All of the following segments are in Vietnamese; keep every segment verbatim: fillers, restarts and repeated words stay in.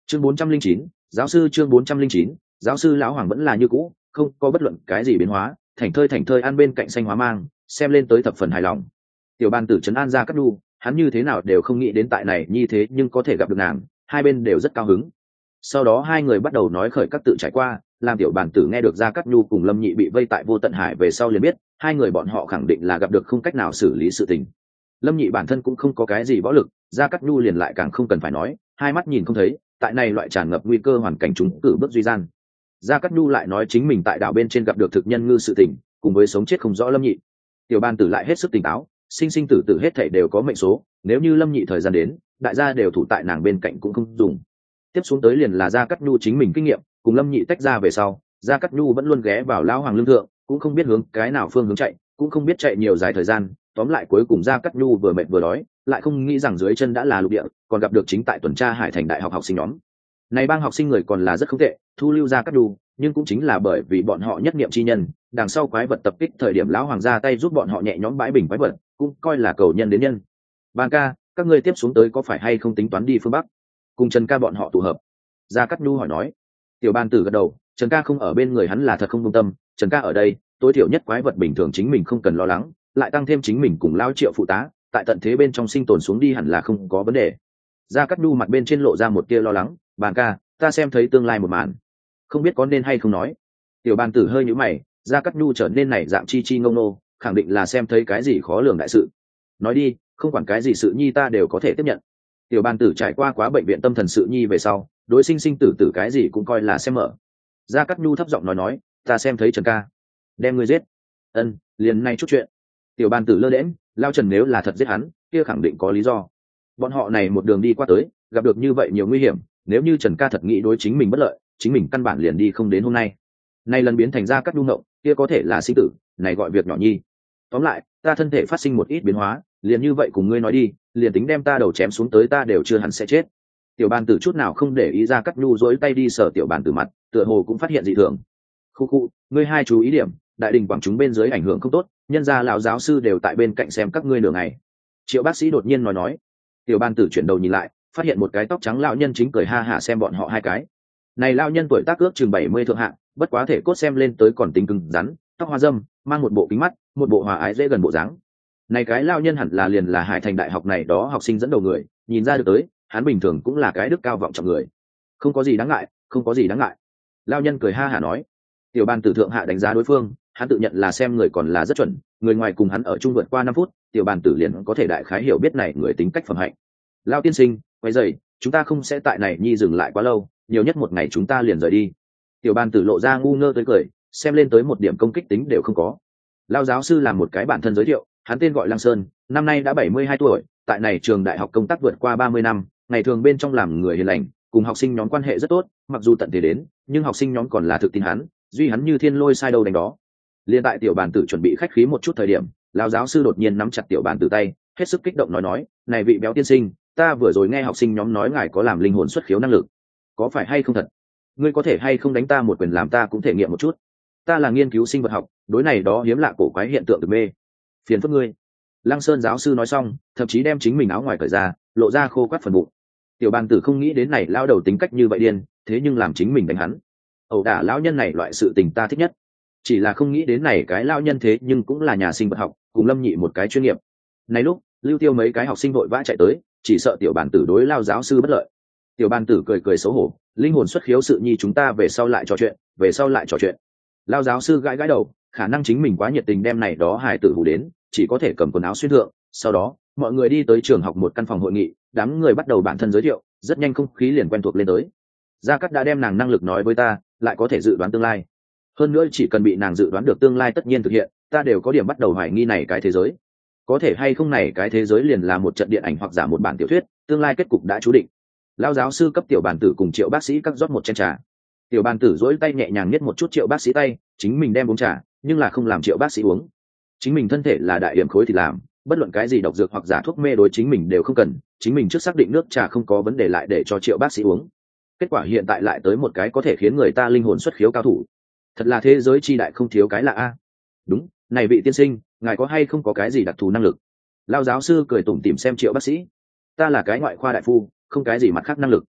chương bốn trăm linh chín, giáo sư chương bốn trăm linh chín, giáo sư lão hoàng vẫn là như cũ, không có bất luận cái gì biến hóa, thảnh thơi thảnh thơi ăn bên cạnh xanh hóa mang, xem lên tới thập phần hài lòng. Tiểu bàn tử trấn an ra cắt đu, hắn như thế nào đều không nghĩ đến tại này như thế nhưng có thể gặp được nàng, hai bên đều rất cao hứng. Sau đó hai người bắt đầu nói khởi các tự trải qua, làm tiểu bàn tử nghe được ra cắt nhu cùng Lâm Nhị bị vây tại Vô Tận Hải về sau liền biết hai người bọn họ khẳng định là gặp được không cách nào xử lý sự tình. Lâm Nhị bản thân cũng không có cái gì võ lực, ra cắt nhu liền lại càng không cần phải nói, hai mắt nhìn không thấy, tại này loại tràn ngập nguy cơ hoàn cảnh chúng cử bước duy gian. Gia Cát Nhu lại nói chính mình tại đảo bên trên gặp được thực nhân ngư sự tình, cùng với sống chết không rõ Lâm Nhị. Tiểu Ban Tử lại hết sức tỉnh táo, sinh sinh tử tử hết thảy đều có mệnh số, nếu như Lâm Nhị thời gian đến, đại gia đều thủ tại nàng bên cạnh cũng không dùng. Tiếp xuống tới liền là Gia Cát Nhu chính mình kinh nghiệm, cùng Lâm Nhị tách ra về sau, Gia Cát Nhu vẫn luôn ghé vào lão hoàng lương thượng, cũng không biết hướng cái nào phương hướng chạy, cũng không biết chạy nhiều dài thời gian, tóm lại cuối cùng Gia Cát Nhu vừa mệt vừa đói, lại không nghĩ rằng dưới chân đã là lục địa, còn gặp được chính tại tuần tra Hải Thành đại học học sinh nhóm. Này bang học sinh người còn là rất không tệ, thu lưu Gia Cát Nhu, nhưng cũng chính là bởi vì bọn họ nhất niệm chi nhân, đằng sau quái vật tập kích thời điểm lão hoàng ra tay giúp bọn họ nhẹ nhõm bãi bình quái vật, cũng coi là cầu nhân đến nhân. Ban ca, các ngươi tiếp xuống tới có phải hay không tính toán đi phương bắc, cùng Trần ca bọn họ tụ hợp? Gia Cát Nhu hỏi nói. Tiểu Ban Tử gật đầu, Trần ca không ở bên người hắn là thật không công tâm, Trần ca ở đây, tối thiểu nhất quái vật bình thường chính mình không cần lo lắng, lại tăng thêm chính mình cùng lao Triệu phụ tá, tại tận thế bên trong sinh tồn xuống đi hẳn là không có vấn đề. Gia Cát Nhu mặt bên trên lộ ra một tia lo lắng, Ban ca, ta xem thấy tương lai một màn, không biết có nên hay không nói. Tiểu Ban Tử hơi nhíu mày, Gia Cát Nhu trở nên này dạng chi chi ngông nô, khẳng định là xem thấy cái gì khó lường đại sự. Nói đi, không quản cái gì sự nhi ta đều có thể tiếp nhận. Tiểu Ban Tử trải qua quá bệnh viện tâm thần sự nhi về sau, đối sinh sinh tử tử cái gì cũng coi là xem mở. Gia Cát Nhu thấp giọng nói nói, ta xem thấy Trần ca đem ngươi giết. Ân, liền nay chút chuyện. Tiểu Ban Tử lơ đễnh, lao Trần nếu là thật giết hắn, kia khẳng định có lý do. Bọn họ này một đường đi qua tới, gặp được như vậy nhiều nguy hiểm, nếu như Trần ca thật nghĩ đối chính mình bất lợi, chính mình căn bản liền đi không đến hôm nay. Nay lần biến thành Gia Cát Nhu ngộng, kia có thể là sinh tử, này gọi việc nhỏ nhi. Tóm lại, ta thân thể phát sinh một ít biến hóa, liền như vậy cùng ngươi nói đi, liền tính đem ta đầu chém xuống tới ta đều chưa hẳn sẽ chết. Tiểu Ban Tử chút nào không để ý Gia Cát Nhu dối tay đi sờ Tiểu Ban Tử mặt, tựa hồ cũng phát hiện dị thường. Khu khu, ngươi hai chú ý điểm, đại đình quảng chúng bên dưới ảnh hưởng không tốt, nhân gia lão giáo sư đều tại bên cạnh xem các ngươi nửa ngày. Triệu bác sĩ đột nhiên nói nói. Tiểu Ban Tử chuyển đầu nhìn lại, phát hiện một cái tóc trắng lão nhân chính cười ha hả xem bọn họ hai cái. Này lão nhân tuổi tác ước chừng bảy mươi thượng hạng, bất quá thể cốt xem lên tới còn tính cứng rắn, tóc hoa râm, mang một bộ kính mắt, một bộ hòa ái dễ gần bộ dáng. Này cái lão nhân hẳn là liền là Hải Thành đại học này đó học sinh dẫn đầu người, nhìn ra được tới, hắn bình thường cũng là cái đức cao vọng trọng người. Không có gì đáng ngại, không có gì đáng ngại. Lão nhân cười ha hả nói. Tiểu Ban Tử thượng hạ đánh giá đối phương, hắn tự nhận là xem người còn là rất chuẩn, người ngoài cùng hắn ở chung vượt qua năm phút, Tiểu Ban Tử liền có thể đại khái hiểu biết này người tính cách phẩm hạnh. Lão tiên sinh, quay giày, chúng ta không sẽ tại này nhi dừng lại quá lâu, nhiều nhất một ngày chúng ta liền rời đi. Tiểu Ban Tử lộ ra ngu ngơ tới cười, xem lên tới một điểm công kích tính đều không có. Lão giáo sư làm một cái bản thân giới thiệu, hắn tên gọi Lăng Sơn, năm nay đã bảy mươi hai tuổi, tại này trường đại học công tác vượt qua ba mươi năm, ngày thường bên trong làm người hiền lành, cùng học sinh nhóm quan hệ rất tốt, mặc dù tận thế đến, nhưng học sinh nhóm còn là thực tin hắn, duy hắn như thiên lôi sai đâu đánh đó. Liên tại Tiểu Ban Tử chuẩn bị khách khí một chút thời điểm, lão giáo sư đột nhiên nắm chặt Tiểu Ban Tử tay, hết sức kích động nói nói, này vị béo tiên sinh, ta vừa rồi nghe học sinh nhóm nói ngài có làm linh hồn xuất khiếu năng lực, có phải hay không thật? Ngươi có thể hay không đánh ta một quyền làm ta cũng thể nghiệm một chút? Ta là nghiên cứu sinh vật học, đối này đó hiếm lạ cổ quái hiện tượng được mê. Phiền phức ngươi. Lăng Sơn giáo sư nói xong, thậm chí đem chính mình áo ngoài cởi ra, lộ ra khô quắt phần bụng. Tiểu Ban Tử không nghĩ đến này lao đầu tính cách như vậy điên, thế nhưng làm chính mình đánh hắn. Ẩu đả lão nhân này loại sự tình ta thích nhất. Chỉ là không nghĩ đến này cái lao nhân thế nhưng cũng là nhà sinh vật học, cùng Lâm Nhị một cái chuyên nghiệp. Này lúc, Lưu Tiêu mấy cái học sinh vội vã chạy tới, chỉ sợ Tiểu Ban Tử đối lao giáo sư bất lợi. Tiểu Ban Tử cười cười xấu hổ, linh hồn xuất khiếu sự nhi chúng ta về sau lại trò chuyện, về sau lại trò chuyện. Lao giáo sư gãi gãi đầu, khả năng chính mình quá nhiệt tình đem này đó hài tử hù đến, chỉ có thể cầm quần áo xuyên thượng. Sau đó, mọi người đi tới trường học một căn phòng hội nghị, đám người bắt đầu bản thân giới thiệu, rất nhanh không khí liền quen thuộc lên tới. Gia Cát đã đem nàng năng lực nói với ta, lại có thể dự đoán tương lai. Hơn nữa chỉ cần bị nàng dự đoán được tương lai tất nhiên thực hiện, ta đều có điểm bắt đầu hoài nghi này cái thế giới. Có thể hay không này cái thế giới liền là một trận điện ảnh hoặc giả một bản tiểu thuyết, tương lai kết cục đã chú định. Lao giáo sư cấp Tiểu Ban Tử cùng Triệu bác sĩ cắt rót một chén trà. Tiểu Ban Tử dỗi tay nhẹ nhàng nhét một chút Triệu bác sĩ tay, chính mình đem uống trà, nhưng là không làm Triệu bác sĩ uống. Chính mình thân thể là đại điểm khối thì làm, bất luận cái gì độc dược hoặc giả thuốc mê đối chính mình đều không cần, chính mình trước xác định nước trà không có vấn đề lại để cho Triệu bác sĩ uống. Kết quả hiện tại lại tới một cái có thể khiến người ta linh hồn xuất khiếu cao thủ. Thật là thế giới chi đại không thiếu cái lạ a. Đúng, này vị tiên sinh, ngài có hay không có cái gì đặc thù năng lực? Lao giáo sư cười tủm tỉm xem Triệu bác sĩ. Ta là cái ngoại khoa đại phu, không cái gì mặt khác năng lực.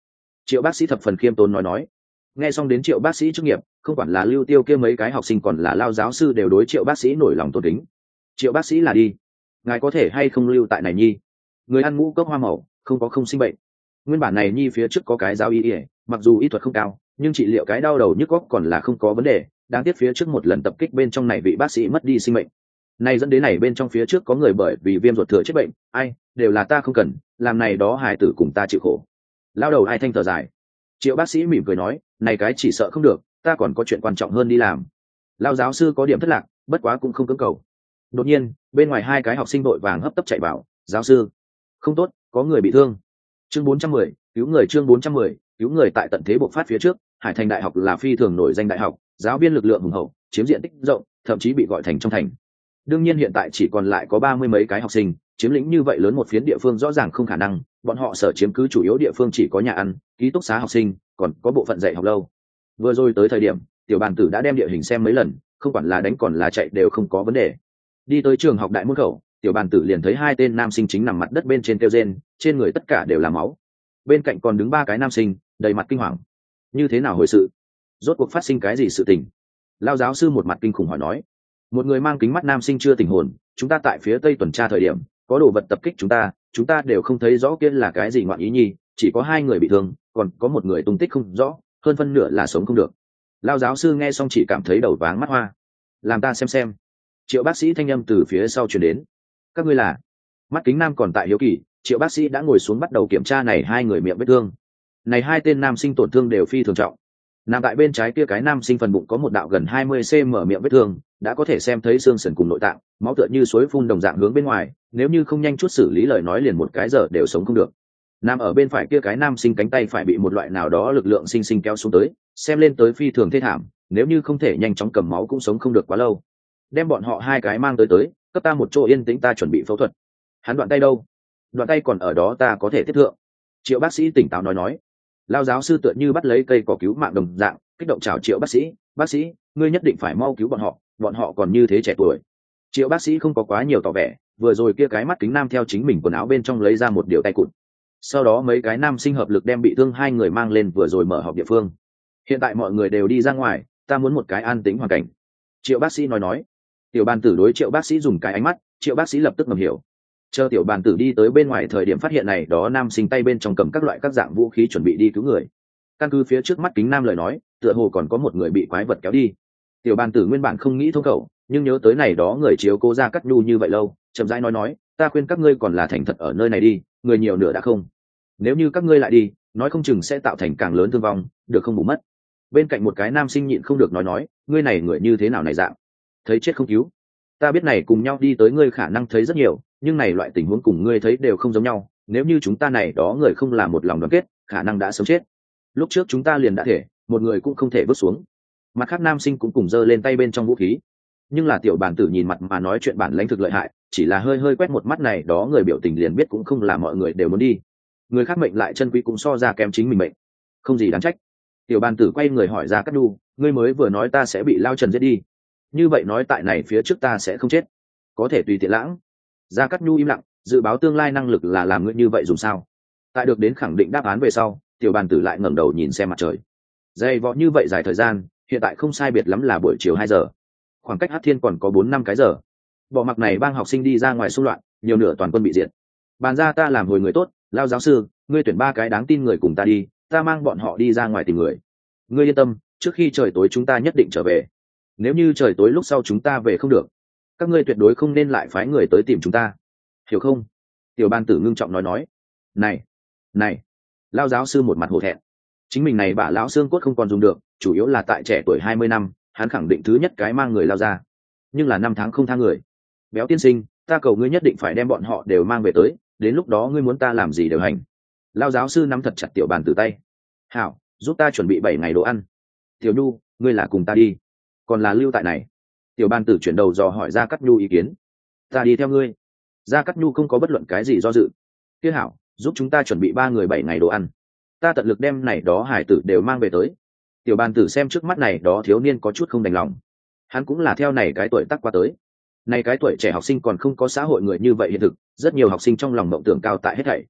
Triệu bác sĩ thập phần khiêm tốn nói nói. Nghe xong đến Triệu bác sĩ chức nghiệp, không quản là Lưu Tiêu kia mấy cái học sinh còn là Lao giáo sư đều đối Triệu bác sĩ nổi lòng tôn kính. Triệu bác sĩ là đi, ngài có thể hay không lưu tại này nhi? Người ăn ngũ cốc hoa màu, không có không sinh bệnh. Nguyên bản này nhi phía trước có cái giáo y y, mặc dù y thuật không cao, nhưng trị liệu cái đau đầu nhức óc còn là không có vấn đề. Đáng tiếc phía trước một lần tập kích bên trong này vị bác sĩ mất đi sinh mệnh. Này dẫn đến này bên trong phía trước có người bởi vì viêm ruột thừa chết bệnh, ai, đều là ta không cần, làm này đó hài tử cùng ta chịu khổ. Lao đầu ai thanh thở dài. Triệu bác sĩ mỉm cười nói, này cái chỉ sợ không được, ta còn có chuyện quan trọng hơn đi làm. Lao giáo sư có điểm thất lạc, bất quá cũng không cưỡng cầu. Đột nhiên, bên ngoài hai cái học sinh đội vàng hấp tấp chạy vào, giáo sư, không tốt, có người bị thương. Chương bốn trăm mười, cứu người chương bốn trăm mười, cứu người tại tận thế bộc phát phía trước, Hải Thành Đại học là phi thường nổi danh đại học, giáo viên lực lượng hùng hậu, chiếm diện tích rộng, thậm chí bị gọi thành trong thành. Đương nhiên hiện tại chỉ còn lại có ba mươi mấy cái học sinh, chiếm lĩnh như vậy lớn một phiến địa phương rõ ràng không khả năng, bọn họ sở chiếm cứ chủ yếu địa phương chỉ có nhà ăn, ký túc xá học sinh, còn có bộ phận dạy học lâu. Vừa rồi tới thời điểm, tiểu bàn tử đã đem địa hình xem mấy lần, không quản là đánh còn là chạy đều không có vấn đề. Đi tới trường học đại môn khẩu, tiểu bàn tử liền thấy hai tên nam sinh chính nằm mặt đất bên trên kêu rên, trên người tất cả đều là máu. Bên cạnh còn đứng ba cái nam sinh, đầy mặt kinh hoàng. Như thế nào hồi sự? Rốt cuộc phát sinh cái gì sự tình? Lao giáo sư một mặt kinh khủng hỏi nói. Một người mang kính mắt nam sinh chưa tỉnh hồn, chúng ta tại phía tây tuần tra thời điểm, có đồ vật tập kích chúng ta, chúng ta đều không thấy rõ kia là cái gì ngoạn ý nhi, chỉ có hai người bị thương, còn có một người tung tích không rõ, hơn phân nửa là sống không được. Lao giáo sư nghe xong chỉ cảm thấy đầu váng mắt hoa. Làm ta xem xem. Triệu bác sĩ thanh âm từ phía sau truyền đến. Các ngươi là? Mắt kính nam còn tại hiếu kỳ, Triệu bác sĩ đã ngồi xuống bắt đầu kiểm tra này hai người miệng vết thương. Này hai tên nam sinh tổn thương đều phi thường trọng. Nằm tại bên trái kia cái nam sinh phần bụng có một đạo gần hai mươi xăng-ti-mét miệng vết thương, đã có thể xem thấy xương sườn cùng nội tạng, máu tựa như suối phun đồng dạng hướng bên ngoài, nếu như không nhanh chút xử lý lời nói liền một cái giờ đều sống không được. Nằm ở bên phải kia cái nam sinh cánh tay phải bị một loại nào đó lực lượng sinh sinh kéo xuống tới, xem lên tới phi thường thê thảm, nếu như không thể nhanh chóng cầm máu cũng sống không được quá lâu. Đem bọn họ hai cái mang tới tới, cấp ta một chỗ yên tĩnh ta chuẩn bị phẫu thuật. Hắn đoạn tay đâu? Đoạn tay còn ở đó ta có thể tiếp thượng. Triệu bác sĩ tỉnh táo nói nói. Lao giáo sư tựa như bắt lấy cây cỏ cứu mạng đồng dạng, kích động chào Triệu bác sĩ, bác sĩ, ngươi nhất định phải mau cứu bọn họ, bọn họ còn như thế trẻ tuổi. Triệu bác sĩ không có quá nhiều tỏ vẻ, vừa rồi kia cái mắt kính nam theo chính mình quần áo bên trong lấy ra một điều tay cụt. Sau đó mấy cái nam sinh hợp lực đem bị thương hai người mang lên vừa rồi mở họp địa phương. Hiện tại mọi người đều đi ra ngoài, ta muốn một cái an tĩnh hoàn cảnh. Triệu bác sĩ nói nói. Tiểu bàn tử đối Triệu bác sĩ dùng cái ánh mắt, Triệu bác sĩ lập tức ngầm hiểu. Chờ tiểu bàn tử đi tới bên ngoài thời điểm phát hiện này đó nam sinh tay bên trong cầm các loại các dạng vũ khí chuẩn bị đi cứu người. Căn cứ phía trước mắt kính nam lời nói, tựa hồ còn có một người bị quái vật kéo đi. Tiểu bàn tử nguyên bản không nghĩ thông khẩu, nhưng nhớ tới này đó người chiếu cố ra cắt nhu như vậy lâu, chậm rãi nói nói, ta khuyên các ngươi còn là thành thật ở nơi này đi, người nhiều nửa đã không. Nếu như các ngươi lại đi, nói không chừng sẽ tạo thành càng lớn thương vong, được không bù mất. Bên cạnh một cái nam sinh nhịn không được nói nói, ngươi này người như thế nào này dạng, thấy chết không cứu. Ta biết này cùng nhau đi tới ngươi khả năng thấy rất nhiều, nhưng này loại tình huống cùng ngươi thấy đều không giống nhau, nếu như chúng ta này đó người không là một lòng đoàn kết, khả năng đã sớm chết. Lúc trước chúng ta liền đã thể, một người cũng không thể bước xuống. Mặt khác nam sinh cũng cùng giơ lên tay bên trong vũ khí, nhưng là tiểu bản tử nhìn mặt mà nói chuyện bản lãnh thực lợi hại, chỉ là hơi hơi quét một mắt này đó người biểu tình liền biết cũng không là mọi người đều muốn đi. Người khác mệnh lại chân quý cũng so ra kém chính mình mệnh, không gì đáng trách. Tiểu bản tử quay người hỏi ra Cát Nhu, ngươi mới vừa nói ta sẽ bị Lao Trần giết đi, như vậy nói tại này phía trước ta sẽ không chết, có thể tùy tiện lãng. Gia Cát Nhu im lặng, dự báo tương lai năng lực là làm ngươi như vậy dùng sao? Tại được đến khẳng định đáp án về sau, tiểu bàn tử lại ngẩng đầu nhìn xem mặt trời. Dày vò như vậy dài thời gian, hiện tại không sai biệt lắm là buổi chiều hai giờ. Khoảng cách Hắc Thiên còn có bốn năm cái giờ. Bỏ mặc này bang học sinh đi ra ngoài xung loạn, nhiều nửa toàn quân bị diệt. Bàn ra ta làm hồi người tốt, Lao giáo sư, ngươi tuyển ba cái đáng tin người cùng ta đi, ta mang bọn họ đi ra ngoài tìm người. Ngươi yên tâm, trước khi trời tối chúng ta nhất định trở về. Nếu như trời tối lúc sau chúng ta về không được, các ngươi tuyệt đối không nên lại phái người tới tìm chúng ta, hiểu không? Tiểu ban tử ngưng trọng nói nói. Này, này, Lao giáo sư một mặt hổ thẹn. Chính mình này bả lão xương cốt không còn dùng được, chủ yếu là tại trẻ tuổi hai mươi năm, hắn khẳng định thứ nhất cái mang người Lao ra, nhưng là năm tháng không tha người. Béo tiên sinh, ta cầu ngươi nhất định phải đem bọn họ đều mang về tới, đến lúc đó ngươi muốn ta làm gì đều hành. Lao giáo sư nắm thật chặt tiểu bàn tử tay. Hảo, giúp ta chuẩn bị bảy ngày đồ ăn. Tiểu Nhu, ngươi là cùng ta đi, còn là lưu tại này? Tiểu bàn tử chuyển đầu dò hỏi Gia Cát Nhu ý kiến. Ta đi theo ngươi. Gia Cát Nhu không có bất luận cái gì do dự. Tiếc hảo, giúp chúng ta chuẩn bị ba người bảy ngày đồ ăn, ta tận lực đem này đó hải tử đều mang về tới. Tiểu bàn tử xem trước mắt này đó thiếu niên có chút không đành lòng, hắn cũng là theo này cái tuổi tác qua tới. Này cái tuổi trẻ học sinh còn không có xã hội người như vậy hiện thực, rất nhiều học sinh trong lòng mộng tưởng cao tại hết thảy,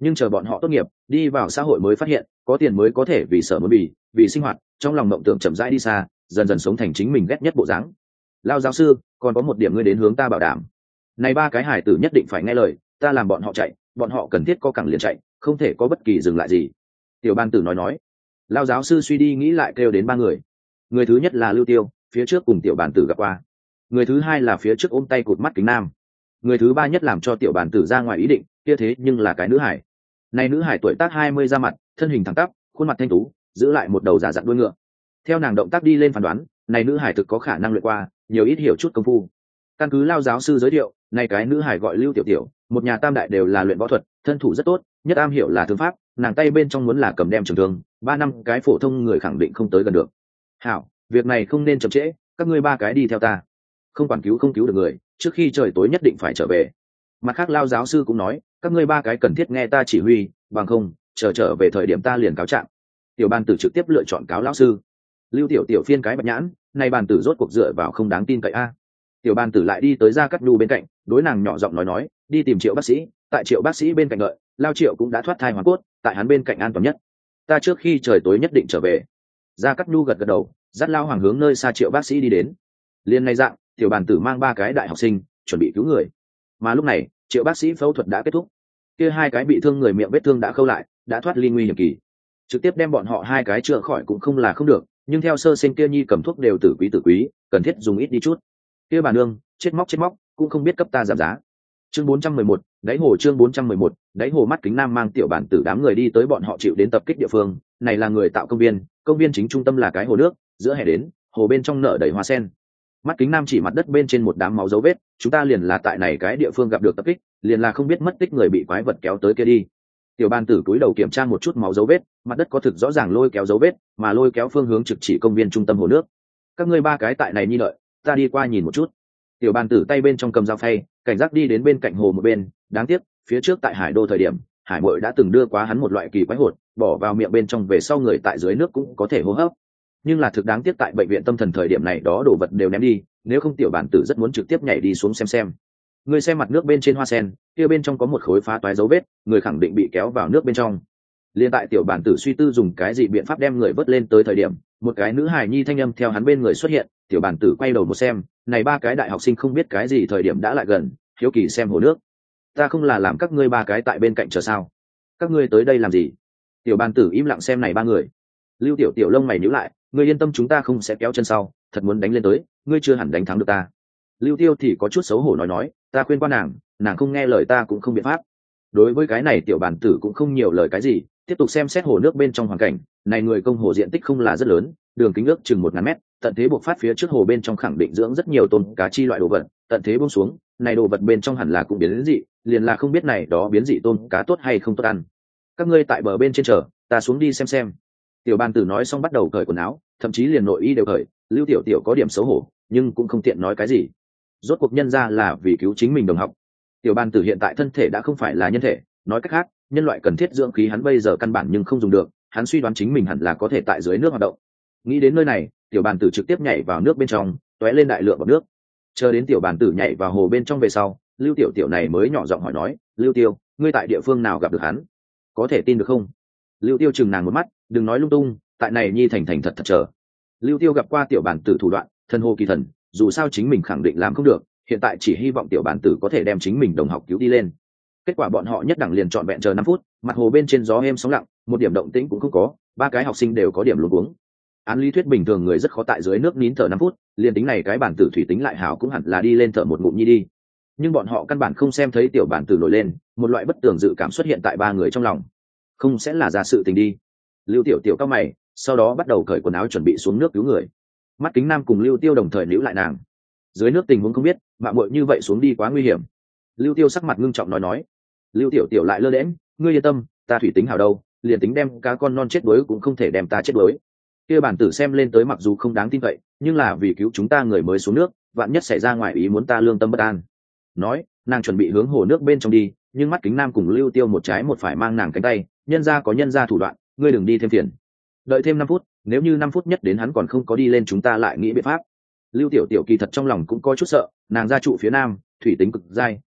nhưng chờ bọn họ tốt nghiệp đi vào xã hội mới phát hiện có tiền mới có thể vì sở muốn bì vì sinh hoạt, trong lòng mộng tưởng chậm rãi đi xa, dần dần sống thành chính mình ghét nhất bộ dáng. Lao giáo sư, còn có một điểm ngươi đến hướng ta bảo đảm, này ba cái hải tử nhất định phải nghe lời, ta làm bọn họ chạy, bọn họ cần thiết có cẳng liền chạy, không thể có bất kỳ dừng lại gì. Tiểu ban tử nói nói. Lao giáo sư suy đi nghĩ lại kêu đến ba người. Người thứ nhất là Lưu Tiêu, phía trước cùng tiểu bàn tử gặp qua. Người thứ hai là phía trước ôm tay cụt mắt Kính Nam. Người thứ ba nhất làm cho tiểu bàn tử ra ngoài ý định, kia thế nhưng là cái nữ hải. Này nữ hải tuổi tác hai mươi ra mặt, thân hình thẳng tắp, khuôn mặt thanh tú, giữ lại một đầu giả dặn đuôi ngựa. Theo nàng động tác đi lên phán đoán, này nữ hải thực có khả năng luyện qua, nhiều ít hiểu chút công phu. Căn cứ Lao giáo sư giới thiệu, này cái nữ hải gọi Lưu Tiểu Tiểu, một nhà tam đại đều là luyện võ thuật, thân thủ rất tốt, nhất am hiểu là thương pháp, nàng tay bên trong muốn là cầm đem trường thương, ba năm cái phổ thông người khẳng định không tới gần được. Hảo, việc này không nên chậm trễ, các ngươi ba cái đi theo ta, không quản cứu không cứu được người, trước khi trời tối nhất định phải trở về. Mặt khác Lao giáo sư cũng nói, các ngươi ba cái cần thiết nghe ta chỉ huy, bằng không chờ trở về thời điểm ta liền cáo trạng. Tiểu ban tử trực tiếp lựa chọn cáo lão sư. Lưu Tiểu Tiểu phiên cái bạch nhãn, này bàn tử rốt cuộc dựa vào không đáng tin cậy a. Tiểu ban tử lại đi tới Gia Cát Nhu bên cạnh, đối nàng nhỏ giọng nói nói, đi tìm Triệu bác sĩ, tại Triệu bác sĩ bên cạnh đợi, Lao Triệu cũng đã thoát thai hoàn cốt, tại hắn bên cạnh an toàn nhất, ta trước khi trời tối nhất định trở về. Gia Cát Nhu gật gật đầu, dắt Lao Hoàng hướng nơi xa Triệu bác sĩ đi đến. Liên ngay dạng, tiểu bàn tử mang ba cái đại học sinh chuẩn bị cứu người, mà lúc này Triệu bác sĩ phẫu thuật đã kết thúc, kia hai cái bị thương người miệng vết thương đã khâu lại, đã thoát ly nguy hiểm kỳ, trực tiếp đem bọn họ hai cái chữa khỏi cũng không là không được, nhưng theo sơ sinh kia nhi cầm thuốc đều tử quý tử quý, cần thiết dùng ít đi chút. Kia bà nương chết móc chết móc cũng không biết cấp ta giảm giá. Chương bốn trăm mười một, đáy hồ. Chương bốn trăm mười một, đáy hồ. Mắt Kính Nam mang tiểu bản tử đám người đi tới bọn họ chịu đến tập kích địa phương, này là người tạo công viên, công viên chính trung tâm là cái hồ nước, giữa hè đến, hồ bên trong nở đầy hoa sen. Mắt Kính Nam chỉ mặt đất bên trên một đám máu dấu vết, chúng ta liền là tại này cái địa phương gặp được tập kích, liền là không biết mất tích người bị quái vật kéo tới kia đi. Tiểu ban tử cúi đầu kiểm tra một chút máu dấu vết, mặt đất có thực rõ ràng lôi kéo dấu vết, mà lôi kéo phương hướng trực chỉ công viên trung tâm hồ nước. Các ngươi ba cái tại này nhi lợi, ta đi qua nhìn một chút. Tiểu ban tử tay bên trong cầm dao phay, cảnh giác đi đến bên cạnh hồ một bên, đáng tiếc phía trước tại Hải Đô thời điểm, Hải Mội đã từng đưa quá hắn một loại kỳ quái hột, bỏ vào miệng bên trong về sau người tại dưới nước cũng có thể hô hấp. Nhưng là thực đáng tiếc tại bệnh viện tâm thần thời điểm này đó đồ vật đều ném đi, nếu không tiểu bản tử rất muốn trực tiếp nhảy đi xuống xem xem. Người xem mặt nước bên trên hoa sen, kia bên trong có một khối phá toái dấu vết, người khẳng định bị kéo vào nước bên trong. Liên tại tiểu bản tử suy tư dùng cái gì biện pháp đem người vớt lên tới thời điểm, một cái nữ hài nhi thanh âm theo hắn bên người xuất hiện, tiểu bản tử quay đầu một xem, này ba cái đại học sinh không biết cái gì thời điểm đã lại gần, hiếu kỳ xem hồ nước. Ta không là làm các ngươi ba cái tại bên cạnh chờ sao? Các ngươi tới đây làm gì? Tiểu bản tử im lặng xem này ba người. Lưu Tiểu Tiểu lông mày nhíu lại, ngươi yên tâm chúng ta không sẽ kéo chân sau, thật muốn đánh lên tới, ngươi chưa hẳn đánh thắng được ta. Lưu Tiêu thì có chút xấu hổ nói nói, ta khuyên qua nàng, nàng không nghe lời ta cũng không biện pháp. Đối với cái này tiểu bản tử cũng không nhiều lời cái gì, tiếp tục xem xét hồ nước bên trong hoàn cảnh, này người công hồ diện tích không là rất lớn, đường kính ước chừng một ngàn mét, tận thế buộc phát phía trước hồ bên trong khẳng định dưỡng rất nhiều tôm cá chi loại đồ vật, tận thế buông xuống, này đồ vật bên trong hẳn là cũng biến dị, liền là không biết này đó biến dị tôm cá tốt hay không tốt ăn. Các ngươi tại bờ bên trên chờ, ta xuống đi xem xem. Tiểu ban tử nói xong bắt đầu cởi quần áo, thậm chí liền nội y đều cởi. Lưu Tiểu Tiểu có điểm xấu hổ, nhưng cũng không tiện nói cái gì. Rốt cuộc nhân ra là vì cứu chính mình đồng học. Tiểu ban tử hiện tại thân thể đã không phải là nhân thể, nói cách khác, nhân loại cần thiết dưỡng khí hắn bây giờ căn bản nhưng không dùng được, hắn suy đoán chính mình hẳn là có thể tại dưới nước hoạt động. Nghĩ đến nơi này, tiểu bàn tử trực tiếp nhảy vào nước bên trong, tóe lên đại lượng vào nước. Chờ đến tiểu bàn tử nhảy vào hồ bên trong về sau, Lưu Tiểu Tiểu này mới nhỏ giọng hỏi nói, Lưu Tiêu, ngươi tại địa phương nào gặp được hắn? Có thể tin được không? Lưu Tiêu chừng nàng một mắt, đừng nói lung tung, tại này nhi thành thành thật thật chờ. Lưu Tiêu gặp qua tiểu bàn tử thủ đoạn, thân hồ kỳ thần, dù sao chính mình khẳng định làm không được, hiện tại chỉ hy vọng tiểu bàn tử có thể đem chính mình đồng học cứu đi lên. Kết quả bọn họ nhất đẳng liền trọn vẹn chờ năm phút, mặt hồ bên trên gió êm sóng lặng, một điểm động tĩnh cũng không có, ba cái học sinh đều có điểm luống cuống. Án lý thuyết bình thường người rất khó tại dưới nước nín thở năm phút, liền tính này cái bản tử thủy tính lại hảo cũng hẳn là đi lên thở một ngụm nhi đi. Nhưng bọn họ căn bản không xem thấy tiểu bản tử nổi lên, một loại bất tường dự cảm xuất hiện tại ba người trong lòng. Không sẽ là ra sự tình đi. Lưu Tiểu Tiểu cao mày, sau đó bắt đầu cởi quần áo chuẩn bị xuống nước cứu người. Mắt Kính Nam cùng Lưu Tiêu đồng thời níu lại nàng. Dưới nước tình huống không biết, mạo muội như vậy xuống đi quá nguy hiểm. Lưu Tiêu sắc mặt ngưng trọng nói nói. Lưu Tiểu Tiểu lại lơ đễnh, ngươi yên tâm, ta thủy tính hảo đâu, liền tính đem cá con non chết đuối cũng không thể đem ta chết đuối. Kia bản tử xem lên tới mặc dù không đáng tin cậy, nhưng là vì cứu chúng ta người mới xuống nước, vạn nhất xảy ra ngoài ý muốn ta lương tâm bất an. Nói, nàng chuẩn bị hướng hồ nước bên trong đi, nhưng Mắt Kính Nam cùng Lưu Tiêu một trái một phải mang nàng cánh tay, nhân ra có nhân ra thủ đoạn, ngươi đừng đi thêm phiền. Đợi thêm năm phút, nếu như năm phút nhất đến hắn còn không có đi lên chúng ta lại nghĩ biện pháp. Lưu Tiểu Tiểu kỳ thật trong lòng cũng có chút sợ, nàng gia trụ phía nam, thủy tính cực dai,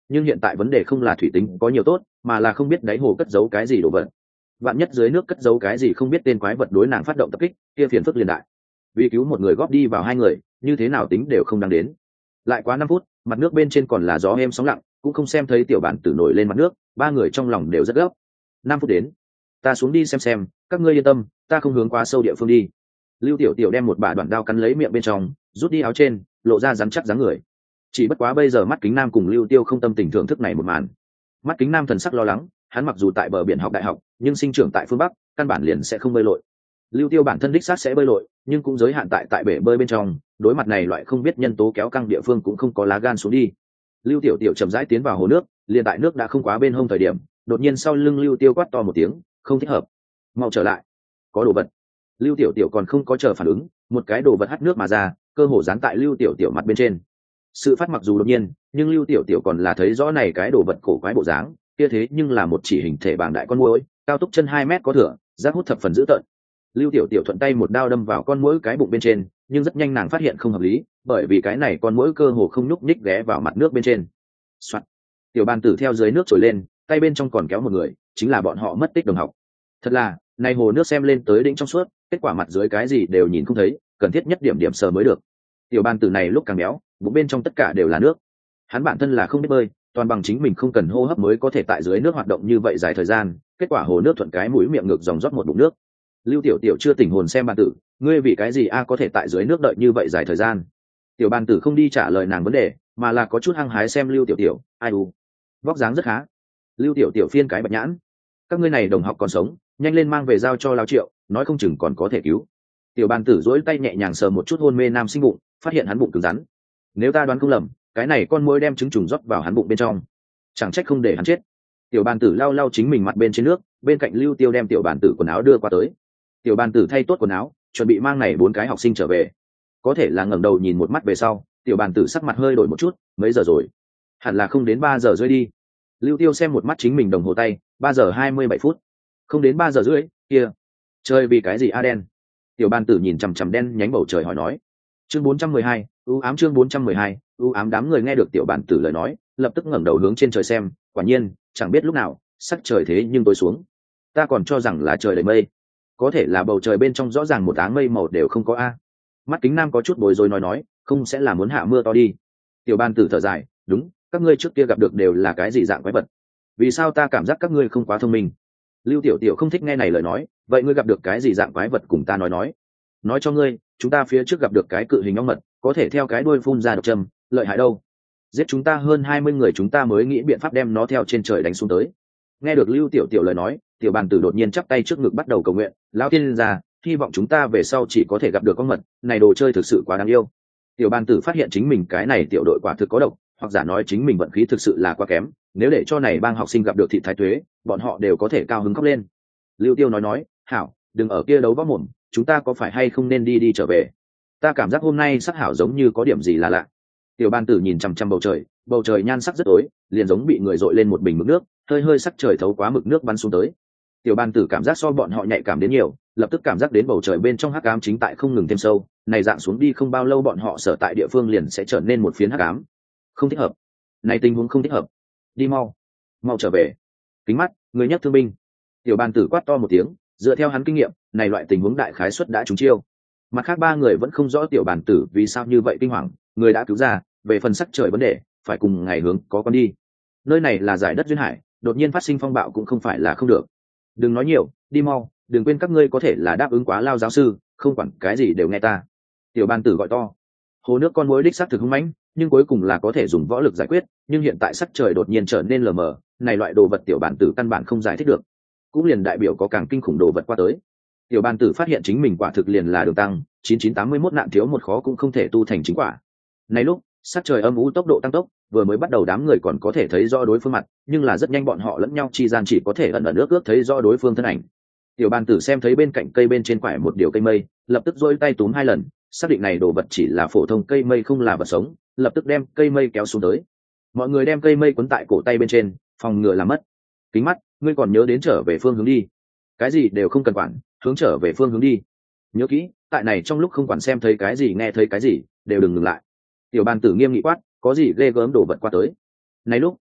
nhưng hiện tại vấn đề không là thủy tính có nhiều tốt mà là không biết đáy hồ cất giấu cái gì đồ vật. Vạn nhất dưới nước cất giấu cái gì không biết tên quái vật đối nàng phát động tập kích, kia phiền phức liền đại. Vì cứu một người góp đi vào hai người, như thế nào tính đều không đáng đến. Lại quá năm phút, mặt nước bên trên còn là gió êm sóng lặng, cũng không xem thấy tiểu bản tử nổi lên mặt nước, ba người trong lòng đều rất gấp. Năm phút đến, ta xuống đi xem xem, các ngươi yên tâm, ta không hướng quá sâu địa phương đi. Lưu Tiểu Tiểu đem một bả đoạn đao cắn lấy miệng bên trong, rút đi áo trên, lộ ra rắn chắc dáng người. Chỉ bất quá bây giờ Mắt Kính Nam cùng Lưu Tiêu không tâm tình thưởng thức này một màn. Mắt Kính Nam thần sắc lo lắng, hắn mặc dù tại bờ biển học đại học, nhưng sinh trưởng tại phương Bắc, căn bản liền sẽ không bơi lội. Lưu Tiêu bản thân đích xác sẽ bơi lội, nhưng cũng giới hạn tại tại bể bơi bên trong, đối mặt này loại không biết nhân tố kéo căng địa phương cũng không có lá gan xuống đi. Lưu Tiểu Tiểu chậm rãi tiến vào hồ nước, liền tại nước đã không quá bên hông thời điểm, đột nhiên sau lưng Lưu Tiêu quát to một tiếng, không thích hợp, mau trở lại, có đồ vật. Lưu Tiểu Tiểu còn không có chờ phản ứng, một cái đồ vật hắt nước mà ra, cơ hồ dán tại Lưu Tiểu Tiểu mặt bên trên. Sự phát mặc dù đột nhiên, nhưng Lưu Tiểu Tiểu còn là thấy rõ này cái đồ vật cổ quái bộ dáng, kia thế nhưng là một chỉ hình thể bảng đại con muỗi, cao tốc chân hai mét có thửa, rác hút thập phần dữ tợn. Lưu Tiểu Tiểu thuận tay một đao đâm vào con muỗi cái bụng bên trên, nhưng rất nhanh nàng phát hiện không hợp lý, bởi vì cái này con muỗi cơ hồ không nhúc nhích ghé vào mặt nước bên trên. Soạt. Tiểu Bàn Tử theo dưới nước trồi lên, tay bên trong còn kéo một người, chính là bọn họ mất tích đồng học. Thật là, này hồ nước xem lên tới đỉnh trong suốt, kết quả mặt dưới cái gì đều nhìn không thấy, cần thiết nhất điểm điểm sờ mới được. Tiểu Bàn Tử này lúc càng béo, bụng bên trong tất cả đều là nước. Hắn bản thân là không biết bơi, toàn bằng chính mình không cần hô hấp mới có thể tại dưới nước hoạt động như vậy dài thời gian, kết quả hồ nước thuận cái mũi miệng ngược dòng rót một bụng nước. Lưu Tiểu Tiểu chưa tỉnh hồn xem Bàn Tử, ngươi vì cái gì a có thể tại dưới nước đợi như vậy dài thời gian? Tiểu Bàn Tử không đi trả lời nàng vấn đề, mà là có chút hăng hái xem Lưu Tiểu Tiểu, ai u, vóc dáng rất khá. Lưu Tiểu Tiểu phiên cái bạch nhãn, các ngươi này đồng học còn sống, nhanh lên mang về giao cho Lão Triệu, nói không chừng còn có thể cứu. Tiểu Bàn Tử duỗi tay nhẹ nhàng sờ một chút hôn mê nam sinh bụng, phát hiện hắn bụng cứng rắn. Nếu ta đoán không lầm, cái này con muỗi đem trứng trùng rót vào hắn bụng bên trong, chẳng trách không để hắn chết. Tiểu Bàn Tử lau lau chính mình mặt bên trên nước, bên cạnh Lưu Tiêu đem Tiểu Bàn Tử quần áo đưa qua tới. Tiểu Bàn Tử thay tốt quần áo, chuẩn bị mang này bốn cái học sinh trở về. Có thể là ngẩng đầu nhìn một mắt về sau, Tiểu Bàn Tử sắc mặt hơi đổi một chút, mấy giờ rồi? Hẳn là không đến ba giờ rưỡi đi. Lưu Tiêu xem một mắt chính mình đồng hồ tay, ba giờ hai mươi bảy phút. Không đến ba giờ rưỡi, kia. Chơi vì cái gì a đen? Tiểu Bàn Tử nhìn chằm chằm đen nhánh bầu trời hỏi nói. Chương bốn trăm mười hai, ưu ám chương bốn trăm mười hai, ưu ám đám người nghe được Tiểu Bàn Tử lời nói, lập tức ngẩng đầu hướng trên trời xem, quả nhiên, chẳng biết lúc nào, sắc trời thế nhưng tối xuống. Ta còn cho rằng là trời đầy mây, có thể là bầu trời bên trong rõ ràng một áng mây màu đều không có a. Mắt Kính Nam có chút bối rối nói nói, không sẽ là muốn hạ mưa to đi. Tiểu Bàn Tử thở dài, đúng, các ngươi trước kia gặp được đều là cái gì dạng quái vật? Vì sao ta cảm giác các ngươi không quá thông minh? Lưu Tiểu Tiểu không thích nghe này lời nói, vậy ngươi gặp được cái gì dạng quái vật cùng ta nói nói. Nói cho ngươi, chúng ta phía trước gặp được cái cự hình ong mật, có thể theo cái đuôi phun ra độc châm, lợi hại đâu. Giết chúng ta hơn hai mươi người chúng ta mới nghĩ biện pháp đem nó theo trên trời đánh xuống tới. Nghe được Lưu Tiểu Tiểu lời nói, Tiểu Bàn Tử đột nhiên chắp tay trước ngực bắt đầu cầu nguyện, lão tiên gia, hy vọng chúng ta về sau chỉ có thể gặp được ong mật, này đồ chơi thực sự quá đáng yêu. Tiểu Bàn Tử phát hiện chính mình cái này tiểu đội quả thực có độc, hoặc giả nói chính mình vận khí thực sự là quá kém, nếu để cho này bang học sinh gặp được thị thái tuế, bọn họ đều có thể cao hứng khóc lên. Lưu Tiêu nói nói, hảo, đừng ở kia đấu võ mồm, chúng ta có phải hay không nên đi đi trở về? Ta cảm giác hôm nay sắc hảo giống như có điểm gì là lạ. Tiểu Bàn Tử nhìn chằm chằm bầu trời, bầu trời nhan sắc rất tối, liền giống bị người dội lên một bình mực nước, hơi hơi sắc trời thấu quá mực nước bắn xuống tới. Tiểu Bàn Tử cảm giác so bọn họ nhạy cảm đến nhiều, lập tức cảm giác đến bầu trời bên trong hắc ám chính tại không ngừng thêm sâu, này dạng xuống đi không bao lâu bọn họ sở tại địa phương liền sẽ trở nên một phiến hắc ám. Không thích hợp, này tình huống không thích hợp, đi mau, mau trở về. Kính Mắt, người nhấc thương binh. Tiểu Bàn Tử quát to một tiếng, dựa theo hắn kinh nghiệm, này loại tình huống đại khái suất đã trúng chiêu. Mặt khác ba người vẫn không rõ Tiểu Bàn Tử vì sao như vậy kinh hoàng, người đã cứu ra, về phần sắc trời vấn đề, phải cùng ngày hướng có con đi. Nơi này là giải đất duyên hải, đột nhiên phát sinh phong bạo cũng không phải là không được. Đừng nói nhiều, đi mau, đừng quên các ngươi có thể là đáp ứng quá lao giáo sư, không quản cái gì đều nghe ta. Tiểu Bàn Tử gọi to. Hồ nước con muỗi đích xác thực hung mãnh, nhưng cuối cùng là có thể dùng võ lực giải quyết, nhưng hiện tại sắc trời đột nhiên trở nên lờ mờ, này loại đồ vật Tiểu Bàn Tử căn bản không giải thích được, cũng liền đại biểu có càng kinh khủng đồ vật qua tới. Tiểu Bàn Tử phát hiện chính mình quả thực liền là đường tăng, chín chín tám mươi mốt nạn thiếu một khó cũng không thể tu thành chính quả. Này lúc, sắc trời âm u tốc độ tăng tốc, vừa mới bắt đầu đám người còn có thể thấy rõ đối phương mặt, nhưng là rất nhanh bọn họ lẫn nhau chi gian chỉ có thể ẩn ẩn ước ước thấy rõ đối phương thân ảnh. Tiểu Bàn Tử xem thấy bên cạnh cây bên trên quải một điều cây mây, lập tức giơ tay túm hai lần, xác định này đồ vật chỉ là phổ thông cây mây không là vật sống, lập tức đem cây mây kéo xuống tới. Mọi người đem cây mây quấn tại cổ tay bên trên, phòng ngừa làm mất. Kính Mắt, ngươi còn nhớ đến trở về phương hướng đi. Cái gì đều không cần quản, hướng trở về phương hướng đi. Nhớ kỹ, tại này trong lúc không quản xem thấy cái gì nghe thấy cái gì, đều đừng ngừng lại. Tiểu Bàn Tử nghiêm nghị quát, có gì ghê gớm đổ vật qua tới. Này lúc,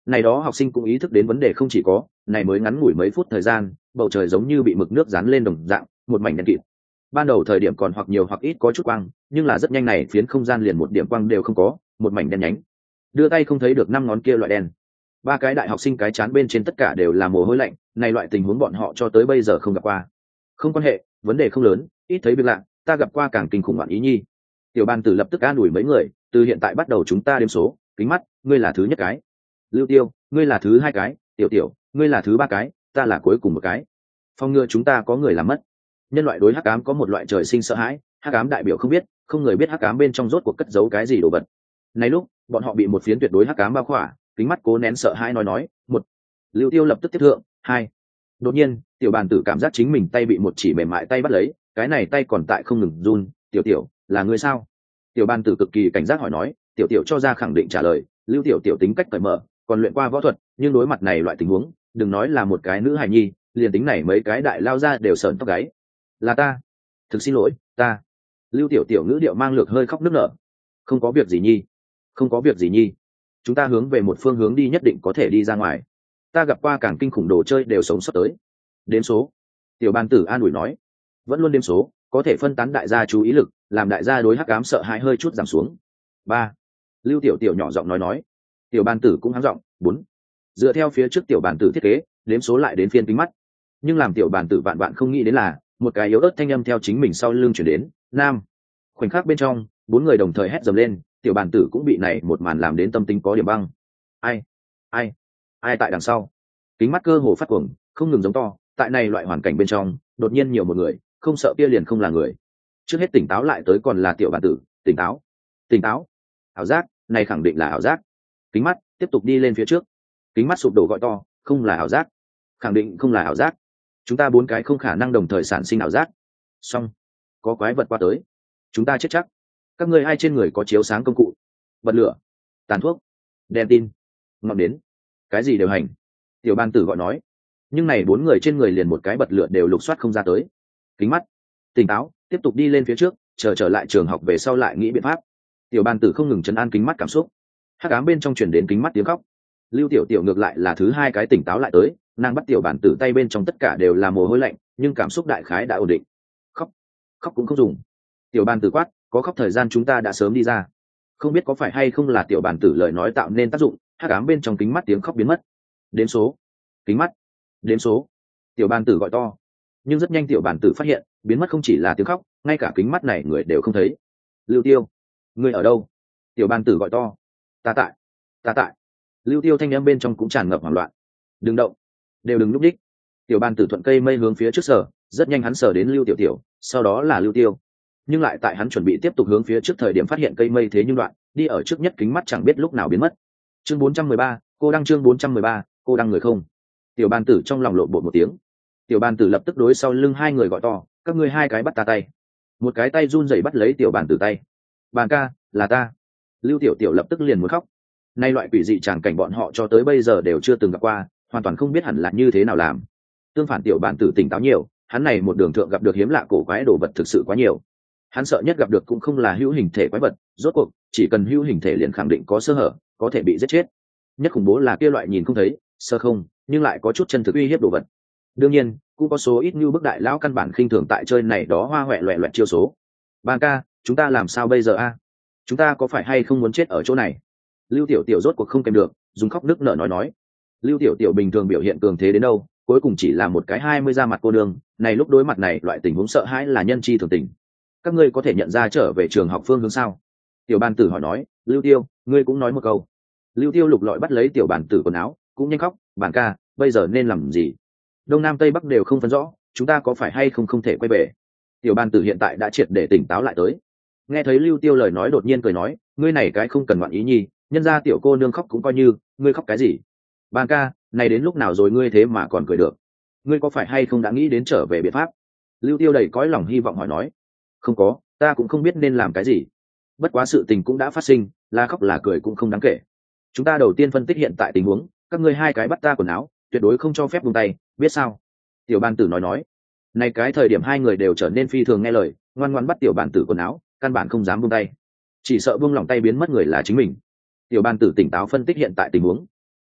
Này đó học sinh cũng ý thức đến vấn đề không chỉ có, này mới ngắn ngủi mấy phút thời gian, bầu trời giống như bị mực nước dán lên đồng dạng, một mảnh đen kịt. Ban đầu thời điểm còn hoặc nhiều hoặc ít có chút quang, nhưng là rất nhanh này phiến không gian liền một điểm quang đều không có, một mảnh đen nhánh. Đưa tay không thấy được năm ngón kia loại đen. Ba cái đại học sinh cái chán bên trên tất cả đều là mồ hôi lạnh, này loại tình huống bọn họ cho tới bây giờ không gặp qua. Không quan hệ, vấn đề không lớn, ít thấy việc lạ, ta gặp qua càng kinh khủng ngoạn ý nhi. Tiểu ban tử lập tức an ủi mấy người, từ hiện tại bắt đầu chúng ta đếm số, kính mắt, ngươi là thứ nhất cái. Lưu Tiêu, ngươi là thứ hai cái, Tiểu Tiểu, ngươi là thứ ba cái, ta là cuối cùng một cái. Phòng ngừa chúng ta có người làm mất. Nhân loại đối hắc ám có một loại trời sinh sợ hãi, hắc ám đại biểu không biết, không người biết hắc ám bên trong rốt cuộc cất giấu cái gì đồ vật. Này lúc, bọn họ bị một phiến tuyệt đối hắc ám bao khỏa, kính mắt cố nén sợ hãi nói nói, một. Lưu Tiêu lập tức tiếp thượng, hai. Đột nhiên, tiểu bàn tử cảm giác chính mình tay bị một chỉ mềm mại tay bắt lấy, cái này tay còn tại không ngừng run, "Tiểu Tiểu, là ngươi sao?" Tiểu bàn tử cực kỳ cảnh giác hỏi nói, Tiểu Tiểu cho ra khẳng định trả lời, Lưu Tiểu Tiểu tính cách cởi mở, còn luyện qua võ thuật, nhưng đối mặt này loại tình huống, đừng nói là một cái nữ hài nhi, liền tính này mấy cái đại lao ra đều sởn tóc gáy. "Là ta, thực xin lỗi, ta." Lưu Tiểu Tiểu ngữ điệu mang lược hơi khóc nức nở. "Không có việc gì nhi, không có việc gì nhi, chúng ta hướng về một phương hướng đi nhất định có thể đi ra ngoài. Ta gặp qua càng kinh khủng đồ chơi đều sống sót tới." Đếm số. Tiểu bàn tử an ủi nói, vẫn luôn đếm số, có thể phân tán đại gia chú ý lực, làm đại gia đối hắc ám sợ hãi hơi chút giảm xuống. Ba. Lưu Tiểu Tiểu nhỏ giọng nói nói. Tiểu bàn tử cũng hắng giọng. Bốn. Dựa theo phía trước tiểu bàn tử thiết kế, đếm số lại đến phiên kính mắt. Nhưng làm tiểu bàn tử vạn vạn không nghĩ đến là, một cái yếu ớt thanh âm theo chính mình sau lưng chuyển đến, "Nam." Khoảnh khắc bên trong, bốn người đồng thời hét dầm lên, tiểu bàn tử cũng bị này một màn làm đến tâm tính có điểm băng. Ai? Ai? Ai tại đằng sau? Kính mắt cơ hồ phát cuồng, không ngừng giống to, tại này loại hoàn cảnh bên trong, đột nhiên nhiều một người, không sợ kia liền không là người. Trước hết tỉnh táo lại tới còn là tiểu bàn tử, tỉnh táo, tỉnh táo. Ảo giác, này khẳng định là ảo giác. Kính mắt tiếp tục đi lên phía trước. Kính mắt sụp đổ gọi to, không là ảo giác, khẳng định không là ảo giác. Chúng ta bốn cái không khả năng đồng thời sản sinh ảo giác. Xong, có quái vật qua tới, chúng ta chết chắc. Các ngươi ai trên người có chiếu sáng công cụ? Bật lửa, tàn thuốc, đèn tin, ngọn đến, cái gì đều hành. Tiểu ban tử gọi nói, nhưng này bốn người trên người liền một cái bật lửa đều lục soát không ra tới. Kính mắt, tỉnh táo, tiếp tục đi lên phía trước, chờ trở lại trường học về sau lại nghĩ biện pháp. Tiểu ban tử không ngừng trấn an kính mắt cảm xúc. Hắc ám bên trong truyền đến kính mắt tiếng khóc. Lưu Tiểu Tiểu ngược lại là thứ hai cái tỉnh táo lại tới, nàng bắt tiểu bản tử tay bên trong tất cả đều là mồ hôi lạnh, nhưng cảm xúc đại khái đã ổn định. Khóc, khóc cũng không dùng. Tiểu bản tử quát, có khóc thời gian chúng ta đã sớm đi ra. Không biết có phải hay không là tiểu bản tử lời nói tạo nên tác dụng, hắc ám bên trong kính mắt tiếng khóc biến mất. Đếm số, kính mắt, đếm số. Tiểu bản tử gọi to, nhưng rất nhanh tiểu bản tử phát hiện, biến mất không chỉ là tiếng khóc, ngay cả kính mắt này người đều không thấy. Lưu Tiêu, ngươi ở đâu? Tiểu bản tử gọi to. Ta tại, ta tại. Lưu Tiêu thanh âm bên trong cũng tràn ngập hoảng loạn. Đừng động, đều đừng lúc đích. Tiểu bàn tử thuận cây mây hướng phía trước sở, rất nhanh hắn sở đến Lưu Tiểu Tiểu, sau đó là Lưu Tiêu. Nhưng lại tại hắn chuẩn bị tiếp tục hướng phía trước thời điểm phát hiện cây mây thế nhưng đoạn, đi ở trước nhất kính mắt chẳng biết lúc nào biến mất. Chương bốn trăm mười ba, cô đăng chương bốn trăm mười ba, cô đăng người không. Tiểu bàn tử trong lòng lộn bột một tiếng. Tiểu bàn tử lập tức đối sau lưng hai người gọi to, các ngươi hai cái bắt ta tay. Một cái tay run rẩy bắt lấy tiểu bàn tử tay. Bàn ca, là ta. Lưu Tiểu Tiểu lập tức liền muốn khóc. Nay loại quỷ dị tràng cảnh bọn họ cho tới bây giờ đều chưa từng gặp qua, hoàn toàn không biết hẳn là như thế nào làm. Tương phản tiểu bản tử tỉnh táo nhiều, hắn này một đường thượng gặp được hiếm lạ cổ quái đồ vật thực sự quá nhiều. Hắn sợ nhất gặp được cũng không là hữu hình thể quái vật, rốt cuộc chỉ cần hữu hình thể liền khẳng định có sơ hở, có thể bị giết chết. Nhất khủng bố là kia loại nhìn không thấy, sơ không, nhưng lại có chút chân thực uy hiếp đồ vật. Đương nhiên, cũng có số ít như bức đại lão căn bản khinh thường tại chơi này đó hoa hoẹ loẹ loẹt chiêu số. Ban ca, chúng ta làm sao bây giờ a? Chúng ta có phải hay không muốn chết ở chỗ này? Lưu Tiểu Tiểu rốt cuộc không kèm được, dùng khóc nức nở nói nói. Lưu Tiểu Tiểu bình thường biểu hiện cường thế đến đâu, cuối cùng chỉ là một cái hai mươi da mặt cô đường, này lúc đối mặt này loại tình huống sợ hãi là nhân chi thường tình. Các ngươi có thể nhận ra trở về trường học phương hướng sao? Tiểu Bàn Tử hỏi nói. Lưu Tiêu, ngươi cũng nói một câu. Lưu Tiêu lục lọi bắt lấy Tiểu Bàn Tử quần áo, cũng nhanh khóc, Bàn ca, bây giờ nên làm gì? Đông Nam Tây Bắc đều không phân rõ, chúng ta có phải hay không không thể quay về? Tiểu Bàn Tử hiện tại đã triệt để tỉnh táo lại tới. Nghe thấy Lưu Tiêu lời nói đột nhiên cười nói, ngươi này cái không cần ngoạn ý nhi, nhân ra tiểu cô nương khóc cũng coi như, ngươi khóc cái gì? Bàn ca, này đến lúc nào rồi ngươi thế mà còn cười được? Ngươi có phải hay không đã nghĩ đến trở về biện pháp? Lưu Tiêu đầy cõi lòng hy vọng hỏi nói. Không có, ta cũng không biết nên làm cái gì. Bất quá sự tình cũng đã phát sinh, là khóc là cười cũng không đáng kể. Chúng ta đầu tiên phân tích hiện tại tình huống, các ngươi hai cái bắt ta quần áo, tuyệt đối không cho phép buông tay, biết sao? Tiểu Bàn Tử nói nói. Này cái thời điểm hai người đều trở nên phi thường nghe lời, ngoan ngoãn bắt Tiểu Bàn Tử quần áo, căn bản không dám buông tay, chỉ sợ buông lỏng tay biến mất người là chính mình. Tiểu Bàn Tử tỉnh táo phân tích hiện tại tình huống.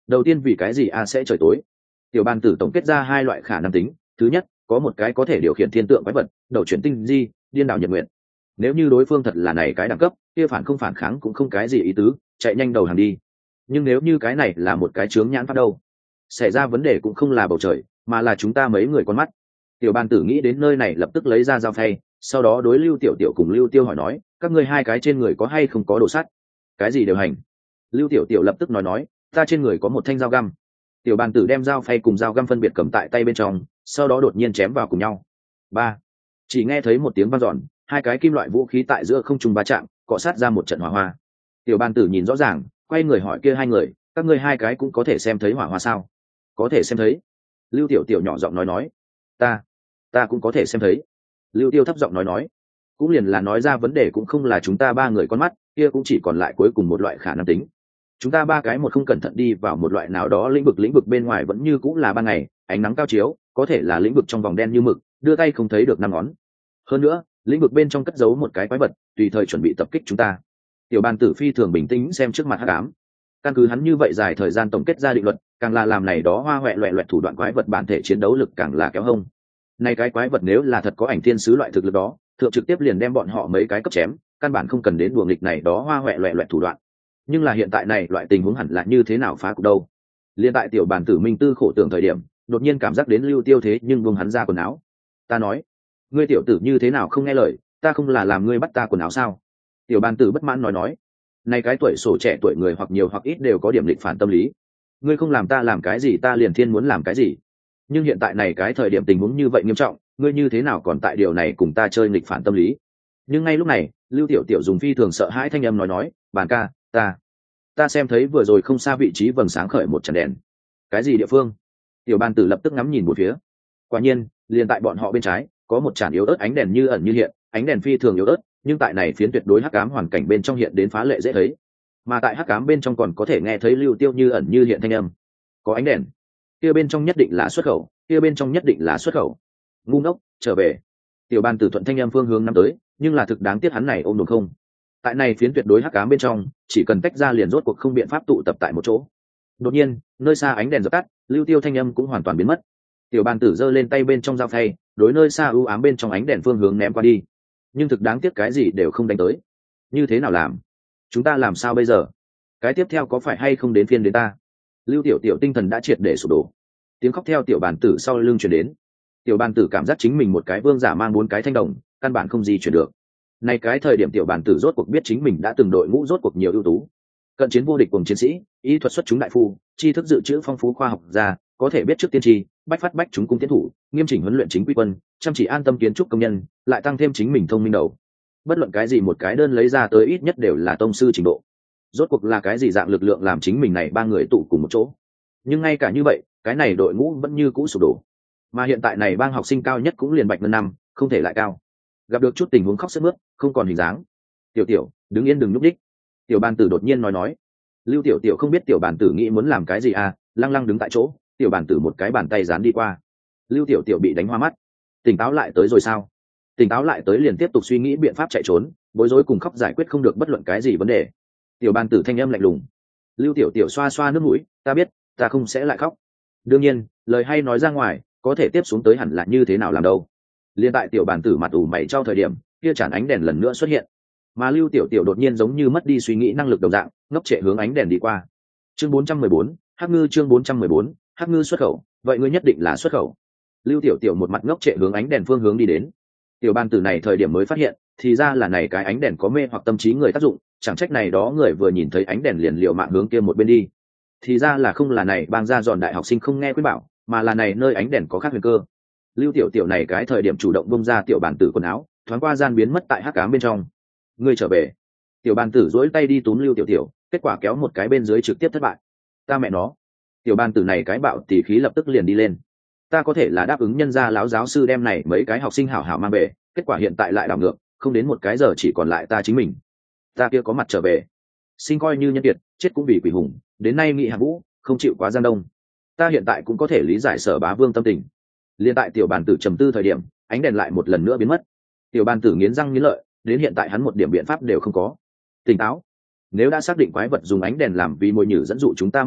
Đầu tiên vì cái gì a sẽ trời tối? Tiểu bàn tử tổng kết ra hai loại khả năng tính. Thứ nhất, có một cái có thể điều khiển thiên tượng quái vật, đầu chuyển tinh di, điên đảo nhật nguyện. Nếu như đối phương thật là này cái đẳng cấp, kia phản không phản kháng cũng không cái gì ý tứ, chạy nhanh đầu hàng đi. Nhưng nếu như cái này là một cái chướng nhãn pháp đâu, xảy ra vấn đề cũng không là bầu trời, mà là chúng ta mấy người con mắt. Tiểu bàn tử nghĩ đến nơi này lập tức lấy ra dao phay, sau đó đối Lưu Tiểu Tiểu cùng Lưu Tiêu hỏi nói, các ngươi hai cái trên người có hay không có đồ sắt? Cái gì đều hành. Lưu Tiểu Tiểu lập tức nói nói, ta trên người có một thanh dao găm. Tiểu bàn tử đem dao phay cùng dao găm phân biệt cầm tại tay bên trong, sau đó đột nhiên chém vào cùng nhau. Ba. Chỉ nghe thấy một tiếng vang dọn, hai cái kim loại vũ khí tại giữa không trung va chạm, cọ sát ra một trận hỏa hoa. Tiểu bàn tử nhìn rõ ràng, quay người hỏi kia hai người, các ngươi hai cái cũng có thể xem thấy hỏa hoa sao? Có thể xem thấy. Lưu Tiểu Tiểu nhỏ giọng nói nói, ta, ta cũng có thể xem thấy. Lưu Tiêu thấp giọng nói nói, cũng liền là nói ra vấn đề cũng không là chúng ta ba người con mắt, kia cũng chỉ còn lại cuối cùng một loại khả năng tính. Chúng ta ba cái một không cẩn thận đi vào một loại nào đó lĩnh vực lĩnh vực bên ngoài vẫn như cũng là ban ngày, ánh nắng cao chiếu, có thể là lĩnh vực trong vòng đen như mực, đưa tay không thấy được năm ngón. Hơn nữa, lĩnh vực bên trong cất giấu một cái quái vật, tùy thời chuẩn bị tập kích chúng ta. Tiểu bàn tử phi thường bình tĩnh xem trước mặt hắc ám. Căn cứ hắn như vậy dài thời gian tổng kết ra định luật, càng là làm này đó hoa hoẹ loẹ loẹt thủ đoạn quái vật bản thể chiến đấu lực càng là kéo hông. Này cái quái vật nếu là thật có ảnh thiên sứ loại thực lực đó, thượng trực tiếp liền đem bọn họ mấy cái cấp chém, căn bản không cần đến đùa nghịch này đó hoa hoẹ loẹ loẹt thủ đoạn. Nhưng là hiện tại này loại tình huống hẳn là như thế nào phá cục đâu? Liên tại tiểu bàn tử minh tư khổ tưởng thời điểm, đột nhiên cảm giác đến Lưu Tiêu thế nhưng buông hắn ra quần áo. Ta nói, ngươi tiểu tử như thế nào không nghe lời, ta không là làm ngươi bắt ta quần áo sao? Tiểu bàn tử bất mãn nói nói, này cái tuổi sổ trẻ tuổi người hoặc nhiều hoặc ít đều có điểm lịch phản tâm lý. Ngươi không làm ta làm cái gì ta liền thiên muốn làm cái gì. Nhưng hiện tại này cái thời điểm tình huống như vậy nghiêm trọng, ngươi như thế nào còn tại điều này cùng ta chơi nghịch phản tâm lý? Nhưng ngay lúc này, Lưu Tiểu Tiểu dùng phi thường sợ hãi thanh âm nói nói, bàn ca, ta, ta xem thấy vừa rồi không xa vị trí vầng sáng khởi một chản đèn. Cái gì địa phương? Tiểu bàn tử lập tức ngắm nhìn một phía. Quả nhiên, liền tại bọn họ bên trái, có một chản yếu ớt ánh đèn như ẩn như hiện, ánh đèn phi thường yếu ớt, nhưng tại này phiến tuyệt đối hắc ám hoàn cảnh bên trong hiện đến phá lệ dễ thấy. Mà tại hắc ám bên trong còn có thể nghe thấy Lưu Tiêu như ẩn như hiện thanh âm. Có ánh đèn, kia bên trong nhất định là xuất khẩu, kia bên trong nhất định là xuất khẩu. Ngu ngốc, trở về. Tiểu bàn tử thuận thanh âm phương hướng năm tới, nhưng là thực đáng tiếc hắn này ôm đồn không. Tại này phiến tuyệt đối hắc ám bên trong, chỉ cần tách ra liền rốt cuộc không biện pháp tụ tập tại một chỗ. Đột nhiên, nơi xa ánh đèn dập tắt, Lưu Tiêu thanh âm cũng hoàn toàn biến mất. Tiểu bàn tử giơ lên tay bên trong dao phay, đối nơi xa u ám bên trong ánh đèn phương hướng ném qua đi. Nhưng thực đáng tiếc cái gì đều không đánh tới. Như thế nào làm? Chúng ta làm sao bây giờ? Cái tiếp theo có phải hay không đến phiên đến ta? Lưu Tiểu Tiểu tinh thần đã triệt để sụp đổ. Tiếng khóc theo tiểu bàn tử sau lưng truyền đến. Tiểu bàn tử cảm giác chính mình một cái vương giả mang bốn cái thanh đồng, căn bản không gì chuyển được. Này cái thời điểm tiểu bàn tử rốt cuộc biết chính mình đã từng đội ngũ rốt cuộc nhiều ưu tú. Cận chiến vô địch cùng chiến sĩ, y thuật xuất chúng đại phu, tri thức dự trữ phong phú khoa học gia, có thể biết trước tiên tri, bách phát bách chúng cung tiến thủ, nghiêm chỉnh huấn luyện chính quy quân, chăm chỉ an tâm kiến trúc công nhân, lại tăng thêm chính mình thông minh đầu. Bất luận cái gì một cái đơn lấy ra tới ít nhất đều là tông sư trình độ. Rốt cuộc là cái gì dạng lực lượng làm chính mình này ba người tụ cùng một chỗ. Nhưng ngay cả như vậy, cái này đội ngũ vẫn như cũ sụp đổ. Mà hiện tại này bang học sinh cao nhất cũng liền bạch ngân năm, không thể lại cao. Gặp được chút tình huống khóc sướt mướt, không còn hình dáng. Tiểu Tiểu, đứng yên đừng nhúc nhích. Tiểu bàn tử đột nhiên nói nói. Lưu Tiểu Tiểu không biết tiểu bàn tử nghĩ muốn làm cái gì à, lăng lăng đứng tại chỗ, tiểu bàn tử một cái bàn tay dán đi qua. Lưu Tiểu Tiểu bị đánh hoa mắt. Tỉnh táo lại tới rồi sao? Tỉnh táo lại tới liền tiếp tục suy nghĩ biện pháp chạy trốn, bối rối cùng khóc giải quyết không được bất luận cái gì vấn đề. Tiểu bàn tử thanh âm lạnh lùng. Lưu Tiểu Tiểu xoa xoa nước mũi, ta biết, ta không sẽ lại khóc. Đương nhiên, lời hay nói ra ngoài, có thể tiếp xuống tới hẳn là như thế nào làm đâu. Liên tại tiểu bàn tử mặt ủ mày trao thời điểm, kia chản ánh đèn lần nữa xuất hiện. Mà Lưu Tiểu Tiểu đột nhiên giống như mất đi suy nghĩ năng lực đồng dạng, ngốc trệ hướng ánh đèn đi qua. Chương bốn trăm mười bốn, Hắc Ngư chương bốn trăm mười bốn, Hắc Ngư xuất khẩu, vậy ngươi nhất định là xuất khẩu. Lưu Tiểu Tiểu một mặt ngốc trệ hướng ánh đèn phương hướng đi đến. Tiểu bàn tử này thời điểm mới phát hiện, thì ra là này cái ánh đèn có mê hoặc tâm trí người tác dụng, chẳng trách này đó người vừa nhìn thấy ánh đèn liền liều mạng hướng kia một bên đi. Thì ra là không là này bang ra giòn đại học sinh không nghe khuyên bảo, mà là này nơi ánh đèn có khác huyền cơ. Lưu Tiểu Tiểu này cái thời điểm chủ động bung ra tiểu bàn tử quần áo, thoáng qua gian biến mất tại hắc ám bên trong. Ngươi trở về. Tiểu bàn tử duỗi tay đi túm Lưu Tiểu Tiểu, kết quả kéo một cái bên dưới trực tiếp thất bại. Ta mẹ nó. Tiểu bàn tử này cái bạo tỉ khí lập tức liền đi lên. Ta có thể là đáp ứng nhân gia láo giáo sư đem này mấy cái học sinh hảo hảo mang về, kết quả hiện tại lại đảo ngược, không đến một cái giờ chỉ còn lại ta chính mình. Ta kia có mặt trở về, sinh coi như nhân kiệt, chết cũng vì quỷ hùng, đến nay nghị hạ vũ, không chịu quá gian đông. Ta hiện tại cũng có thể lý giải Sở Bá Vương tâm tình. Liên tại tiểu bàn tử trầm tư thời điểm, ánh đèn lại một lần nữa biến mất. Tiểu bàn tử nghiến răng nghiến lợi, đến hiện tại hắn một điểm biện pháp đều không có. Tỉnh táo. Nếu đã xác định quái vật dùng ánh đèn làm vì mồi nhử dẫn dụ chúng ta mắc câu,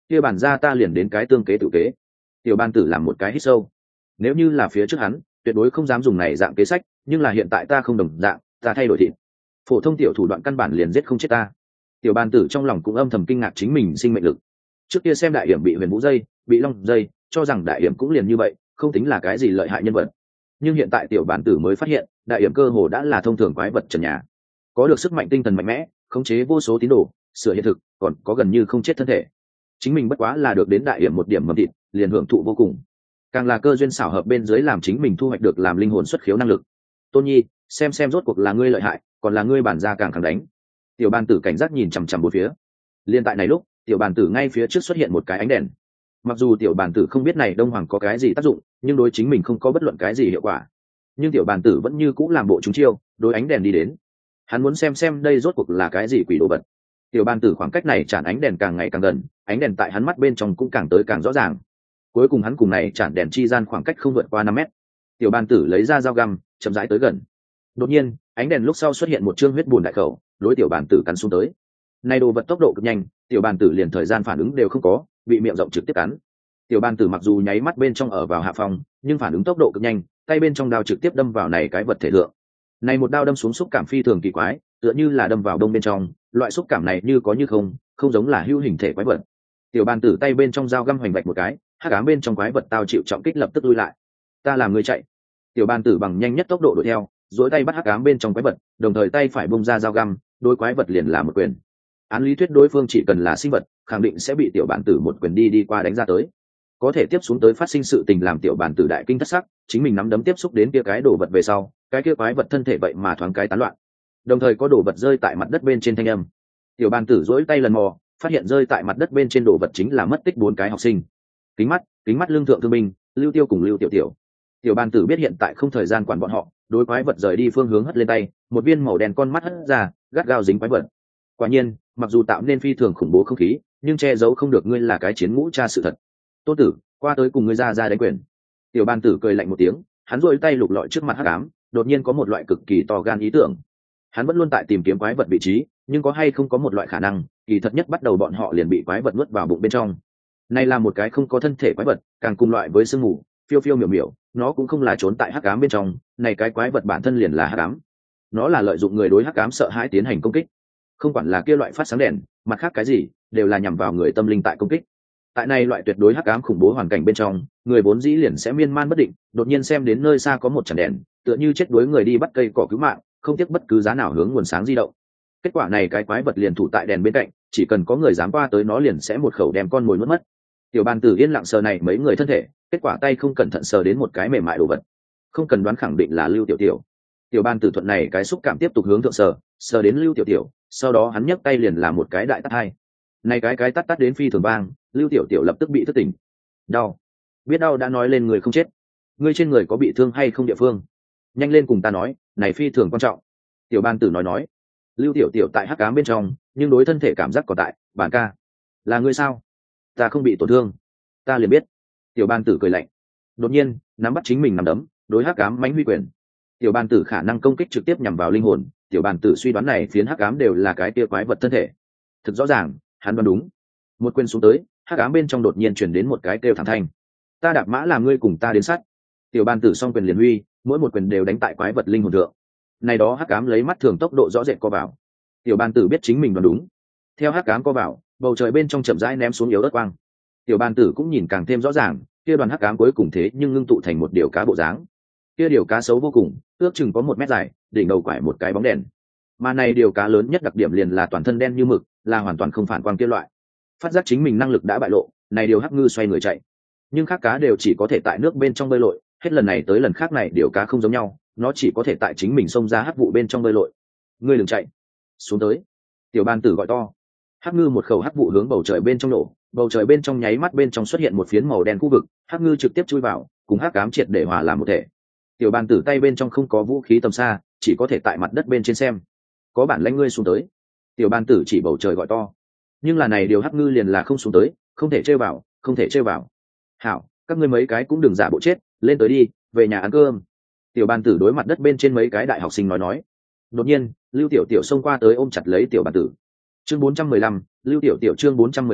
kia bản ra ta liền đến cái tương kế tự kế. Tiểu bàn tử làm một cái hít sâu. Nếu như là phía trước hắn tuyệt đối không dám dùng này dạng kế sách, nhưng là hiện tại ta không đồng dạng, ta thay đổi thịt. Phổ thông tiểu thủ đoạn căn bản liền giết không chết ta. Tiểu bàn tử trong lòng cũng âm thầm kinh ngạc chính mình sinh mệnh lực. Trước kia xem đại hiểm bị huyền vũ dây, bị long dây, cho rằng đại hiểm cũng liền như vậy, không tính là cái gì lợi hại nhân vật. Nhưng hiện tại tiểu bàn tử mới phát hiện, đại hiểm cơ hồ đã là thông thường quái vật trần nhà, có được sức mạnh tinh thần mạnh mẽ, khống chế vô số tín đồ, sửa hiện thực, còn có gần như không chết thân thể. Chính mình bất quá là được đến đại hiểm một điểm mầm thịt, liền hưởng thụ vô cùng. Càng là cơ duyên xảo hợp bên dưới làm chính mình thu hoạch được làm linh hồn xuất khiếu năng lực. Tôn Nhi, xem xem rốt cuộc là ngươi lợi hại, còn là ngươi bản ra càng kháng đánh. Tiểu bàn tử cảnh giác nhìn chằm chằm bốn phía. Liên tại này lúc, tiểu bàn tử ngay phía trước xuất hiện một cái ánh đèn. Mặc dù tiểu bàn tử không biết này đông hoàng có cái gì tác dụng, nhưng đối chính mình không có bất luận cái gì hiệu quả. Nhưng tiểu bàn tử vẫn như cũ làm bộ trúng chiêu, đối ánh đèn đi đến. Hắn muốn xem xem đây rốt cuộc là cái gì quỷ đồ vật. Tiểu bàn tử khoảng cách này chản ánh đèn càng ngày càng gần, ánh đèn tại hắn mắt bên trong cũng càng tới càng rõ ràng. Cuối cùng hắn cùng này chản đèn chi gian khoảng cách không vượt qua năm mét. Tiểu bàn tử lấy ra dao găm, chậm rãi tới gần. Đột nhiên, ánh đèn lúc sau xuất hiện một trương huyết bùn đại khẩu, đối tiểu bàn tử cắn xuống tới. Này đồ vật tốc độ cực nhanh, tiểu bàn tử liền thời gian phản ứng đều không có, bị miệng rộng trực tiếp cắn. Tiểu bàn tử mặc dù nháy mắt bên trong ở vào hạ phòng, nhưng phản ứng tốc độ cực nhanh, tay bên trong đao trực tiếp đâm vào này cái vật thể thượng. Này một đao đâm xuống xúc cảm phi thường kỳ quái, tựa như là đâm vào đông bên trong, loại xúc cảm này như có như không, không giống là hữu hình thể quái vật. Tiểu bàn tử tay bên trong dao găm hoành vạch một cái, hắc ám bên trong quái vật tao chịu trọng kích lập tức lui lại. Ta làm người chạy. Tiểu bàn tử bằng nhanh nhất tốc độ đuổi theo, duỗi tay bắt hắc ám bên trong quái vật, đồng thời tay phải bung ra dao găm, đối quái vật liền là một quyền. Án lý thuyết đối phương chỉ cần là sinh vật, khẳng định sẽ bị tiểu bàn tử một quyền đi đi qua đánh ra tới. Có thể tiếp xuống tới phát sinh sự tình làm tiểu bàn tử đại kinh thất sắc, chính mình nắm đấm tiếp xúc đến kia cái đồ vật về sau, cái kia quái vật thân thể vậy mà thoáng cái tán loạn. Đồng thời có đồ vật rơi tại mặt đất bên trên thanh âm. Tiểu bàn tử duỗi tay lần mò, phát hiện rơi tại mặt đất bên trên đồ vật chính là mất tích bốn cái học sinh. Kính mắt, kính mắt lương thượng thương binh, Lưu Tiêu cùng Lưu Tiểu Tiểu. Tiểu bàn tử biết hiện tại không thời gian quản bọn họ, đối quái vật rời đi phương hướng hất lên tay, một viên màu đen con mắt hất ra, gắt gao dính quái vật. Quả nhiên, mặc dù tạo nên phi thường khủng bố không khí, nhưng che giấu không được ngươi là cái chiến ngũ cha sự thật. Tô tử, qua tới cùng ngươi ra ra đánh quyền. Tiểu bàn tử cười lạnh một tiếng, hắn duỗi tay lục lọi trước mặt hắc ám, đột nhiên có một loại cực kỳ to gan ý tưởng. Hắn vẫn luôn tại tìm kiếm quái vật vị trí, nhưng có hay không có một loại khả năng, kỳ thật nhất bắt đầu bọn họ liền bị quái vật nuốt vào bụng bên trong. Này là một cái không có thân thể quái vật, càng cùng loại với sương mù, phiêu phiêu miểu miểu, nó cũng không là trốn tại hắc ám bên trong, này cái quái vật bản thân liền là hắc ám. Nó là lợi dụng người đối hắc ám sợ hãi tiến hành công kích. Không quản là kia loại phát sáng đèn, mặt khác cái gì, đều là nhằm vào người tâm linh tại công kích. Tại này loại tuyệt đối hắc ám khủng bố hoàn cảnh bên trong, người vốn dĩ liền sẽ miên man bất định, đột nhiên xem đến nơi xa có một chản đèn, tựa như chết đuối người đi bắt cây cỏ cứu mạng, không tiếc bất cứ giá nào hướng nguồn sáng di động. Kết quả này cái quái vật liền thủ tại đèn bên cạnh, chỉ cần có người dám qua tới nó liền sẽ một khẩu đem con mồi mất mất. Tiểu bàn tử yên lặng sờ này mấy người thân thể, kết quả tay không cẩn thận sờ đến một cái mềm mại đồ vật, không cần đoán khẳng định là Lưu Tiểu Tiểu. Tiểu bàn tử thuận này cái xúc cảm tiếp tục hướng thượng sờ, sờ đến Lưu Tiểu Tiểu, sau đó hắn nhấc tay liền làm một cái đại tát hai. Này cái cái tát tát đến phi thường vang, Lưu Tiểu Tiểu lập tức bị thức tỉnh. Đau. Biết đau đã nói lên người không chết. Ngươi trên người có bị thương hay không địa phương? Nhanh lên cùng ta nói, này phi thường quan trọng. Tiểu bàn tử nói nói. Lưu Tiểu Tiểu tại hắc ám bên trong, nhưng đối thân thể cảm giác còn tại, bản ca. Là ngươi sao? Ta không bị tổn thương. Ta liền biết. Tiểu bàn tử cười lạnh. Đột nhiên, nắm bắt chính mình nắm đấm, đối hắc ám mãnh huy quyền. Tiểu bàn tử khả năng công kích trực tiếp nhằm vào linh hồn, tiểu bàn tử suy đoán này phiến hắc ám đều là cái tia quái vật thân thể. Thực rõ ràng, hắn đoán đúng. Một quyền xuống tới, hắc ám bên trong đột nhiên truyền đến một cái kêu thẳng thanh. Ta đạp mã làm ngươi cùng ta đến sát. Tiểu bàn tử song quyền liền huy, mỗi một quyền đều đánh tại quái vật linh hồn thượng. Này đó hắc ám lấy mắt thường tốc độ rõ rệt co vào. Tiểu bàn tử biết chính mình đoán đúng. Theo hắc ám co vào, bầu trời bên trong chậm rãi ném xuống yếu ớt quang. Tiểu bàn tử cũng nhìn càng thêm rõ ràng, kia đoàn hắc ám cuối cùng thế nhưng ngưng tụ thành một điều cá bộ dáng. Kia điều cá xấu vô cùng, ước chừng có một mét dài, đỉnh đầu quải một cái bóng đèn. Mà này điều cá lớn nhất đặc điểm liền là toàn thân đen như mực, là hoàn toàn không phản quang kia loại. Phát giác chính mình năng lực đã bại lộ, này điều hắc ngư xoay người chạy. Nhưng khác cá đều chỉ có thể tại nước bên trong bơi lội, hết lần này tới lần khác này điều cá không giống nhau, nó chỉ có thể tại chính mình xông ra hắc vụ bên trong bơi lội. Ngươi đừng chạy, xuống tới. Tiểu bàn tử gọi to. Hắc ngư một khẩu hắc vụ hướng bầu trời bên trong nổ, bầu trời bên trong nháy mắt bên trong xuất hiện một phiến màu đen khu vực, hắc ngư trực tiếp chui vào, cùng hắc ám triệt để hòa làm một thể. Tiểu bàn tử tay bên trong không có vũ khí tầm xa, chỉ có thể tại mặt đất bên trên xem. Có bản lãnh ngươi xuống tới. Tiểu bàn tử chỉ bầu trời gọi to. Nhưng là này điều hắc ngư liền là không xuống tới, không thể trêu vào, không thể trêu vào. Hảo, các ngươi mấy cái cũng đừng giả bộ chết, lên tới đi, về nhà ăn cơm. Tiểu bàn tử đối mặt đất bên trên mấy cái đại học sinh nói nói. Đột nhiên, Lưu Tiểu Tiểu xông qua tới ôm chặt lấy tiểu bàn tử. Chương bốn trăm mười lăm, Lưu Tiểu Tiểu chương bốn trăm mười lăm,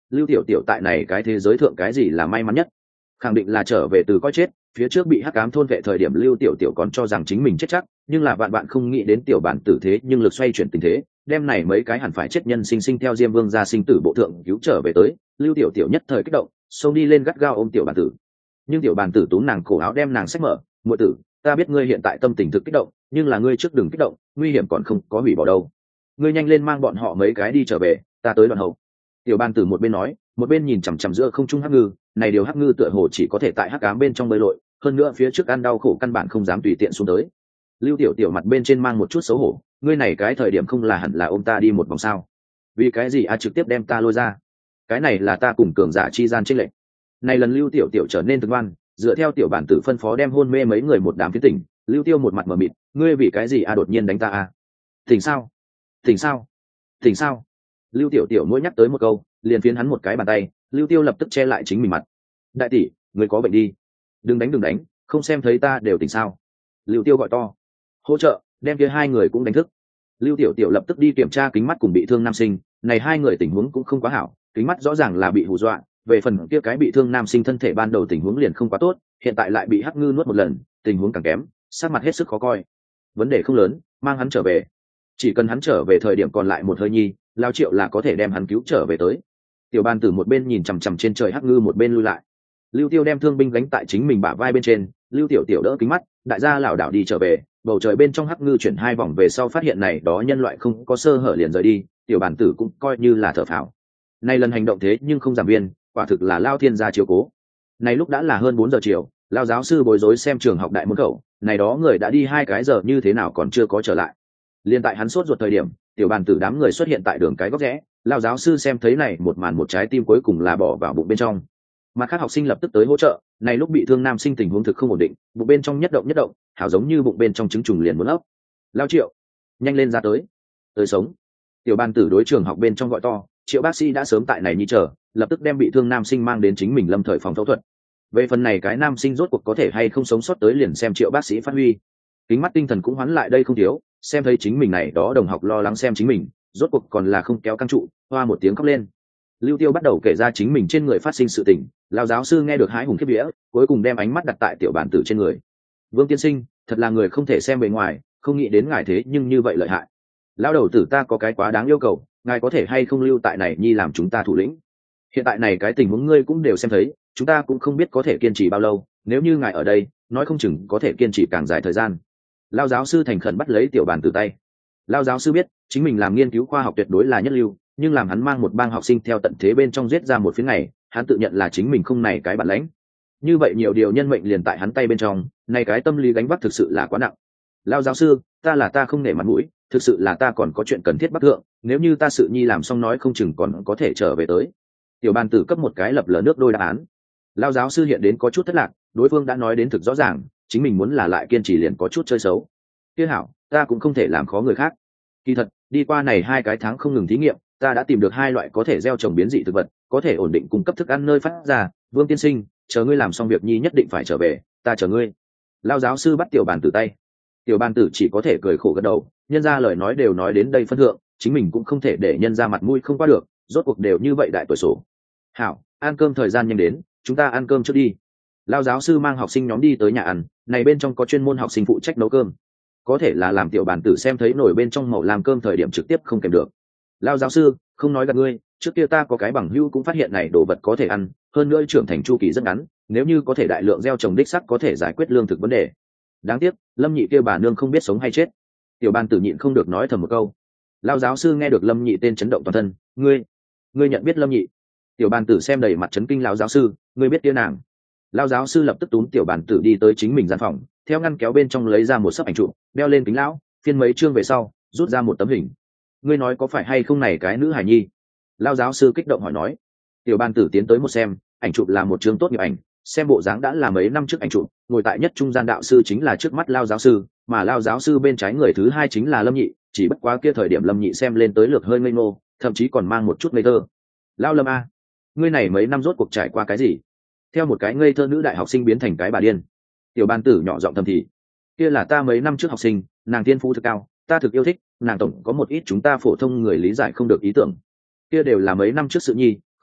lưu tiểu tiểu tại này cái thế giới thượng cái gì là may mắn nhất? Khẳng định là trở về từ coi chết. Phía trước bị hắc ám thôn vệ thời điểm lưu tiểu tiểu còn cho rằng chính mình chết chắc, nhưng là bạn bạn không nghĩ đến tiểu bản tử thế nhưng lực xoay chuyển tình thế, đem này mấy cái hẳn phải chết nhân sinh sinh theo diêm vương gia sinh tử bộ thượng cứu trở về tới. Lưu tiểu tiểu nhất thời kích động, xông đi lên gắt gao ôm tiểu bản tử. Nhưng tiểu bản tử túm nàng cổ áo đem nàng xách mở, muội tử, ta biết ngươi hiện tại tâm tình thực kích động, nhưng là ngươi trước đừng kích động, nguy hiểm còn không có hủy bỏ đâu. Ngươi nhanh lên mang bọn họ mấy cái đi trở về, ta tới đoạn hậu. Tiểu bản tử một bên nói, một bên nhìn chằm chằm giữa không trung hắc ngư, này điều hắc ngư tựa hồ chỉ có thể tại hắc ám bên trong bơi lội, hơn nữa phía trước ăn đau khổ căn bản không dám tùy tiện xuống tới. Lưu tiểu tiểu mặt bên trên mang một chút xấu hổ, ngươi này cái thời điểm không là hẳn là ôm ta đi một vòng sao? Vì cái gì a trực tiếp đem ta lôi ra? Cái này là ta cùng cường giả chi gian chênh lệch. Này lần Lưu tiểu tiểu trở nên thực ngoan, dựa theo tiểu bản tử phân phó đem hôn mê mấy người một đám phiến tỉnh. Lưu tiêu một mặt mờ mịt, ngươi vì cái gì a đột nhiên đánh ta a? Tỉnh sao? Tỉnh sao? Tỉnh sao? Lưu tiểu tiểu mỗi nhắc tới một câu, liền phiến hắn một cái bàn tay. Lưu tiêu lập tức che lại chính mình mặt. Đại tỷ, ngươi có bệnh đi? Đừng đánh đừng đánh, không xem thấy ta đều tỉnh sao? Lưu tiêu gọi to. Hỗ trợ, đem kia hai người cũng đánh thức. Lưu tiểu tiểu lập tức đi kiểm tra kính mắt cùng bị thương nam sinh, này hai người tình huống cũng không quá hảo, kính mắt rõ ràng là bị hù dọa, về phần kia cái bị thương nam sinh thân thể ban đầu tình huống liền không quá tốt, hiện tại lại bị hắc ngư nuốt một lần, tình huống càng kém, sắc mặt hết sức khó coi. Vấn đề không lớn, mang hắn trở về. Chỉ cần hắn trở về thời điểm còn lại một hơi nhi, Lao Triệu là có thể đem hắn cứu trở về tới. Tiểu Ban Tử một bên nhìn chằm chằm trên trời hắc ngư một bên lui lại. Lưu Tiêu đem thương binh gánh tại chính mình bả vai bên trên, Lưu Tiểu Tiểu đỡ kính mắt, đại gia lảo đảo đi trở về, bầu trời bên trong hắc ngư chuyển hai vòng về sau phát hiện này đó nhân loại không có sơ hở liền rời đi, Tiểu Bản Tử cũng coi như là thở phào. Nay lần hành động thế nhưng không giảm viên, quả thực là Lao Thiên gia chiếu cố. Này lúc đã là hơn bốn giờ chiều, Lao giáo sư bối rối xem trường học đại môn khẩu, này đó người đã đi hai cái giờ như thế nào còn chưa có trở lại. Liên tại hắn sốt ruột thời điểm, Tiểu Bản Tử đám người xuất hiện tại đường cái góc rẽ, Lao giáo sư xem thấy này một màn một trái tim cuối cùng là bỏ vào bụng bên trong. Mà các học sinh lập tức tới hỗ trợ, này lúc bị thương nam sinh tình huống thực không ổn định, bụng bên trong nhất động nhất động, hảo giống như bụng bên trong trứng trùng liền muốn ấp. Lao Triệu, nhanh lên ra tới, tới sống. Tiểu Ban Tử đối trường học bên trong gọi to, Triệu bác sĩ đã sớm tại này nhi chờ, lập tức đem bị thương nam sinh mang đến chính mình lâm thời phòng phẫu thuật. Về phần này cái nam sinh rốt cuộc có thể hay không sống sót tới liền xem Triệu bác sĩ phát huy. Kính mắt tinh thần cũng hoán lại đây không thiếu, xem thấy chính mình này đó đồng học lo lắng xem chính mình, rốt cuộc còn là không kéo căng trụ, hoa một tiếng khóc lên. Lưu Tiêu bắt đầu kể ra chính mình trên người phát sinh sự tình, lão giáo sư nghe được hái hùng khiếp vía, cuối cùng đem ánh mắt đặt tại Tiểu Bản Tử trên người. Vương tiên sinh, thật là người không thể xem bề ngoài, không nghĩ đến ngài thế nhưng như vậy lợi hại. Lão đầu tử ta có cái quá đáng yêu cầu, ngài có thể hay không lưu tại này nhi làm chúng ta thủ lĩnh. Hiện tại này cái tình huống ngươi cũng đều xem thấy, chúng ta cũng không biết có thể kiên trì bao lâu, nếu như ngài ở đây, nói không chừng có thể kiên trì càng dài thời gian. Lão giáo sư thành khẩn bắt lấy Tiểu Bản Tử tay. Lão giáo sư biết, chính mình làm nghiên cứu khoa học tuyệt đối là nhất lưu, nhưng làm hắn mang một bang học sinh theo tận thế bên trong giết ra một phía này, hắn tự nhận là chính mình không này cái bản lãnh. Như vậy nhiều điều nhân mệnh liền tại hắn tay bên trong, này cái tâm lý gánh vác thực sự là quá nặng. Lão giáo sư, ta là ta không nể mặt mũi, thực sự là ta còn có chuyện cần thiết bắt thượng, nếu như ta sự nhi làm xong nói không chừng còn có thể trở về tới. Tiểu Ban Tử cấp một cái lập lờ nước đôi đáp án. Lão giáo sư hiện đến có chút thất lạc, đối phương đã nói đến thực rõ ràng, chính mình muốn là lại kiên trì liền có chút chơi xấu. Kia hảo, ta cũng không thể làm khó người khác. Kỳ thật, đi qua này hai cái tháng không ngừng thí nghiệm, ta đã tìm được hai loại có thể gieo trồng biến dị thực vật, có thể ổn định cung cấp thức ăn nơi phát ra. Vương tiên sinh, chờ ngươi làm xong việc nhi nhất định phải trở về, ta chờ ngươi. Lão giáo sư bắt Tiểu Bàn Tử tay. Tiểu Ban Tử chỉ có thể cười khổ gật đầu, nhân ra lời nói đều nói đến đây phân thượng, chính mình cũng không thể để nhân ra mặt mũi không qua được, rốt cuộc đều như vậy đại tuổi sổ. Hảo, ăn cơm thời gian nhanh đến, chúng ta ăn cơm trước đi. Lão giáo sư mang học sinh nhóm đi tới nhà ăn, này bên trong có chuyên môn học sinh phụ trách nấu cơm. Có thể là làm Tiểu Bản Tử xem thấy nổi bên trong màu làm cơm thời điểm trực tiếp không kèm được. Lão giáo sư, không nói gạt ngươi, trước kia ta có cái bằng hữu cũng phát hiện này đồ vật có thể ăn, hơn nữa trưởng thành chu kỳ rất ngắn, nếu như có thể đại lượng gieo trồng đích sắc có thể giải quyết lương thực vấn đề. Đáng tiếc, Lâm Nhị kia bà nương không biết sống hay chết. Tiểu Ban Tử nhịn không được nói thầm một câu. Lão giáo sư nghe được Lâm Nhị tên chấn động toàn thân, ngươi, ngươi nhận biết Lâm Nhị? Tiểu Ban Tử xem đầy mặt chấn kinh lão giáo sư, ngươi biết tiếng nàng? Lão giáo sư lập tức túm Tiểu Ban Tử đi tới chính mình gian phòng, theo ngăn kéo bên trong lấy ra một sấp ảnh chụp, đeo lên kính lão, phiên mấy chương về sau, rút ra một tấm hình. Ngươi nói có phải hay không này cái nữ hài nhi? Lão giáo sư kích động hỏi nói. Tiểu Ban Tử tiến tới một xem, ảnh chụp là một chương tốt nghiệp ảnh, xem bộ dáng đã là mấy năm trước ảnh chụp, ngồi tại nhất trung gian đạo sư chính là trước mắt Lão giáo sư, mà Lão giáo sư bên trái người thứ hai chính là Lâm Nhị, chỉ bất quá kia thời điểm Lâm Nhị xem lên tới lược hơi ngây ngô, thậm chí còn mang một chút ngây thơ. Lão Lâm a, ngươi này mấy năm rốt cuộc trải qua cái gì? Theo một cái ngây thơ nữ đại học sinh biến thành cái bà điên. Tiểu Ban Tử nhỏ giọng thầm thì, kia là ta mấy năm trước học sinh, nàng tiên phú thực cao, ta thực yêu thích, nàng tổng có một ít chúng ta phổ thông người lý giải không được ý tưởng. Kia đều là mấy năm trước sự nhi,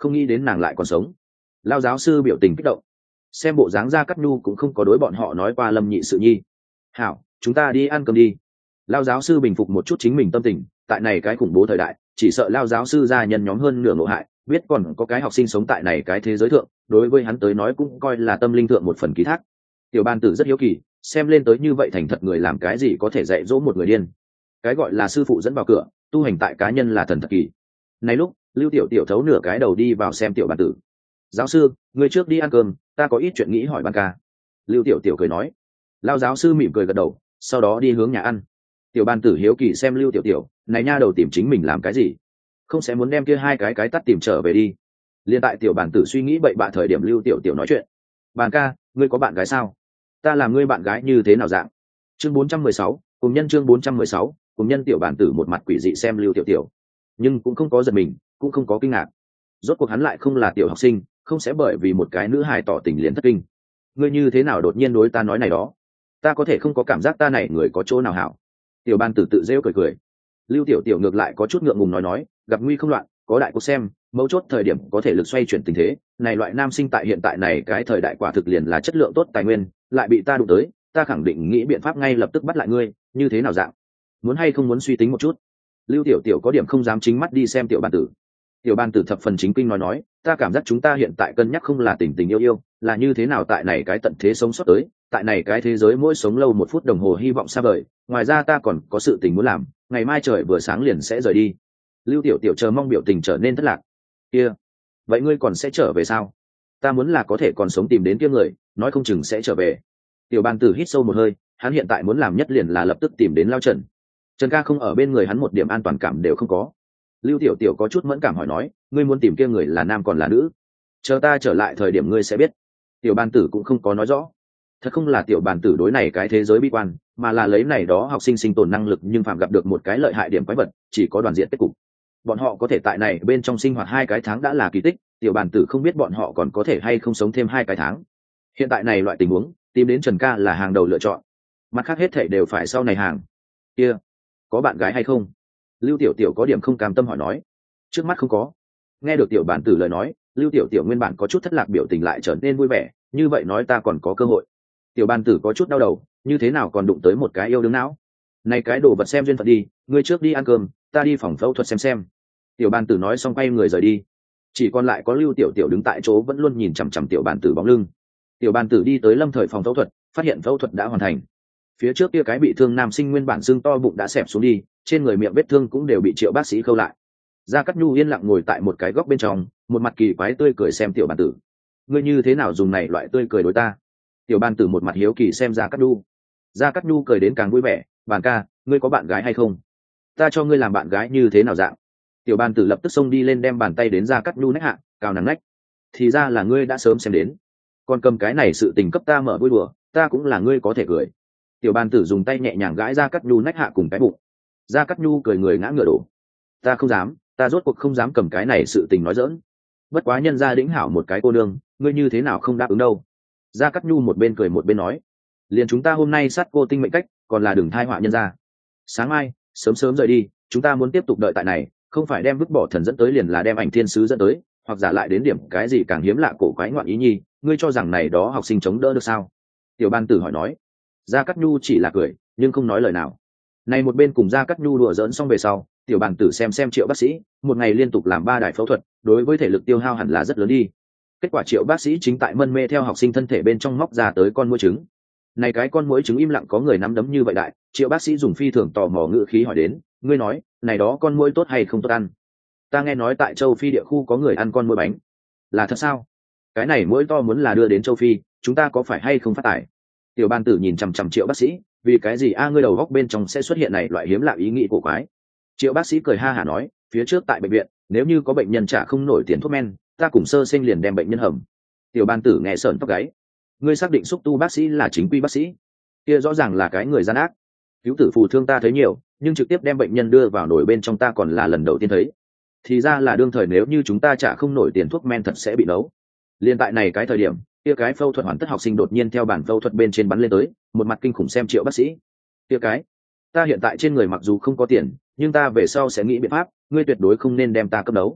không nghĩ đến nàng lại còn sống. Lao giáo sư biểu tình kích động, xem bộ dáng Gia Cát Nhu cũng không có đối bọn họ nói qua Lâm nhị sự nhi. Hảo, chúng ta đi ăn cơm đi. Lao giáo sư bình phục một chút chính mình tâm tình, tại này cái khủng bố thời đại, chỉ sợ Lao giáo sư gia nhân nhóm hơn nửa ngộ hại, biết còn có cái học sinh sống tại này cái thế giới thượng, đối với hắn tới nói cũng coi là tâm linh thượng một phần ký thác. Tiểu Ban Tử rất hiếu kỳ, xem lên tới như vậy thành thật người làm cái gì có thể dạy dỗ một người điên. Cái gọi là sư phụ dẫn vào cửa, tu hành tại cá nhân là thần thật kỳ. Này lúc, Lưu Tiểu Tiểu thấu nửa cái đầu đi vào xem Tiểu Ban Tử. Giáo sư, người trước đi ăn cơm, ta có ít chuyện nghĩ hỏi Ban ca. Lưu Tiểu Tiểu cười nói. Lao giáo sư mỉm cười gật đầu, sau đó đi hướng nhà ăn. Tiểu Ban Tử hiếu kỳ xem Lưu Tiểu Tiểu, này nha đầu tìm chính mình làm cái gì? Không sẽ muốn đem kia hai cái cái tắt tìm trở về đi. Liên tại Tiểu Ban Tử suy nghĩ bậy bạ thời điểm Lưu Tiểu Tiểu nói chuyện. Ban ca, ngươi có bạn gái sao? Ta làm ngươi bạn gái như thế nào dạng? Chương bốn trăm mười sáu, cùng nhân chương bốn trăm mười sáu, cùng nhân. Tiểu Ban Tử một mặt quỷ dị xem Lưu Tiểu Tiểu, nhưng cũng không có giật mình, cũng không có kinh ngạc. Rốt cuộc hắn lại không là tiểu học sinh, không sẽ bởi vì một cái nữ hài tỏ tình liền thất kinh. Ngươi như thế nào đột nhiên đối ta nói này đó? Ta có thể không có cảm giác ta này người có chỗ nào hảo? Tiểu Ban Tử tự rêu cười cười. Lưu Tiểu Tiểu ngược lại có chút ngượng ngùng nói nói, gặp nguy không loạn, có đại cuộc xem, mấu chốt thời điểm có thể lực xoay chuyển tình thế. Này loại nam sinh tại hiện tại này cái thời đại quả thực liền là chất lượng tốt tài nguyên, lại bị ta đụng tới, ta khẳng định nghĩ biện pháp ngay lập tức bắt lại ngươi, như thế nào dạng? Muốn hay không muốn suy tính một chút? Lưu Tiểu Tiểu có điểm không dám chính mắt đi xem Tiểu Ban Tử. Tiểu Ban Tử thập phần chính kinh nói nói, ta cảm giác chúng ta hiện tại cân nhắc không là tình tình yêu yêu, là như thế nào tại này cái tận thế sống sót tới, tại này cái thế giới mỗi sống lâu một phút đồng hồ hy vọng xa vời. Ngoài ra ta còn có sự tình muốn làm, ngày mai trời vừa sáng liền sẽ rời đi. Lưu Tiểu Tiểu chờ mong biểu tình trở nên thất lạc. Kia, vậy ngươi còn sẽ trở về sao? Ta muốn là có thể còn sống tìm đến kia người, nói không chừng sẽ trở về. Tiểu Ban Tử hít sâu một hơi, hắn hiện tại muốn làm nhất liền là lập tức tìm đến Lao Trần. Trần ca không ở bên người hắn một điểm an toàn cảm đều không có. Lưu Tiểu Tiểu có chút mẫn cảm hỏi nói, ngươi muốn tìm kia người là nam còn là nữ? Chờ ta trở lại thời điểm ngươi sẽ biết. Tiểu Ban Tử cũng không có nói rõ. Thật không là Tiểu Ban Tử đối này cái thế giới bi quan, mà là lấy này đó học sinh sinh tồn năng lực nhưng phạm gặp được một cái lợi hại điểm quái vật, chỉ có đoàn diện kết cục. Bọn họ có thể tại này bên trong sinh hoạt hai cái tháng đã là kỳ tích, Tiểu Ban Tử không biết bọn họ còn có thể hay không sống thêm hai cái tháng. Hiện tại này loại tình huống, tìm đến Trần ca là hàng đầu lựa chọn. Mặt khác hết thảy đều phải sau này hàng. Kia, có bạn gái hay không? Lưu Tiểu Tiểu có điểm không cam tâm hỏi nói. Trước mắt không có. Nghe được Tiểu Ban Tử lời nói, Lưu Tiểu Tiểu nguyên bản có chút thất lạc biểu tình lại trở nên vui vẻ, như vậy nói ta còn có cơ hội. Tiểu Ban Tử có chút đau đầu, như thế nào còn đụng tới một cái yêu đương não? Này cái đồ vật xem duyên phận đi, ngươi trước đi ăn cơm, ta đi phòng phẫu thuật xem xem. Tiểu Ban Tử nói xong quay người rời đi. Chỉ còn lại có Lưu Tiểu Tiểu đứng tại chỗ vẫn luôn nhìn chằm chằm Tiểu Ban Tử bóng lưng. Tiểu Ban Tử đi tới Lâm Thời phòng phẫu thuật, phát hiện phẫu thuật đã hoàn thành. Phía trước kia cái bị thương nam sinh nguyên bản xương to bụng đã xẹp xuống đi, trên người miệng vết thương cũng đều bị Triệu bác sĩ khâu lại. Gia Cát Nhu yên lặng ngồi tại một cái góc bên trong, một mặt kỳ quái tươi cười xem Tiểu Ban Tử. Ngươi như thế nào dùng này loại tươi cười đối ta? Tiểu Ban Tử một mặt hiếu kỳ xem Gia Cát Nhu. Gia Cát Nhu cười đến càng vui vẻ, Ban ca, ngươi có bạn gái hay không? Ta cho ngươi làm bạn gái như thế nào dạng? Tiểu Ban Tử lập tức xông đi lên đem bàn tay đến Gia Cát Nhu nách hạ, cào nắng nách. Thì ra là ngươi đã sớm xem đến. Còn cầm cái này sự tình cấp ta mở vui đùa, ta cũng là ngươi có thể cười. Tiểu Ban Tử dùng tay nhẹ nhàng gãi Gia Cát Nhu nách hạ cùng cái bụng. Gia Cát Nhu cười người ngã ngửa đổ. Ta không dám, ta rốt cuộc không dám cầm cái này sự tình nói giỡn. Bất quá nhân gia đĩnh hảo một cái cô nương, ngươi như thế nào không đáp ứng đâu? Gia Cát Nhu một bên cười một bên nói, liền chúng ta hôm nay sát cô tinh mệnh cách, còn là đừng thai họa nhân gia. Sáng mai, sớm sớm rời đi, chúng ta muốn tiếp tục đợi tại này, không phải đem vứt bỏ thần dẫn tới liền là đem ảnh thiên sứ dẫn tới, hoặc giả lại đến điểm cái gì càng hiếm lạ cổ quái ngoạn ý nhi, ngươi cho rằng này đó học sinh chống đỡ được sao? Tiểu Ban Tử hỏi nói. Gia Cát Nhu chỉ là cười, nhưng không nói lời nào. Này một bên cùng Gia Cát Nhu đùa giỡn xong về sau, Tiểu Ban Tử xem xem Triệu bác sĩ, một ngày liên tục làm ba đại phẫu thuật, đối với thể lực tiêu hao hẳn là rất lớn đi. Kết quả Triệu bác sĩ chính tại mân mê theo học sinh thân thể bên trong móc ra tới con muỗi trứng. Này cái con muỗi trứng im lặng có người nắm đấm như vậy đại, Triệu bác sĩ dùng phi thường tò mò ngữ khí hỏi đến, ngươi nói, này đó con muỗi tốt hay không tốt ăn? Ta nghe nói tại châu Phi địa khu có người ăn con muỗi bánh. Là thật sao? Cái này muỗi to muốn là đưa đến châu Phi, chúng ta có phải hay không phát tài? Tiểu Ban Tử nhìn chằm chằm Triệu bác sĩ, vì cái gì a ngươi đầu góc bên trong sẽ xuất hiện này loại hiếm lạ ý nghĩ cổ quái? Triệu bác sĩ cười ha hả nói, phía trước tại bệnh viện, nếu như có bệnh nhân trả không nổi tiền thuốc men, ta cùng sơ sinh liền đem bệnh nhân hầm. Tiểu Ban Tử nghe sởn tóc gáy. Ngươi xác định xúc tu bác sĩ là chính quy bác sĩ? Kia rõ ràng là cái người gian ác. Cứu tử phù thương ta thấy nhiều, nhưng trực tiếp đem bệnh nhân đưa vào nổi bên trong ta còn là lần đầu tiên thấy. Thì ra là đương thời nếu như chúng ta trả không nổi tiền thuốc men thật sẽ bị nấu. Liên tại này cái thời điểm, kia cái phẫu thuật hoàn tất học sinh đột nhiên theo bản phẫu thuật bên trên bắn lên tới, một mặt kinh khủng xem Triệu bác sĩ. Kia cái, ta hiện tại trên người mặc dù không có tiền, nhưng ta về sau sẽ nghĩ biện pháp, ngươi tuyệt đối không nên đem ta cấp đấu.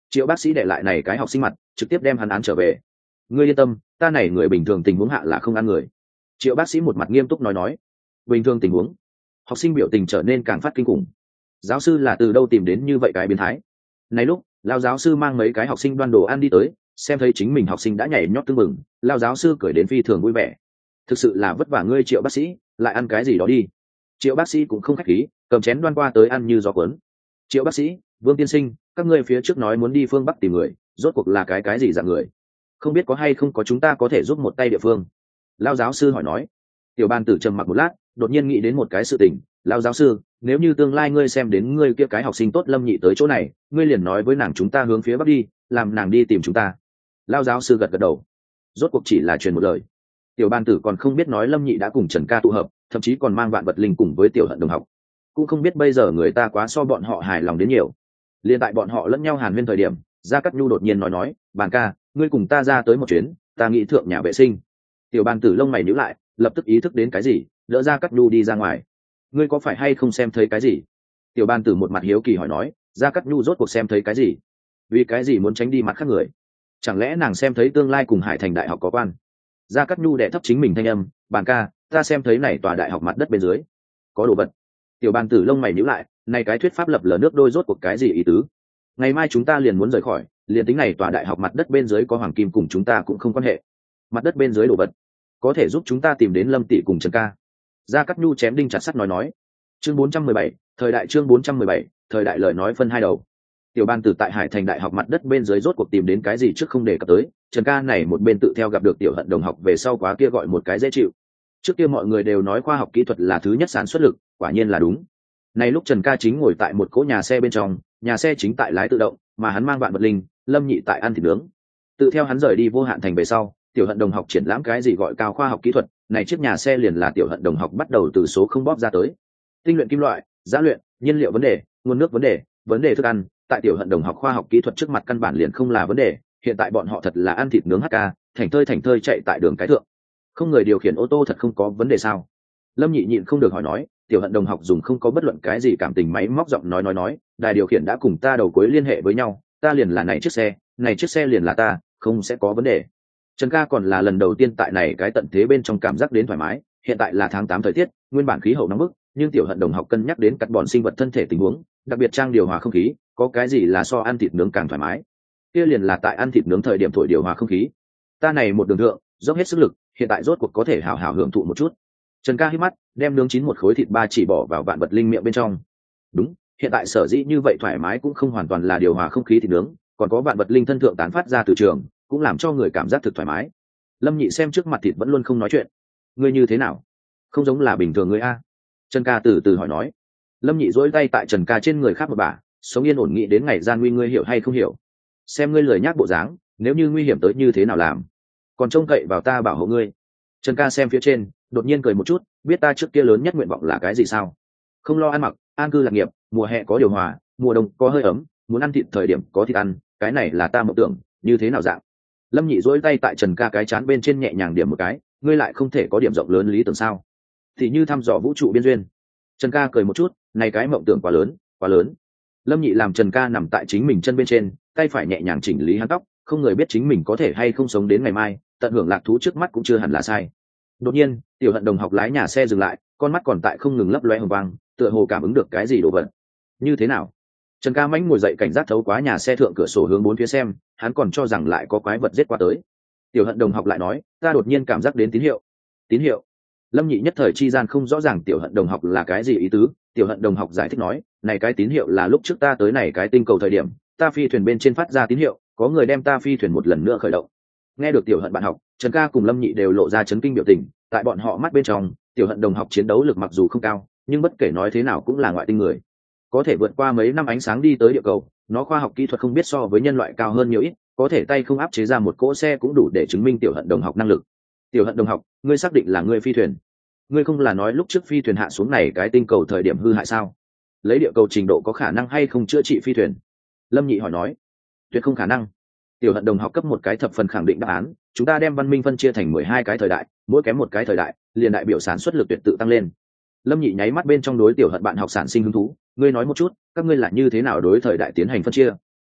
Triệu bác sĩ để lại này cái học sinh mặt trực tiếp đem hắn án trở về. Ngươi yên tâm, ta này người bình thường tình huống hạ là không ăn người. Triệu bác sĩ một mặt nghiêm túc nói nói. Bình thường tình huống? Học sinh biểu tình trở nên càng phát kinh khủng. Giáo sư là từ đâu tìm đến như vậy cái biến thái? Này lúc lao giáo sư mang mấy cái học sinh đoan đồ ăn đi tới, xem thấy chính mình học sinh đã nhảy nhót tưng bừng, lao giáo sư cười đến phi thường vui vẻ. Thực sự là vất vả ngươi Triệu bác sĩ, lại ăn cái gì đó đi. Triệu bác sĩ cũng không khách khí, cầm chén đoan qua tới ăn như gió cuốn. Triệu bác sĩ, Vương tiên sinh, các ngươi phía trước nói muốn đi phương Bắc tìm người, rốt cuộc là cái cái gì dạng người? Không biết có hay không có chúng ta có thể giúp một tay địa phương? Lao giáo sư hỏi nói. Tiểu Ban Tử trầm mặc một lát, đột nhiên nghĩ đến một cái sự tình. Lao giáo sư, nếu như tương lai ngươi xem đến ngươi kia cái học sinh tốt Lâm Nhị tới chỗ này, ngươi liền nói với nàng chúng ta hướng phía Bắc đi, làm nàng đi tìm chúng ta. Lao giáo sư gật gật đầu. Rốt cuộc chỉ là truyền một lời. Tiểu Ban Tử còn không biết nói Lâm Nhị đã cùng Trần Ca tụ hợp, thậm chí còn mang vạn vật linh cùng với Tiểu Hận đồng học. Cũng không biết bây giờ người ta quá so bọn họ hài lòng đến nhiều. Liên tại bọn họ lẫn nhau hàn huyên thời điểm, Gia Cát Nhu đột nhiên nói nói, Bàn ca, ngươi cùng ta ra tới một chuyến, ta nghĩ thượng nhà vệ sinh. Tiểu Ban Tử lông mày nhíu lại, lập tức ý thức đến cái gì, đỡ Gia Cát Nhu đi ra ngoài. Ngươi có phải hay không xem thấy cái gì? Tiểu Ban Tử một mặt hiếu kỳ hỏi nói, Gia Cát Nhu rốt cuộc xem thấy cái gì? Vì cái gì muốn tránh đi mặt khác người? Chẳng lẽ nàng xem thấy tương lai cùng Hải Thành đại học có quan? Gia Cát Nhu đè thấp chính mình thanh âm, Bàn ca, ta xem thấy này tòa đại học mặt đất bên dưới có đồ vật. Tiểu Ban Tử lông mày nhíu lại, này cái thuyết pháp lập lờ nước đôi rốt cuộc cái gì ý tứ? Ngày mai chúng ta liền muốn rời khỏi, liền tính này tòa đại học mặt đất bên dưới có hoàng kim cùng chúng ta cũng không quan hệ. Mặt đất bên dưới đồ vật có thể giúp chúng ta tìm đến Lâm Tỷ cùng Trần Ca. Gia Cát Nhu chém đinh chặt sắt nói nói. Chương bốn trăm mười bảy, thời đại chương bốn trăm mười bảy, thời đại lời nói phân hai đầu. Tiểu Ban Tử tại Hải Thành đại học mặt đất bên dưới rốt cuộc tìm đến cái gì trước không đề cập tới, Trần Ca này một bên tự theo gặp được Tiểu Hận đồng học về sau quá kia gọi một cái dễ chịu. Trước kia mọi người đều nói khoa học kỹ thuật là thứ nhất sản xuất lực, quả nhiên là đúng. Này lúc Trần Ca chính ngồi tại một cỗ nhà xe bên trong, nhà xe chính tại lái tự động, mà hắn mang vạn vật linh, Lâm Nhị tại ăn thịt nướng. Tự theo hắn rời đi Vô Hạn Thành về sau, Tiểu Hận đồng học triển lãm cái gì gọi cao khoa học kỹ thuật, này chiếc nhà xe liền là Tiểu Hận đồng học bắt đầu từ số không bóp ra tới. Tinh luyện kim loại, giá luyện, nhiên liệu vấn đề, nguồn nước vấn đề, vấn đề thức ăn, tại Tiểu Hận đồng học khoa học kỹ thuật trước mặt căn bản liền không là vấn đề, hiện tại bọn họ thật là ăn thịt nướng hát ca, thành thơi thành thơi chạy tại đường cái thượng. Không người điều khiển ô tô thật không có vấn đề sao? Lâm Nhị nhịn không được hỏi nói, Tiểu Hận đồng học dùng không có bất luận cái gì cảm tình máy móc giọng nói nói nói, đài điều khiển đã cùng ta đầu cuối liên hệ với nhau, ta liền là này chiếc xe, này chiếc xe liền là ta, không sẽ có vấn đề. Trần Ca còn là lần đầu tiên tại này cái tận thế bên trong cảm giác đến thoải mái, hiện tại là tháng tám thời tiết, nguyên bản khí hậu nóng bức, nhưng Tiểu Hận đồng học cân nhắc đến cắt bọn sinh vật thân thể tình huống, đặc biệt trang điều hòa không khí, có cái gì là so ăn thịt nướng càng thoải mái. Kia liền là tại ăn thịt nướng thời điểm thổi điều hòa không khí. Ta này một đường thượng, dốc hết sức lực, hiện tại rốt cuộc có thể hào hào hưởng thụ một chút. Trần Ca hít mắt, đem nướng chín một khối thịt ba chỉ bỏ vào vạn vật linh miệng bên trong. Đúng, hiện tại sở dĩ như vậy thoải mái cũng không hoàn toàn là điều hòa không khí thịt nướng, còn có vạn vật linh thân thượng tán phát ra từ trường, cũng làm cho người cảm giác thực thoải mái. Lâm Nhị xem trước mặt thịt vẫn luôn không nói chuyện. Ngươi như thế nào? Không giống là bình thường ngươi a. Trần Ca từ từ hỏi nói. Lâm Nhị duỗi tay tại Trần Ca trên người khác một bà, sống yên ổn nghĩ đến ngày gian nguy ngươi hiểu hay không hiểu. Xem ngươi lười nhác bộ dáng, nếu như nguy hiểm tới như thế nào làm? Còn trông cậy vào ta bảo hộ ngươi. Trần Ca xem phía trên, đột nhiên cười một chút, biết ta trước kia lớn nhất nguyện vọng là cái gì sao? Không lo ăn mặc, an cư lạc nghiệp, mùa hè có điều hòa, mùa đông có hơi ấm, muốn ăn thịt thời điểm có thịt ăn, cái này là ta mộng tưởng, như thế nào dạng? Lâm Nhị duỗi tay tại Trần Ca cái chán bên trên nhẹ nhàng điểm một cái, ngươi lại không thể có điểm rộng lớn lý tưởng sao? Thì như thăm dò vũ trụ biên duyên. Trần Ca cười một chút, này cái mộng tưởng quá lớn, quá lớn. Lâm Nhị làm Trần Ca nằm tại chính mình chân bên trên, tay phải nhẹ nhàng chỉnh lý hắn tóc, không người biết chính mình có thể hay không sống đến ngày mai, tận hưởng lạc thú trước mắt cũng chưa hẳn là sai. Đột nhiên, Tiểu Hận đồng học lái nhà xe dừng lại, con mắt còn tại không ngừng lấp loe hồng vang, tựa hồ cảm ứng được cái gì đồ vật. Như thế nào? Trần Ca mãnh ngồi dậy cảnh giác thấu quá nhà xe thượng cửa sổ hướng bốn phía xem, hắn còn cho rằng lại có quái vật giết qua tới. Tiểu Hận đồng học lại nói, ta đột nhiên cảm giác đến tín hiệu. Tín hiệu? Lâm Nhị nhất thời chi gian không rõ ràng Tiểu Hận đồng học là cái gì ý tứ. Tiểu Hận đồng học giải thích nói, này cái tín hiệu là lúc trước ta tới này cái tinh cầu thời điểm, ta phi thuyền bên trên phát ra tín hiệu, có người đem ta phi thuyền một lần nữa khởi động. Nghe được Tiểu Hận bạn học, Trần Ca cùng Lâm Nhị đều lộ ra chấn kinh biểu tình, tại bọn họ mắt bên trong, Tiểu Hận đồng học chiến đấu lực mặc dù không cao, nhưng bất kể nói thế nào cũng là ngoại tinh người, có thể vượt qua mấy năm ánh sáng đi tới địa cầu, nó khoa học kỹ thuật không biết so với nhân loại cao hơn nhiều ít, có thể tay không áp chế ra một cỗ xe cũng đủ để chứng minh Tiểu Hận đồng học năng lực. Tiểu Hận đồng học, ngươi xác định là ngươi phi thuyền? Ngươi không là nói lúc trước phi thuyền hạ xuống này cái tinh cầu thời điểm hư hại sao? Lấy địa cầu trình độ có khả năng hay không chữa trị phi thuyền? Lâm Nhị hỏi nói. Tuyệt không khả năng. Tiểu Hận đồng học cấp một cái thập phần khẳng định đáp án, chúng ta đem văn minh phân chia thành mười hai cái thời đại, mỗi kém một cái thời đại, liền đại biểu sản xuất lực tuyệt tự tăng lên. Lâm Nhị nháy mắt bên trong đối Tiểu Hận bạn học sản sinh hứng thú, ngươi nói một chút, các ngươi là như thế nào đối thời đại tiến hành phân chia?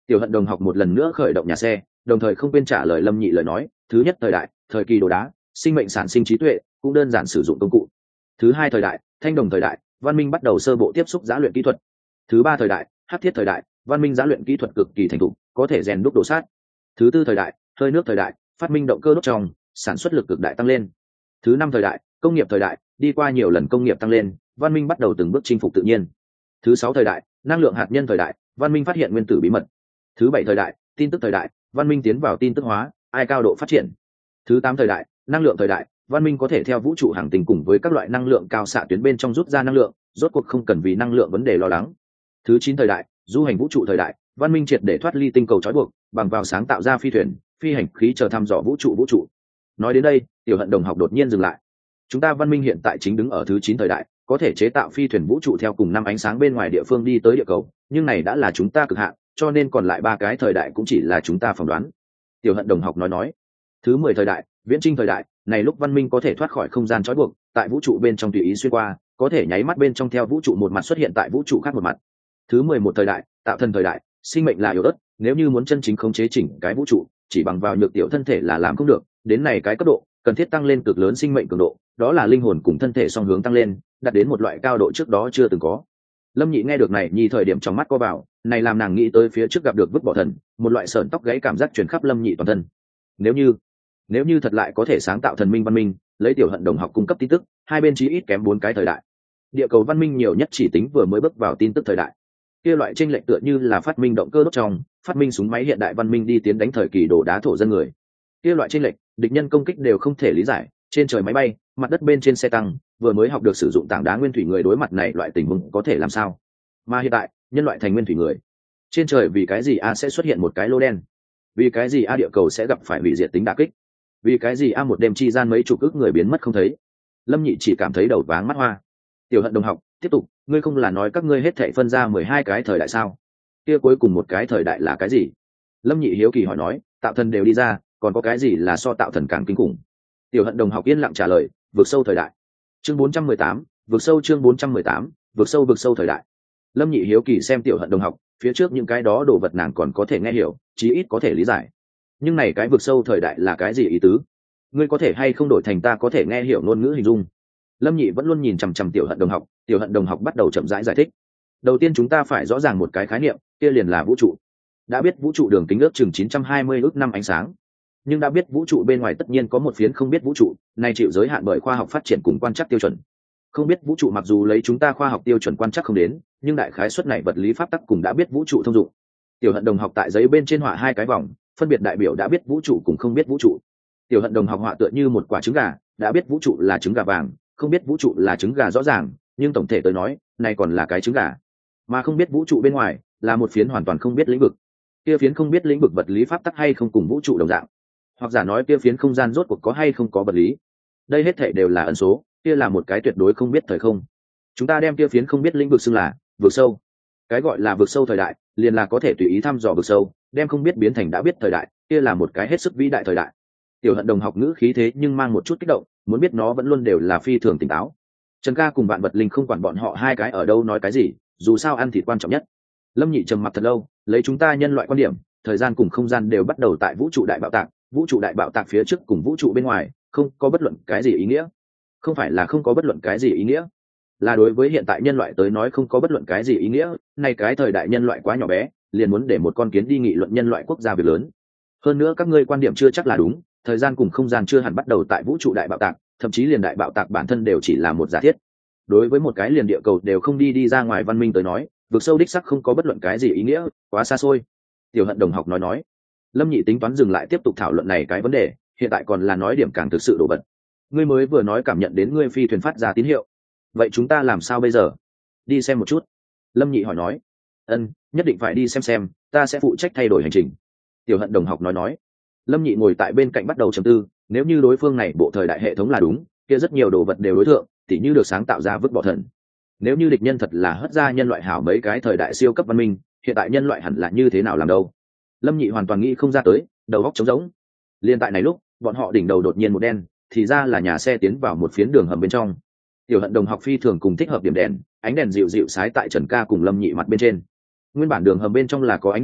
Tiểu Hận đồng học một lần nữa khởi động nhà xe, đồng thời không quên trả lời Lâm Nhị lời nói. Thứ nhất thời đại, thời kỳ đồ đá, sinh mệnh sản sinh trí tuệ, cũng đơn giản sử dụng công cụ. Thứ hai thời đại, thanh đồng thời đại, văn minh bắt đầu sơ bộ tiếp xúc giã luyện kỹ thuật. Thứ ba thời đại, hắc thiết thời đại, văn minh giã luyện kỹ thuật cực kỳ thành thục, có thể rèn đúc đồ sát. Thứ tư thời đại, hơi nước thời đại, phát minh động cơ đốt trong, sản xuất lực cực đại tăng lên. Thứ năm thời đại, công nghiệp thời đại, đi qua nhiều lần công nghiệp tăng lên, văn minh bắt đầu từng bước chinh phục tự nhiên. Thứ sáu thời đại, năng lượng hạt nhân thời đại, văn minh phát hiện nguyên tử bí mật. Thứ bảy thời đại, tin tức thời đại, văn minh tiến vào tin tức hóa, ai cao độ phát triển. Thứ tám thời đại, năng lượng thời đại, văn minh có thể theo vũ trụ hàng tinh cùng với các loại năng lượng cao xạ tuyến bên trong rút ra năng lượng, rốt cuộc không cần vì năng lượng vấn đề lo lắng. Thứ chín thời đại, du hành vũ trụ thời đại, văn minh triệt để thoát ly tinh cầu trói buộc, bằng vào sáng tạo ra phi thuyền, phi hành khí chờ thăm dò vũ trụ vũ trụ. Nói đến đây, Tiểu Hận đồng học đột nhiên dừng lại. Chúng ta văn minh hiện tại chính đứng ở thứ chín thời đại, có thể chế tạo phi thuyền vũ trụ theo cùng năm ánh sáng bên ngoài địa phương đi tới địa cầu, nhưng này đã là chúng ta cực hạn, cho nên còn lại ba cái thời đại cũng chỉ là chúng ta phỏng đoán. Tiểu Hận đồng học nói nói. Thứ mười thời đại, viễn trinh thời đại, này lúc văn minh có thể thoát khỏi không gian trói buộc, tại vũ trụ bên trong tùy ý xuyên qua, có thể nháy mắt bên trong theo vũ trụ một mặt xuất hiện tại vũ trụ khác một mặt. Thứ mười một thời đại, tạo thần thời đại, sinh mệnh là yếu ớt, nếu như muốn chân chính khống chế chỉnh cái vũ trụ, chỉ bằng vào nhược tiểu thân thể là làm không được, đến này cái cấp độ, cần thiết tăng lên cực lớn sinh mệnh cường độ, đó là linh hồn cùng thân thể song hướng tăng lên, đạt đến một loại cao độ trước đó chưa từng có. Lâm Nhị nghe được này, nhi thời điểm trong mắt co vào, này làm nàng nghĩ tới phía trước gặp được vứt bỏ thần, một loại sởn tóc gáy cảm giác truyền khắp Lâm Nhị toàn thân. Nếu như, nếu như thật lại có thể sáng tạo thần minh văn minh, lấy Tiểu Hận đồng học cung cấp tin tức, hai bên chí ít kém bốn cái thời đại. Địa cầu văn minh nhiều nhất chỉ tính vừa mới bước vào tin tức thời đại. Kia loại chênh lệch tựa như là phát minh động cơ đốt trong, phát minh súng máy hiện đại văn minh đi tiến đánh thời kỳ đồ đá thổ dân người. Kia loại chênh lệch, địch nhân công kích đều không thể lý giải, trên trời máy bay, mặt đất bên trên xe tăng, vừa mới học được sử dụng tảng đá nguyên thủy người đối mặt này loại tình huống có thể làm sao? Mà hiện tại, nhân loại thành nguyên thủy người. Trên trời vì cái gì a sẽ xuất hiện một cái lô đen? Vì cái gì a địa cầu sẽ gặp phải hủy diệt tính đả kích? Vì cái gì a một đêm chi gian mấy chục ức người biến mất không thấy? Lâm Nhị chỉ cảm thấy đầu váng mắt hoa. Tiểu Hận đồng học, tiếp tục, ngươi không là nói các ngươi hết thảy phân ra mười hai cái thời đại sao? Kia cuối cùng một cái thời đại là cái gì? Lâm Nhị hiếu kỳ hỏi nói, tạo thần đều đi ra, còn có cái gì là so tạo thần càng kinh khủng? Tiểu Hận đồng học yên lặng trả lời, vượt sâu thời đại. Chương bốn trăm mười tám, vượt sâu chương bốn trăm mười tám, vượt sâu vượt sâu thời đại. Lâm Nhị hiếu kỳ xem Tiểu Hận đồng học, phía trước những cái đó đồ vật nàng còn có thể nghe hiểu, chí ít có thể lý giải. Nhưng này cái vượt sâu thời đại là cái gì ý tứ? Ngươi có thể hay không đổi thành ta có thể nghe hiểu ngôn ngữ hình dung? Lâm Nhị vẫn luôn nhìn chằm chằm Tiểu Hận đồng học, Tiểu Hận đồng học bắt đầu chậm rãi giải, giải thích. Đầu tiên chúng ta phải rõ ràng một cái khái niệm, kia liền là vũ trụ. Đã biết vũ trụ đường kính ước chừng chín trăm hai mươi ước năm ánh sáng, nhưng đã biết vũ trụ bên ngoài tất nhiên có một phiến không biết vũ trụ, này chịu giới hạn bởi khoa học phát triển cùng quan trắc tiêu chuẩn. Không biết vũ trụ mặc dù lấy chúng ta khoa học tiêu chuẩn quan trắc không đến, nhưng đại khái suất này vật lý pháp tắc cùng đã biết vũ trụ thông dụng. Tiểu Hận đồng học tại giấy bên trên họa hai cái vòng, phân biệt đại biểu đã biết vũ trụ cùng không biết vũ trụ. Tiểu Hận đồng học họa tựa như một quả trứng gà, đã biết vũ trụ là trứng gà vàng, không biết vũ trụ là trứng gà rõ ràng, nhưng tổng thể tới nói, này còn là cái trứng gà. Mà không biết vũ trụ bên ngoài, là một phiến hoàn toàn không biết lĩnh vực. Kia phiến không biết lĩnh vực vật lý pháp tắc hay không cùng vũ trụ đồng dạng, hoặc giả nói kia phiến không gian rốt cuộc có hay không có vật lý. Đây hết thảy đều là ẩn số, kia là một cái tuyệt đối không biết thời không. Chúng ta đem kia phiến không biết lĩnh vực xưng là vực sâu. Cái gọi là vực sâu thời đại, liền là có thể tùy ý thăm dò vực sâu, đem không biết biến thành đã biết thời đại, kia là một cái hết sức vĩ đại thời đại. Tiểu Hận đồng học ngữ khí thế nhưng mang một chút kích động, muốn biết nó vẫn luôn đều là phi thường tỉnh táo. Trần Ca cùng Vạn Vật Linh không quản bọn họ hai cái ở đâu nói cái gì, dù sao ăn thịt quan trọng nhất. Lâm Nhị trầm mặc thật lâu, lấy chúng ta nhân loại quan điểm, thời gian cùng không gian đều bắt đầu tại vũ trụ đại bạo tạc, vũ trụ đại bạo tạc phía trước cùng vũ trụ bên ngoài, không có bất luận cái gì ý nghĩa. Không phải là không có bất luận cái gì ý nghĩa, là đối với hiện tại nhân loại tới nói không có bất luận cái gì ý nghĩa. Này cái thời đại nhân loại quá nhỏ bé, liền muốn để một con kiến đi nghị luận nhân loại quốc gia việc lớn. Hơn nữa các ngươi quan điểm chưa chắc là đúng, thời gian cùng không gian chưa hẳn bắt đầu tại vũ trụ đại bạo tạc, thậm chí liền đại bạo tạc bản thân đều chỉ là một giả thiết. Đối với một cái liền địa cầu đều không đi đi ra ngoài văn minh tới nói, vực sâu đích sắc không có bất luận cái gì ý nghĩa, quá xa xôi. Tiểu Hận đồng học nói nói. Lâm Nhị tính toán dừng lại tiếp tục thảo luận này cái vấn đề, hiện tại còn là nói điểm càng thực sự đổ vật. Ngươi mới vừa nói cảm nhận đến ngươi phi thuyền phát ra tín hiệu, vậy chúng ta làm sao bây giờ? Đi xem một chút. Lâm Nhị hỏi nói. Ân, nhất định phải đi xem xem, ta sẽ phụ trách thay đổi hành trình. Tiểu Hận đồng học nói nói. Lâm Nhị ngồi tại bên cạnh bắt đầu trầm tư, nếu như đối phương này bộ thời đại hệ thống là đúng, kia rất nhiều đồ vật đều đối tượng, tỉ như được sáng tạo ra vứt bỏ thần. Nếu như địch nhân thật là hất ra nhân loại hảo mấy cái thời đại siêu cấp văn minh, hiện tại nhân loại hẳn là như thế nào làm đâu? Lâm Nhị hoàn toàn nghĩ không ra tới, đầu óc trống rỗng. Liên tại này lúc, bọn họ đỉnh đầu đột nhiên một đen, thì ra là nhà xe tiến vào một phiến đường hầm bên trong. Tiểu Hận đồng học phi thường cùng thích hợp điểm đèn, ánh đèn dịu dịu sái tại Trần Ca cùng Lâm Nhị mặt bên trên. Nguyên bản đường hầm bên trong là có ánh đèn,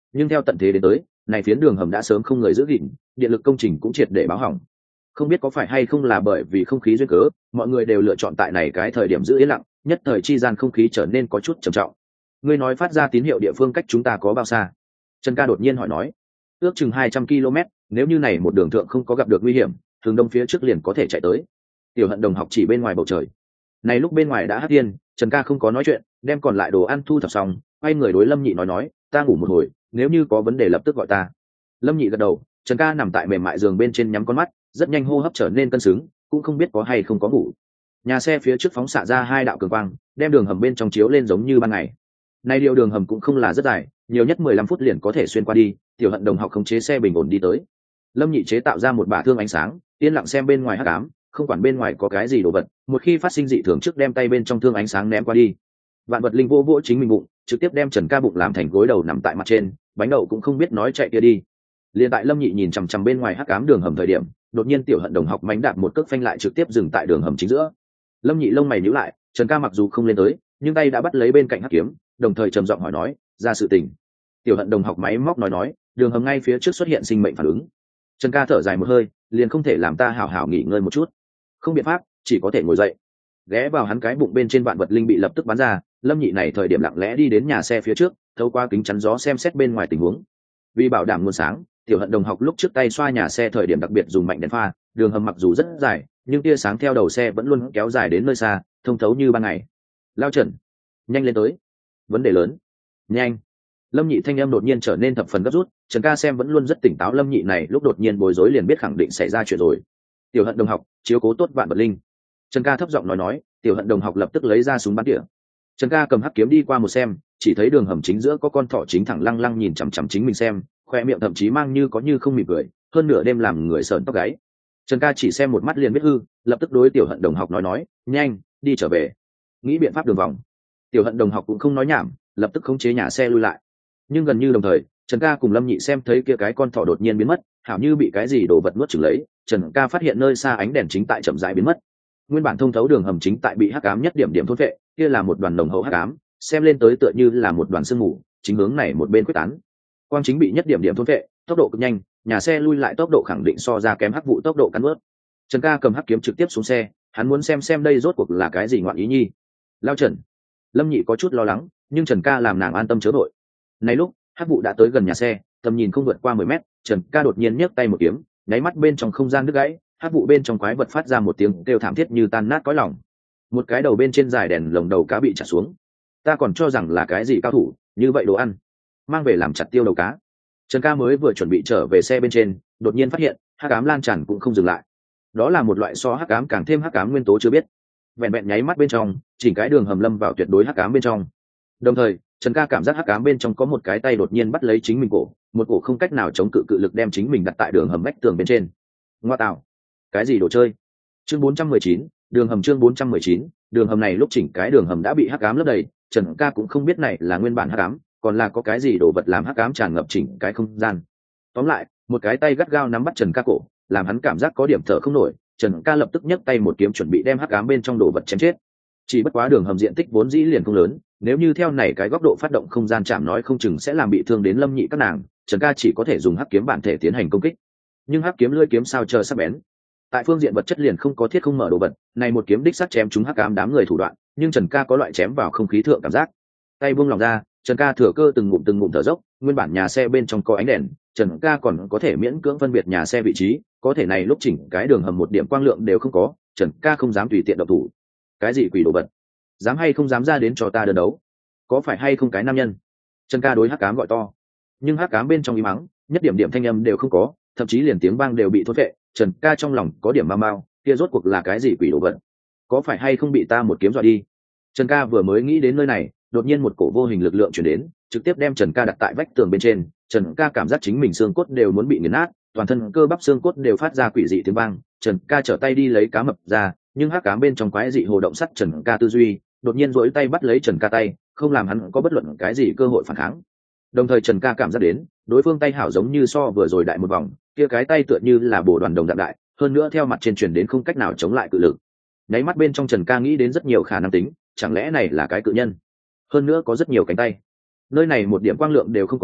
nhưng theo tận thế đến tới này phiến đường hầm đã sớm không người giữ gìn, điện lực công trình cũng triệt để báo hỏng. Không biết có phải hay không là bởi vì không khí duyên cớ, mọi người đều lựa chọn tại này cái thời điểm giữ yên lặng, nhất thời chi gian không khí trở nên có chút trầm trọng. Ngươi nói phát ra tín hiệu địa phương cách chúng ta có bao xa? Trần Ca đột nhiên hỏi nói. Ước chừng hai trăm ki lô mét, nếu như này một đường thượng không có gặp được nguy hiểm, hướng đông phía trước liền có thể chạy tới. Tiểu Hận đồng học chỉ bên ngoài bầu trời. Này lúc bên ngoài đã hắc tiên, Trần Ca không có nói chuyện, đem còn lại đồ ăn thu thập xong, quay người đối Lâm Nhị nói nói, ta ngủ một hồi, nếu như có vấn đề lập tức gọi ta. Lâm Nhị gật đầu, Trần Ca nằm tại mềm mại giường bên trên nhắm con mắt, rất nhanh hô hấp trở nên cân xứng, cũng không biết có hay không có ngủ. Nhà xe phía trước phóng xạ ra hai đạo cường quang, đem đường hầm bên trong chiếu lên giống như ban ngày. Nay điều đường hầm cũng không là rất dài, nhiều nhất mười lăm phút liền có thể xuyên qua đi. Tiểu Hận đồng học khống chế xe bình ổn đi tới. Lâm Nhị chế tạo ra một bả thương ánh sáng, yên lặng xem bên ngoài hắc ám, không quản bên ngoài có cái gì đồ vật, một khi phát sinh dị thường trước đem tay bên trong thương ánh sáng ném qua đi. Vạn vật linh vô vỗ chính mình bụng, trực tiếp đem Trần Ca bụng làm thành gối đầu nằm tại mặt trên, bánh đậu cũng không biết nói chạy kia đi. Liên tại Lâm Nhị nhìn chằm chằm bên ngoài hắc ám đường hầm thời điểm, đột nhiên Tiểu Hận đồng học mánh đạp một cước phanh lại trực tiếp dừng tại đường hầm chính giữa. Lâm Nhị lông mày nhíu lại, Trần Ca mặc dù không lên tới, nhưng tay đã bắt lấy bên cạnh hắc kiếm, đồng thời trầm giọng hỏi nói, ra sự tình. Tiểu Hận đồng học máy móc nói nói, đường hầm ngay phía trước xuất hiện sinh mệnh phản ứng. Trần Ca thở dài một hơi, liền không thể làm ta hảo hảo nghỉ ngơi một chút. Không biện pháp, chỉ có thể ngồi dậy. Ghé vào hắn cái bụng bên trên vạn vật linh bị lập tức bắn ra, Lâm Nhị này thời điểm lặng lẽ đi đến nhà xe phía trước, thấu qua kính chắn gió xem xét bên ngoài tình huống. Vì bảo đảm nguồn sáng, Tiểu Hận đồng học lúc trước tay xoa nhà xe thời điểm đặc biệt dùng mạnh đèn pha, đường hầm mặc dù rất dài, nhưng tia sáng theo đầu xe vẫn luôn kéo dài đến nơi xa, thông thấu như ban ngày. Lao Trần, nhanh lên tới, vấn đề lớn. Nhanh. Lâm Nhị thanh em đột nhiên trở nên thập phần gấp rút, Trần Ca xem vẫn luôn rất tỉnh táo, Lâm Nhị này lúc đột nhiên bối rối liền biết khẳng định xảy ra chuyện rồi. Tiểu Hận đồng học, chiếu cố tốt vạn vật linh. Trần Ca thấp giọng nói nói, Tiểu Hận đồng học lập tức lấy ra súng bắn tỉa. Trần Ca cầm hắc kiếm đi qua một xem, chỉ thấy đường hầm chính giữa có con thỏ chính thẳng lăng lăng nhìn chằm chằm chính mình xem, khoe miệng thậm chí mang như có như không mỉm cười, hơn nửa đêm làm người sợn tóc gáy. Trần Ca chỉ xem một mắt liền biết hư, lập tức đối Tiểu Hận đồng học nói nói, nhanh đi trở về, nghĩ biện pháp đường vòng. Tiểu Hận đồng học cũng không nói nhảm, lập tức khống chế nhà xe lui lại. Nhưng gần như đồng thời, Trần Ca cùng Lâm Nhị xem thấy kia cái con thỏ đột nhiên biến mất, hảo như bị cái gì đồ vật nuốt chửng lấy. Trần Ca phát hiện nơi xa ánh đèn chính tại chậm rãi biến mất, nguyên bản thông thấu đường hầm chính tại bị hắc ám nhất điểm điểm thôn vệ, kia là một đoàn nồng hậu hắc ám, xem lên tới tựa như là một đoàn sương mù, chính hướng này một bên quyết tán. Quang chính bị nhất điểm điểm thôn vệ, tốc độ cực nhanh, nhà xe lui lại tốc độ khẳng định so ra kém hắc vụ tốc độ cắn ướt. Trần Ca cầm hắc kiếm trực tiếp xuống xe, hắn muốn xem xem đây rốt cuộc là cái gì ngoạn ý nhi. Lao Trần. Lâm Nhị có chút lo lắng, nhưng Trần Ca làm nàng an tâm chớ vội. Này lúc, hắc vụ đã tới gần nhà xe, tầm nhìn không vượt qua mười mét, Trần Ca đột nhiên nhấc tay một kiếm, nháy mắt bên trong không gian đứt gãy, hắc vụ bên trong quái vật phát ra một tiếng kêu thảm thiết như tan nát cõi lòng. Một cái đầu bên trên dài đèn lồng đầu cá bị chặt xuống. Ta còn cho rằng là cái gì cao thủ, như vậy đồ ăn, mang về làm chặt tiêu đầu cá. Trần Ca mới vừa chuẩn bị trở về xe bên trên, đột nhiên phát hiện hắc ám lan tràn cũng không dừng lại. Đó là một loại so hắc ám càng thêm hắc ám nguyên tố chưa biết. Vẹn vẹn nháy mắt bên trong, chỉnh cái đường hầm lâm vào tuyệt đối hắc ám bên trong. Đồng thời, Trần Ca cảm giác hắc ám bên trong có một cái tay đột nhiên bắt lấy chính mình cổ, một cổ không cách nào chống cự cự lực đem chính mình đặt tại đường hầm vách tường bên trên. Ngoa tạo, cái gì đồ chơi? Chương bốn trăm mười chín, đường hầm chương bốn trăm mười chín, đường hầm này lúc chỉnh cái đường hầm đã bị hắc ám lấp đầy, Trần Ca cũng không biết này là nguyên bản hắc ám, còn là có cái gì đồ vật làm hắc ám tràn ngập chỉnh cái không gian. Tóm lại, một cái tay gắt gao nắm bắt Trần Ca cổ, làm hắn cảm giác có điểm thở không nổi, Trần Ca lập tức nhấc tay một kiếm chuẩn bị đem hắc ám bên trong đồ vật chém chết. Chỉ bất quá đường hầm diện tích vốn dĩ liền không lớn, nếu như theo này cái góc độ phát động không gian chạm nói không chừng sẽ làm bị thương đến Lâm Nhị các nàng, Trần Ca chỉ có thể dùng hắc kiếm bản thể tiến hành công kích. Nhưng hắc kiếm lưỡi kiếm sao chờ sắc bén. Tại phương diện vật chất liền không có thiết không mở đồ vật, này một kiếm đích sát chém trúng hắc ám đám người thủ đoạn, nhưng Trần Ca có loại chém vào không khí thượng cảm giác. Tay buông lòng ra, Trần Ca thừa cơ từng ngụm từng ngụm thở dốc, nguyên bản nhà xe bên trong có ánh đèn, Trần Ca còn có thể miễn cưỡng phân biệt nhà xe vị trí, có thể này lúc chỉnh cái đường hầm một điểm quang lượng đều không có, Trần Ca không dám tùy tiện động thủ. Cái gì quỷ đồ vật? Dám hay không dám ra đến cho ta đơn đấu? Có phải hay không cái nam nhân? Trần Ca đối hắc ám gọi to. Nhưng hắc ám bên trong im mắng, nhất điểm điểm thanh âm đều không có, thậm chí liền tiếng vang đều bị thốt vệ. Trần Ca trong lòng có điểm mau mau, kia rốt cuộc là cái gì quỷ đồ vật? Có phải hay không bị ta một kiếm dọa đi? Trần Ca vừa mới nghĩ đến nơi này, đột nhiên một cổ vô hình lực lượng chuyển đến, trực tiếp đem Trần Ca đặt tại vách tường bên trên. Trần Ca cảm giác chính mình xương cốt đều muốn bị nghiền nát, toàn thân cơ bắp xương cốt đều phát ra quỷ dị tiếng vang. Trần Ca trở tay đi lấy cá mập ra, nhưng hắc ám bên trong quái dị hồ động sắt Trần Ca tư duy, đột nhiên duỗi tay bắt lấy Trần Ca tay, không làm hắn có bất luận cái gì cơ hội phản kháng. Đồng thời Trần Ca cảm giác đến, đối phương tay hảo giống như so vừa rồi đại một vòng, kia cái tay tựa như là bổ đoàn đồng dạng đại, hơn nữa theo mặt trên truyền đến không cách nào chống lại cự lực. Nháy mắt bên trong Trần Ca nghĩ đến rất nhiều khả năng tính, chẳng lẽ này là cái cự nhân? Hơn nữa có rất nhiều cánh tay. Nơi này một điểm quang lượng đều không có,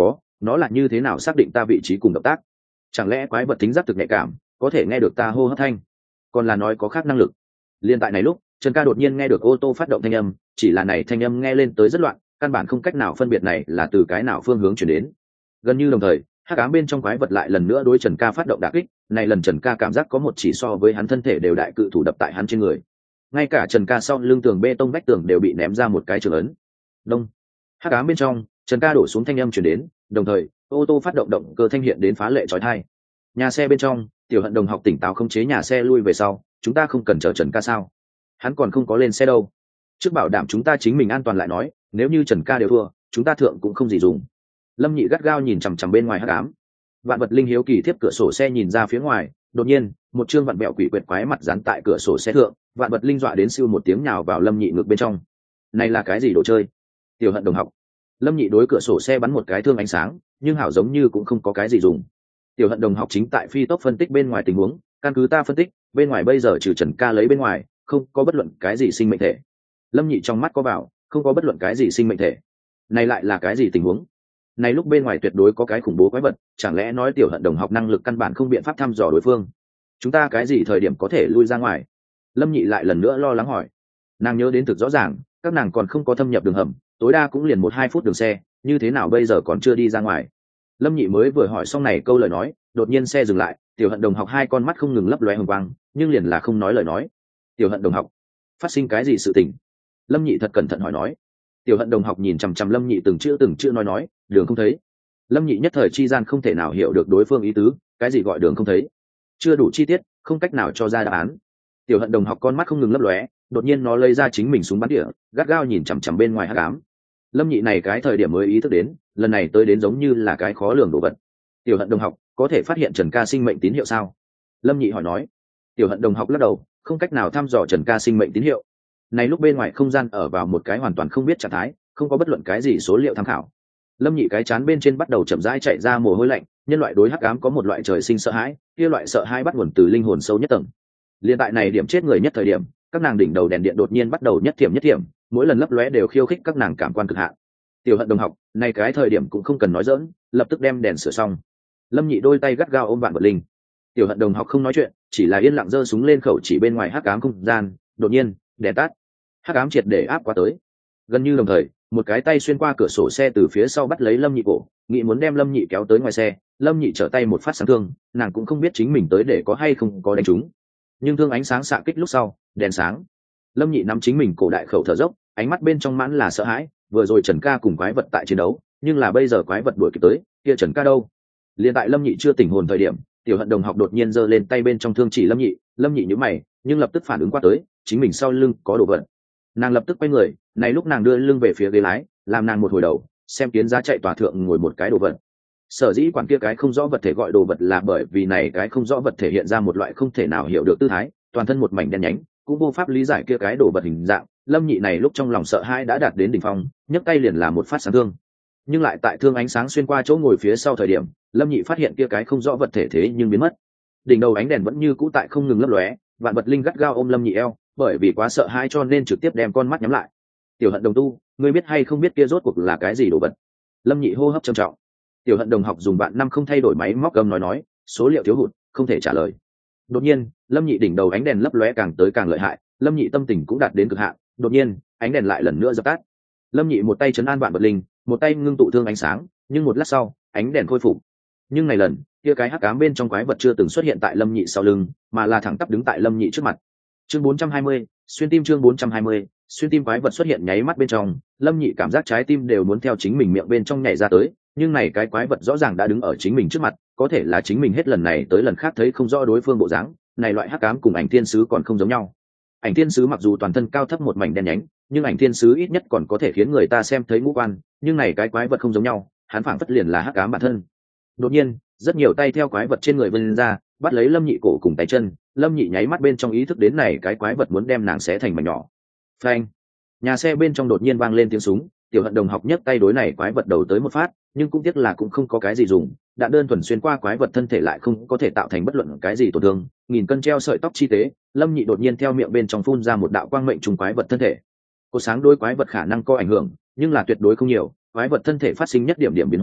nó là như thế nào xác định ta vị trí cùng động tác? Chẳng lẽ quái vật tính giác thực nhạy cảm, có thể nghe được ta hô hấp thanh? Còn là nói có khác năng lực? Liên tại này lúc, Trần Ca đột nhiên nghe được ô tô phát động thanh âm, chỉ là này thanh âm nghe lên tới rất loạn, căn bản không cách nào phân biệt này là từ cái nào phương hướng chuyển đến. Gần như đồng thời, hắc ám bên trong quái vật lại lần nữa đối Trần Ca phát động đả kích, này lần Trần Ca cảm giác có một chỉ so với hắn thân thể đều đại cự thủ đập tại hắn trên người. Ngay cả Trần Ca sau lưng tường bê tông vách tường đều bị ném ra một cái trường ấn. Đông. Hắc ám bên trong, Trần Ca đổ xuống thanh âm truyền đến, đồng thời, ô tô phát động động cơ thanh hiện đến phá lệ chói tai. Nhà xe bên trong, Tiểu Hận đồng học tỉnh táo không chế nhà xe lui về sau, chúng ta không cần chờ Trần Ca sao? Hắn còn không có lên xe đâu. Trước bảo đảm chúng ta chính mình an toàn lại nói, nếu như Trần Ca đều thua, chúng ta thượng cũng không gì dùng. Lâm Nhị gắt gao nhìn chằm chằm bên ngoài hắc ám. Vạn Vật Linh hiếu kỳ tiếp cửa sổ xe nhìn ra phía ngoài, đột nhiên, một trương vặn bẹo quỷ quyệt quái mặt dán tại cửa sổ xe thượng, Vạn Vật Linh dọa đến siêu một tiếng nhào vào Lâm Nhị ngực bên trong. Này là cái gì đồ chơi? Tiểu Hận đồng học. Lâm Nhị đối cửa sổ xe bắn một cái thương ánh sáng, nhưng hảo giống như cũng không có cái gì dùng. Tiểu Hận đồng học chính tại phi tốc phân tích bên ngoài tình huống, căn cứ ta phân tích, bên ngoài bây giờ trừ Trần Ca lấy bên ngoài, không có bất luận cái gì sinh mệnh thể. Lâm Nhị trong mắt có bảo, không có bất luận cái gì sinh mệnh thể. Này lại là cái gì tình huống? Này lúc bên ngoài tuyệt đối có cái khủng bố quái vật, chẳng lẽ nói Tiểu Hận đồng học năng lực căn bản không biện pháp thăm dò đối phương? Chúng ta cái gì thời điểm có thể lui ra ngoài? Lâm Nhị lại lần nữa lo lắng hỏi. Nàng nhớ đến thực rõ ràng, các nàng còn không có thâm nhập đường hầm, tối đa cũng liền một hai phút đường xe, như thế nào bây giờ còn chưa đi ra ngoài? Lâm Nhị mới vừa hỏi xong này câu lời nói, đột nhiên xe dừng lại, Tiểu Hận đồng học hai con mắt không ngừng lấp lóe hồng quang, nhưng liền là không nói lời nói. Tiểu Hận đồng học, phát sinh cái gì sự tình? Lâm Nhị thật cẩn thận hỏi nói. Tiểu Hận đồng học nhìn chằm chằm Lâm Nhị từng chữ từng chữ nói nói, đường không thấy. Lâm Nhị nhất thời chi gian không thể nào hiểu được đối phương ý tứ, cái gì gọi đường không thấy? Chưa đủ chi tiết, không cách nào cho ra đáp án. Tiểu Hận đồng học con mắt không ngừng lấp lóe, đột nhiên nó lấy ra chính mình súng bắn tỉa, gắt gao nhìn chằm chằm bên ngoài hắc ám. Lâm Nhị này cái thời điểm mới ý thức đến, lần này tới đến giống như là cái khó lường đồ vật. Tiểu Hận đồng học, có thể phát hiện Trần Ca sinh mệnh tín hiệu sao? Lâm Nhị hỏi nói. Tiểu Hận đồng học lắc đầu, không cách nào thăm dò Trần Ca sinh mệnh tín hiệu. Này lúc bên ngoài không gian ở vào một cái hoàn toàn không biết trạng thái, không có bất luận cái gì số liệu tham khảo. Lâm Nhị cái chán bên trên bắt đầu chậm rãi chạy ra mồ hôi lạnh, nhân loại đối hắc ám có một loại trời sinh sợ hãi, kia loại sợ hãi bắt nguồn từ linh hồn sâu nhất tầng. Liên tại này điểm chết người nhất thời điểm, các nàng đỉnh đầu đèn điện đột nhiên bắt đầu nhất thiểm nhất thiểm, mỗi lần lấp lóe đều khiêu khích các nàng cảm quan cực hạn. Tiểu Hận đồng học, này cái thời điểm cũng không cần nói dỡn, lập tức đem đèn sửa xong. Lâm Nhị đôi tay gắt gao ôm Vạn Vật Linh. Tiểu Hận đồng học không nói chuyện, chỉ là yên lặng giơ súng lên khẩu chỉ bên ngoài hắc ám không gian, đột nhiên, đèn tắt. Hắc ám triệt để áp qua tới. Gần như đồng thời, một cái tay xuyên qua cửa sổ xe từ phía sau bắt lấy Lâm Nhị cổ, nghĩ muốn đem Lâm Nhị kéo tới ngoài xe. Lâm Nhị trở tay một phát sáng thương, nàng cũng không biết chính mình tới để có hay không có đánh trúng. Nhưng thương ánh sáng xạ kích lúc sau, đèn sáng. Lâm Nhị nắm chính mình cổ đại khẩu thở dốc, ánh mắt bên trong mãn là sợ hãi. Vừa rồi Trần Ca cùng quái vật tại chiến đấu, nhưng là bây giờ quái vật đuổi kịp tới, kia Trần Ca đâu? Liên tại Lâm Nhị chưa tỉnh hồn thời điểm, Tiểu Hận đồng học đột nhiên giơ lên tay bên trong thương chỉ Lâm Nhị. Lâm Nhị nhíu mày, nhưng lập tức phản ứng qua tới, chính mình sau lưng có đồ vật. Nàng lập tức quay người, này lúc nàng đưa lưng về phía ghế lái, làm nàng một hồi đầu, xem Kiến Giá chạy tòa thượng ngồi một cái đồ vật. Sở dĩ quản kia cái không rõ vật thể gọi đồ vật là bởi vì này cái không rõ vật thể hiện ra một loại không thể nào hiểu được tư thái, toàn thân một mảnh đen nhánh, cũng vô pháp lý giải kia cái đồ vật hình dạng. Lâm Nhị này lúc trong lòng sợ hãi đã đạt đến đỉnh phong, nhấc tay liền làm một phát sáng thương. Nhưng lại tại thương ánh sáng xuyên qua chỗ ngồi phía sau thời điểm, Lâm Nhị phát hiện kia cái không rõ vật thể thế nhưng biến mất. Đỉnh đầu ánh đèn vẫn như cũ tại không ngừng lấp lóe, Vạn Vật Linh gắt gao ôm Lâm Nhị eo, bởi vì quá sợ hãi cho nên trực tiếp đem con mắt nhắm lại. Tiểu Hận đồng tu, ngươi biết hay không biết kia rốt cuộc là cái gì đồ vật? Lâm Nhị hô hấp trầm trọng. Tiểu Hận đồng học dùng bạn năm không thay đổi máy móc gầm nói nói, số liệu thiếu hụt, không thể trả lời. Đột nhiên, Lâm Nhị đỉnh đầu ánh đèn lấp lóe càng tới càng lợi hại, Lâm Nhị tâm tình cũng đạt đến cực hạn. Đột nhiên, ánh đèn lại lần nữa dập tắt. Lâm Nhị một tay trấn an Vạn Vật Linh, một tay ngưng tụ thương ánh sáng, nhưng một lát sau, ánh đèn khôi phục. Nhưng này lần, kia cái hắc ám bên trong quái vật chưa từng xuất hiện tại Lâm Nhị sau lưng, mà là thẳng tắp đứng tại Lâm Nhị trước mặt. Chương bốn trăm hai mươi, xuyên tim chương bốn trăm hai mươi, xuyên tim quái vật xuất hiện nháy mắt bên trong, Lâm Nhị cảm giác trái tim đều muốn theo chính mình miệng bên trong nhảy ra tới, nhưng này cái quái vật rõ ràng đã đứng ở chính mình trước mặt, có thể là chính mình hết lần này tới lần khác thấy không rõ đối phương bộ dáng, này loại hắc ám cùng ảnh thiên sứ còn không giống nhau. Ảnh thiên sứ mặc dù toàn thân cao thấp một mảnh đen nhánh, nhưng ảnh thiên sứ ít nhất còn có thể khiến người ta xem thấy ngũ quan, nhưng này cái quái vật không giống nhau, hắn phảng phất liền là hắc ám bản thân. Đột nhiên, rất nhiều tay theo quái vật trên người vươn ra, bắt lấy Lâm Nhị cổ cùng tay chân. Lâm Nhị nháy mắt bên trong ý thức đến này cái quái vật muốn đem nàng xé thành mảnh nhỏ. Phanh! Nhà xe bên trong đột nhiên vang lên tiếng súng, Tiểu Hận đồng học nhấc tay đối này quái vật đầu tới một phát, nhưng cũng tiếc là cũng không có cái gì dùng, đạn đơn thuần xuyên qua quái vật thân thể lại không có thể tạo thành bất luận cái gì tổn thương. Nghìn cân treo sợi tóc chi tế, Lâm Nhị đột nhiên theo miệng bên trong phun ra một đạo quang mệnh trùng quái vật thân thể. Cô sáng đối quái vật khả năng có ảnh hưởng, nhưng là tuyệt đối không nhiều, quái vật thân thể phát sinh nhất điểm điểm biến hóa,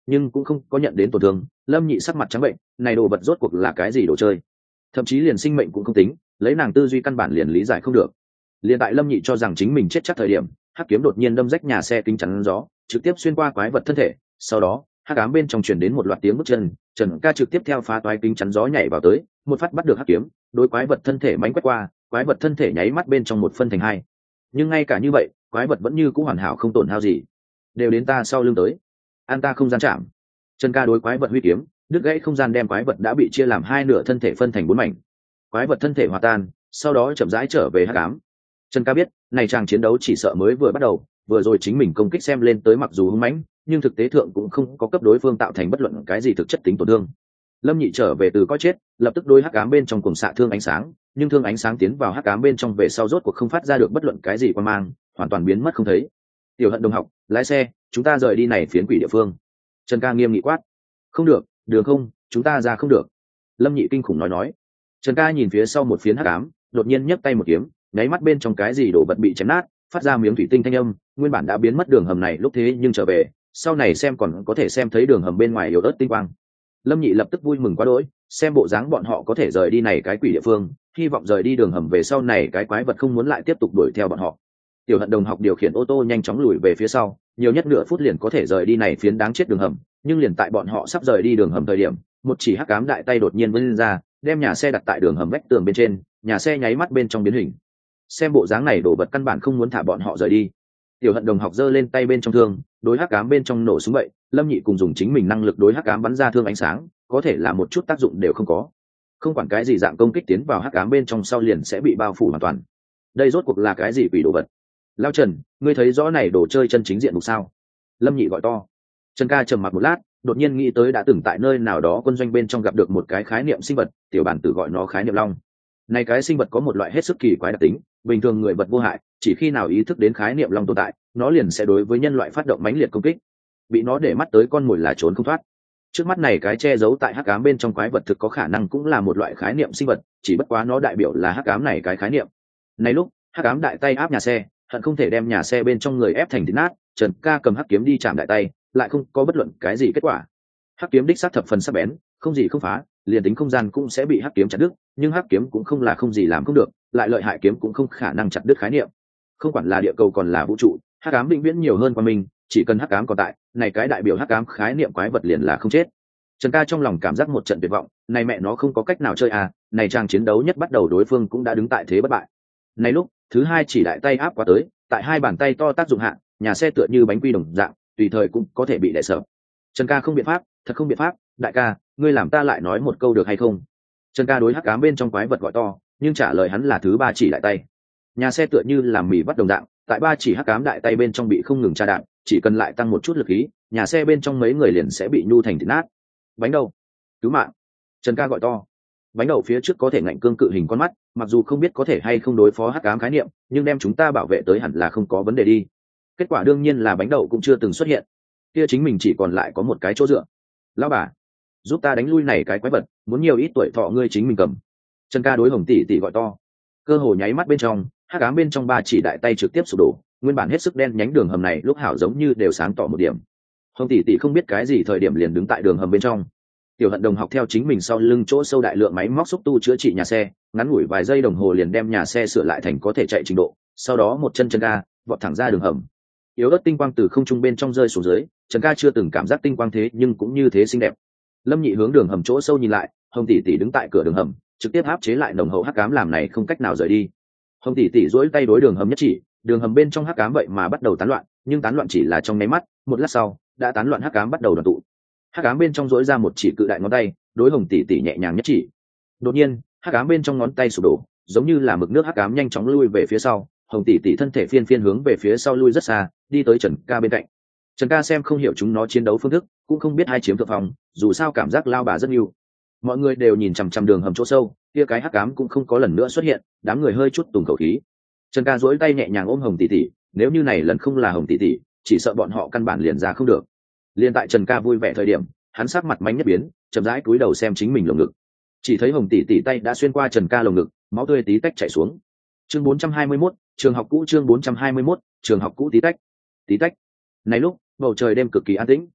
nhưng cũng không có nhận đến tổn thương. Lâm Nhị sắc mặt trắng bệnh, này đồ vật rốt cuộc là cái gì đồ chơi, thậm chí liền sinh mệnh cũng không tính, lấy nàng tư duy căn bản liền lý giải không được. Liền tại Lâm Nhị cho rằng chính mình chết chắc thời điểm, hắc kiếm đột nhiên đâm rách nhà xe kính chắn gió, trực tiếp xuyên qua quái vật thân thể. Sau đó hắc ám bên trong truyền đến một loạt tiếng bước chân, Trần Ca trực tiếp theo phá toái kính chắn gió nhảy vào tới, một phát bắt được hắc kiếm, đối quái vật thân thể mánh quét qua, quái vật thân thể nháy mắt bên trong một phân thành hai. Nhưng ngay cả như vậy, quái vật vẫn như cũ hoàn hảo không tổn hao gì. Đều đến ta sau lưng tới, an ta không gian chạm. Trần Ca đối quái vật huy kiếm, đứt gãy không gian đem quái vật đã bị chia làm hai nửa thân thể phân thành bốn mảnh. Quái vật thân thể hòa tan, sau đó chậm rãi trở về hắc ám. Trần Ca biết, này chàng chiến đấu chỉ sợ mới vừa bắt đầu, vừa rồi chính mình công kích xem lên tới mặc dù hung mãnh, nhưng thực tế thượng cũng không có cấp đối phương tạo thành bất luận cái gì thực chất tính tổn thương. Lâm Nhị trở về từ coi chết, lập tức đối hắc ám bên trong cùng xạ thương ánh sáng, nhưng thương ánh sáng tiến vào hắc ám bên trong về sau rốt cuộc không phát ra được bất luận cái gì quan mang, hoàn toàn biến mất không thấy. Tiểu Hận đồng học, lái xe, chúng ta rời đi này phiến quỷ địa phương. Trần Ca nghiêm nghị quát. Không được, đường không, chúng ta ra không được. Lâm Nhị kinh khủng nói nói. Trần Ca nhìn phía sau một phiến hắc ám, đột nhiên nhấc tay một kiếm, nháy mắt bên trong cái gì đổ vật bị chém nát, phát ra miếng thủy tinh thanh âm, nguyên bản đã biến mất đường hầm này lúc thế nhưng trở về, sau này xem còn có thể xem thấy đường hầm bên ngoài yếu ớt tinh quang. Lâm Nhị lập tức vui mừng quá đỗi, xem bộ dáng bọn họ có thể rời đi này cái quỷ địa phương, hy vọng rời đi đường hầm về sau này cái quái vật không muốn lại tiếp tục đuổi theo bọn họ. Tiểu Hận đồng học điều khiển ô tô nhanh chóng lùi về phía sau, nhiều nhất nửa phút liền có thể rời đi này phiến đáng chết đường hầm, nhưng liền tại bọn họ sắp rời đi đường hầm thời điểm, một chỉ hắc ám đại tay đột nhiên vươn ra, đem nhà xe đặt tại đường hầm vách tường bên trên, nhà xe nháy mắt bên trong biến hình. Xem bộ dáng này đổ vật căn bản không muốn thả bọn họ rời đi. Tiểu Hận đồng học giơ lên tay bên trong thương, đối hắc ám bên trong nổ súng vậy, Lâm Nhị cùng dùng chính mình năng lực đối hắc ám bắn ra thương ánh sáng, có thể là một chút tác dụng đều không có. Không quản cái gì dạng công kích tiến vào hắc ám bên trong sau liền sẽ bị bao phủ hoàn toàn. Đây rốt cuộc là cái gì quỷ đồ vật? Lao Trần, ngươi thấy rõ này đồ chơi chân chính diện mục sao? Lâm Nhị gọi to. Trần Ca trầm mặc một lát, đột nhiên nghĩ tới đã từng tại nơi nào đó quân doanh bên trong gặp được một cái khái niệm sinh vật, tiểu bản tử gọi nó khái niệm long. Này cái sinh vật có một loại hết sức kỳ quái đặc tính, bình thường người vật vô hại, chỉ khi nào ý thức đến khái niệm long tồn tại, nó liền sẽ đối với nhân loại phát động mãnh liệt công kích. Bị nó để mắt tới con mồi là trốn không thoát. Trước mắt này cái che giấu tại hắc ám bên trong quái vật thực có khả năng cũng là một loại khái niệm sinh vật, chỉ bất quá nó đại biểu là hắc ám này cái khái niệm. Này lúc, hắc ám đại tay áp nhà xe, hận không thể đem nhà xe bên trong người ép thành thịt nát. Trần Ca cầm hắc kiếm đi chạm đại tay, lại không có bất luận cái gì kết quả. Hắc kiếm đích xác thập phần sắc bén, không gì không phá, liền tính không gian cũng sẽ bị hắc kiếm chặt đứt, nhưng hắc kiếm cũng không là không gì làm không được, lại lợi hại kiếm cũng không khả năng chặt đứt khái niệm. Không quản là địa cầu còn là vũ trụ, hắc ám vĩnh viễn nhiều hơn qua mình, chỉ cần hắc ám còn tại, này cái đại biểu hắc ám khái niệm quái vật liền là không chết. Trần Ca trong lòng cảm giác một trận tuyệt vọng, này mẹ nó không có cách nào chơi à, này trang chiến đấu nhất bắt đầu đối phương cũng đã đứng tại thế bất bại. Này lúc, thứ hai chỉ đại tay áp qua tới, tại hai bàn tay to tác dụng hạ, nhà xe tựa như bánh quy đồng dạng, tùy thời cũng có thể bị đè sợ. Trần Ca không biện pháp, thật không biện pháp, đại ca, ngươi làm ta lại nói một câu được hay không? Trần Ca đối hắc ám bên trong quái vật gọi to, nhưng trả lời hắn là thứ ba chỉ đại tay. Nhà xe tựa như làm mì vắt đồng dạng, tại ba chỉ hắc ám đại tay bên trong bị không ngừng tra đạn, chỉ cần lại tăng một chút lực khí, nhà xe bên trong mấy người liền sẽ bị nhu thành thịt nát. Bánh đâu? Cứu mạng! Trần Ca gọi to. Bánh đậu phía trước có thể ngạnh cương cự hình con mắt, mặc dù không biết có thể hay không đối phó hắc ám khái niệm, nhưng đem chúng ta bảo vệ tới hẳn là không có vấn đề đi. Kết quả đương nhiên là bánh đậu cũng chưa từng xuất hiện, kia chính mình chỉ còn lại có một cái chỗ dựa. Lão bà, giúp ta đánh lui này cái quái vật, muốn nhiều ít tuổi thọ ngươi chính mình cầm. Trần Ca đối Hồng tỷ tỷ gọi to. Cơ hồ nháy mắt bên trong, hắc ám bên trong ba chỉ đại tay trực tiếp sụp đổ, nguyên bản hết sức đen nhánh đường hầm này lúc hảo giống như đều sáng tỏ một điểm. Hồng tỷ tỷ không biết cái gì thời điểm liền đứng tại đường hầm bên trong. Tiểu Hận đồng học theo chính mình sau lưng chỗ sâu đại lượng máy móc xúc tu chữa trị nhà xe, ngắn ngủi vài giây đồng hồ liền đem nhà xe sửa lại thành có thể chạy trình độ, sau đó một chân Trần Ca vọt thẳng ra đường hầm. Yếu ớt tinh quang từ không trung bên trong rơi xuống dưới, Trần Ca chưa từng cảm giác tinh quang thế nhưng cũng như thế xinh đẹp. Lâm Nhị hướng đường hầm chỗ sâu nhìn lại, Hồng tỷ tỷ đứng tại cửa đường hầm, trực tiếp áp chế lại nồng hậu hắc ám làm này không cách nào rời đi. Hồng tỷ tỷ duỗi tay đối đường hầm nhất chỉ, đường hầm bên trong hắc ám vậy mà bắt đầu tán loạn, nhưng tán loạn chỉ là trong nháy mắt, một lát sau, đã tán loạn hắc ám bắt đầu đoàn tụ. Hắc ám bên trong duỗi ra một chỉ cự đại ngón tay, đối Hồng tỷ tỷ nhẹ nhàng nhất chỉ. Đột nhiên, hắc ám bên trong ngón tay sụp đổ, giống như là mực nước hắc ám nhanh chóng lui về phía sau, Hồng tỷ tỷ thân thể phiên phiên hướng về phía sau lui rất xa, đi tới Trần Ca bên cạnh. Trần Ca xem không hiểu chúng nó chiến đấu phương thức, cũng không biết ai chiếm thượng phòng, dù sao cảm giác lao bà rất yêu. Mọi người đều nhìn chằm chằm đường hầm chỗ sâu, kia cái hắc ám cũng không có lần nữa xuất hiện, đám người hơi chút tùng khẩu khí. Trần Ca duỗi tay nhẹ nhàng ôm Hồng tỷ tỷ, nếu như này lần không là Hồng tỷ tỷ, chỉ sợ bọn họ căn bản liền ra không được. Liên tại Trần Ca vui vẻ thời điểm, hắn sắc mặt mánh nhất biến, chậm rãi cúi đầu xem chính mình lồng ngực. Chỉ thấy Hồng tỷ tỷ tay đã xuyên qua Trần Ca lồng ngực, máu tươi tí tách chảy xuống. Chương bốn trăm hai mươi mốt, trường học cũ chương bốn trăm hai mươi mốt, trường học cũ tí tách. Tí tách. Này lúc, bầu trời đêm cực kỳ an tĩnh.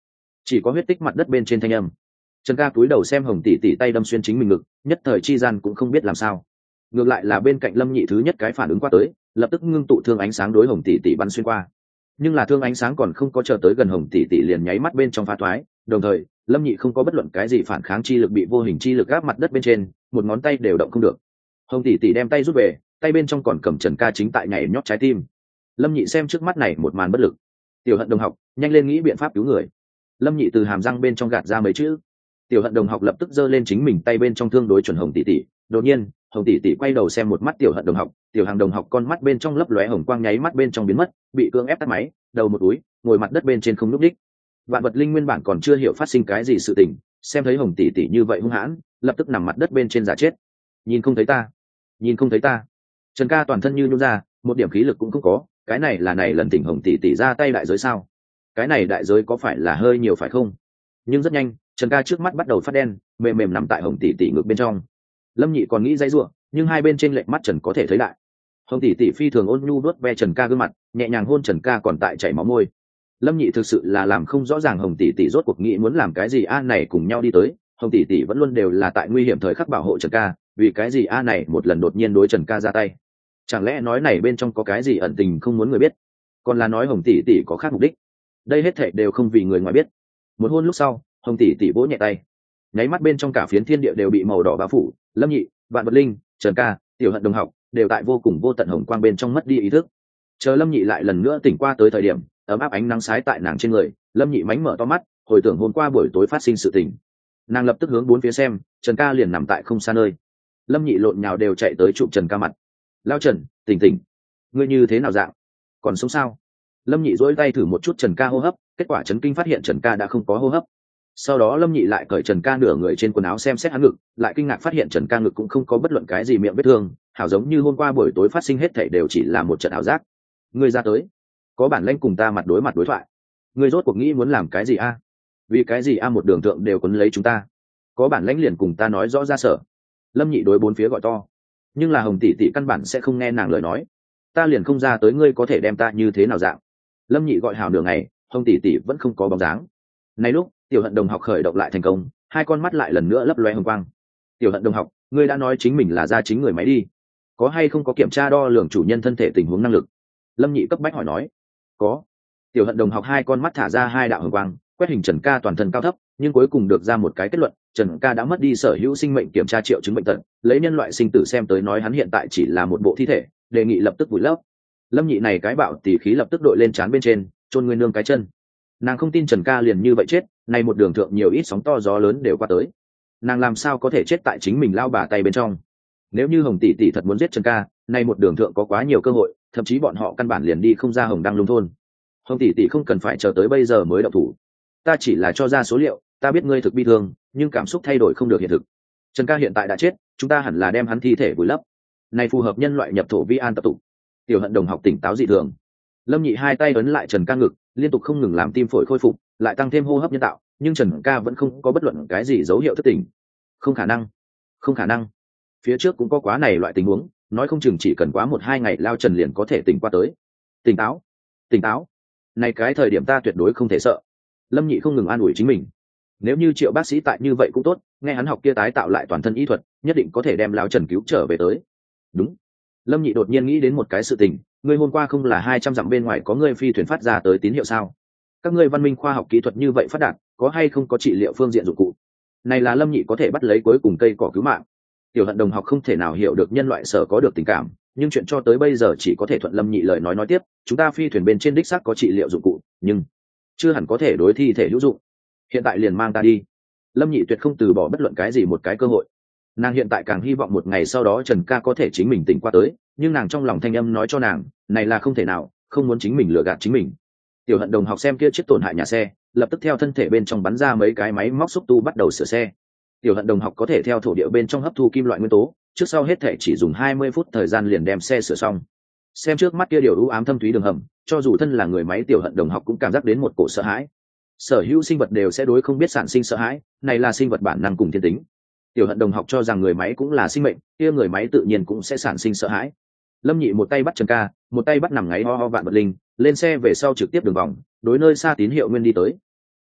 chỉ có huyết tích mặt đất bên trên thanh âm. Trần ca cúi đầu xem Hồng tỷ tỷ tay đâm xuyên chính mình ngực, nhất thời chi gian cũng không biết làm sao. Ngược lại là bên cạnh Lâm Nhị thứ nhất cái phản ứng qua tới, lập tức ngưng tụ thương ánh sáng đối Hồng tỷ tỷ bắn xuyên qua. Nhưng là thương ánh sáng còn không có chờ tới gần Hồng tỷ tỷ liền nháy mắt bên trong phá thoái, đồng thời Lâm Nhị không có bất luận cái gì phản kháng chi lực, bị vô hình chi lực gáp mặt đất bên trên, một ngón tay đều động không được. Hồng tỷ tỷ đem tay rút về, tay bên trong còn cầm Trần ca chính tại nhảy nhót trái tim. Lâm Nhị xem trước mắt này một màn bất lực. Tiểu Hận đồng học, nhanh lên nghĩ biện pháp cứu người. Lâm Nhị từ hàm răng bên trong gạt ra mấy chữ. Tiểu Hận đồng học lập tức giơ lên chính mình tay bên trong thương đối chuẩn Hồng tỷ tỷ. Đột nhiên Hồng tỷ tỷ quay đầu xem một mắt Tiểu Hận đồng học, Tiểu Hàng đồng học con mắt bên trong lấp lóe hồng quang nháy mắt bên trong biến mất, bị cưỡng ép tắt máy, đầu một túi, ngồi mặt đất bên trên không núp đích. Vạn Vật Linh nguyên bản còn chưa hiểu phát sinh cái gì sự tình, xem thấy Hồng tỷ tỷ như vậy hung hãn, lập tức nằm mặt đất bên trên giả chết. Nhìn không thấy ta, nhìn không thấy ta. Trần ca toàn thân như nhũn ra, một điểm khí lực cũng không có, cái này là này lần tỉnh Hồng tỷ tỷ ra tay đại giới sao? Cái này đại giới có phải là hơi nhiều phải không? Nhưng rất nhanh, Trần ca trước mắt bắt đầu phát đen, mềm mềm nằm tại Hồng tỷ tỷ ngực bên trong. Lâm Nhị còn nghĩ dãy rủa, nhưng hai bên trên lệch mắt Trần có thể thấy đại. Hồng tỷ tỷ phi thường ôn nhu vuốt ve Trần ca gương mặt, nhẹ nhàng hôn Trần ca còn tại chảy máu môi. Lâm Nhị thực sự là làm không rõ ràng Hồng tỷ tỷ rốt cuộc nghĩ muốn làm cái gì. A này cùng nhau đi tới, Hồng tỷ tỷ vẫn luôn đều là tại nguy hiểm thời khắc bảo hộ Trần ca, vì cái gì A này một lần đột nhiên đối Trần ca ra tay? Chẳng lẽ nói này bên trong có cái gì ẩn tình không muốn người biết? Còn là nói Hồng tỷ tỷ có khác mục đích? Đây hết thảy đều không vì người ngoài biết. Một hôn lúc sau, Hồng tỷ tỷ vỗ nhẹ tay, nháy mắt bên trong cả phiến thiên địa đều bị màu đỏ bao phủ. Lâm Nhị, Vạn Vật Linh, Trần ca, Tiểu Hận đồng học đều tại vô cùng vô tận hồng quang bên trong mất đi ý thức. Chờ Lâm Nhị lại lần nữa tỉnh qua tới thời điểm, ấm áp ánh nắng sái tại nàng trên người. Lâm Nhị mánh mở to mắt, hồi tưởng hôm qua buổi tối phát sinh sự tình. Nàng lập tức hướng bốn phía xem, Trần ca liền nằm tại không xa nơi. Lâm Nhị lộn nhào đều chạy tới chụp Trần ca mặt. Lao Trần, tỉnh tỉnh, ngươi như thế nào dạng, còn sống sao? Lâm Nhị dỗi tay thử một chút Trần ca hô hấp, kết quả chấn kinh phát hiện Trần ca đã không có hô hấp. Sau đó Lâm Nhị lại cởi Trần ca nửa người trên quần áo xem xét hắn ngực, lại kinh ngạc phát hiện Trần ca ngực cũng không có bất luận cái gì miệng vết thương, hảo giống như hôm qua buổi tối phát sinh hết thảy đều chỉ là một trận ảo giác. Ngươi ra tới, có bản lĩnh cùng ta mặt đối mặt đối thoại. Ngươi rốt cuộc nghĩ muốn làm cái gì a? Vì cái gì a một đường thượng đều quấn lấy chúng ta? Có bản lĩnh liền cùng ta nói rõ ra sở. Lâm Nhị đối bốn phía gọi to, nhưng là Hồng tỷ tỷ căn bản sẽ không nghe nàng lời nói. Ta liền không ra tới, ngươi có thể đem ta như thế nào dạng? Lâm Nhị gọi hào nửa ngày, Hồng tỷ tỷ vẫn không có bóng dáng. Này lúc Tiểu Hận đồng học khởi động lại thành công, hai con mắt lại lần nữa lấp loe hồng quang. Tiểu Hận đồng học, ngươi đã nói chính mình là ra chính người máy đi, có hay không có kiểm tra đo lường chủ nhân thân thể tình huống năng lực? Lâm Nhị cấp bách hỏi nói. Có. Tiểu Hận đồng học hai con mắt thả ra hai đạo hồng quang, quét hình Trần ca toàn thân cao thấp, nhưng cuối cùng được ra một cái kết luận: Trần ca đã mất đi sở hữu sinh mệnh kiểm tra triệu chứng bệnh tật, lấy nhân loại sinh tử xem tới nói hắn hiện tại chỉ là một bộ thi thể, đề nghị lập tức vùi lấp. Lâm Nhị này cái bạo tỉ khí lập tức đội lên trán bên trên, chôn nguyên nương cái chân. Nàng không tin Trần ca liền như vậy chết, này một đường thượng nhiều ít sóng to gió lớn đều qua tới, nàng làm sao có thể chết tại chính mình lao bà tay bên trong? Nếu như Hồng tỷ tỷ thật muốn giết Trần ca, này một đường thượng có quá nhiều cơ hội, thậm chí bọn họ căn bản liền đi không ra Hồng Đăng Lung thôn. Hồng tỷ tỷ không cần phải chờ tới bây giờ mới động thủ, ta chỉ là cho ra số liệu, ta biết ngươi thực bi thương, nhưng cảm xúc thay đổi không được hiện thực. Trần ca hiện tại đã chết, chúng ta hẳn là đem hắn thi thể vùi lấp, này phù hợp nhân loại nhập thổ vi an tập tụ. Tiểu Hận đồng học tỉnh táo dị thường. Lâm Nhị hai tay ấn lại Trần ca ngực, liên tục không ngừng làm tim phổi khôi phục, lại tăng thêm hô hấp nhân tạo, nhưng Trần ca vẫn không có bất luận cái gì dấu hiệu thất tỉnh. Không khả năng, không khả năng, phía trước cũng có quá này loại tình huống, nói không chừng chỉ cần quá một hai ngày Lao Trần liền có thể tỉnh qua tới. Tỉnh táo, tỉnh táo, này cái thời điểm ta tuyệt đối không thể sợ. Lâm Nhị không ngừng an ủi chính mình. Nếu như Triệu bác sĩ tại như vậy cũng tốt, nghe hắn học kia tái tạo lại toàn thân y thuật, nhất định có thể đem Lão Trần cứu trở về tới. Đúng. Lâm Nhị đột nhiên nghĩ đến một cái sự tình, ngươi hôm qua không là hai trăm dặm bên ngoài có ngươi phi thuyền phát ra tới tín hiệu sao? Các ngươi văn minh khoa học kỹ thuật như vậy phát đạt, có hay không có trị liệu phương diện dụng cụ? Này là Lâm Nhị có thể bắt lấy cuối cùng cây cỏ cứu mạng. Tiểu Hận đồng học không thể nào hiểu được nhân loại sở có được tình cảm, nhưng chuyện cho tới bây giờ chỉ có thể thuận Lâm Nhị lời nói nói tiếp, chúng ta phi thuyền bên trên đích xác có trị liệu dụng cụ, nhưng chưa hẳn có thể đối thi thể hữu dụng. Hiện tại liền mang ta đi. Lâm Nhị tuyệt không từ bỏ bất luận cái gì một cái cơ hội. Nàng hiện tại càng hy vọng một ngày sau đó Trần ca có thể chính mình tỉnh qua tới, nhưng nàng trong lòng thanh âm nói cho nàng, này là không thể nào, không muốn chính mình lừa gạt chính mình. Tiểu Hận đồng học xem kia chiếc tổn hại nhà xe, lập tức theo thân thể bên trong bắn ra mấy cái máy móc xúc tu bắt đầu sửa xe. Tiểu Hận đồng học có thể theo thổ địa bên trong hấp thu kim loại nguyên tố, trước sau hết thể chỉ dùng hai mươi phút thời gian liền đem xe sửa xong. Xem trước mắt kia điều u ám thâm thúy đường hầm, cho dù thân là người máy Tiểu Hận đồng học cũng cảm giác đến một cổ sợ hãi. Sở hữu sinh vật đều sẽ đối không biết sản sinh sợ hãi, này là sinh vật bản năng cùng thiên tính. Tiểu Hận đồng học cho rằng người máy cũng là sinh mệnh, kia người máy tự nhiên cũng sẽ sản sinh sợ hãi. Lâm Nhị một tay bắt Trần ca, một tay bắt nằm ngáy ho ho Vạn Vật Linh, lên xe về sau trực tiếp đường vòng, đối nơi xa tín hiệu nguyên đi tới.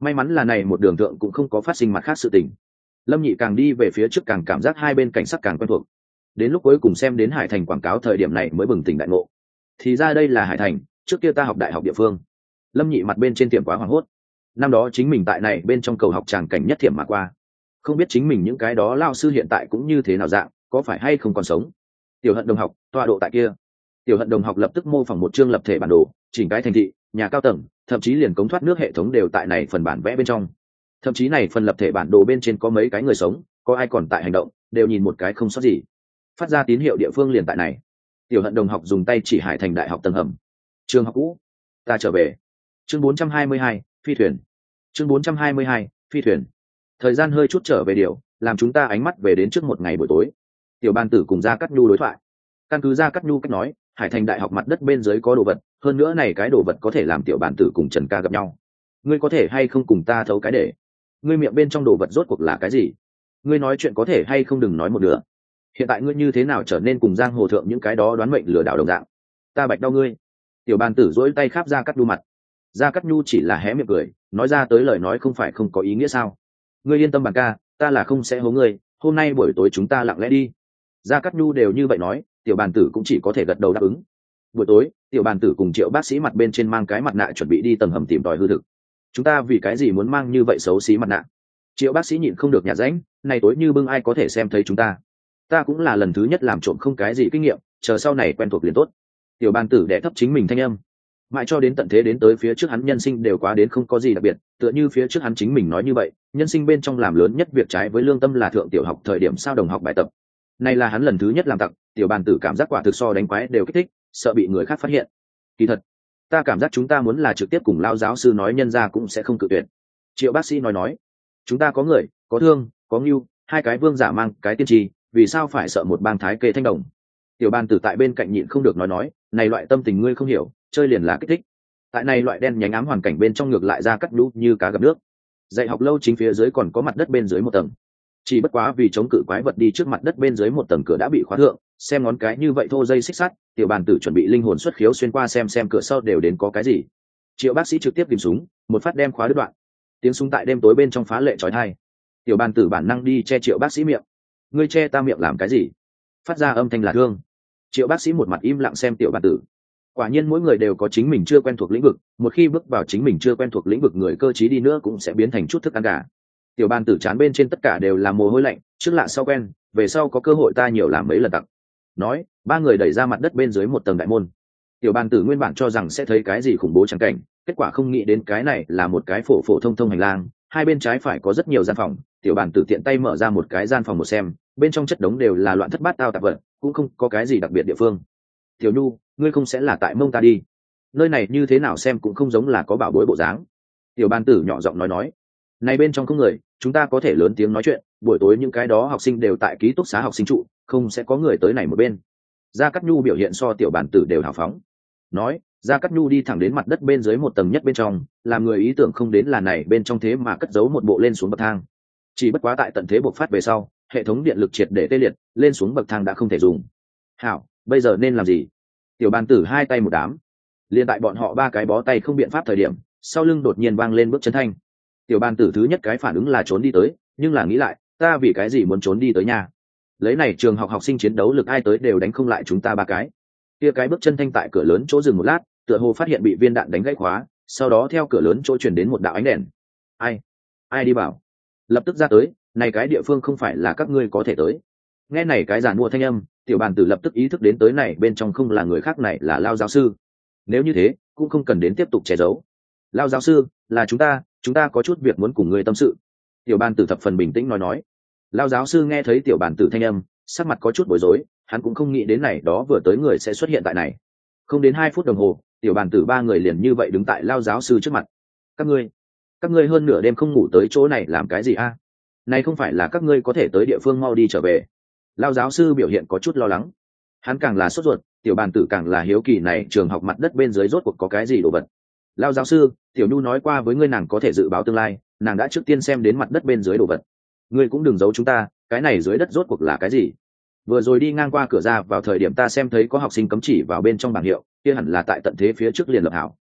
May mắn là này một đường thượng cũng không có phát sinh mặt khác sự tình. Lâm Nhị càng đi về phía trước càng cảm giác hai bên cảnh sắc càng quen thuộc. Đến lúc cuối cùng xem đến Hải Thành quảng cáo thời điểm này mới bừng tỉnh đại ngộ. Thì ra đây là Hải Thành, trước kia ta học đại học địa phương. Lâm Nhị mặt bên trên tiệm quá hoảng hốt. Năm đó chính mình tại này bên trong cầu học tràng cảnh nhất thiểm mà qua. Không biết chính mình những cái đó lao sư hiện tại cũng như thế nào dạng, có phải hay không còn sống. Tiểu Hận đồng học, tọa độ tại kia. Tiểu Hận đồng học lập tức mô phỏng một chương lập thể bản đồ, chỉnh cái thành thị, nhà cao tầng, thậm chí liền cống thoát nước hệ thống đều tại này phần bản vẽ bên trong. Thậm chí này phần lập thể bản đồ bên trên có mấy cái người sống, có ai còn tại hành động, đều nhìn một cái không sót gì. Phát ra tín hiệu địa phương liền tại này. Tiểu Hận đồng học dùng tay chỉ Hải Thành đại học tầng hầm. Trường học cũ, ta trở về. Chương bốn trăm hai mươi hai, phi thuyền. Chương bốn trăm hai mươi hai, phi thuyền. Thời gian hơi chút trở về điều, làm chúng ta ánh mắt về đến trước một ngày buổi tối. Tiểu Ban Tử cùng Gia Cát Nhu đối thoại. Căn cứ Gia Cát Nhu cách nói, Hải Thành đại học mặt đất bên dưới có đồ vật, hơn nữa này cái đồ vật có thể làm Tiểu Ban Tử cùng Trần Ca gặp nhau. Ngươi có thể hay không cùng ta thấu cái để? Ngươi miệng bên trong đồ vật rốt cuộc là cái gì? Ngươi nói chuyện có thể hay không đừng nói một nửa. Hiện tại ngươi như thế nào trở nên cùng giang hồ thượng những cái đó đoán mệnh lừa đảo đồng dạng? Ta bạch đau ngươi. Tiểu Ban Tử duỗi tay khắp Gia Cát Nhu mặt. Gia Cát Nhu chỉ là hé miệng cười, nói ra tới lời nói không phải không có ý nghĩa sao? Ngươi yên tâm Bàn ca, ta là không sẽ hố ngươi, hôm nay buổi tối chúng ta lặng lẽ đi. Gia Cát Nhu đều như vậy nói, Tiểu Bàn Tử cũng chỉ có thể gật đầu đáp ứng. Buổi tối, Tiểu Bàn Tử cùng Triệu bác sĩ mặt bên trên mang cái mặt nạ chuẩn bị đi tầng hầm tìm tòi hư thực. Chúng ta vì cái gì muốn mang như vậy xấu xí mặt nạ? Triệu bác sĩ nhịn không được nhả rãnh, này tối như bưng ai có thể xem thấy chúng ta? Ta cũng là lần thứ nhất làm trộm không cái gì kinh nghiệm, chờ sau này quen thuộc liền tốt. Tiểu Bàn Tử đè thấp chính mình thanh âm. Mãi cho đến tận thế đến tới phía trước hắn nhân sinh đều quá đến không có gì đặc biệt, tựa như phía trước hắn chính mình nói như vậy, nhân sinh bên trong làm lớn nhất việc trái với lương tâm là thượng tiểu học thời điểm sao đồng học bài tập. Này là hắn lần thứ nhất làm tặc, Tiểu Bàn Tử cảm giác quả thực so đánh quái đều kích thích, sợ bị người khác phát hiện. Kỳ thật, ta cảm giác chúng ta muốn là trực tiếp cùng lao giáo sư nói nhân ra cũng sẽ không cự tuyệt. Triệu bác sĩ nói nói, chúng ta có người, có thương, có ngưu, hai cái vương giả mang cái tiên tri, vì sao phải sợ một bang thái kê thanh đồng? Tiểu Bàn Tử tại bên cạnh nhịn không được nói nói, này loại tâm tình ngươi không hiểu, chơi liền là kích thích. Tại này loại đen nhánh ám hoàn cảnh bên trong ngược lại ra cắt lũ như cá gặp nước. Dạy học lâu chính phía dưới còn có mặt đất bên dưới một tầng. Chỉ bất quá vì chống cự quái vật đi trước mặt đất bên dưới một tầng cửa đã bị khóa thượng, xem ngón cái như vậy thô dây xích sắt, Tiểu Bàn Tử chuẩn bị linh hồn xuất khiếu xuyên qua xem xem cửa sau đều đến có cái gì. Triệu bác sĩ trực tiếp tìm súng, một phát đem khóa đứt đoạn. Tiếng súng tại đêm tối bên trong phá lệ chói tai. Tiểu Bàn Tử bản năng đi che Triệu bác sĩ miệng. Ngươi che ta miệng làm cái gì? Phát ra âm thanh là thương. Triệu bác sĩ một mặt im lặng xem Tiểu Bàn Tử. Quả nhiên mỗi người đều có chính mình chưa quen thuộc lĩnh vực, một khi bước vào chính mình chưa quen thuộc lĩnh vực người cơ trí đi nữa cũng sẽ biến thành chút thức ăn gà. Tiểu Bàn Tử chán bên trên tất cả đều là mồ hôi lạnh, trước lạ sau quen, về sau có cơ hội ta nhiều làm mấy lần tặng. Nói, ba người đẩy ra mặt đất bên dưới một tầng đại môn. Tiểu Bàn Tử nguyên bản cho rằng sẽ thấy cái gì khủng bố chẳng cảnh, kết quả không nghĩ đến cái này là một cái phổ phổ thông thông hành lang, hai bên trái phải có rất nhiều gian phòng. Tiểu Bàn Tử tiện tay mở ra một cái gian phòng một xem, bên trong chất đống đều là loạn thất bát tao tạp vật, cũng không có cái gì đặc biệt địa phương. Tiểu Nhu, ngươi không sẽ là tại mông ta đi? Nơi này như thế nào xem cũng không giống là có bảo bối bộ dáng. Tiểu Bàn Tử nhỏ giọng nói nói, này bên trong không người, chúng ta có thể lớn tiếng nói chuyện, buổi tối những cái đó học sinh đều tại ký túc xá học sinh trụ, không sẽ có người tới này một bên. Gia Cát Nhu biểu hiện so Tiểu Bàn Tử đều hào phóng. Nói, Gia Cát Nhu đi thẳng đến mặt đất bên dưới một tầng nhất bên trong, làm người ý tưởng không đến là này bên trong thế mà cất giấu một bộ lên xuống bậc thang. Chỉ bất quá tại tận thế bộc phát về sau, hệ thống điện lực triệt để tê liệt, lên xuống bậc thang đã không thể dùng. Hảo, bây giờ nên làm gì? Tiểu Bàn Tử hai tay một đám, liền tại bọn họ ba cái bó tay không biện pháp thời điểm, sau lưng đột nhiên vang lên bước chân thanh. Tiểu Bàn Tử thứ nhất cái phản ứng là trốn đi tới, nhưng là nghĩ lại, ta vì cái gì muốn trốn đi tới nhà? Lấy này trường học học sinh chiến đấu lực ai tới đều đánh không lại chúng ta ba cái. Kia cái bước chân thanh tại cửa lớn chỗ dừng một lát, tựa hồ phát hiện bị viên đạn đánh gãy khóa, sau đó theo cửa lớn chỗ truyền đến một đạo ánh đèn. Ai? Ai đi bảo? Lập tức ra tới, này cái địa phương không phải là các ngươi có thể tới. Nghe này cái giản mua thanh âm, Tiểu Bàn Tử lập tức ý thức đến tới này bên trong không là người khác này là Lao giáo sư. Nếu như thế, cũng không cần đến tiếp tục che giấu. Lao giáo sư, là chúng ta, chúng ta có chút việc muốn cùng người tâm sự. Tiểu Bàn Tử thập phần bình tĩnh nói nói. Lao giáo sư nghe thấy Tiểu Bàn Tử thanh âm, sắc mặt có chút bối rối, hắn cũng không nghĩ đến này đó vừa tới người sẽ xuất hiện tại này. Không đến hai phút đồng hồ, Tiểu Bàn Tử ba người liền như vậy đứng tại Lao giáo sư trước mặt. Các ngươi, các ngươi hơn nửa đêm không ngủ tới chỗ này làm cái gì a? Này không phải là các ngươi có thể tới địa phương mau đi trở về. Lao giáo sư biểu hiện có chút lo lắng. Hắn càng là sốt ruột, Tiểu Bàn Tử càng là hiếu kỳ này trường học mặt đất bên dưới rốt cuộc có cái gì đồ vật. Lao giáo sư, Tiểu Nhu nói qua với ngươi nàng có thể dự báo tương lai, nàng đã trước tiên xem đến mặt đất bên dưới đồ vật. Ngươi cũng đừng giấu chúng ta, cái này dưới đất rốt cuộc là cái gì? Vừa rồi đi ngang qua cửa ra vào thời điểm ta xem thấy có học sinh cấm chỉ vào bên trong bảng hiệu, kia hẳn là tại tận thế phía trước liền lập hảo.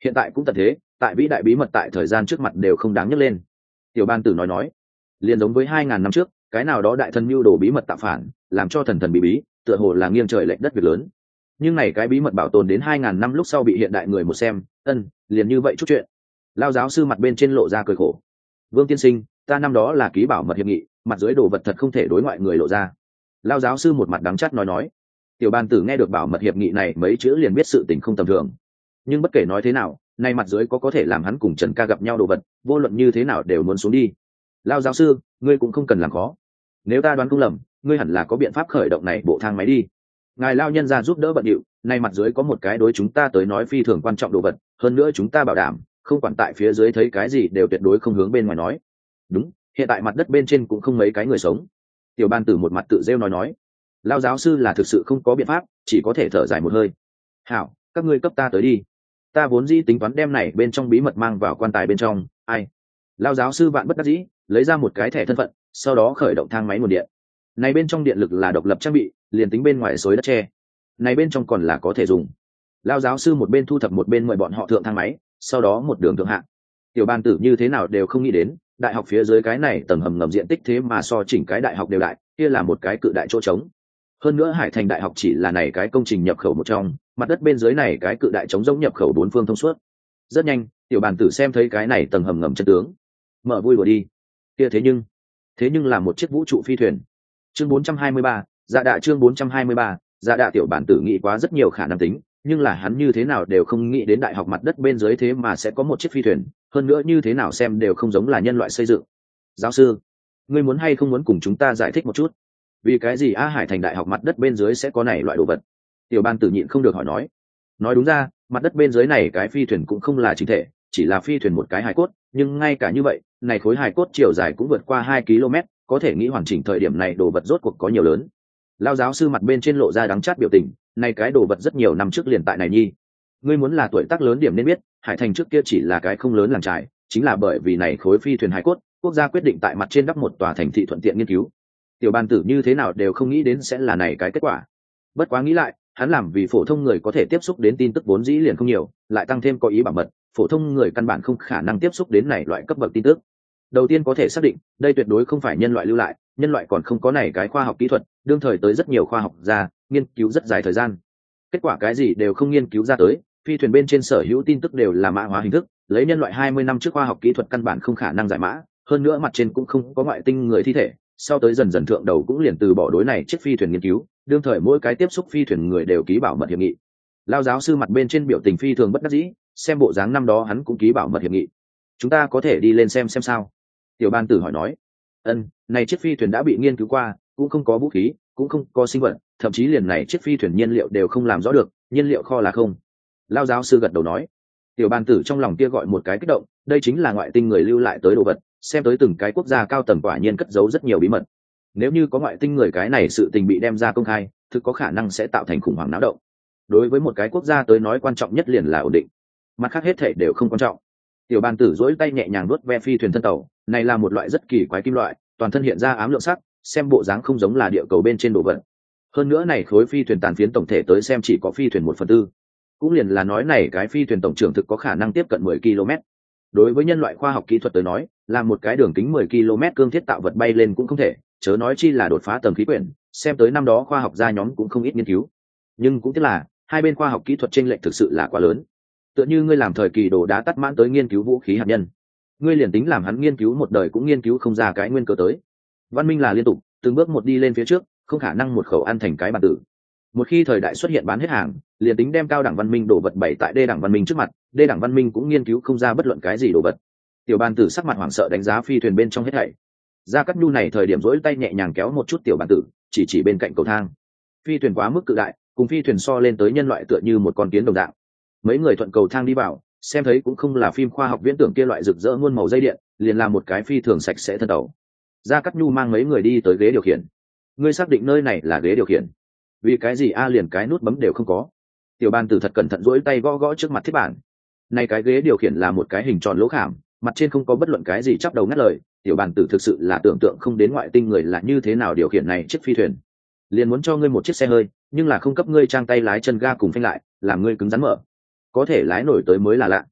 hiện tại cũng tận thế, tại vĩ đại bí mật tại thời gian trước mặt đều không đáng nhắc lên. Tiểu ban tử nói nói, liền giống với hai ngàn năm trước cái nào đó đại thần mưu đồ bí mật tạo phản, làm cho thần thần bí bí, tựa hồ là nghiêng trời lệch đất việc lớn. Nhưng này cái bí mật bảo tồn đến hai ngàn năm lúc sau bị hiện đại người một xem, ân liền như vậy chút chuyện. Lao giáo sư mặt bên trên lộ ra cười khổ. Vương tiên sinh, ta năm đó là ký bảo mật hiệp nghị, mặt dưới đồ vật thật không thể đối ngoại người lộ ra. Lao giáo sư một mặt đắng chắt nói nói. Tiểu ban tử nghe được bảo mật hiệp nghị này mấy chữ liền biết sự tình không tầm thường. Nhưng bất kể nói thế nào, nay mặt dưới có có thể làm hắn cùng Trần Ca gặp nhau đồ vật, vô luận như thế nào đều muốn xuống đi. Lao giáo sư, ngươi cũng không cần làm khó. Nếu ta đoán không lầm, ngươi hẳn là có biện pháp khởi động này bộ thang máy đi. Ngài lao nhân ra giúp đỡ bận điệu, nay mặt dưới có một cái đối chúng ta tới nói phi thường quan trọng đồ vật, hơn nữa chúng ta bảo đảm, không quản tại phía dưới thấy cái gì đều tuyệt đối không hướng bên ngoài nói. Đúng, hiện tại mặt đất bên trên cũng không mấy cái người sống. Tiểu ban tử một mặt tự rêu nói nói. Lao giáo sư là thực sự không có biện pháp, chỉ có thể thở dài một hơi. Hảo, các ngươi cấp ta tới đi. Ta vốn dĩ tính toán đem này bên trong bí mật mang vào quan tài bên trong, ai? Lao giáo sư vạn bất đắc dĩ, lấy ra một cái thẻ thân phận, sau đó khởi động thang máy nguồn điện. Này bên trong điện lực là độc lập trang bị, liền tính bên ngoài xối đất tre. Này bên trong còn là có thể dùng. Lao giáo sư một bên thu thập một bên mời bọn họ thượng thang máy, sau đó một đường thượng hạng. Tiểu ban tử như thế nào đều không nghĩ đến, đại học phía dưới cái này tầng hầm ngầm diện tích thế mà so chỉnh cái đại học đều đại, kia là một cái cự đại chỗ trống. Hơn nữa Hải Thành đại học chỉ là này cái công trình nhập khẩu một trong, mặt đất bên dưới này cái cự đại trống rỗng nhập khẩu bốn phương thông suốt. Rất nhanh, tiểu bàn tử xem thấy cái này tầng hầm ngầm chân tướng. Mở vui đùa đi. Kia thế nhưng, thế nhưng là một chiếc vũ trụ phi thuyền. Chương bốn trăm hai mươi ba, dạ đạ chương bốn trăm hai mươi ba, dạ đạ tiểu bản tử nghĩ quá rất nhiều khả năng tính, nhưng là hắn như thế nào đều không nghĩ đến đại học mặt đất bên dưới thế mà sẽ có một chiếc phi thuyền, hơn nữa như thế nào xem đều không giống là nhân loại xây dựng. Giáo sư, ngươi muốn hay không muốn cùng chúng ta giải thích một chút? Vì cái gì A Hải Thành đại học mặt đất bên dưới sẽ có này loại đồ vật? Tiểu ban tử nhịn không được hỏi nói. Nói đúng ra, mặt đất bên dưới này cái phi thuyền cũng không là chính thể, chỉ là phi thuyền một cái hài cốt, nhưng ngay cả như vậy, này khối hài cốt chiều dài cũng vượt qua hai ki lô mét, có thể nghĩ hoàn chỉnh thời điểm này đồ vật rốt cuộc có nhiều lớn. Lao giáo sư mặt bên trên lộ ra đắng chát biểu tình, này cái đồ vật rất nhiều năm trước liền tại này nhi. Ngươi muốn là tuổi tác lớn điểm nên biết, Hải Thành trước kia chỉ là cái không lớn làng trại, chính là bởi vì này khối phi thuyền hài cốt, quốc gia quyết định tại mặt trên đắp một tòa thành thị thuận tiện nghiên cứu. Tiểu ban tử như thế nào đều không nghĩ đến sẽ là này cái kết quả. Bất quá nghĩ lại, hắn làm vì phổ thông người có thể tiếp xúc đến tin tức vốn dĩ liền không nhiều, lại tăng thêm có ý bảo mật, phổ thông người căn bản không khả năng tiếp xúc đến này loại cấp bậc tin tức. Đầu tiên có thể xác định, đây tuyệt đối không phải nhân loại lưu lại, nhân loại còn không có này cái khoa học kỹ thuật, đương thời tới rất nhiều khoa học gia, nghiên cứu rất dài thời gian. Kết quả cái gì đều không nghiên cứu ra tới, phi thuyền bên trên sở hữu tin tức đều là mã hóa hình thức, lấy nhân loại hai mươi năm trước khoa học kỹ thuật căn bản không khả năng giải mã, hơn nữa mặt trên cũng không có ngoại tinh người thi thể, sau tới dần dần thượng đầu cũng liền từ bỏ đối này chiếc phi thuyền nghiên cứu, đương thời mỗi cái tiếp xúc phi thuyền người đều ký bảo mật hiệp nghị. Lao giáo sư mặt bên trên biểu tình phi thường bất đắc dĩ, xem bộ dáng năm đó hắn cũng ký bảo mật hiệp nghị. Chúng ta có thể đi lên xem xem sao? Tiểu ban tử hỏi nói. Ân, này chiếc phi thuyền đã bị nghiên cứu qua, cũng không có vũ khí, cũng không có sinh vật, thậm chí liền này chiếc phi thuyền nhiên liệu đều không làm rõ được, nhiên liệu kho là không. Lao giáo sư gật đầu nói. Tiểu ban tử trong lòng kia gọi một cái kích động, đây chính là ngoại tinh người lưu lại tới đồ vật, xem tới từng cái quốc gia cao tầng quả nhiên cất giấu rất nhiều bí mật. Nếu như có ngoại tinh người cái này sự tình bị đem ra công khai, thực có khả năng sẽ tạo thành khủng hoảng náo động. Đối với một cái quốc gia tới nói quan trọng nhất liền là ổn định, mặt khác hết thảy đều không quan trọng. Tiểu ban tử duỗi tay nhẹ nhàng vuốt ve phi thuyền thân tàu, này là một loại rất kỳ quái kim loại, toàn thân hiện ra ám lượng sắc, xem bộ dáng không giống là địa cầu bên trên đồ vật. Hơn nữa này khối phi thuyền tàn phiến tổng thể tới xem chỉ có phi thuyền một phần tư, cũng liền là nói này cái phi thuyền tổng trưởng thực có khả năng tiếp cận mười ki lô mét. Đối với nhân loại khoa học kỹ thuật tới nói, là một cái đường kính mười ki lô mét cương thiết tạo vật bay lên cũng không thể, chớ nói chi là đột phá tầng khí quyển, xem tới năm đó khoa học gia nhóm cũng không ít nghiên cứu. Nhưng cũng tiếc là, hai bên khoa học kỹ thuật chênh lệch thực sự là quá lớn. Tựa như ngươi làm thời kỳ đồ đá tắt mãn tới nghiên cứu vũ khí hạt nhân, ngươi liền tính làm hắn nghiên cứu một đời cũng nghiên cứu không ra cái nguyên cơ tới. Văn minh là liên tục, từng bước một đi lên phía trước, không khả năng một khẩu ăn thành cái bản tử. Một khi thời đại xuất hiện bán hết hàng, liền tính đem cao đẳng văn minh đổ vật bày tại đê đẳng văn minh trước mặt, đê đẳng văn minh cũng nghiên cứu không ra bất luận cái gì đồ vật. Tiểu ban tử sắc mặt hoảng sợ đánh giá phi thuyền bên trong hết thảy. Gia Cát Nhu này thời điểm rỗi tay nhẹ nhàng kéo một chút tiểu ban tử, chỉ chỉ bên cạnh cầu thang. Phi thuyền quá mức cự đại, cùng phi thuyền so lên tới nhân loại tựa như một con kiến đồng dạng. Mấy người thuận cầu thang đi vào, xem thấy cũng không là phim khoa học viễn tưởng kia loại rực rỡ muôn màu dây điện, liền là một cái phi thường sạch sẽ thân tàu. Gia Cát Nhu mang mấy người đi tới ghế điều khiển. Ngươi xác định nơi này là ghế điều khiển? Vì cái gì a liền cái nút bấm đều không có? Tiểu ban tử thật cẩn thận duỗi tay gõ gõ trước mặt thiết bản. Này cái ghế điều khiển là một cái hình tròn lỗ khảm, mặt trên không có bất luận cái gì chắp đầu ngắt lời. Tiểu bàn tử thực sự là tưởng tượng không đến ngoại tinh người là như thế nào điều khiển này chiếc phi thuyền. Liền muốn cho ngươi một chiếc xe hơi, nhưng là không cấp ngươi trang tay lái chân ga cùng phanh lại, làm ngươi cứng rắn mở. Có thể lái nổi tới mới là lạ.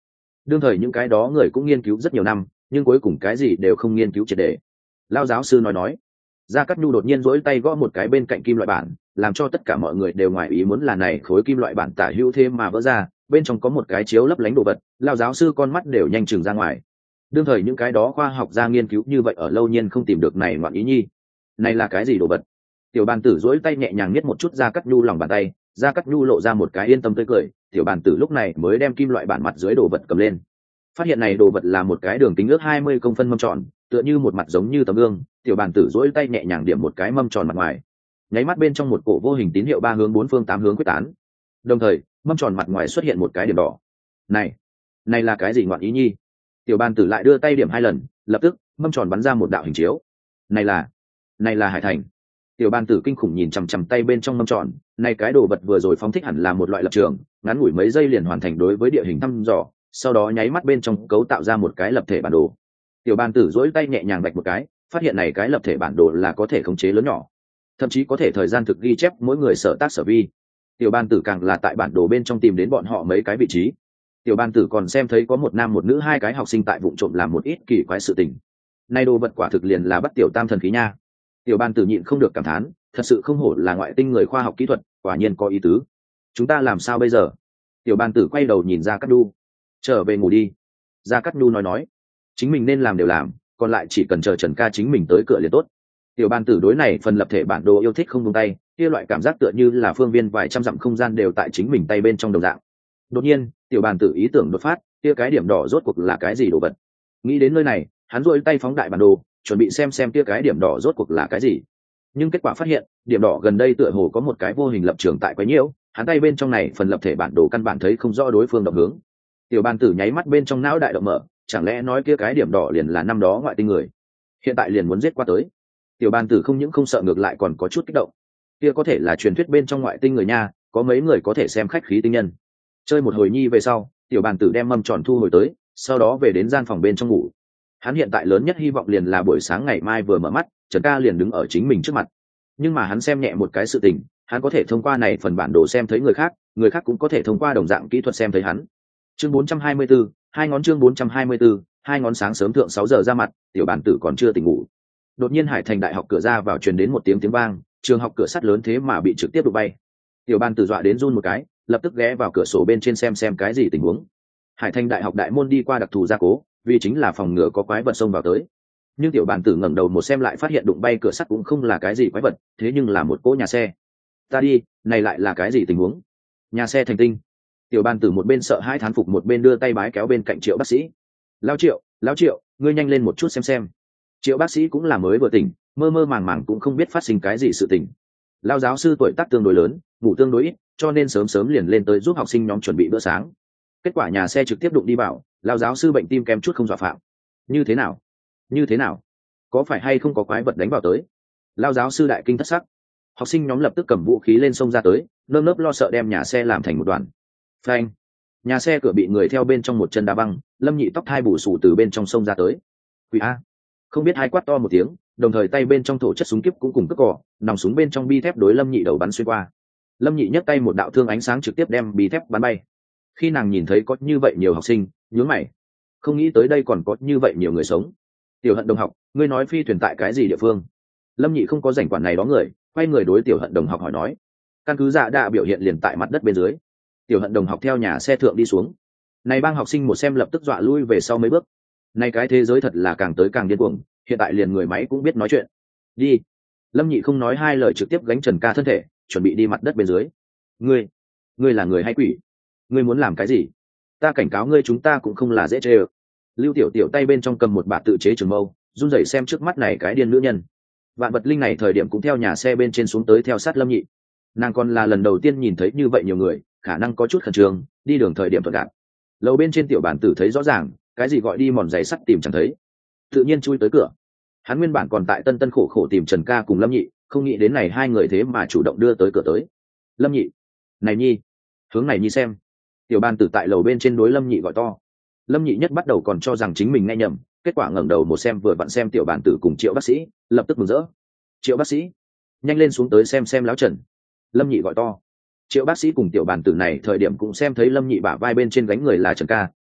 đương thời những cái đó người cũng nghiên cứu rất nhiều năm nhưng cuối cùng cái gì đều không nghiên cứu triệt để. Lao giáo sư nói nói. Gia Cát Nhu đột nhiên rỗi tay gõ một cái bên cạnh kim loại bản, làm cho tất cả mọi người đều ngoài ý muốn là này khối kim loại bản tả hữu thêm mà vỡ ra, bên trong có một cái chiếu lấp lánh đồ vật. Lao giáo sư con mắt đều nhanh chừng ra ngoài. Đương thời những cái đó khoa học gia nghiên cứu như vậy ở lâu nhiên không tìm được này ngoạn ý nhi. Này là cái gì đồ vật? Tiểu bàn tử rỗi tay nhẹ nhàng nhét một chút Gia Cát Nhu lòng bàn tay, Gia Cát Nhu lộ ra một cái yên tâm tươi cười. Tiểu bàn tử lúc này mới đem kim loại bản mặt dưới đồ vật cầm lên, phát hiện này đồ vật là một cái đường kính ước hai mươi công phân mâm tròn, tựa như một mặt giống như tấm gương. Tiểu bàn tử duỗi tay nhẹ nhàng điểm một cái mâm tròn mặt ngoài, nháy mắt bên trong một cổ vô hình tín hiệu ba hướng bốn phương tám hướng quyết tán, đồng thời mâm tròn mặt ngoài xuất hiện một cái điểm đỏ. Này, này là cái gì ngoạn ý nhi? Tiểu bàn tử lại đưa tay điểm hai lần, lập tức mâm tròn bắn ra một đạo hình chiếu. Này là, này là hải thành. Tiểu bàn tử kinh khủng nhìn chằm chằm tay bên trong mâm tròn, này cái đồ vật vừa rồi phóng thích hẳn là một loại lập trường, ngắn ngủi mấy giây liền hoàn thành đối với địa hình thăm dò, sau đó nháy mắt bên trong cấu tạo ra một cái lập thể bản đồ. Tiểu bàn tử duỗi tay nhẹ nhàng vạch một cái, phát hiện này cái lập thể bản đồ là có thể khống chế lớn nhỏ, thậm chí có thể thời gian thực ghi chép mỗi người sở tác sở vi. Tiểu bàn tử càng là tại bản đồ bên trong tìm đến bọn họ mấy cái vị trí. Tiểu bàn tử còn xem thấy có một nam một nữ hai cái học sinh tại vụ trộm làm một ít kỳ quái sự tình. Nay đồ vật quả thực liền là bắt tiểu tam thần khí nha. Tiểu bàn tử nhịn không được cảm thán, thật sự không hổ là ngoại tinh người khoa học kỹ thuật, quả nhiên có ý tứ. Chúng ta làm sao bây giờ? Tiểu bàn tử quay đầu nhìn ra Cát Nhu. Trở về ngủ đi. Gia Cát Nhu nói nói, chính mình nên làm đều làm, còn lại chỉ cần chờ Trần ca chính mình tới cửa liền tốt. Tiểu bàn tử đối này phần lập thể bản đồ yêu thích không buông tay, kia loại cảm giác tựa như là phương viên vài trăm dặm không gian đều tại chính mình tay bên trong đồng dạng. Đột nhiên, tiểu bàn tử ý tưởng đột phát, kia cái điểm đỏ rốt cuộc là cái gì đồ vật? Nghĩ đến nơi này, hắn duỗi tay phóng đại bản đồ, chuẩn bị xem xem kia cái điểm đỏ rốt cuộc là cái gì. Nhưng kết quả phát hiện, điểm đỏ gần đây tựa hồ có một cái vô hình lập trường tại quấy nhiễu, hắn tay bên trong này phần lập thể bản đồ căn bản thấy không rõ đối phương động hướng. Tiểu bàn tử nháy mắt bên trong não đại động mở, chẳng lẽ nói kia cái điểm đỏ liền là năm đó ngoại tinh người, hiện tại liền muốn giết qua tới. Tiểu bàn tử không những không sợ, ngược lại còn có chút kích động. Kia có thể là truyền thuyết bên trong ngoại tinh người nha, có mấy người có thể xem khách khí tinh nhân. Chơi một hồi nhi về sau, tiểu bàn tử đem mâm tròn thu hồi tới, sau đó về đến gian phòng bên trong ngủ. Hắn hiện tại lớn nhất hy vọng liền là buổi sáng ngày mai vừa mở mắt, Trần ca liền đứng ở chính mình trước mặt. Nhưng mà hắn xem nhẹ một cái sự tình, hắn có thể thông qua này phần bản đồ xem thấy người khác, người khác cũng có thể thông qua đồng dạng kỹ thuật xem thấy hắn. Chương bốn trăm hai mươi tư, hai ngón chương bốn trăm hai mươi tư, hai ngón sáng sớm thượng sáu giờ ra mặt, tiểu bản tử còn chưa tỉnh ngủ. Đột nhiên Hải Thành đại học cửa ra vào truyền đến một tiếng tiếng vang, trường học cửa sắt lớn thế mà bị trực tiếp đụng bay. Tiểu bản tử dọa đến run một cái, lập tức ghé vào cửa sổ bên trên xem xem cái gì tình huống. Hải Thành đại học đại môn đi qua đặc thù gia cố, vì chính là phòng ngừa có quái vật xông vào tới. Nhưng tiểu bản tử ngẩng đầu một xem lại phát hiện đụng bay cửa sắt cũng không là cái gì quái vật, thế nhưng là một cỗ nhà xe. Ta đi, này lại là cái gì tình huống? Nhà xe thành tinh. Tiểu bàn tử một bên sợ hai thán phục, một bên đưa tay bái kéo bên cạnh Triệu bác sĩ. Lão Triệu, lão Triệu, ngươi nhanh lên một chút xem xem. Triệu bác sĩ cũng là mới vừa tỉnh, mơ mơ màng màng cũng không biết phát sinh cái gì sự tình. Lão giáo sư tuổi tác tương đối lớn, ngủ tương đối ít, cho nên sớm sớm liền lên tới giúp học sinh nhóm chuẩn bị bữa sáng. Kết quả nhà xe trực tiếp đụng đi vào, lão giáo sư bệnh tim kém chút không dọa phạm. Như thế nào? Như thế nào? Có phải hay không có quái vật đánh vào tới? Lão giáo sư đại kinh thất sắc. Học sinh nhóm lập tức cầm vũ khí lên sông ra tới, nơm nớp lo sợ đem nhà xe làm thành một đoàn. Phanh! Nhà xe cửa bị người theo bên trong một chân đá băng, Lâm Nhị tóc thai bù xù từ bên trong sông ra tới. Quỷ a! Không biết hai quát to một tiếng, đồng thời tay bên trong thổ chất súng kíp cũng cùng cất cỏ, nòng súng bên trong bi thép đối Lâm Nhị đầu bắn xuyên qua. Lâm Nhị nhấc tay một đạo thương ánh sáng trực tiếp đem bi thép bắn bay. Khi nàng nhìn thấy có như vậy nhiều học sinh, nhướng mày, không nghĩ tới đây còn có như vậy nhiều người sống. Tiểu Hận đồng học, ngươi nói phi thuyền tại cái gì địa phương? Lâm Nhị không có rảnh quản này đó người, quay người đối Tiểu Hận đồng học hỏi nói. Căn cứ dạ đạ biểu hiện liền tại mặt đất bên dưới. Tiểu Hận đồng học theo nhà xe thượng đi xuống. Này bang học sinh một xem lập tức dọa lui về sau mấy bước. Này cái thế giới thật là càng tới càng điên cuồng, hiện tại liền người máy cũng biết nói chuyện. Đi. Lâm Nhị không nói hai lời trực tiếp gánh Trần ca thân thể, chuẩn bị đi mặt đất bên dưới. Ngươi, ngươi là người hay quỷ? Ngươi muốn làm cái gì? Ta cảnh cáo ngươi, chúng ta cũng không là dễ chơi. Lưu Tiểu Tiểu tay bên trong cầm một bả tự chế trường mâu, run rẩy xem trước mắt này cái điên nữ nhân. Vạn Vật Linh này thời điểm cũng theo nhà xe bên trên xuống tới theo sát Lâm Nhị. Nàng còn là lần đầu tiên nhìn thấy như vậy nhiều người, khả năng có chút khẩn trương, đi đường thời điểm thuận đạn. Lầu bên trên tiểu bản tử thấy rõ ràng, cái gì gọi đi mòn giày sắt tìm chẳng thấy, tự nhiên chui tới cửa. Hắn nguyên bản còn tại tân tân khổ khổ tìm Trần ca cùng Lâm Nhị, không nghĩ đến này hai người thế mà chủ động đưa tới cửa tới. Lâm Nhị, này nhi, hướng này nhi xem. Tiểu bản tử tại lầu bên trên đối Lâm Nhị gọi to. Lâm Nhị nhất bắt đầu còn cho rằng chính mình nghe nhầm, kết quả ngẩng đầu một xem vừa vặn xem tiểu bản tử cùng Triệu bác sĩ, lập tức mừng rỡ. Triệu bác sĩ, nhanh lên xuống tới xem xem lão Trần. Lâm Nhị gọi to. Triệu bác sĩ cùng tiểu bản tử này thời điểm cũng xem thấy Lâm Nhị bả vai bên trên gánh người là Trần ca,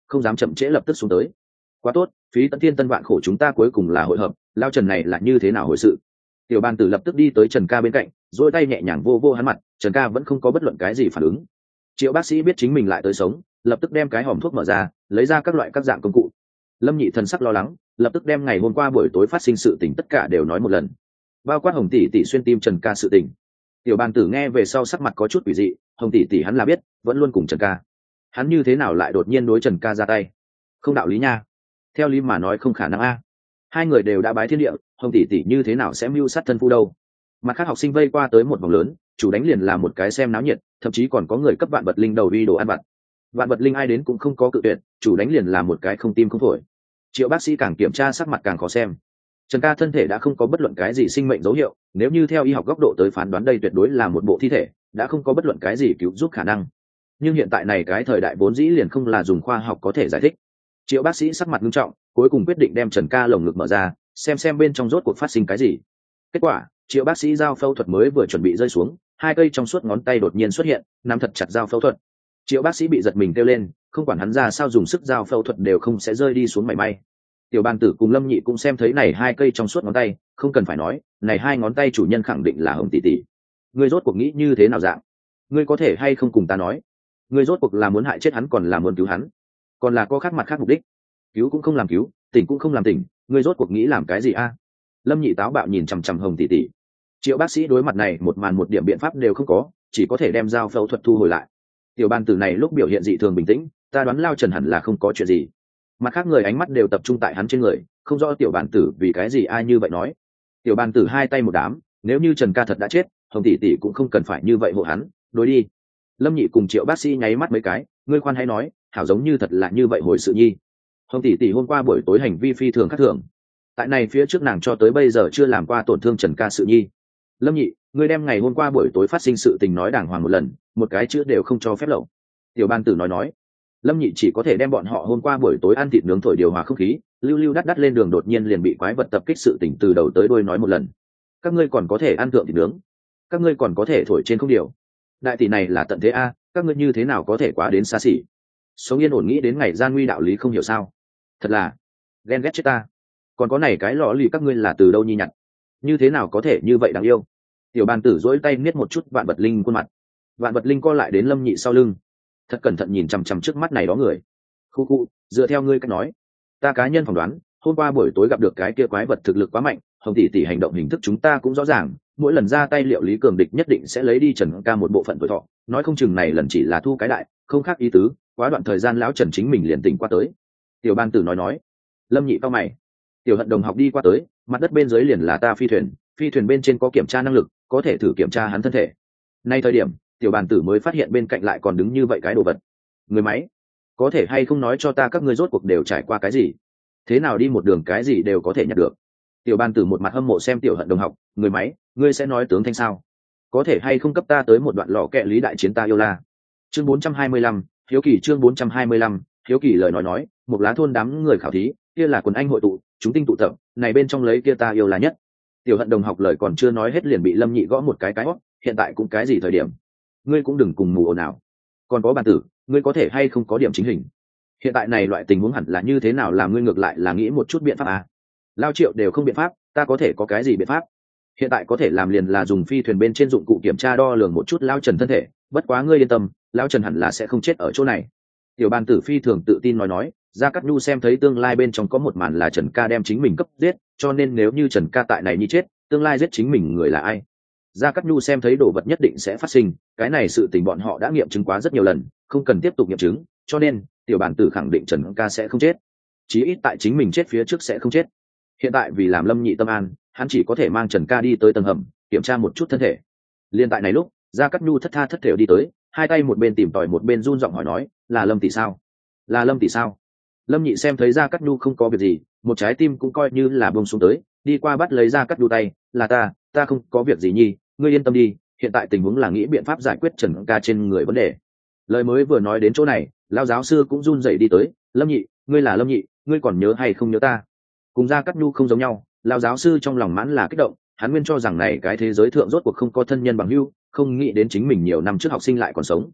không dám chậm trễ lập tức xuống tới. Quá tốt, phí tận thiên tân vạn khổ chúng ta cuối cùng là hội hợp, lao Trần này là như thế nào hồi sự? Tiểu bàn tử lập tức đi tới Trần ca bên cạnh, duỗi tay nhẹ nhàng vô vô hắn mặt. Trần ca vẫn không có bất luận cái gì phản ứng. Triệu bác sĩ biết chính mình lại tới sống, lập tức đem cái hòm thuốc mở ra, lấy ra các loại các dạng công cụ. Lâm Nhị thần sắc lo lắng, lập tức đem ngày hôm qua buổi tối phát sinh sự tình tất cả đều nói một lần, bao quát Hồng tỷ tỷ xuyên tim Trần ca sự tình. Tiểu bàn tử nghe về sau sắc mặt có chút quỷ dị. Hồng tỷ tỷ hắn là biết, vẫn luôn cùng Trần ca, hắn như thế nào lại đột nhiên đối Trần ca ra tay? Không đạo lý nha, theo lý mà nói không khả năng a. Hai người đều đã bái thiên địa, Hồng tỷ tỷ như thế nào sẽ mưu sát thân phu đâu? Mặt khác học sinh vây qua tới một vòng lớn, chủ đánh liền là một cái xem náo nhiệt, thậm chí còn có người cấp vạn vật linh đầu đi đồ ăn vặt. Vạn vật linh ai đến cũng không có cự tuyệt, chủ đánh liền là một cái không tim không phổi. Triệu bác sĩ càng kiểm tra sắc mặt càng khó xem. Trần ca thân thể đã không có bất luận cái gì sinh mệnh dấu hiệu, nếu như theo y học góc độ tới phán đoán đây tuyệt đối là một bộ thi thể, đã không có bất luận cái gì cứu giúp khả năng. Nhưng hiện tại này cái thời đại vốn dĩ liền không là dùng khoa học có thể giải thích. Triệu bác sĩ sắc mặt nghiêm trọng, cuối cùng quyết định đem Trần ca lồng ngực mở ra, xem xem bên trong rốt cuộc phát sinh cái gì. Kết quả, Triệu bác sĩ dao phẫu thuật mới vừa chuẩn bị rơi xuống, hai cây trong suốt ngón tay đột nhiên xuất hiện, nắm thật chặt dao phẫu thuật. Triệu bác sĩ bị giật mình kêu lên, không quản hắn ra sao dùng sức dao phẫu thuật đều không sẽ rơi đi xuống mảy may. Tiểu bàn tử cùng Lâm Nhị cũng xem thấy này hai cây trong suốt ngón tay, không cần phải nói, này hai ngón tay chủ nhân khẳng định là Hồng tỷ tỷ. Ngươi rốt cuộc nghĩ như thế nào dạng? Ngươi có thể hay không cùng ta nói? Ngươi rốt cuộc là muốn hại chết hắn còn là muốn cứu hắn? Còn là có khác mặt khác mục đích? Cứu cũng không làm cứu, tỉnh cũng không làm tỉnh, ngươi rốt cuộc nghĩ làm cái gì a? Lâm Nhị táo bạo nhìn chằm chằm Hồng tỷ tỷ. Triệu bác sĩ đối mặt này một màn một điểm biện pháp đều không có, chỉ có thể đem dao phẫu thuật thu hồi lại. Tiểu bàn tử này lúc biểu hiện dị thường bình tĩnh, ta đoán lao Trần hẳn là không có chuyện gì. Mặt khác người ánh mắt đều tập trung tại hắn trên người, không rõ tiểu bàn tử vì cái gì ai như vậy nói. Tiểu bàn tử hai tay một đám, nếu như Trần ca thật đã chết, Hồng tỷ tỷ cũng không cần phải như vậy hộ hắn, đối đi. Lâm Nhị cùng Triệu bác sĩ nháy mắt mấy cái, ngươi khoan hãy nói, hảo giống như thật là như vậy hồi sự nhi. Hồng tỷ tỷ hôm qua buổi tối hành vi phi thường khác thường, tại này phía trước nàng cho tới bây giờ chưa làm qua tổn thương Trần ca sự nhi. Lâm Nhị, ngươi đem ngày hôm qua buổi tối phát sinh sự tình nói đàng hoàng một lần, một cái chữ đều không cho phép lậu. Tiểu bàn tử nói nói. Lâm Nhị chỉ có thể đem bọn họ hôm qua buổi tối ăn thịt nướng thổi điều hòa không khí, lưu lưu đắt đắt lên đường đột nhiên liền bị quái vật tập kích sự tình từ đầu tới đuôi nói một lần. Các ngươi còn có thể ăn thượng thịt nướng, các ngươi còn có thể thổi trên không điều. Đại tỷ này là tận thế a, các ngươi như thế nào có thể quá đến xa xỉ? Sống yên ổn nghĩ đến ngày gian nguy đạo lý không hiểu sao? Thật là ghen ghét chết ta. Còn có này cái lọ lì các ngươi là từ đâu nhi nhặt? Như thế nào có thể như vậy đáng yêu? Tiểu bàn tử dỗi tay niết một chút vạn vật linh khuôn mặt. Vạn vật linh co lại đến Lâm Nhị sau lưng, thật cẩn thận nhìn chằm chằm trước mắt này đó người. Khu khu, dựa theo ngươi cách nói, ta cá nhân phỏng đoán, hôm qua buổi tối gặp được cái kia quái vật thực lực quá mạnh, Hồng tỷ tỷ hành động hình thức chúng ta cũng rõ ràng, mỗi lần ra tay liệu lý cường địch nhất định sẽ lấy đi Trần ca một bộ phận tuổi thọ, nói không chừng này lần chỉ là thu cái đại, không khác ý tứ, quá đoạn thời gian lão Trần chính mình liền tỉnh qua tới. Tiểu ban tử nói nói. Lâm Nhị cao mày. Tiểu hận đồng học đi qua tới, mặt đất bên dưới liền là ta phi thuyền, phi thuyền bên trên có kiểm tra năng lực, có thể thử kiểm tra hắn thân thể. Nay thời điểm, tiểu bàn tử mới phát hiện bên cạnh lại còn đứng như vậy cái đồ vật. Người máy, có thể hay không nói cho ta các ngươi rốt cuộc đều trải qua cái gì? Thế nào đi một đường cái gì đều có thể nhặt được? Tiểu bàn tử một mặt hâm mộ xem tiểu hận đồng học, người máy, ngươi sẽ nói tướng thanh sao? Có thể hay không cấp ta tới một đoạn lọ kệ lý đại chiến ta yêu la? Chương bốn trăm hai mươi lăm, hiếu kỳ chương bốn trăm hai mươi lăm, hiếu kỳ lời nói nói, một lá thôn đám người khảo thí, kia là quần anh hội tụ, chúng tinh tụ tập, này bên trong lấy kia ta yêu là nhất. Tiểu hận đồng học lời còn chưa nói hết liền bị Lâm Nhị gõ một cái cái hót, hiện tại cũng cái gì thời điểm? Ngươi cũng đừng cùng mù ồn ào. Còn có bàn tử, ngươi có thể hay không có điểm chính hình? Hiện tại này loại tình huống hẳn là như thế nào làm ngươi ngược lại là nghĩ một chút biện pháp à? Lao Triệu đều không biện pháp, ta có thể có cái gì biện pháp? Hiện tại có thể làm liền là dùng phi thuyền bên trên dụng cụ kiểm tra đo lường một chút Lao Trần thân thể, bất quá ngươi yên tâm, Lao Trần hẳn là sẽ không chết ở chỗ này. Tiểu bàn tử phi thường tự tin nói nói, Gia Cát Nhu xem thấy tương lai bên trong có một màn là Trần ca đem chính mình cấp giết, cho nên nếu như Trần ca tại này như chết, tương lai giết chính mình người là ai? Gia Cát Nhu xem thấy đồ vật nhất định sẽ phát sinh, cái này sự tình bọn họ đã nghiệm chứng quá rất nhiều lần, không cần tiếp tục nghiệm chứng, cho nên tiểu bản tử khẳng định Trần ca sẽ không chết, chí ít tại chính mình chết phía trước sẽ không chết. Hiện tại vì làm Lâm Nhị tâm an, hắn chỉ có thể mang Trần ca đi tới tầng hầm kiểm tra một chút thân thể. Liên tại này lúc, Gia Cát Nhu thất tha thất thểu đi tới, hai tay một bên tìm tòi một bên run giọng hỏi nói, là Lâm tỷ sao? Là Lâm tỷ sao? Lâm Nhị xem thấy Gia Cát Nhu không có việc gì, một trái tim cũng coi như là buông xuống tới, đi qua bắt lấy Gia Cát Nhu tay, là ta, ta không có việc gì nhi, ngươi yên tâm đi, hiện tại tình huống là nghĩ biện pháp giải quyết Trần ca trên người vấn đề. Lời mới vừa nói đến chỗ này, lão giáo sư cũng run rẩy đi tới, Lâm Nhị, ngươi là Lâm Nhị, ngươi còn nhớ hay không nhớ ta? Cùng Gia Cát Nhu không giống nhau, lão giáo sư trong lòng mãn là kích động, hắn nguyên cho rằng này cái thế giới thượng rốt cuộc không có thân nhân bằng hữu, không nghĩ đến chính mình nhiều năm trước học sinh lại còn sống.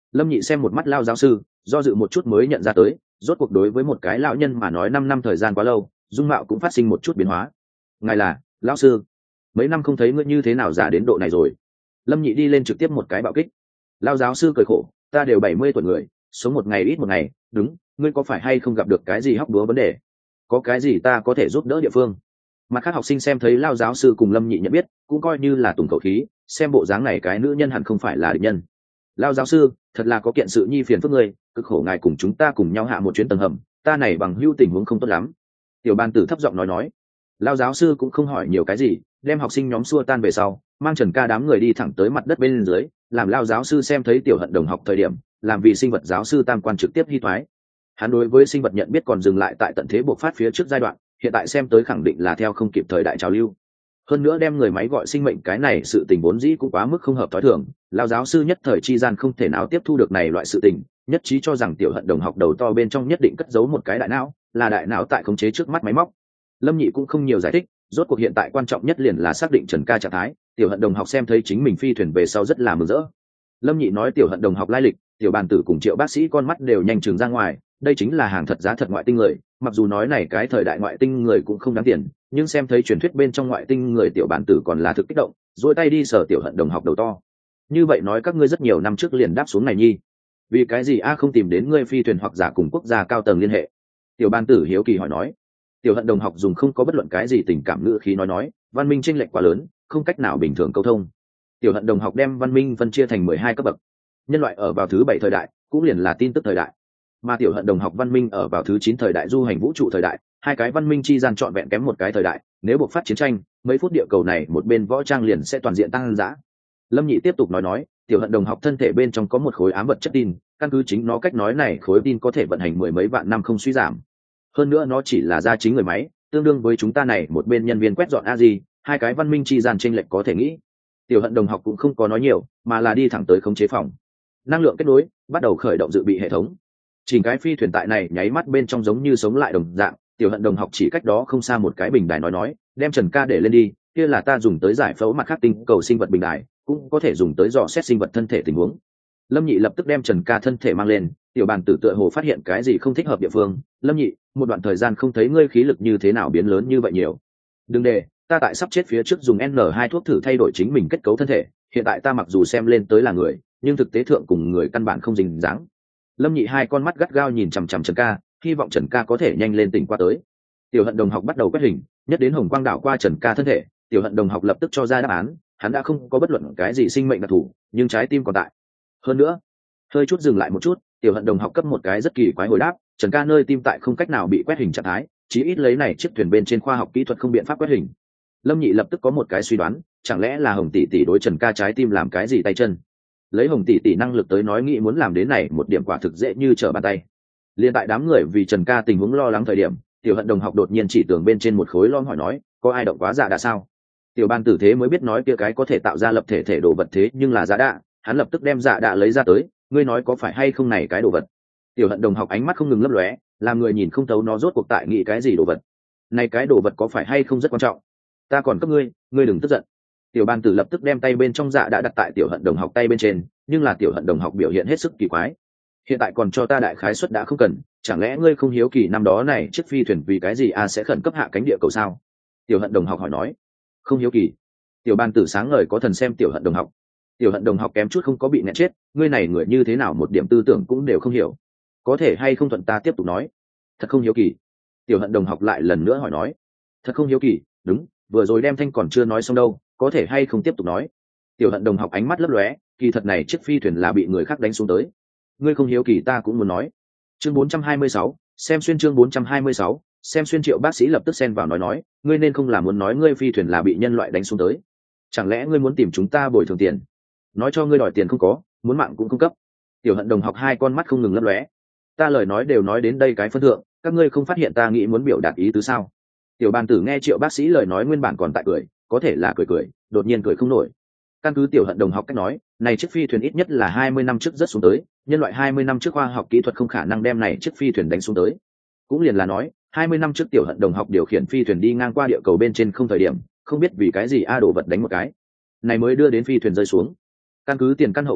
Lâm Nhị xem một mắt Lao giáo sư, do dự một chút mới nhận ra tới, rốt cuộc đối với một cái lão nhân mà nói năm năm thời gian quá lâu, dung mạo cũng phát sinh một chút biến hóa. Ngài là lão sư? Mấy năm không thấy ngươi như thế nào già đến độ này rồi? Lâm Nhị đi lên trực tiếp một cái bạo kích. Lao giáo sư cười khổ, ta đều bảy mươi tuổi người, sống một ngày ít một ngày. Đúng, ngươi có phải hay không gặp được cái gì hóc búa vấn đề? Có cái gì ta có thể giúp đỡ địa phương? Mặt khác học sinh xem thấy Lao giáo sư cùng Lâm Nhị nhận biết, cũng coi như là tùng khẩu khí, xem bộ dáng này cái nữ nhân hẳn không phải là địch nhân. Lao giáo sư, thật là có kiện sự nhi phiền phức ngươi, cực khổ ngài cùng chúng ta cùng nhau hạ một chuyến tầng hầm, ta này bằng hữu tình huống không tốt lắm. Tiểu ban tử thấp giọng nói nói. Lao giáo sư cũng không hỏi nhiều cái gì, đem học sinh nhóm xua tan về sau, mang Trần Ca đám người đi thẳng tới mặt đất bên dưới, làm Lao giáo sư xem thấy Tiểu Hận đồng học thời điểm, làm vì sinh vật giáo sư tam quan trực tiếp hy thoái. Hắn đối với sinh vật nhận biết còn dừng lại tại tận thế buộc phát phía trước giai đoạn, hiện tại xem tới khẳng định là theo không kịp thời đại trào lưu. Hơn nữa đem người máy gọi sinh mệnh cái này sự tình vốn dĩ cũng quá mức không hợp thói thường, Lao giáo sư nhất thời chi gian không thể nào tiếp thu được này loại sự tình, nhất trí cho rằng Tiểu Hận đồng học đầu to bên trong nhất định cất giấu một cái đại não, là đại não tại khống chế trước mắt máy móc. Lâm Nhị cũng không nhiều giải thích, rốt cuộc hiện tại quan trọng nhất liền là xác định Trần Ca trạng thái. Tiểu Hận đồng học xem thấy chính mình phi thuyền về sau rất là mừng rỡ. Lâm Nhị nói Tiểu Hận đồng học lai lịch, Tiểu Bàn Tử cùng Triệu bác sĩ con mắt đều nhanh chừng ra ngoài, đây chính là hàng thật giá thật ngoại tinh người, mặc dù nói này cái thời đại ngoại tinh người cũng không đáng tiền, nhưng xem thấy truyền thuyết bên trong ngoại tinh người Tiểu Bàn Tử còn là thực kích động, duỗi tay đi sờ Tiểu Hận đồng học đầu to. Như vậy nói các ngươi rất nhiều năm trước liền đáp xuống này nhi, vì cái gì a không tìm đến ngươi phi thuyền hoặc giả cùng quốc gia cao tầng liên hệ? Tiểu Bàn Tử hiếu kỳ hỏi nói. Tiểu Hận đồng học dùng không có bất luận cái gì tình cảm ngữ khí nói nói, văn minh chênh lệch quá lớn, không cách nào bình thường câu thông. Tiểu Hận đồng học đem văn minh phân chia thành mười hai cấp bậc. Nhân loại ở vào thứ bảy thời đại, cũng liền là tin tức thời đại. Mà Tiểu Hận đồng học văn minh ở vào thứ chín thời đại du hành vũ trụ thời đại, hai cái văn minh chi gian trọn vẹn kém một cái thời đại, nếu buộc phát chiến tranh, mấy phút địa cầu này một bên võ trang liền sẽ toàn diện tăng dã. Lâm Nhị tiếp tục nói nói, Tiểu Hận đồng học thân thể bên trong có một khối ám vật chất tin, căn cứ chính nó cách nói này khối tin có thể vận hành mười mấy vạn năm không suy giảm. Hơn nữa nó chỉ là gia chính người máy, tương đương với chúng ta này một bên nhân viên quét dọn a gì, hai cái văn minh chi gian chênh lệch có thể nghĩ. Tiểu Hận đồng học cũng không có nói nhiều, mà là đi thẳng tới khống chế phòng. Năng lượng kết nối, bắt đầu khởi động dự bị hệ thống. Chỉnh cái phi thuyền tại này nháy mắt bên trong giống như sống lại đồng dạng, Tiểu Hận đồng học chỉ cách đó không xa một cái bình đài nói nói, đem Trần Ca để lên đi, kia là ta dùng tới giải phẫu mặt khác tinh cầu sinh vật bình đài, cũng có thể dùng tới dò xét sinh vật thân thể tình huống. Lâm Nhị lập tức đem Trần Ca thân thể mang lên, Tiểu Bàn Tử tựa hồ phát hiện cái gì không thích hợp địa phương, Lâm Nhị, một đoạn thời gian không thấy ngươi khí lực như thế nào biến lớn như vậy nhiều. Đừng để, ta tại sắp chết phía trước dùng N hai thuốc thử thay đổi chính mình kết cấu thân thể, hiện tại ta mặc dù xem lên tới là người, nhưng thực tế thượng cùng người căn bản không dính dáng. Lâm Nhị hai con mắt gắt gao nhìn chằm chằm Trần Ca, hy vọng Trần Ca có thể nhanh lên tỉnh qua tới. Tiểu Hận đồng học bắt đầu quét hình, nhất đến hồng quang đảo qua Trần Ca thân thể, Tiểu Hận đồng học lập tức cho ra đáp án, hắn đã không có bất luận cái gì sinh mệnh đặc thù, nhưng trái tim còn tại. Hơn nữa, hơi chút dừng lại một chút, Tiểu Hận đồng học cấp một cái rất kỳ quái hồi đáp, Trần Ca nơi tim tại không cách nào bị quét hình trạng thái, chí ít lấy này chiếc thuyền bên trên khoa học kỹ thuật không biện pháp quét hình. Lâm Nhị lập tức có một cái suy đoán, chẳng lẽ là Hồng tỷ tỷ đối Trần Ca trái tim làm cái gì tay chân? Lấy Hồng tỷ tỷ năng lực tới nói nghĩ muốn làm đến này một điểm quả thực dễ như trở bàn tay. Liên tại đám người vì Trần Ca tình huống lo lắng thời điểm, Tiểu Hận đồng học đột nhiên chỉ tường bên trên một khối lom hỏi nói, có ai động quá dạ đã sao? Tiểu Ban Tử thế mới biết nói kia cái có thể tạo ra lập thể thể đồ vật thế nhưng là dạ đạ, hắn lập tức đem dạ đạ lấy ra tới, ngươi nói có phải hay không này cái đồ vật? Tiểu Hận đồng học ánh mắt không ngừng lấp lóe, làm người nhìn không thấu nó rốt cuộc tại nghĩ cái gì đồ vật. Này cái đồ vật có phải hay không rất quan trọng? Ta còn cấp ngươi, ngươi đừng tức giận. Tiểu Ban Tử lập tức đem tay bên trong dạ đã đặt tại Tiểu Hận đồng học tay bên trên, nhưng là Tiểu Hận đồng học biểu hiện hết sức kỳ quái. Hiện tại còn cho ta đại khái suất đã không cần, chẳng lẽ ngươi không hiếu kỳ năm đó này chiếc phi thuyền vì cái gì a sẽ khẩn cấp hạ cánh địa cầu sao? Tiểu Hận đồng học hỏi nói. Không hiếu kỳ. Tiểu Ban Tử sáng ngời có thần xem Tiểu Hận đồng học. Tiểu Hận đồng học kém chút không có bị nghẹn chết, ngươi này người như thế nào một điểm tư tưởng cũng đều không hiểu. Có thể hay không thuận ta tiếp tục nói? Thật không hiếu kỳ. Tiểu Hận đồng học lại lần nữa hỏi nói. Thật không hiếu kỳ, đúng, vừa rồi đem thanh còn chưa nói xong đâu, có thể hay không tiếp tục nói? Tiểu Hận đồng học ánh mắt lấp lóe, kỳ thật này chiếc phi thuyền là bị người khác đánh xuống tới. Ngươi không hiếu kỳ ta cũng muốn nói. Chương bốn trăm hai mươi sáu, xem xuyên chương bốn trăm hai mươi sáu, xem xuyên Triệu bác sĩ lập tức xen vào nói nói, ngươi nên không là muốn nói ngươi phi thuyền là bị nhân loại đánh xuống tới. Chẳng lẽ ngươi muốn tìm chúng ta bồi thường tiền? Nói cho ngươi đòi tiền không có, muốn mạng cũng không cấp. Tiểu Hận đồng học hai con mắt không ngừng lấp lóe. Ta lời nói đều nói đến đây cái phân thượng, các ngươi không phát hiện ta nghĩ muốn biểu đạt ý tứ sao? Tiểu Ban Tử nghe Triệu bác sĩ lời nói nguyên bản còn tại cười, có thể là cười cười, đột nhiên cười không nổi. Căn cứ Tiểu Hận đồng học cách nói, này chiếc phi thuyền ít nhất là hai mươi năm trước rất xuống tới, nhân loại hai mươi năm trước khoa học kỹ thuật không khả năng đem này chiếc phi thuyền đánh xuống tới. Cũng liền là nói, hai mươi năm trước Tiểu Hận đồng học điều khiển phi thuyền đi ngang qua địa cầu bên trên không thời điểm, không biết vì cái gì a đồ vật đánh một cái, này mới đưa đến phi thuyền rơi xuống. Căn cứ tiền căn hậu quả,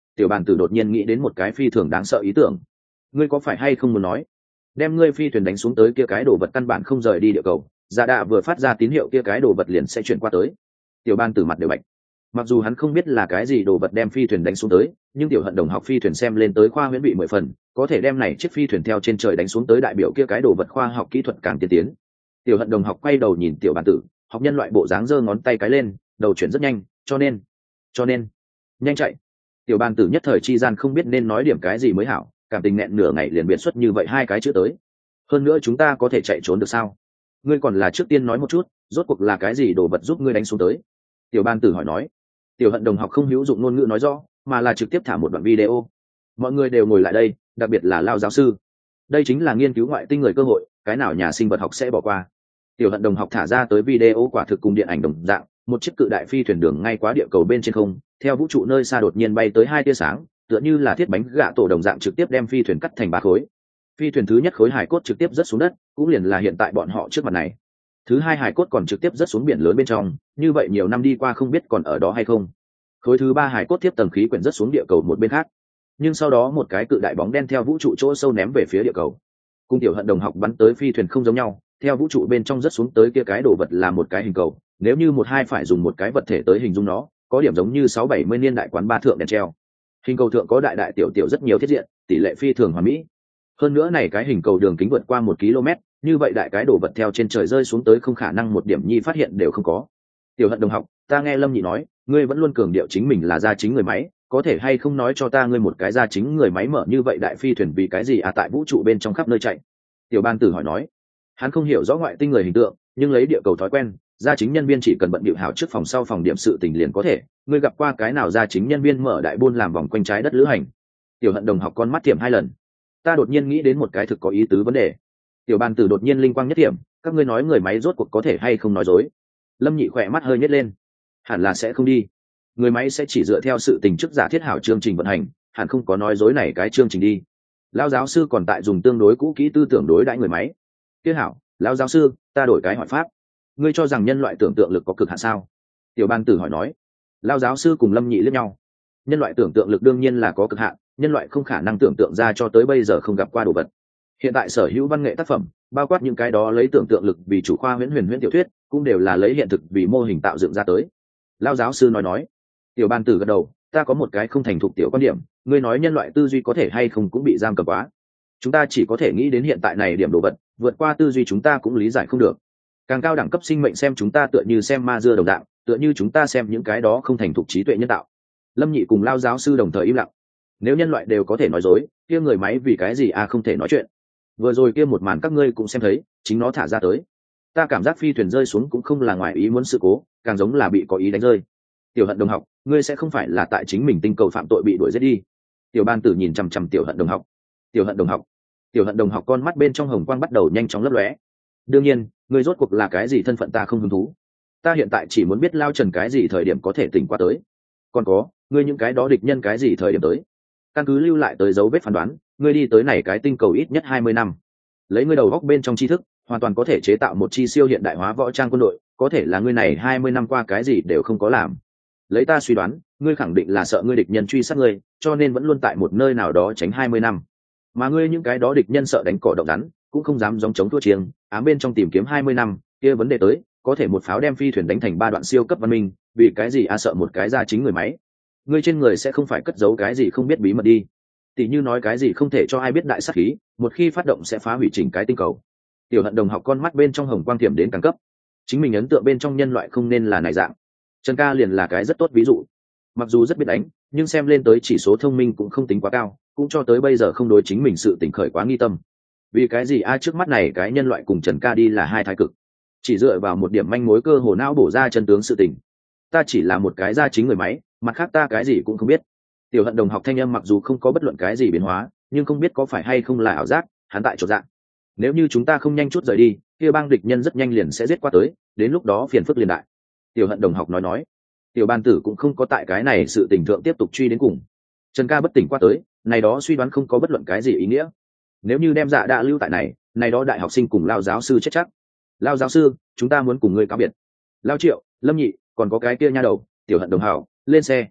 tiểu bàn tử đột nhiên nghĩ đến một cái phi thường đáng sợ ý tưởng. Ngươi có phải hay không muốn nói đem ngươi phi thuyền đánh xuống tới kia cái đồ vật căn bản không rời đi địa cầu, dạ đạ vừa phát ra tín hiệu kia cái đồ vật liền sẽ chuyển qua tới? Tiểu bàn tử mặt đều bạch. Mặc dù hắn không biết là cái gì đồ vật đem phi thuyền đánh xuống tới, nhưng tiểu hận đồng học phi thuyền xem lên tới khoa huyễn bị mười phần, có thể đem này chiếc phi thuyền theo trên trời đánh xuống tới đại biểu kia cái đồ vật khoa học kỹ thuật càng tiên tiến. Tiểu hận đồng học quay đầu nhìn tiểu bàn tử, học nhân loại bộ dáng giơ ngón tay cái lên, đầu chuyển rất nhanh, cho nên cho nên nhanh chạy. Tiểu bàn tử nhất thời chi gian không biết nên nói điểm cái gì mới hảo, cảm tình nghẹn nửa ngày liền biện xuất như vậy hai cái chữ tới. Hơn nữa chúng ta có thể chạy trốn được sao? Ngươi còn là trước tiên nói một chút, rốt cuộc là cái gì đồ vật giúp ngươi đánh xuống tới? Tiểu bàn tử hỏi nói. Tiểu hận đồng học không hữu dụng ngôn ngữ nói rõ, mà là trực tiếp thả một đoạn video. Mọi người đều ngồi lại đây, đặc biệt là Lao giáo sư. Đây chính là nghiên cứu ngoại tinh người cơ hội, cái nào nhà sinh vật học sẽ bỏ qua. Tiểu hận đồng học thả ra tới video quả thực cùng điện ảnh đồng dạng, một chiếc cự đại phi thuyền đường ngay quá địa cầu bên trên không, theo vũ trụ nơi xa đột nhiên bay tới hai tia sáng, tựa như là thiết bánh gạ tổ đồng dạng trực tiếp đem phi thuyền cắt thành ba khối. Phi thuyền thứ nhất khối hải cốt trực tiếp rớt xuống đất, cũng liền là hiện tại bọn họ trước mặt này. Thứ hai hải cốt còn trực tiếp rớt xuống biển lớn bên trong, như vậy nhiều năm đi qua không biết còn ở đó hay không. Khối thứ ba hải cốt tiếp tầng khí quyển rớt xuống địa cầu một bên khác, nhưng sau đó một cái cự đại bóng đen theo vũ trụ chỗ sâu ném về phía địa cầu. Cung tiểu hận đồng học bắn tới phi thuyền không giống nhau, theo vũ trụ bên trong rớt xuống tới kia cái đồ vật là một cái hình cầu, nếu như một hai phải dùng một cái vật thể tới hình dung nó, có điểm giống như sáu bảy mươi niên đại quán ba thượng đèn treo. Hình cầu thượng có đại đại tiểu tiểu rất nhiều thiết diện, tỷ lệ phi thường hoàn mỹ. Hơn nữa này cái hình cầu đường kính vượt qua một ki lô mét, như vậy đại cái đồ vật theo trên trời rơi xuống tới không khả năng một điểm nhi phát hiện đều không có. Tiểu hận đồng học, ta nghe Lâm Nhị nói, ngươi vẫn luôn cường điệu chính mình là gia chính người máy, có thể hay không nói cho ta ngươi một cái gia chính người máy mở như vậy đại phi thuyền vì cái gì à tại vũ trụ bên trong khắp nơi chạy? Tiểu ban tử hỏi nói. Hắn không hiểu rõ ngoại tinh người hình tượng, nhưng lấy địa cầu thói quen, gia chính nhân viên chỉ cần bận bịu hảo trước phòng sau phòng điểm sự tình liền có thể. Ngươi gặp qua cái nào gia chính nhân viên mở đại buôn làm vòng quanh trái đất lữ hành? Tiểu hận đồng học con mắt tiệm hai lần. Ta đột nhiên nghĩ đến một cái thực có ý tứ vấn đề. Tiểu ban tử đột nhiên linh quang nhất điểm, các ngươi nói người máy rốt cuộc có thể hay không nói dối? Lâm Nhị khỏe mắt hơi nhếch lên. Hẳn là sẽ không đi. Người máy sẽ chỉ dựa theo sự tình trước giả thiết hảo chương trình vận hành, hẳn không có nói dối này cái chương trình đi. Lão giáo sư còn tại dùng tương đối cũ kỹ tư tưởng đối đãi người máy. Tiếc hảo, lão giáo sư, ta đổi cái hỏi pháp. Ngươi cho rằng nhân loại tưởng tượng lực có cực hạn sao? Tiểu ban tử hỏi nói. Lão giáo sư cùng Lâm Nhị liếc nhau. Nhân loại tưởng tượng lực đương nhiên là có cực hạn, nhân loại không khả năng tưởng tượng ra cho tới bây giờ không gặp qua đồ vật. Hiện tại sở hữu văn nghệ tác phẩm, bao quát những cái đó lấy tưởng tượng lực vì chủ khoa huyễn huyền huyễn tiểu thuyết, cũng đều là lấy hiện thực vì mô hình tạo dựng ra tới. Lão giáo sư nói nói. Tiểu ban tử gật đầu, ta có một cái không thành thục tiểu quan điểm, ngươi nói nhân loại tư duy có thể hay không cũng bị giam cầm quá. Chúng ta chỉ có thể nghĩ đến hiện tại này điểm đồ vật, vượt qua tư duy chúng ta cũng lý giải không được. Càng cao đẳng cấp sinh mệnh xem chúng ta tựa như xem ma dưa đồng dạng, tựa như chúng ta xem những cái đó không thành thục trí tuệ nhân tạo. Lâm Nhị cùng Lao giáo sư đồng thời im lặng. Nếu nhân loại đều có thể nói dối, kia người máy vì cái gì à không thể nói chuyện? Vừa rồi kia một màn các ngươi cũng xem thấy, chính nó thả ra tới. Ta cảm giác phi thuyền rơi xuống cũng không là ngoài ý muốn sự cố, càng giống là bị có ý đánh rơi. Tiểu hận đồng học, ngươi sẽ không phải là tại chính mình tinh cầu phạm tội bị đuổi giết đi? Tiểu ban tử nhìn chằm chằm tiểu hận đồng học. Tiểu hận đồng học, tiểu hận đồng học con mắt bên trong hồng quang bắt đầu nhanh chóng lấp lóe. Đương nhiên, ngươi rốt cuộc là cái gì thân phận ta không hứng thú. Ta hiện tại chỉ muốn biết Lao Trần cái gì thời điểm có thể tỉnh qua tới. Còn có, ngươi những cái đó địch nhân cái gì thời điểm tới. Căn cứ lưu lại tới dấu vết phán đoán, ngươi đi tới này cái tinh cầu ít nhất hai mươi năm. Lấy ngươi đầu góc bên trong tri thức, hoàn toàn có thể chế tạo một chi siêu hiện đại hóa võ trang quân đội, có thể là ngươi này hai mươi năm qua cái gì đều không có làm. Lấy ta suy đoán, ngươi khẳng định là sợ ngươi địch nhân truy sát ngươi, cho nên vẫn luôn tại một nơi nào đó tránh hai mươi năm. Mà ngươi những cái đó địch nhân sợ đánh cỏ động rắn, cũng không dám giống chống thua chiêng, ám bên trong tìm kiếm hai mươi năm, kia vấn đề tới, có thể một pháo đem phi thuyền đánh thành ba đoạn siêu cấp văn minh, vì cái gì a sợ một cái ra chính người máy. Ngươi trên người sẽ không phải cất giấu cái gì không biết bí mật đi. Tỷ như nói cái gì không thể cho ai biết đại sát khí, một khi phát động sẽ phá hủy chỉnh cái tinh cầu. Tiểu hận đồng học con mắt bên trong hồng quang tiềm đến càng cấp. Chính mình ấn tượng bên trong nhân loại không nên là này dạng. Trần ca liền là cái rất tốt ví dụ. Mặc dù rất biết đánh, nhưng xem lên tới chỉ số thông minh cũng không tính quá cao, cũng cho tới bây giờ không đối chính mình sự tỉnh khởi quá nghi tâm. Vì cái gì a trước mắt này cái nhân loại cùng Trần ca đi là hai thái cực, chỉ dựa vào một điểm manh mối cơ hồ não bổ ra chân tướng sự tình. Ta chỉ là một cái gia chính người máy, mặt khác ta cái gì cũng không biết. Tiểu hận đồng học thanh âm mặc dù không có bất luận cái gì biến hóa, nhưng không biết có phải hay không là ảo giác, hắn tại chỗ dạng. Nếu như chúng ta không nhanh chút rời đi, kia bang địch nhân rất nhanh liền sẽ giết qua tới, đến lúc đó phiền phức liền đại. Tiểu hận đồng học nói nói. Tiểu ban tử cũng không có tại cái này sự tình thượng tiếp tục truy đến cùng. Trần ca bất tỉnh qua tới, này đó suy đoán không có bất luận cái gì ý nghĩa. Nếu như đem dạ đã lưu tại này, này đó đại học sinh cùng Lao giáo sư chết chắc. Lao giáo sư, chúng ta muốn cùng ngươi cáo biệt. Lao Triệu, Lâm Nhị, còn có cái kia nha đầu, Tiểu hận đồng hảo, lên xe.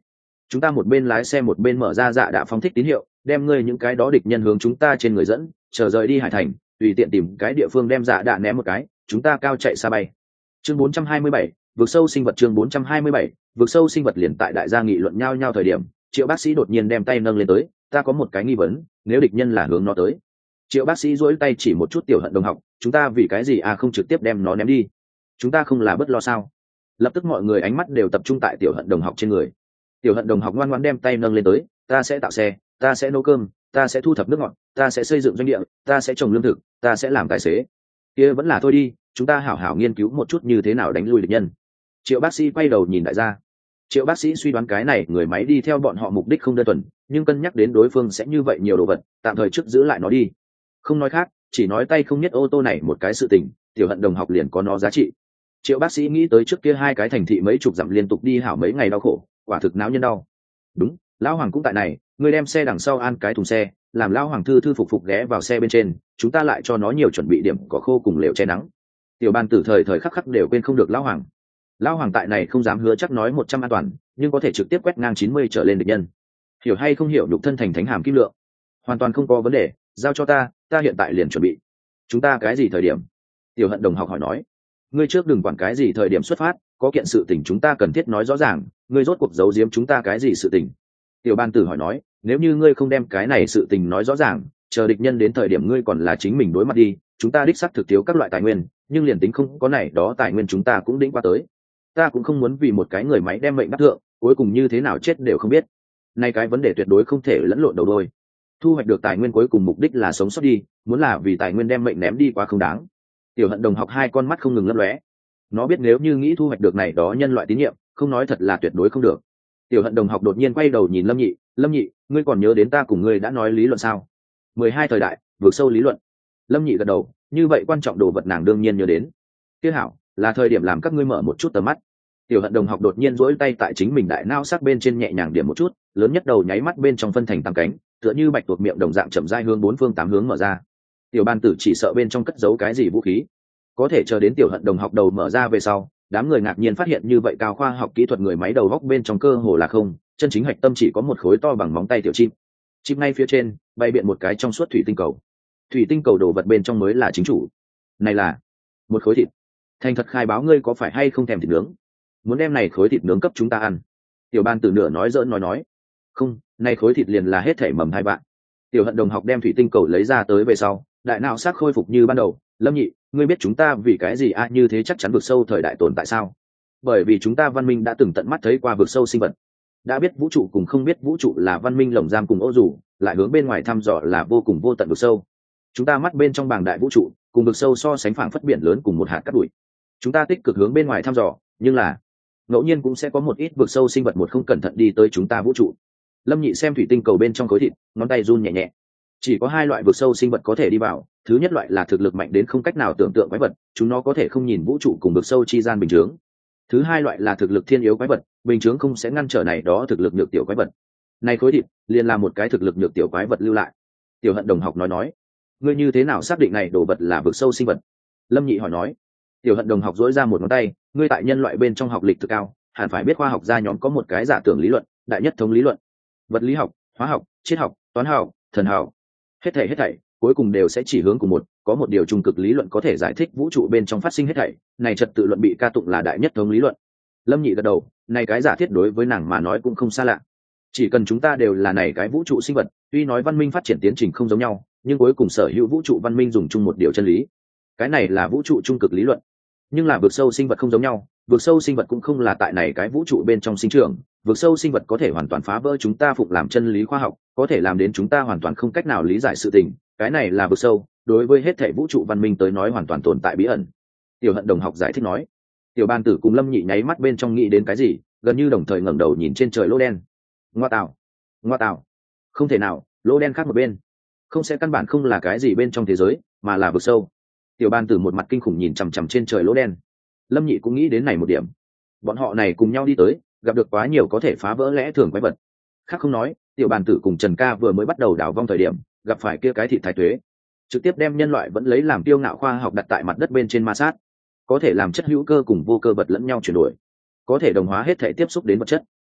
chúng ta một bên lái xe một bên mở ra dạ đã phóng thích tín hiệu, đem ngươi những cái đó địch nhân hướng chúng ta trên người dẫn, chờ rời đi hải thành, tùy tiện tìm cái địa phương đem dạ đạn ném một cái, chúng ta cao chạy xa bay. Chương bốn trăm hai mươi bảy, vượt sâu sinh vật. Chương bốn trăm hai mươi bảy, vượt sâu sinh vật. Liền tại đại gia nghị luận nhau nhau thời điểm, Triệu bác sĩ đột nhiên đem tay nâng lên tới, ta có một cái nghi vấn, nếu địch nhân là hướng nó tới. Triệu bác sĩ duỗi tay chỉ một chút Tiểu Hận đồng học, chúng ta vì cái gì à không trực tiếp đem nó ném đi? Chúng ta không là bất lo sao? Lập tức mọi người ánh mắt đều tập trung tại Tiểu Hận đồng học trên người. Tiểu Hận đồng học ngoan ngoãn đem tay nâng lên tới, ta sẽ tạo xe, ta sẽ nấu cơm, ta sẽ thu thập nước ngọt, ta sẽ xây dựng doanh địa, ta sẽ trồng lương thực, ta sẽ làm tài xế. Kia vẫn là thôi đi, chúng ta hảo hảo nghiên cứu một chút như thế nào đánh lui địch nhân. Triệu bác sĩ quay đầu nhìn đại gia. Triệu bác sĩ suy đoán cái này người máy đi theo bọn họ mục đích không đơn thuần, nhưng cân nhắc đến đối phương sẽ như vậy nhiều đồ vật, tạm thời trước giữ lại nó đi. Không nói khác, chỉ nói tay không nhất ô tô này một cái sự tình, Tiểu Hận đồng học liền có nó giá trị. Triệu bác sĩ nghĩ tới trước kia hai cái thành thị mấy chục dặm liên tục đi hảo mấy ngày đau khổ, quả thực não nhân đau. Đúng, lão hoàng cũng tại này, ngươi đem xe đằng sau an cái thùng xe, làm lão hoàng thư thư phục phục ghé vào xe bên trên, chúng ta lại cho nó nhiều chuẩn bị điểm cỏ khô cùng lều che nắng. Tiểu Ban Tử thời thời khắc khắc đều quên không được lão hoàng. Lão hoàng tại này không dám hứa chắc nói một trăm an toàn, nhưng có thể trực tiếp quét ngang chín mươi trở lên địch nhân. Hiểu hay không hiểu nhục thân thành thánh hàm kim lượng, hoàn toàn không có vấn đề, giao cho ta, ta hiện tại liền chuẩn bị. Chúng ta cái gì thời điểm? Tiểu Hận đồng học hỏi nói. Ngươi trước đừng quản cái gì thời điểm xuất phát, có kiện sự tình chúng ta cần thiết nói rõ ràng, ngươi rốt cuộc giấu giếm chúng ta cái gì sự tình? Tiểu Ban Tử hỏi nói, nếu như ngươi không đem cái này sự tình nói rõ ràng, chờ địch nhân đến thời điểm ngươi còn là chính mình đối mặt đi, chúng ta đích xác thực thiếu các loại tài nguyên, nhưng liền tính không có này đó tài nguyên chúng ta cũng đĩnh qua tới. Ta cũng không muốn vì một cái người máy đem mệnh đắc thượng, cuối cùng như thế nào chết đều không biết. Này cái vấn đề tuyệt đối không thể lẫn lộn đầu đôi. Thu hoạch được tài nguyên cuối cùng mục đích là sống sót đi, muốn là vì tài nguyên đem mệnh ném đi quá không đáng. Tiểu Hận đồng học hai con mắt không ngừng lấp lóe. Nó biết nếu như nghĩ thu hoạch được này đó nhân loại tín nhiệm, không nói thật là tuyệt đối không được. Tiểu Hận đồng học đột nhiên quay đầu nhìn Lâm Nhị, Lâm Nhị, ngươi còn nhớ đến ta cùng ngươi đã nói lý luận sao? Mười hai thời đại, vượt sâu lý luận. Lâm Nhị gật đầu, như vậy quan trọng đồ vật nàng đương nhiên nhớ đến. Tiếc hảo, là thời điểm làm các ngươi mở một chút tầm mắt. Tiểu Hận đồng học đột nhiên duỗi tay tại chính mình đại não sắc bên trên nhẹ nhàng điểm một chút, lớn nhất đầu nháy mắt bên trong phân thành tám cánh, tựa như bạch tuộc miệng đồng dạng chậm rãi hướng bốn phương tám hướng mở ra. Tiểu Ban Tử chỉ sợ bên trong cất giấu cái gì vũ khí. Có thể chờ đến Tiểu Hận đồng học đầu mở ra về sau, đám người ngạc nhiên phát hiện như vậy cao khoa học kỹ thuật người máy đầu góc bên trong cơ hồ là không, chân chính hạch tâm chỉ có một khối to bằng móng tay tiểu chim. Chim ngay phía trên bay biện một cái trong suốt thủy tinh cầu. Thủy tinh cầu đồ vật bên trong mới là chính chủ. Này là một khối thịt. Thành thật khai báo ngươi có phải hay không thèm thịt nướng? Muốn đem này khối thịt nướng cấp chúng ta ăn. Tiểu Ban Tử nửa nói giỡn nói nói. Không, này khối thịt liền là hết thảy mầm hai bạn. Tiểu Hận đồng học đem thủy tinh cầu lấy ra tới về sau, đại não xác khôi phục như ban đầu. Lâm Nhị, ngươi biết chúng ta vì cái gì a như thế chắc chắn vực sâu thời đại tồn tại sao? Bởi vì chúng ta văn minh đã từng tận mắt thấy qua vực sâu sinh vật, đã biết vũ trụ cùng không biết vũ trụ là văn minh lồng giam cùng ô dù, lại hướng bên ngoài thăm dò là vô cùng vô tận vực sâu. Chúng ta mắt bên trong bảng đại vũ trụ cùng vực sâu so sánh phảng phất biển lớn cùng một hạt cát bụi. Chúng ta tích cực hướng bên ngoài thăm dò, nhưng là ngẫu nhiên cũng sẽ có một ít vực sâu sinh vật một không cẩn thận đi tới chúng ta vũ trụ. Lâm Nhị xem thủy tinh cầu bên trong khối thịt, ngón tay run nhẹ nhẹ. Chỉ có hai loại vực sâu sinh vật có thể đi vào, thứ nhất loại là thực lực mạnh đến không cách nào tưởng tượng quái vật, chúng nó có thể không nhìn vũ trụ cùng vực sâu chi gian bình chướng. Thứ hai loại là thực lực thiên yếu quái vật, bình chướng không sẽ ngăn trở này đó thực lực nhược tiểu quái vật. Này khối thịt liền là một cái thực lực nhược tiểu quái vật lưu lại. Tiểu Hận đồng học nói nói, ngươi như thế nào xác định này đồ vật là vực sâu sinh vật? Lâm Nhị hỏi nói. Tiểu Hận đồng học dỗi ra một ngón tay, ngươi tại nhân loại bên trong học lịch thực cao, hẳn phải biết khoa học gia nhóm có một cái giả tưởng lý luận, đại nhất thống lý luận. Vật lý học, hóa học, triết học, toán học, thần học, hết thảy hết thảy cuối cùng đều sẽ chỉ hướng cùng một, có một điều trung cực lý luận có thể giải thích vũ trụ bên trong phát sinh hết thảy, này trật tự luận bị ca tụng là đại nhất thống lý luận. Lâm Nhị gật đầu, này cái giả thiết đối với nàng mà nói cũng không xa lạ. Chỉ cần chúng ta đều là này cái vũ trụ sinh vật, tuy nói văn minh phát triển tiến trình không giống nhau, nhưng cuối cùng sở hữu vũ trụ văn minh dùng chung một điều chân lý. Cái này là vũ trụ trung cực lý luận. Nhưng là vực sâu sinh vật không giống nhau, vực sâu sinh vật cũng không là tại này cái vũ trụ bên trong sinh trưởng, vực sâu sinh vật có thể hoàn toàn phá vỡ chúng ta phụng làm chân lý khoa học, có thể làm đến chúng ta hoàn toàn không cách nào lý giải sự tình, cái này là vực sâu, đối với hết thảy vũ trụ văn minh tới nói hoàn toàn tồn tại bí ẩn. Tiểu Hận đồng học giải thích nói. Tiểu Ban Tử cùng Lâm Nhị nháy mắt bên trong nghĩ đến cái gì, gần như đồng thời ngẩng đầu nhìn trên trời lỗ đen. Ngoa tạo, ngoa tạo, không thể nào, lỗ đen khác một bên, không sẽ căn bản không là cái gì bên trong thế giới, mà là vực sâu. Tiểu Ban Tử một mặt kinh khủng nhìn chằm chằm trên trời lỗ đen. Lâm Nhị cũng nghĩ đến này một điểm. Bọn họ này cùng nhau đi tới, gặp được quá nhiều có thể phá vỡ lẽ thường quái vật. Khác không nói, Tiểu Bàn Tử cùng Trần Ca vừa mới bắt đầu đảo vong thời điểm, gặp phải kia cái thị thái tuế, trực tiếp đem nhân loại vẫn lấy làm tiêu ngạo khoa học đặt tại mặt đất bên trên ma sát, có thể làm chất hữu cơ cùng vô cơ vật lẫn nhau chuyển đổi, có thể đồng hóa hết thể tiếp xúc đến vật chất.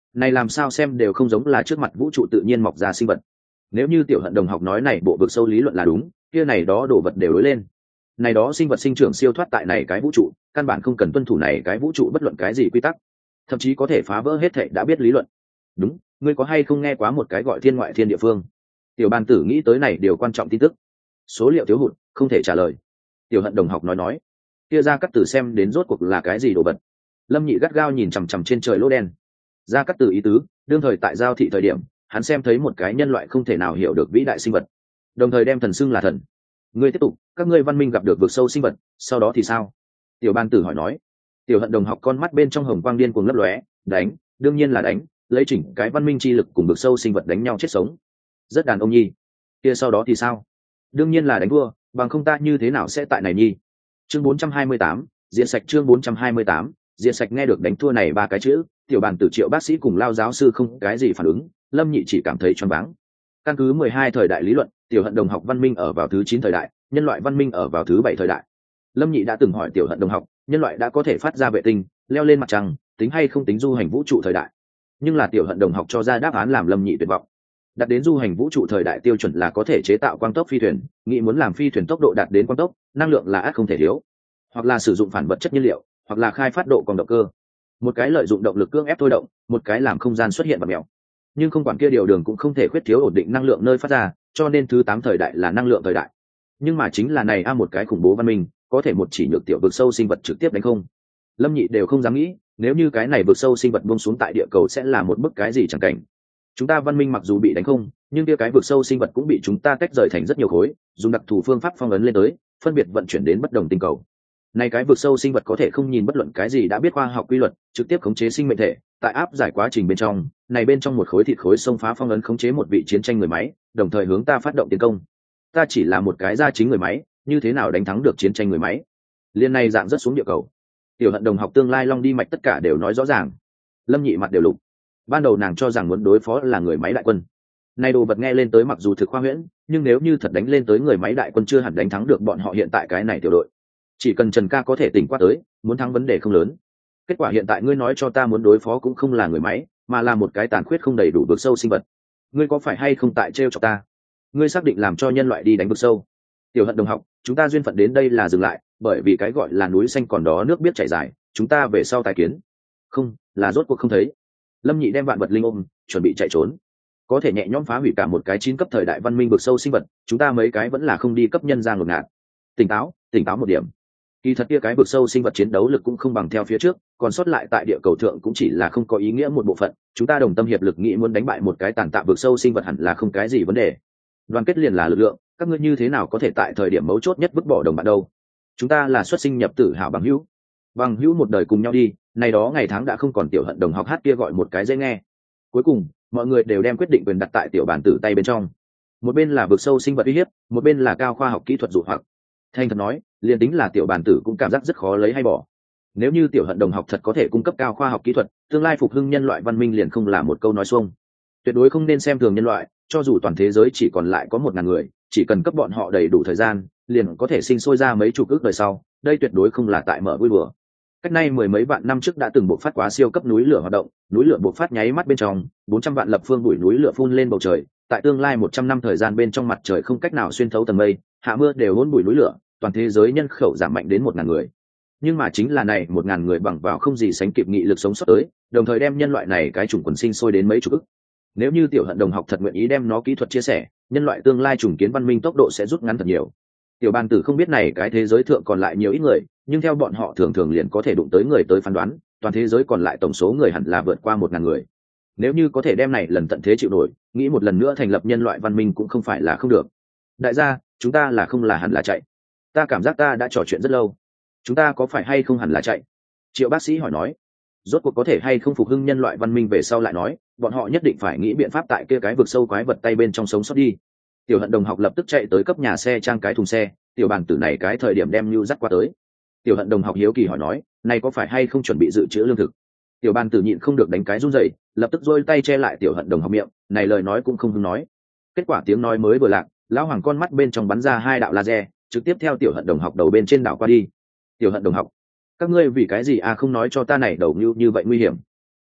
này làm sao xem đều không giống là trước mặt vũ trụ tự nhiên mọc ra sinh vật. Nếu như tiểu hận đồng học nói này bộ vực sâu lý luận là đúng, kia này đó đồ vật đều đối lên. Này đó sinh vật sinh trưởng siêu thoát tại này cái vũ trụ, căn bản không cần tuân thủ này cái vũ trụ bất luận cái gì quy tắc, thậm chí có thể phá vỡ hết thảy đã biết lý luận. Đúng, ngươi có hay không nghe quá một cái gọi thiên ngoại thiên địa phương? Tiểu bàn tử nghĩ tới này điều quan trọng tin tức. Số liệu thiếu hụt, không thể trả lời. Tiểu hận đồng học nói nói, kia ra cắt tử xem đến rốt cuộc là cái gì đồ vật. Lâm Nhị gắt gao nhìn chằm chằm trên trời lỗ đen. Ra cắt tử ý tứ, đương thời tại giao thị thời điểm, hắn xem thấy một cái nhân loại không thể nào hiểu được vĩ đại sinh vật, đồng thời đem thần xưng là thần. Ngươi tiếp tục, các ngươi văn minh gặp được vực sâu sinh vật, sau đó thì sao? Tiểu bàn tử hỏi nói. Tiểu hận đồng học con mắt bên trong hồng quang điên cuồng lấp lóe, đánh, đương nhiên là đánh, lấy chỉnh cái văn minh chi lực cùng vực sâu sinh vật đánh nhau chết sống. Rất đàn ông nhi. Kia sau đó thì sao? Đương nhiên là đánh thua, bằng không ta như thế nào sẽ tại này nhi. Chương bốn trăm hai mươi tám, diện sạch chương bốn trăm hai mươi tám, diện sạch nghe được đánh thua này ba cái chữ, tiểu bàn tử Triệu bác sĩ cùng Lao giáo sư không cái gì phản ứng, Lâm Nhị chỉ cảm thấy choáng váng. Căn cứ mười hai thời đại lý luận, tiểu hận đồng học văn minh ở vào thứ chín thời đại, nhân loại văn minh ở vào thứ bảy thời đại. Lâm Nhị đã từng hỏi tiểu hận đồng học, nhân loại đã có thể phát ra vệ tinh, leo lên mặt trăng, tính hay không tính du hành vũ trụ thời đại? Nhưng là tiểu hận đồng học cho ra đáp án làm Lâm Nhị tuyệt vọng. Đạt đến du hành vũ trụ thời đại tiêu chuẩn là có thể chế tạo quang tốc phi thuyền, nghĩ muốn làm phi thuyền tốc độ đạt đến quang tốc, năng lượng là ắt không thể thiếu, hoặc là sử dụng phản vật chất nhiên liệu, hoặc là khai phát độ còn động cơ. Một cái lợi dụng động lực cưỡng ép thôi động, một cái làm không gian xuất hiện vật mèo. Nhưng không quản kia điều đường cũng không thể khuyết thiếu ổn định năng lượng nơi phát ra, cho nên thứ tám thời đại là năng lượng thời đại. Nhưng mà chính là này a một cái khủng bố văn minh, có thể một chỉ nhược tiểu vực sâu sinh vật trực tiếp đánh không. Lâm Nhị đều không dám nghĩ, nếu như cái này vực sâu sinh vật buông xuống tại địa cầu sẽ là một bức cái gì chẳng cảnh. Chúng ta văn minh mặc dù bị đánh không, nhưng kia cái vực sâu sinh vật cũng bị chúng ta tách rời thành rất nhiều khối, dùng đặc thù phương pháp phong ấn lên tới, phân biệt vận chuyển đến bất đồng tinh cầu. Này cái vực sâu sinh vật có thể không nhìn bất luận cái gì đã biết khoa học quy luật, trực tiếp khống chế sinh mệnh thể, tại áp giải quá trình bên trong, này bên trong một khối thịt khối xông phá phong ấn khống chế một vị chiến tranh người máy, đồng thời hướng ta phát động tiến công. Ta chỉ là một cái gia chính người máy, như thế nào đánh thắng được chiến tranh người máy? Liên này dạng rất xuống địa cầu. Tiểu hận đồng học tương lai long đi mạch tất cả đều nói rõ ràng. Lâm Nhị mặt đều lục. Ban đầu nàng cho rằng muốn đối phó là người máy đại quân. Nay đồ vật nghe lên tới mặc dù thực khoa huyễn, nhưng nếu như thật đánh lên tới người máy đại quân chưa hẳn đánh thắng được bọn họ hiện tại cái này tiểu đội. Chỉ cần Trần ca có thể tỉnh qua tới, muốn thắng vấn đề không lớn. Kết quả hiện tại ngươi nói cho ta muốn đối phó cũng không là người máy, mà là một cái tàn khuyết không đầy đủ vực sâu sinh vật. Ngươi có phải hay không tại trêu chọc ta? Ngươi xác định làm cho nhân loại đi đánh vực sâu? Tiểu hận đồng học, chúng ta duyên phận đến đây là dừng lại, bởi vì cái gọi là núi xanh còn đó nước biết chảy dài, chúng ta về sau tài kiến. Không, là rốt cuộc không thấy. Lâm Nhị đem vạn vật linh ôm, chuẩn bị chạy trốn. Có thể nhẹ nhõm phá hủy cả một cái chín cấp thời đại văn minh vực sâu sinh vật, chúng ta mấy cái vẫn là không đi cấp nhân ra ngột ngạt. Tỉnh táo, tỉnh táo một điểm. Kỳ thật kia cái vực sâu sinh vật chiến đấu lực cũng không bằng theo phía trước, còn sót lại tại địa cầu thượng cũng chỉ là không có ý nghĩa một bộ phận, chúng ta đồng tâm hiệp lực nghĩ muốn đánh bại một cái tàn tạ vực sâu sinh vật hẳn là không cái gì vấn đề. Đoàn kết liền là lực lượng, các ngươi như thế nào có thể tại thời điểm mấu chốt nhất vứt bỏ đồng bạn đâu? Chúng ta là xuất sinh nhập tử hảo bằng hữu, bằng hữu một đời cùng nhau đi, này đó ngày tháng đã không còn tiểu hận đồng học hát kia gọi một cái dễ nghe. Cuối cùng, mọi người đều đem quyết định quyền đặt tại tiểu bản tử tay bên trong. Một bên là vực sâu sinh vật uy hiếp, một bên là cao khoa học kỹ thuật dụ hoặc. Thành thật nói, liền tính là tiểu bản tử cũng cảm giác rất khó lấy hay bỏ. Nếu như tiểu hận đồng học thật có thể cung cấp cao khoa học kỹ thuật, tương lai phục hưng nhân loại văn minh liền không là một câu nói xuông. Tuyệt đối không nên xem thường nhân loại, cho dù toàn thế giới chỉ còn lại có một ngàn người, chỉ cần cấp bọn họ đầy đủ thời gian, liền có thể sinh sôi ra mấy chục ước đời sau, đây tuyệt đối không là tại mở vui đùa. Cách nay mười mấy vạn năm trước đã từng bộc phát quá siêu cấp núi lửa hoạt động, núi lửa bộc phát nháy mắt bên trong, bốn trăm vạn lập phương bụi núi lửa phun lên bầu trời, tại tương lai một trăm năm thời gian bên trong mặt trời không cách nào xuyên thấu tầng mây, hạ mưa đều hỗn bụi núi lửa, toàn thế giới nhân khẩu giảm mạnh đến một ngàn người. Nhưng mà chính là này một ngàn người bằng vào không gì sánh kịp nghị lực sống sót tới, đồng thời đem nhân loại này cái chủng quần sinh sôi đến mấy chục ức. Nếu như tiểu hận đồng học thật nguyện ý đem nó kỹ thuật chia sẻ, nhân loại tương lai trùng kiến văn minh tốc độ sẽ rút ngắn thật nhiều. Tiểu bàn tử không biết này cái thế giới thượng còn lại nhiều ít người, nhưng theo bọn họ thường thường liền có thể đụng tới người tới phán đoán, toàn thế giới còn lại tổng số người hẳn là vượt qua một ngàn người. Nếu như có thể đem này lần tận thế chịu nổi, nghĩ một lần nữa thành lập nhân loại văn minh cũng không phải là không được. Đại gia, chúng ta là không là hẳn là chạy. Ta cảm giác ta đã trò chuyện rất lâu. Chúng ta có phải hay không hẳn là chạy? Triệu bác sĩ hỏi nói. Rốt cuộc có thể hay không phục hưng nhân loại văn minh về sau lại nói, bọn họ nhất định phải nghĩ biện pháp tại kia cái vực sâu quái vật tay bên trong sống sót đi. Tiểu hận đồng học lập tức chạy tới cấp nhà xe trang cái thùng xe, tiểu bàn tử này cái thời điểm đem Nưu dắt qua tới. Tiểu hận đồng học hiếu kỳ hỏi nói, này có phải hay không chuẩn bị dự trữ lương thực? Tiểu bàn tử nhịn không được đánh cái run rẩy, lập tức giơ tay che lại tiểu hận đồng học miệng, này lời nói cũng không hứng nói. Kết quả tiếng nói mới vừa lạc, lão hoàng con mắt bên trong bắn ra hai đạo laser, trực tiếp theo tiểu hận đồng học đầu bên trên đảo qua đi. Tiểu hận đồng học, các ngươi vì cái gì à không nói cho ta này đầu như như vậy nguy hiểm?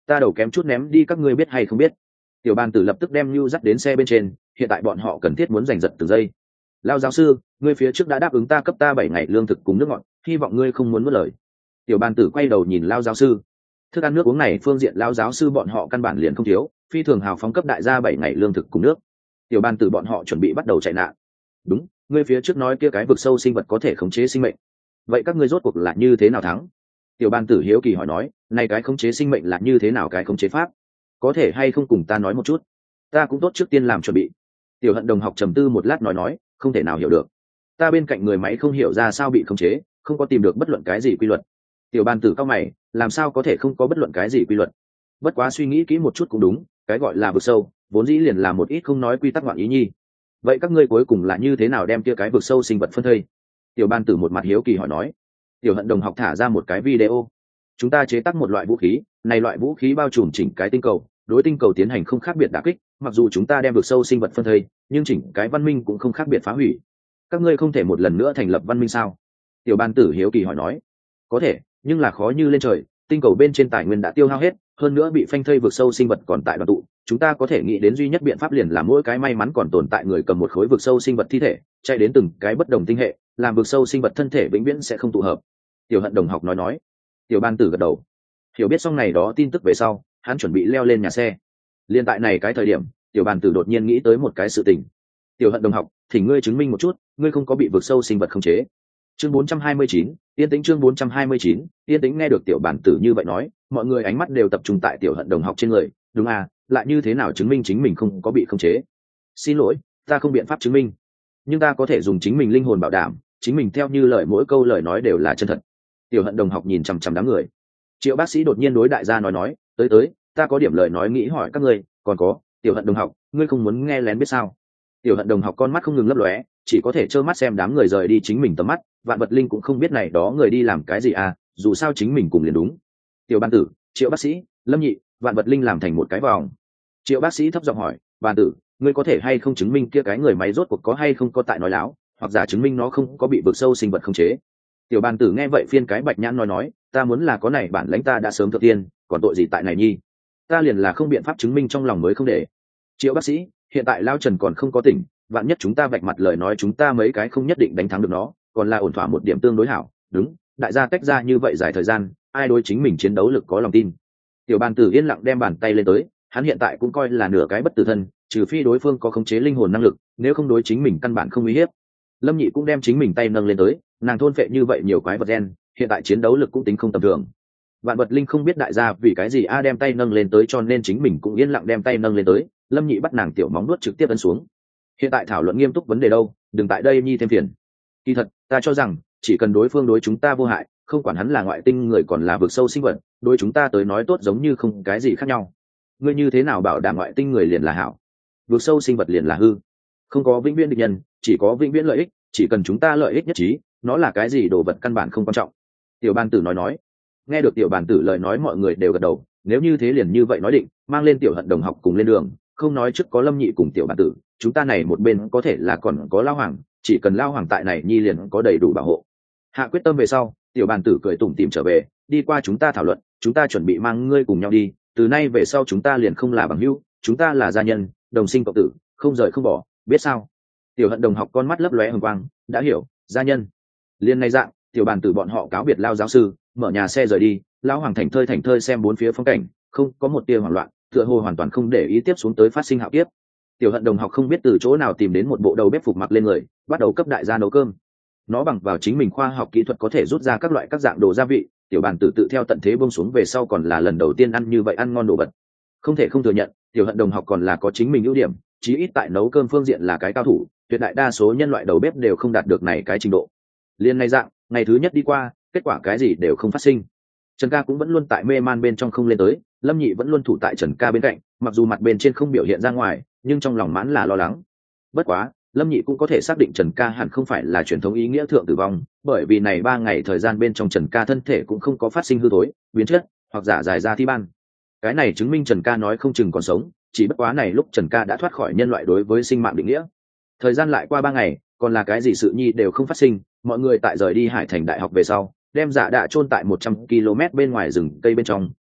ta đầu kém chút ném đi, các ngươi biết hay không biết? Tiểu bàn tử lập tức đem Nưu dắt đến xe bên trên, hiện tại bọn họ cần thiết muốn giành giật từng giây. Lao giáo sư, ngươi phía trước đã đáp ứng ta cấp ta bảy ngày lương thực cùng nước ngọt, hy vọng ngươi không muốn mất lời. Tiểu bàn tử quay đầu nhìn Lao giáo sư. Thức ăn nước uống này phương diện Lao giáo sư bọn họ căn bản liền không thiếu, phi thường hào phóng cấp đại gia bảy ngày lương thực cùng nước. Tiểu bàn tử bọn họ chuẩn bị bắt đầu chạy nạn. Đúng, ngươi phía trước nói kia cái vực sâu sinh vật có thể khống chế sinh mệnh, vậy các ngươi rốt cuộc là như thế nào thắng? Tiểu bàn tử hiếu kỳ hỏi nói, này cái khống chế sinh mệnh là như thế nào cái khống chế pháp? Có thể hay không cùng ta nói một chút? Ta cũng tốt trước tiên làm chuẩn bị. Tiểu hận đồng học trầm tư một lát nói nói, không thể nào hiểu được. Ta bên cạnh người máy không hiểu ra sao bị khống chế, không có tìm được bất luận cái gì quy luật. Tiểu bàn tử cao mày, làm sao có thể không có bất luận cái gì quy luật? Bất quá suy nghĩ kỹ một chút cũng đúng, cái gọi là vực sâu, vốn dĩ liền là một ít không nói quy tắc ngoạn ý nhi. Vậy các ngươi cuối cùng là như thế nào đem kia cái vực sâu sinh vật phân thây? Tiểu bàn tử một mặt hiếu kỳ hỏi nói. Tiểu hận đồng học thả ra một cái video. Chúng ta chế tác một loại vũ khí, này loại vũ khí bao trùm chỉnh cái tinh cầu, đối tinh cầu tiến hành không khác biệt đả kích, mặc dù chúng ta đem vực sâu sinh vật phân thây, nhưng chỉnh cái văn minh cũng không khác biệt phá hủy. Các ngươi không thể một lần nữa thành lập văn minh sao? Tiểu bàn tử hiếu kỳ hỏi nói. Có thể, nhưng là khó như lên trời, tinh cầu bên trên tài nguyên đã tiêu hao hết, hơn nữa bị phanh thây vực sâu sinh vật còn tại đoàn tụ, chúng ta có thể nghĩ đến duy nhất biện pháp liền là mỗi cái may mắn còn tồn tại người cầm một khối vực sâu sinh vật thi thể, chạy đến từng cái bất đồng tinh hệ, làm vực sâu sinh vật thân thể vĩnh viễn sẽ không tụ hợp. Tiểu hận đồng học nói nói. Tiểu bàn tử gật đầu. Hiểu biết xong này đó tin tức về sau, hắn chuẩn bị leo lên nhà xe. Liên tại này cái thời điểm, tiểu bàn tử đột nhiên nghĩ tới một cái sự tình. Tiểu hận đồng học, thỉnh ngươi chứng minh một chút, ngươi không có bị vực sâu sinh vật khống chế. Chương bốn trăm hai mươi chín, yên tĩnh. Chương bốn trăm hai mươi chín, yên tĩnh. Nghe được tiểu bàn tử như vậy nói, mọi người ánh mắt đều tập trung tại tiểu hận đồng học trên người. Đúng à, lại như thế nào chứng minh chính mình không có bị khống chế? Xin lỗi, ta không biện pháp chứng minh, nhưng ta có thể dùng chính mình linh hồn bảo đảm, chính mình theo như lời mỗi câu lời nói đều là chân thật. Tiểu hận đồng học nhìn chằm chằm đám người. Triệu bác sĩ đột nhiên đối đại gia nói nói, tới tới, ta có điểm lời nói nghĩ hỏi các ngươi, còn có, tiểu hận đồng học, ngươi không muốn nghe lén biết sao? Tiểu hận đồng học con mắt không ngừng lấp lóe, chỉ có thể trơ mắt xem đám người rời đi chính mình tầm mắt. Vạn vật linh cũng không biết này đó người đi làm cái gì à, dù sao chính mình cùng liền đúng. Tiểu ban tử, Triệu bác sĩ, Lâm Nhị, vạn vật linh làm thành một cái vòng. Triệu bác sĩ thấp giọng hỏi, ban tử, ngươi có thể hay không chứng minh kia cái người máy rốt cuộc có hay không có tại nói láo, hoặc giả chứng minh nó không có bị vực sâu sinh vật khống chế? Tiểu bàn tử nghe vậy phiên cái bạch nhãn nói nói, ta muốn là có này bản lãnh ta đã sớm thượng tiên, còn tội gì tại này nhi? Ta liền là không biện pháp chứng minh trong lòng mới không để. Triệu bác sĩ, hiện tại Lao Trần còn không có tỉnh, vạn nhất chúng ta vạch mặt lời nói chúng ta mấy cái không nhất định đánh thắng được nó, còn là ổn thỏa một điểm tương đối hảo. Đúng, đại gia tách ra như vậy dài thời gian, ai đối chính mình chiến đấu lực có lòng tin? Tiểu bàn tử yên lặng đem bàn tay lên tới, hắn hiện tại cũng coi là nửa cái bất tử thân, trừ phi đối phương có khống chế linh hồn năng lực, nếu không đối chính mình căn bản không uy hiếp. Lâm Nhị cũng đem chính mình tay nâng lên tới, nàng thôn phệ như vậy nhiều quái vật gen, hiện tại chiến đấu lực cũng tính không tầm thường. Vạn vật linh không biết đại gia vì cái gì a đem tay nâng lên tới, cho nên chính mình cũng yên lặng đem tay nâng lên tới. Lâm Nhị bắt nàng tiểu móng nuốt trực tiếp ấn xuống. Hiện tại thảo luận nghiêm túc vấn đề đâu, đừng tại đây nhi thêm phiền. Kỳ thật, ta cho rằng chỉ cần đối phương đối chúng ta vô hại, không quản hắn là ngoại tinh người còn là vực sâu sinh vật, đối chúng ta tới nói tốt giống như không cái gì khác nhau. Ngươi như thế nào bảo đảm ngoại tinh người liền là hảo, vực sâu sinh vật liền là hư? Không có vĩnh viễn địch nhân, chỉ có vĩnh viễn lợi ích, chỉ cần chúng ta lợi ích nhất trí, nó là cái gì đồ vật căn bản không quan trọng. Tiểu bàn tử nói nói. Nghe được tiểu bàn tử lời nói mọi người đều gật đầu, nếu như thế liền như vậy nói định, mang lên tiểu hận đồng học cùng lên đường, không nói trước có Lâm Nhị cùng tiểu bàn tử, chúng ta này một bên có thể là còn có Lao Hoàng, chỉ cần Lao Hoàng tại này nhi liền có đầy đủ bảo hộ. Hạ quyết tâm về sau, tiểu bàn tử cười tủm tỉm trở về, đi qua chúng ta thảo luận, chúng ta chuẩn bị mang ngươi cùng nhau đi, từ nay về sau chúng ta liền không là bằng hữu, chúng ta là gia nhân, đồng sinh cộng tử, không rời không bỏ, biết sao? Tiểu hận đồng học con mắt lấp lóe hồng quang, đã hiểu, gia nhân. Liên ngay dạng, tiểu bàn tử bọn họ cáo biệt Lao giáo sư, mở nhà xe rời đi. Lão Hoàng thành thơi thành thơi xem bốn phía phong cảnh, không có một tia hoảng loạn, tựa hồ hoàn toàn không để ý tiếp xuống tới phát sinh hạo kiếp. Tiểu hận đồng học không biết từ chỗ nào tìm đến một bộ đầu bếp phục mặc lên người, bắt đầu cấp đại gia nấu cơm. Nó bằng vào chính mình khoa học kỹ thuật có thể rút ra các loại các dạng đồ gia vị, tiểu bàn tử tự theo tận thế buông xuống về sau còn là lần đầu tiên ăn như vậy ăn ngon đồ vật. Không thể không thừa nhận, tiểu hận đồng học còn là có chính mình ưu điểm, chí ít tại nấu cơm phương diện là cái cao thủ, tuyệt đại đa số nhân loại đầu bếp đều không đạt được này cái trình độ. Liên ngay dạng, ngày thứ nhất đi qua, kết quả cái gì đều không phát sinh. Trần ca cũng vẫn luôn tại mê man bên trong không lên tới, Lâm Nhị vẫn luôn thủ tại Trần ca bên cạnh, mặc dù mặt bên trên không biểu hiện ra ngoài, nhưng trong lòng mãn là lo lắng. Bất quá, Lâm Nhị cũng có thể xác định Trần ca hẳn không phải là truyền thống ý nghĩa thượng tử vong, bởi vì này ba ngày thời gian bên trong Trần ca thân thể cũng không có phát sinh hư thối, biến chất hoặc giả dài ra thi ban. Cái này chứng minh Trần ca nói không chừng còn sống, chỉ bất quá này lúc Trần ca đã thoát khỏi nhân loại đối với sinh mạng định nghĩa. Thời gian lại qua ba ngày, còn là cái gì sự nhi đều không phát sinh, mọi người tại rời đi Hải Thành Đại học về sau, đem Dạ Đạ chôn tại một trăm ki lô mét bên ngoài rừng cây bên trong,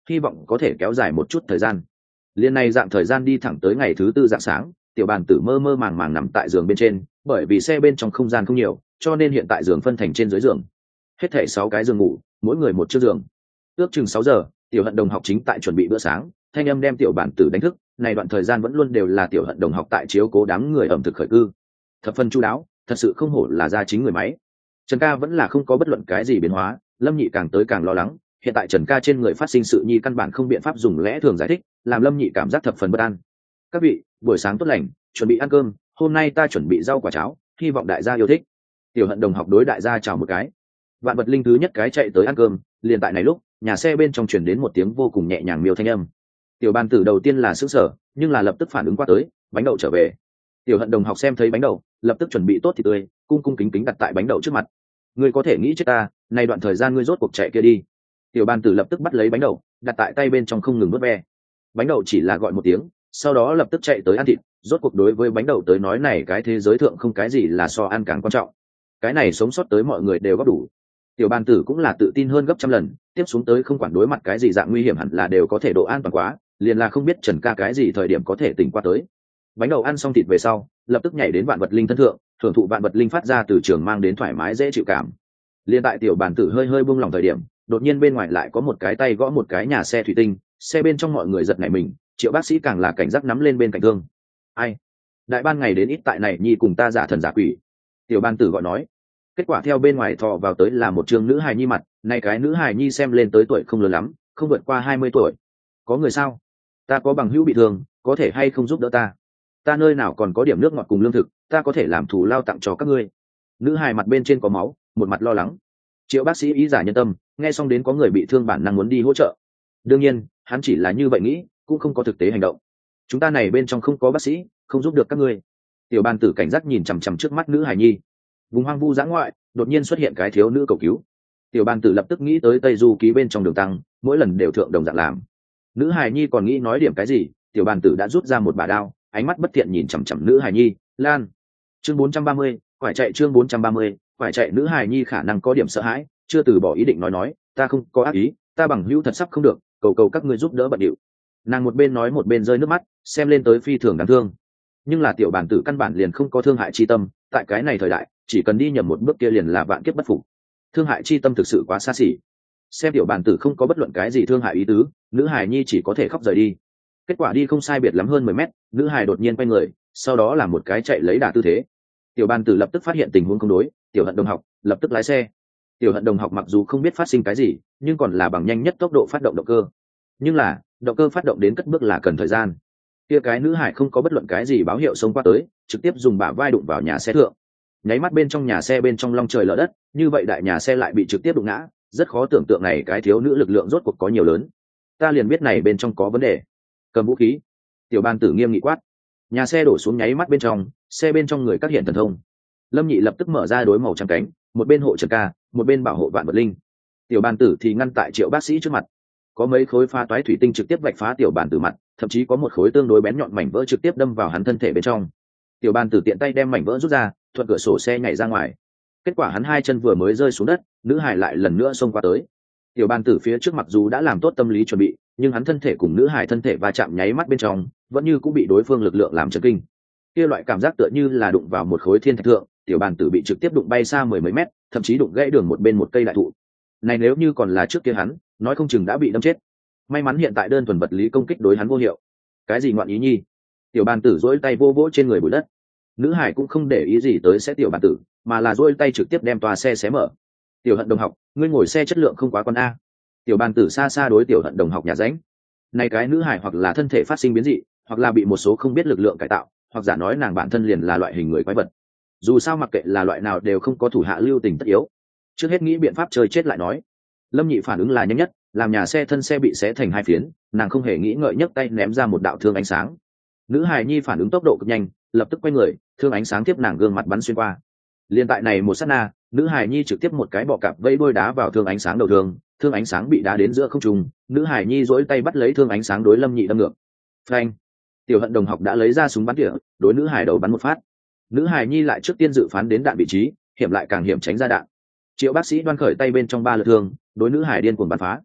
hy vọng có thể kéo dài một chút thời gian. Liên này dạng thời gian đi thẳng tới ngày thứ tư dạng sáng, tiểu bàn tử mơ mơ màng màng nằm tại giường bên trên, bởi vì xe bên trong không gian không nhiều, cho nên hiện tại giường phân thành trên dưới giường. Hết thảy sáu cái giường ngủ, mỗi người một chiếc giường. Ước chừng sáu giờ, tiểu hận đồng học chính tại chuẩn bị bữa sáng, thanh âm đem tiểu bàn tử đánh thức. Này đoạn thời gian vẫn luôn đều là tiểu hận đồng học tại chiếu cố đám người ẩm thực khởi cư, thập phần chu đáo, thật sự không hổ là gia chính người máy. Trần ca vẫn là không có bất luận cái gì biến hóa, Lâm Nhị càng tới càng lo lắng, hiện tại Trần ca trên người phát sinh sự nhi căn bản không biện pháp dùng lẽ thường giải thích, làm Lâm Nhị cảm giác thập phần bất an. Các vị, buổi sáng tốt lành, chuẩn bị ăn cơm, hôm nay ta chuẩn bị rau quả cháo, hy vọng đại gia yêu thích. Tiểu hận đồng học đối đại gia chào một cái. Vạn vật linh thứ nhất cái chạy tới ăn cơm, liền tại này lúc, nhà xe bên trong truyền đến một tiếng vô cùng nhẹ nhàng miêu thanh âm. Tiểu bàn tử đầu tiên là sững sờ, nhưng là lập tức phản ứng qua tới, bánh đậu trở về. Tiểu hận đồng học xem thấy bánh đậu, lập tức chuẩn bị tốt thịt tươi, cung cung kính kính đặt tại bánh đậu trước mặt. Ngươi có thể nghĩ chết ta, nay đoạn thời gian ngươi rốt cuộc chạy kia đi. Tiểu bàn tử lập tức bắt lấy bánh đậu, đặt tại tay bên trong không ngừng nuốt ve. Bánh đậu chỉ là gọi một tiếng, sau đó lập tức chạy tới ăn thịt. Rốt cuộc đối với bánh đậu tới nói này cái thế giới thượng không cái gì là so ăn càng quan trọng. Cái này sống sót tới mọi người đều góp đủ. Tiểu bàn tử cũng là tự tin hơn gấp trăm lần, tiếp xuống tới không quản đối mặt cái gì dạng nguy hiểm hẳn là đều có thể độ an toàn quá, liền là không biết Trần ca cái gì thời điểm có thể tỉnh qua tới. Bánh đậu ăn xong thịt về sau, lập tức nhảy đến vạn vật linh thân thượng, thưởng thụ vạn vật linh phát ra từ trường mang đến thoải mái dễ chịu cảm. Liên tại tiểu bàn tử hơi hơi buông lòng thời điểm, đột nhiên bên ngoài lại có một cái tay gõ một cái nhà xe thủy tinh, xe bên trong mọi người giật nảy mình, Triệu bác sĩ càng là cảnh giác nắm lên bên cạnh thương. Ai? Đại ban ngày đến ít tại này nhi cùng ta giả thần giả quỷ. Tiểu bàn tử gọi nói. Kết quả theo bên ngoài thò vào tới là một trường nữ hài nhi mặt, này cái nữ hài nhi xem lên tới tuổi không lớn lắm, không vượt qua hai mươi tuổi. Có người sao? Ta có bằng hữu bị thương, có thể hay không giúp đỡ ta? Ta nơi nào còn có điểm nước ngọt cùng lương thực, ta có thể làm thù lao tặng cho các ngươi. Nữ hài mặt bên trên có máu, một mặt lo lắng. Triệu bác sĩ ý giả nhân tâm, nghe xong đến có người bị thương bản năng muốn đi hỗ trợ. Đương nhiên, hắn chỉ là như vậy nghĩ, cũng không có thực tế hành động. Chúng ta này bên trong không có bác sĩ, không giúp được các ngươi. Tiểu bàn tử cảnh giác nhìn chằm chằm trước mắt nữ hài nhi. Vùng hoang vu dã ngoại, đột nhiên xuất hiện cái thiếu nữ cầu cứu. Tiểu bàn tử lập tức nghĩ tới Tây Du ký bên trong đường tăng, mỗi lần đều thượng đồng dạng làm. Nữ hài nhi còn nghĩ nói điểm cái gì, tiểu bàn tử đã rút ra một bà đao, ánh mắt bất thiện nhìn chằm chằm nữ hài nhi. Lan. Chương bốn trăm ba mươi, phải chạy chương bốn trăm ba mươi, phải chạy. Nữ hài nhi khả năng có điểm sợ hãi, chưa từ bỏ ý định nói nói, ta không có ác ý, ta bằng hữu thật sắp không được, cầu cầu các ngươi giúp đỡ bận điệu. Nàng một bên nói một bên rơi nước mắt, xem lên tới phi thường đáng thương. Nhưng là tiểu bản tử căn bản liền không có thương hại chi tâm, tại cái này thời đại, chỉ cần đi nhầm một bước kia liền là vạn kiếp bất phục. Thương hại chi tâm thực sự quá xa xỉ. Xem tiểu bản tử không có bất luận cái gì thương hại ý tứ, nữ hài nhi chỉ có thể khóc rời đi. Kết quả đi không sai biệt lắm hơn mười mét, nữ hài đột nhiên quay người, sau đó là một cái chạy lấy đà tư thế. Tiểu bản tử lập tức phát hiện tình huống không đối, tiểu hận đồng học lập tức lái xe. Tiểu hận đồng học mặc dù không biết phát sinh cái gì, nhưng còn là bằng nhanh nhất tốc độ phát động động cơ. Nhưng là động cơ phát động đến cất bước là cần thời gian. Kia cái nữ hải không có bất luận cái gì báo hiệu xông qua tới, trực tiếp dùng bả vai đụng vào nhà xe thượng. Nháy mắt bên trong nhà xe bên trong long trời lở đất, như vậy đại nhà xe lại bị trực tiếp đụng ngã, rất khó tưởng tượng này cái thiếu nữ lực lượng rốt cuộc có nhiều lớn. Ta liền biết này bên trong có vấn đề. Cầm vũ khí. Tiểu ban tử nghiêm nghị quát. Nhà xe đổ xuống nháy mắt bên trong, xe bên trong người các hiện thần thông. Lâm Nhị lập tức mở ra đối màu trắng cánh, một bên hộ Trần ca, một bên bảo hộ vạn vật linh. Tiểu ban tử thì ngăn tại Triệu bác sĩ trước mặt. Có mấy khối pha toái thủy tinh trực tiếp vạch phá tiểu bàn tử mặt, thậm chí có một khối tương đối bén nhọn mảnh vỡ trực tiếp đâm vào hắn thân thể bên trong. Tiểu bàn tử tiện tay đem mảnh vỡ rút ra, thuận cửa sổ xe nhảy ra ngoài. Kết quả hắn hai chân vừa mới rơi xuống đất, nữ hải lại lần nữa xông qua tới. Tiểu bàn tử phía trước mặc dù đã làm tốt tâm lý chuẩn bị, nhưng hắn thân thể cùng nữ hải thân thể va chạm nháy mắt bên trong, vẫn như cũng bị đối phương lực lượng làm chấn kinh. Kia loại cảm giác tựa như là đụng vào một khối thiên thạch thượng, tiểu bàn tử bị trực tiếp đụng bay xa mười mấy mét, thậm chí đụng gãy đường một bên một cây đại thụ. Này nếu như còn là trước kia hắn, nói không chừng đã bị đâm chết. May mắn hiện tại đơn thuần vật lý công kích đối hắn vô hiệu. Cái gì ngoạn ý nhi? Tiểu bàn tử duỗi tay vô vỗ trên người bụi đất. Nữ hải cũng không để ý gì tới sẽ tiểu bàn tử, mà là duỗi tay trực tiếp đem toa xe xé mở. Tiểu hận đồng học, ngươi ngồi xe chất lượng không quá con a. Tiểu bàn tử xa xa đối tiểu hận đồng học nhà ránh. Này cái nữ hải hoặc là thân thể phát sinh biến dị, hoặc là bị một số không biết lực lượng cải tạo, hoặc giả nói nàng bản thân liền là loại hình người quái vật. Dù sao mặc kệ là loại nào đều không có thủ hạ lưu tình tất yếu. Trước hết nghĩ biện pháp chơi chết lại nói. Lâm Nhị phản ứng là nhanh nhất, làm nhà xe thân xe bị xé thành hai phiến, nàng không hề nghĩ ngợi nhấc tay ném ra một đạo thương ánh sáng. Nữ hài nhi phản ứng tốc độ cực nhanh, lập tức quay người, thương ánh sáng tiếp nàng gương mặt bắn xuyên qua. Liên tại này một sát na, nữ hài nhi trực tiếp một cái bọ cạp vây đuôi đá vào thương ánh sáng đầu thương, thương ánh sáng bị đá đến giữa không trung, nữ hài nhi duỗi tay bắt lấy thương ánh sáng đối Lâm Nhị đâm ngược. Phanh! Tiểu hận đồng học đã lấy ra súng bắn tỉa, đối nữ hài đầu bắn một phát. Nữ hài nhi lại trước tiên dự phán đến đạn vị trí, hiểm lại càng hiểm tránh ra đạn. Triệu bác sĩ đoan khởi tay bên trong ba lượt thương, đối nữ hài điên cuồng bắn phá.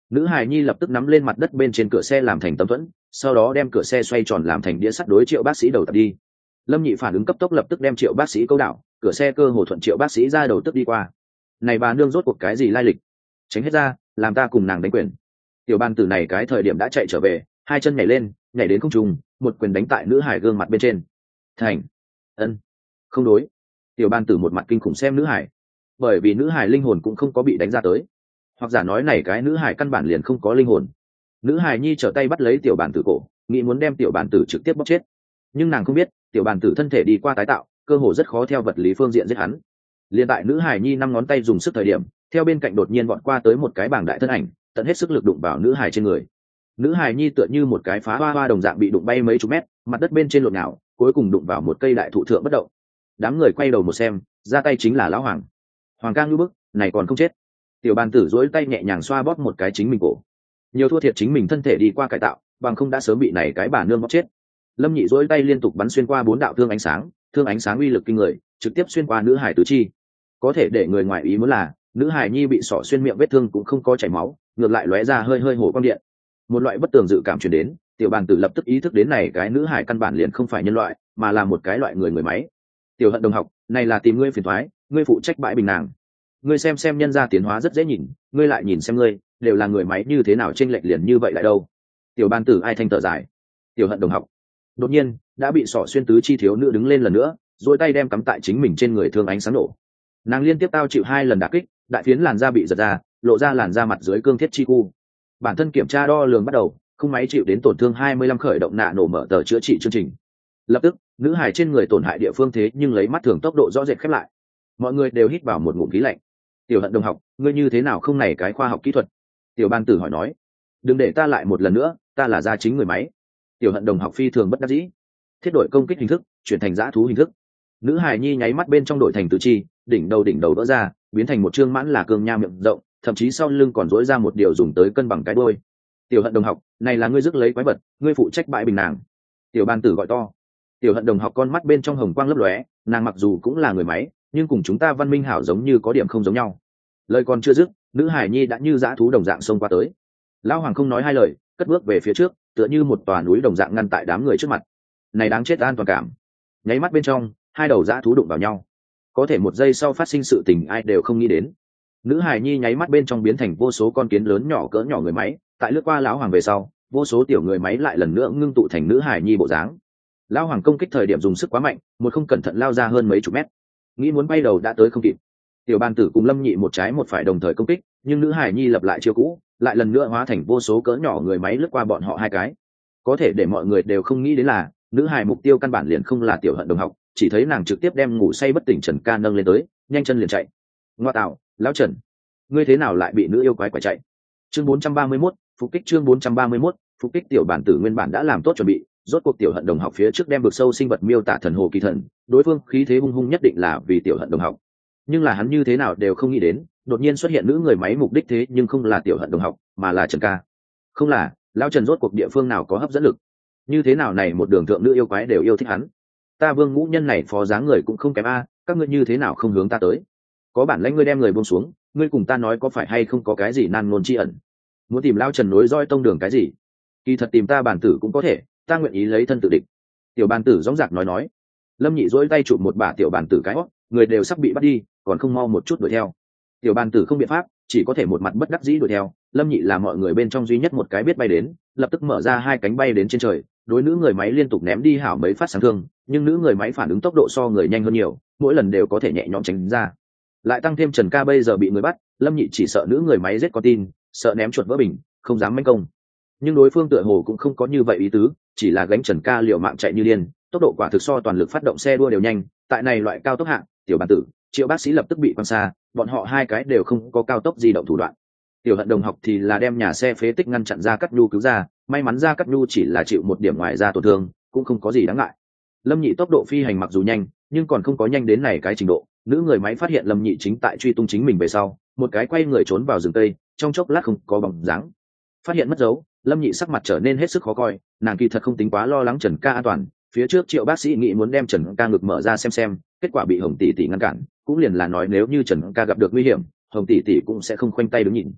Nữ hài nhi lập tức nắm lên mặt đất bên trên cửa xe làm thành tấm thuẫn, sau đó đem cửa xe xoay tròn làm thành đĩa sắt đối Triệu bác sĩ đầu tập đi. Lâm Nhị phản ứng cấp tốc lập tức đem Triệu bác sĩ câu đảo, cửa xe cơ hồ thuận Triệu bác sĩ ra đầu tức đi qua. Này bà nương rốt cuộc cái gì lai lịch? Tránh hết ra, làm ta cùng nàng đánh quyền. Tiểu Ban Tử này cái thời điểm đã chạy trở về, hai chân nhảy lên, nhảy đến không trung, một quyền đánh tại nữ hải gương mặt bên trên. Thành. Ân. Không đối. Tiểu Ban Tử một mặt kinh khủng xem nữ hải, bởi vì nữ hải linh hồn cũng không có bị đánh ra tới, hoặc giả nói này cái nữ hải căn bản liền không có linh hồn. Nữ hải nhi trở tay bắt lấy Tiểu Ban Tử cổ, nghĩ muốn đem Tiểu Ban Tử trực tiếp bóp chết, nhưng nàng không biết Tiểu Ban Tử thân thể đi qua tái tạo, cơ hồ rất khó theo vật lý phương diện giết hắn. Liên tại nữ hải nhi năm ngón tay dùng sức thời điểm, theo bên cạnh đột nhiên vọt qua tới một cái bảng đại thân ảnh, tận hết sức lực đụng vào nữ hải trên người. Nữ hải nhi tựa như một cái phá hoa hoa đồng dạng bị đụng bay mấy chục mét, mặt đất bên trên lộn nhào, cuối cùng đụng vào một cây đại thụ thượng bất động. Đám người quay đầu một xem, ra tay chính là lão Hoàng. Hoàng ca ngưu bức, này còn không chết. Tiểu Ban Tử duỗi tay nhẹ nhàng xoa bóp một cái chính mình cổ. Nhiều thua thiệt chính mình thân thể đi qua cải tạo, bằng không đã sớm bị này cái bà nương bóp chết. Lâm Nhị duỗi tay liên tục bắn xuyên qua bốn đạo thương ánh sáng, thương ánh sáng uy lực kinh người, trực tiếp xuyên qua nữ hải tứ chi. Có thể để người ngoài ý muốn là, nữ hải nhi bị sọ xuyên miệng vết thương cũng không có chảy máu, ngược lại lóe ra hơi hơi hổ quang điện. Một loại bất tường dự cảm truyền đến, Tiểu Ban Tử lập tức ý thức đến này cái nữ hải căn bản liền không phải nhân loại, mà là một cái loại người người máy. Tiểu Hận đồng học, này là tìm ngươi phiền toái, ngươi phụ trách bãi bình nàng. Ngươi xem xem nhân gia tiến hóa rất dễ nhìn, ngươi lại nhìn xem ngươi, đều là người máy như thế nào chênh lệch liền như vậy lại đâu. Tiểu Ban Tử ai thanh thở dài. Tiểu Hận đồng học. Đột nhiên, đã bị sọ xuyên tứ chi thiếu nữ đứng lên lần nữa, duỗi tay đem cắm tại chính mình trên người thương ánh sáng nổ. Nàng liên tiếp tao chịu hai lần đả kích, đại phiến làn da bị giật ra, lộ ra làn da mặt dưới cương thiết chi khu. Bản thân kiểm tra đo lường bắt đầu, khung máy chịu đến tổn thương hai mươi lăm khởi động nạ nổ mở tờ chữa trị chương trình. Lập tức, nữ hài trên người tổn hại địa phương thế nhưng lấy mắt thường tốc độ rõ rệt khép lại. Mọi người đều hít vào một ngụm khí lạnh. Tiểu Hận đồng học, ngươi như thế nào không này cái khoa học kỹ thuật? Tiểu Ban Tử hỏi nói. Đừng để ta lại một lần nữa, ta là gia chính người máy. Tiểu Hận đồng học phi thường bất đắc dĩ. Thiết đổi công kích hình thức, chuyển thành dã thú hình thức. Nữ hài nhi nháy mắt bên trong đổi thành tứ chi, đỉnh đầu đỉnh đầu vỡ ra, biến thành một trương mãn là cương nha miệng rộng, thậm chí sau lưng còn dối ra một điều dùng tới cân bằng cái đuôi. Tiểu Hận đồng học, này là ngươi rước lấy quái vật, ngươi phụ trách bãi bình nàng. Tiểu Ban Tử gọi to. Tiểu Hận đồng học con mắt bên trong hồng quang lấp lóe, nàng mặc dù cũng là người máy, nhưng cùng chúng ta văn minh hảo giống như có điểm không giống nhau. Lời còn chưa dứt, nữ hải nhi đã như dã thú đồng dạng xông qua tới. Lão Hoàng không nói hai lời, cất bước về phía trước, tựa như một tòa núi đồng dạng ngăn tại đám người trước mặt. Này đáng chết an toàn cảm. Nháy mắt bên trong, hai đầu dã thú đụng vào nhau. Có thể một giây sau phát sinh sự tình ai đều không nghĩ đến. Nữ hải nhi nháy mắt bên trong biến thành vô số con kiến lớn nhỏ cỡ nhỏ người máy, tại lướt qua lão Hoàng về sau, vô số tiểu người máy lại lần nữa ngưng tụ thành nữ hải nhi bộ dáng. Lão Hoàng công kích thời điểm dùng sức quá mạnh, một không cẩn thận lao ra hơn mấy chục mét, nghĩ muốn bay đầu đã tới không kịp. Tiểu Ban Tử cùng Lâm Nhị một trái một phải đồng thời công kích, nhưng nữ hải nhi lập lại chiêu cũ, lại lần nữa hóa thành vô số cỡ nhỏ người máy lướt qua bọn họ hai cái. Có thể để mọi người đều không nghĩ đến là, nữ hải mục tiêu căn bản liền không là Tiểu Hận đồng học, chỉ thấy nàng trực tiếp đem ngủ say bất tỉnh Trần Ca nâng lên tới, nhanh chân liền chạy. Ngoa tạo, lão Trần, ngươi thế nào lại bị nữ yêu quái quái chạy? Chương bốn trăm ba mươi mốt, phục kích chương bốn trăm ba mươi mốt, phục kích. Tiểu Bản Tử nguyên bản đã làm tốt chuẩn bị, rốt cuộc Tiểu Hận đồng học phía trước đem vực sâu sinh vật miêu tả thần hồ kỳ thần, đối phương khí thế hung hung nhất định là vì Tiểu Hận đồng học. Nhưng là hắn như thế nào đều không nghĩ đến, đột nhiên xuất hiện nữ người máy mục đích thế nhưng không là Tiểu Hận đồng học, mà là Trần Ca. Không là, lão Trần rốt cuộc địa phương nào có hấp dẫn lực? Như thế nào này một đường thượng nữ yêu quái đều yêu thích hắn? Ta Vương Ngũ Nhân này phó dáng người cũng không kém a, các ngươi như thế nào không hướng ta tới? Có bản lãnh ngươi đem người buông xuống, ngươi cùng ta nói có phải hay không có cái gì nan ngôn chi ẩn? Muốn tìm lão Trần nối roi tông đường cái gì? Kỳ thật tìm ta Bản Tử cũng có thể, ta nguyện ý lấy thân tự địch. Tiểu Bản Tử dõng dạc nói nói. Lâm Nhị duỗi tay chụp một bả Tiểu Bản Tử cái hót, người đều sắp bị bắt đi, còn không mau một chút đuổi theo. Tiểu Ban Tử không biện pháp, chỉ có thể một mặt bất đắc dĩ đuổi theo. Lâm Nhị là mọi người bên trong duy nhất một cái biết bay đến, lập tức mở ra hai cánh bay đến trên trời, đối nữ người máy liên tục ném đi hảo mấy phát sáng thương, nhưng nữ người máy phản ứng tốc độ so người nhanh hơn nhiều, mỗi lần đều có thể nhẹ nhõm tránh ra. Lại tăng thêm Trần Ca bây giờ bị người bắt, Lâm Nhị chỉ sợ nữ người máy giết con tin, sợ ném chuột vỡ bình, không dám manh công. Nhưng đối phương tựa hồ cũng không có như vậy ý tứ, chỉ là gánh Trần Ca liều mạng chạy như điên, tốc độ quả thực so toàn lực phát động xe đua đều nhanh. Tại này loại cao tốc hạng, Tiểu Ban Tử, Triệu bác sĩ lập tức bị quăng xa, bọn họ hai cái đều không có cao tốc di động thủ đoạn. Tiểu Hận đồng học thì là đem nhà xe phế tích ngăn chặn Gia Cát Nhu cứu ra, may mắn Gia Cát Nhu chỉ là chịu một điểm ngoài da tổn thương, cũng không có gì đáng ngại. Lâm Nhị tốc độ phi hành mặc dù nhanh, nhưng còn không có nhanh đến này cái trình độ. Nữ người máy phát hiện Lâm Nhị chính tại truy tung chính mình về sau, một cái quay người trốn vào rừng tây, trong chốc lát không có bóng dáng. Phát hiện mất dấu, Lâm Nhị sắc mặt trở nên hết sức khó coi, nàng kỳ thật không tính quá lo lắng Trần Ca an toàn. Phía trước Triệu bác sĩ nghĩ muốn đem Trần Ca ngực mở ra xem xem, kết quả bị Hồng tỷ tỷ ngăn cản, cũng liền là nói nếu như Trần Ca gặp được nguy hiểm, Hồng tỷ tỷ cũng sẽ không khoanh tay đứng nhìn.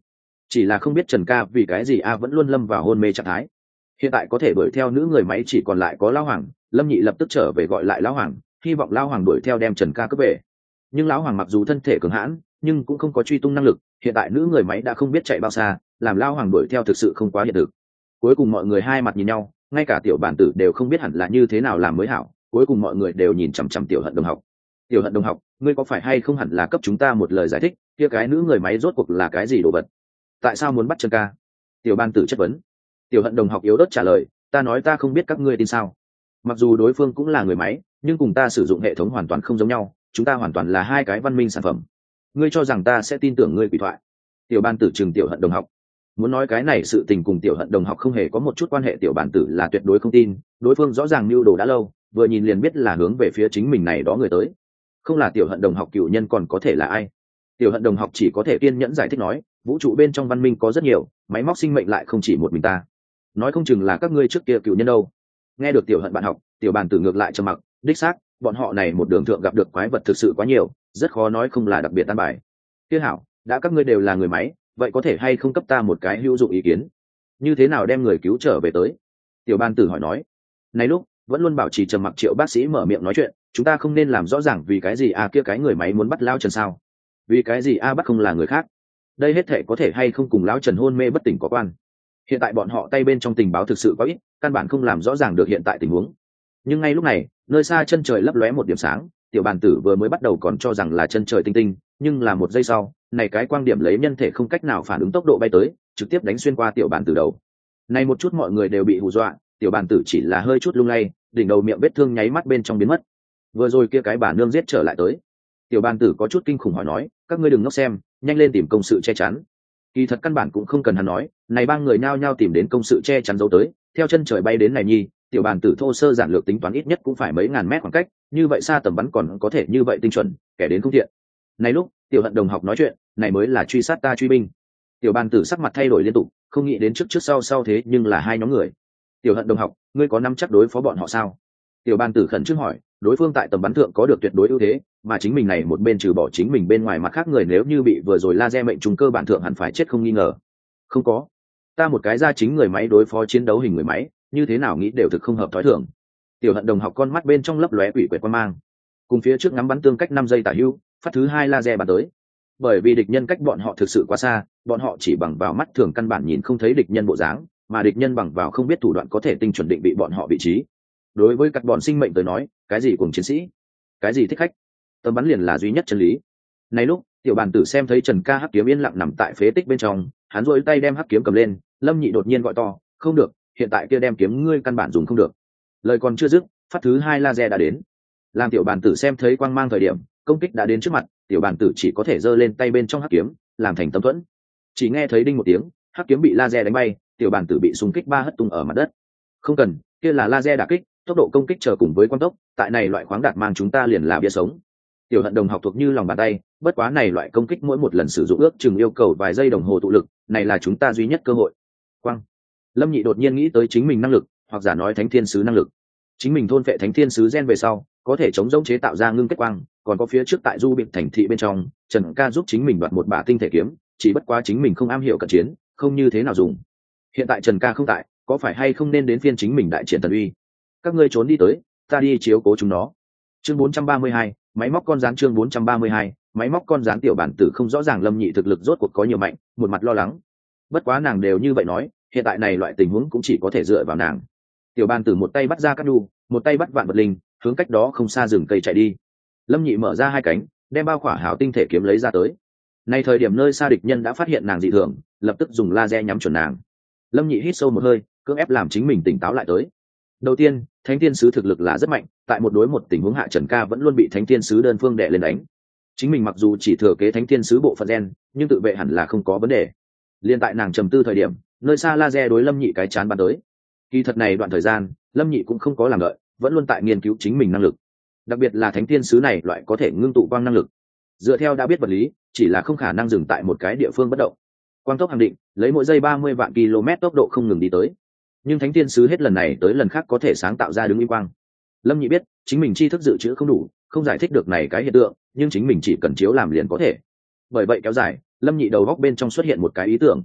chỉ là không biết Trần ca vì cái gì a vẫn luôn lâm vào hôn mê trạng thái. Hiện tại có thể đuổi theo nữ người máy chỉ còn lại có Lão Hoàng. Lâm Nhị lập tức trở về gọi lại Lão Hoàng, hy vọng Lão Hoàng đuổi theo đem Trần ca cướp về. Nhưng Lão Hoàng mặc dù thân thể cường hãn nhưng cũng không có truy tung năng lực, hiện tại nữ người máy đã không biết chạy bao xa, làm Lão Hoàng đuổi theo thực sự không quá hiện thực. Cuối cùng mọi người hai mặt nhìn nhau, ngay cả tiểu bản tử đều không biết hẳn là như thế nào làm mới hảo. Cuối cùng mọi người đều nhìn chằm chằm Tiểu Hận đồng học. Tiểu Hận đồng học, ngươi có phải hay không hẳn là cấp chúng ta một lời giải thích, kia cái nữ người máy rốt cuộc là cái gì đồ vật, tại sao muốn bắt Trần ca? Tiểu Ban tử chất vấn. Tiểu Hận đồng học yếu ớt trả lời, ta nói ta không biết các ngươi tin sao. Mặc dù đối phương cũng là người máy nhưng cùng ta sử dụng hệ thống hoàn toàn không giống nhau, chúng ta hoàn toàn là hai cái văn minh sản phẩm. Ngươi cho rằng ta sẽ tin tưởng ngươi quỷ thoại? Tiểu Ban tử trừng Tiểu Hận đồng học. Muốn nói cái này sự tình cùng Tiểu Hận đồng học không hề có một chút quan hệ, Tiểu Ban tử là tuyệt đối không tin. Đối phương rõ ràng mưu đồ đã lâu, vừa nhìn liền biết là hướng về phía chính mình này đó người tới. Không là Tiểu Hận đồng học cựu nhân còn có thể là ai? Tiểu Hận đồng học chỉ có thể kiên nhẫn giải thích nói, vũ trụ bên trong văn minh có rất nhiều, máy móc sinh mệnh lại không chỉ một mình ta, nói không chừng là các ngươi trước kia cựu nhân đâu. Nghe được Tiểu Hận bạn học, Tiểu Bàn tử ngược lại trầm mặc, đích xác bọn họ này một đường thượng gặp được quái vật thực sự quá nhiều, rất khó nói không là đặc biệt tan bài. Tiếc hảo, đã các ngươi đều là người máy, vậy có thể hay không cấp ta một cái hữu dụng ý kiến, như thế nào đem người cứu trở về tới? Tiểu Bàn tử hỏi nói. Này lúc vẫn luôn bảo trì trầm mặc Triệu bác sĩ mở miệng nói chuyện, chúng ta không nên làm rõ ràng vì cái gì a kia cái người máy muốn bắt Lão Trần sao? Vì cái gì a bắt không là người khác? Đây hết thể có thể hay không cùng Lão Trần hôn mê bất tỉnh có quan? Hiện tại bọn họ tay bên trong tình báo thực sự quá ít, căn bản không làm rõ ràng được hiện tại tình huống. Nhưng ngay lúc này, nơi xa chân trời lấp lóe một điểm sáng, Tiểu Bàn tử vừa mới bắt đầu còn cho rằng là chân trời tinh tinh, nhưng là một giây sau, này cái quang điểm lấy nhân thể không cách nào phản ứng tốc độ bay tới, trực tiếp đánh xuyên qua Tiểu Bàn tử đầu. Này một chút mọi người đều bị hù dọa, Tiểu Bàn tử chỉ là hơi chút lung lay, đỉnh đầu miệng vết thương nháy mắt bên trong biến mất. Vừa rồi kia cái bà nương giết trở lại tới. Tiểu Bàn tử có chút kinh khủng hỏi nói, các ngươi đừng ngốc xem, nhanh lên tìm công sự che chắn. Kỳ thật căn bản cũng không cần hắn nói, này ba người nhao nhao tìm đến công sự che chắn dấu tới, theo chân trời bay đến này nhi. Tiểu Bàn tử thô sơ giản lược tính toán ít nhất cũng phải mấy ngàn mét khoảng cách, như vậy xa tầm bắn còn có thể như vậy tinh chuẩn, kẻ đến không thiện. Này lúc Tiểu Hận đồng học nói chuyện, này mới là truy sát ta truy binh. Tiểu Bàn tử sắc mặt thay đổi liên tục, không nghĩ đến trước trước sau sau thế nhưng là hai nhóm người. Tiểu Hận đồng học, ngươi có nắm chắc đối phó bọn họ sao? Tiểu Bàn tử khẩn trương hỏi, đối phương tại tầm bắn thượng có được tuyệt đối ưu thế, mà chính mình này một bên trừ bỏ chính mình bên ngoài mặt khác người nếu như bị vừa rồi laser mệnh trùng cơ bản thượng hẳn phải chết không nghi ngờ. Không có, ta một cái ra chính người máy đối phó chiến đấu hình người máy, như thế nào nghĩ đều thực không hợp thói thường. Tiểu Hận đồng học con mắt bên trong lấp lóe quỷ quyệt quan mang, cùng phía trước ngắm bắn tương cách năm giây tả hữu, phát thứ hai laser bắn tới. Bởi vì địch nhân cách bọn họ thực sự quá xa, bọn họ chỉ bằng vào mắt thường căn bản nhìn không thấy địch nhân bộ dáng, mà địch nhân bằng vào không biết thủ đoạn có thể tinh chuẩn định vị bọn họ vị trí. Đối với các bọn sinh mệnh tới nói, cái gì cùng chiến sĩ, cái gì thích khách, tầm bắn liền là duy nhất chân lý. Này lúc Tiểu Bàn tử xem thấy Trần ca hắc kiếm yên lặng nằm tại phế tích bên trong, hắn duỗi tay đem hắc kiếm cầm lên. Lâm Nhị đột nhiên gọi to, không được, hiện tại kia đem kiếm ngươi căn bản dùng không được. Lời còn chưa dứt, phát thứ hai laser đã đến. Làm Tiểu Bàn tử xem thấy quang mang thời điểm, công kích đã đến trước mặt, Tiểu Bàn tử chỉ có thể giơ lên tay bên trong hắc kiếm, làm thành tấm thuẫn. Chỉ nghe thấy đinh một tiếng, hắc kiếm bị laser đánh bay, Tiểu Bàn tử bị xung kích ba hất tung ở mặt đất. Không cần, kia là laser đả kích, tốc độ công kích chờ cùng với quang tốc, tại này loại khoáng đạt mang chúng ta liền là bia sống. Tiểu Hận đồng học thuộc như lòng bàn tay, bất quá này loại công kích mỗi một lần sử dụng ước chừng yêu cầu vài giây đồng hồ tụ lực, này là chúng ta duy nhất cơ hội. Quang. Lâm Nhị đột nhiên nghĩ tới chính mình năng lực, hoặc giả nói Thánh Thiên Sứ năng lực. Chính mình thôn phệ Thánh Thiên Sứ gen về sau, có thể chống rỗng chế tạo ra ngưng kết quang, còn có phía trước tại Du Bịnh thành thị bên trong, Trần ca giúp chính mình đoạt một bả tinh thể kiếm, chỉ bất quá chính mình không am hiểu cận chiến, không như thế nào dùng. Hiện tại Trần ca không tại, có phải hay không nên đến phiên chính mình đại triển thần uy? Các ngươi trốn đi tới, ta đi chiếu cố chúng nó. Chương bốn trăm ba mươi hai, máy móc con rán chương bốn trăm ba mươi hai, máy móc con rán. Tiểu Bản tử không rõ ràng Lâm Nhị thực lực rốt cuộc có nhiều mạnh, một mặt lo lắng. Bất quá nàng đều như vậy nói, hiện tại này loại tình huống cũng chỉ có thể dựa vào nàng. Tiểu Bản tử một tay bắt ra cát đu, một tay bắt vạn vật linh, hướng cách đó không xa rừng cây chạy đi. Lâm Nhị mở ra hai cánh, đem bao khỏa hảo tinh thể kiếm lấy ra tới. Nay thời điểm nơi xa địch nhân đã phát hiện nàng dị thường, lập tức dùng laser nhắm chuẩn nàng. Lâm Nhị hít sâu một hơi, cưỡng ép làm chính mình tỉnh táo lại tới. Đầu tiên, Thánh Thiên Sứ thực lực là rất mạnh, tại một đối một tình huống hạ Trần ca vẫn luôn bị Thánh Thiên Sứ đơn phương đè lên đánh. Chính mình mặc dù chỉ thừa kế Thánh Thiên Sứ bộ phận gen, nhưng tự vệ hẳn là không có vấn đề. Liên tại nàng trầm tư thời điểm, nơi xa laser đối Lâm Nhị cái chán bắn tới. Kỳ thật này đoạn thời gian, Lâm Nhị cũng không có làm đợi, vẫn luôn tại nghiên cứu chính mình năng lực. Đặc biệt là Thánh Thiên Sứ này loại có thể ngưng tụ quang năng lực. Dựa theo đã biết vật lý, chỉ là không khả năng dừng tại một cái địa phương bất động. Quang tốc hàng định, lấy mỗi giây ba mươi vạn km tốc độ không ngừng đi tới. Nhưng Thánh Thiên Sứ hết lần này tới lần khác có thể sáng tạo ra đứng im quang. Lâm Nhị biết chính mình tri thức dự trữ không đủ, không giải thích được này cái hiện tượng, nhưng chính mình chỉ cần chiếu làm liền có thể. Bởi vậy kéo dài, Lâm Nhị đầu góc bên trong xuất hiện một cái ý tưởng,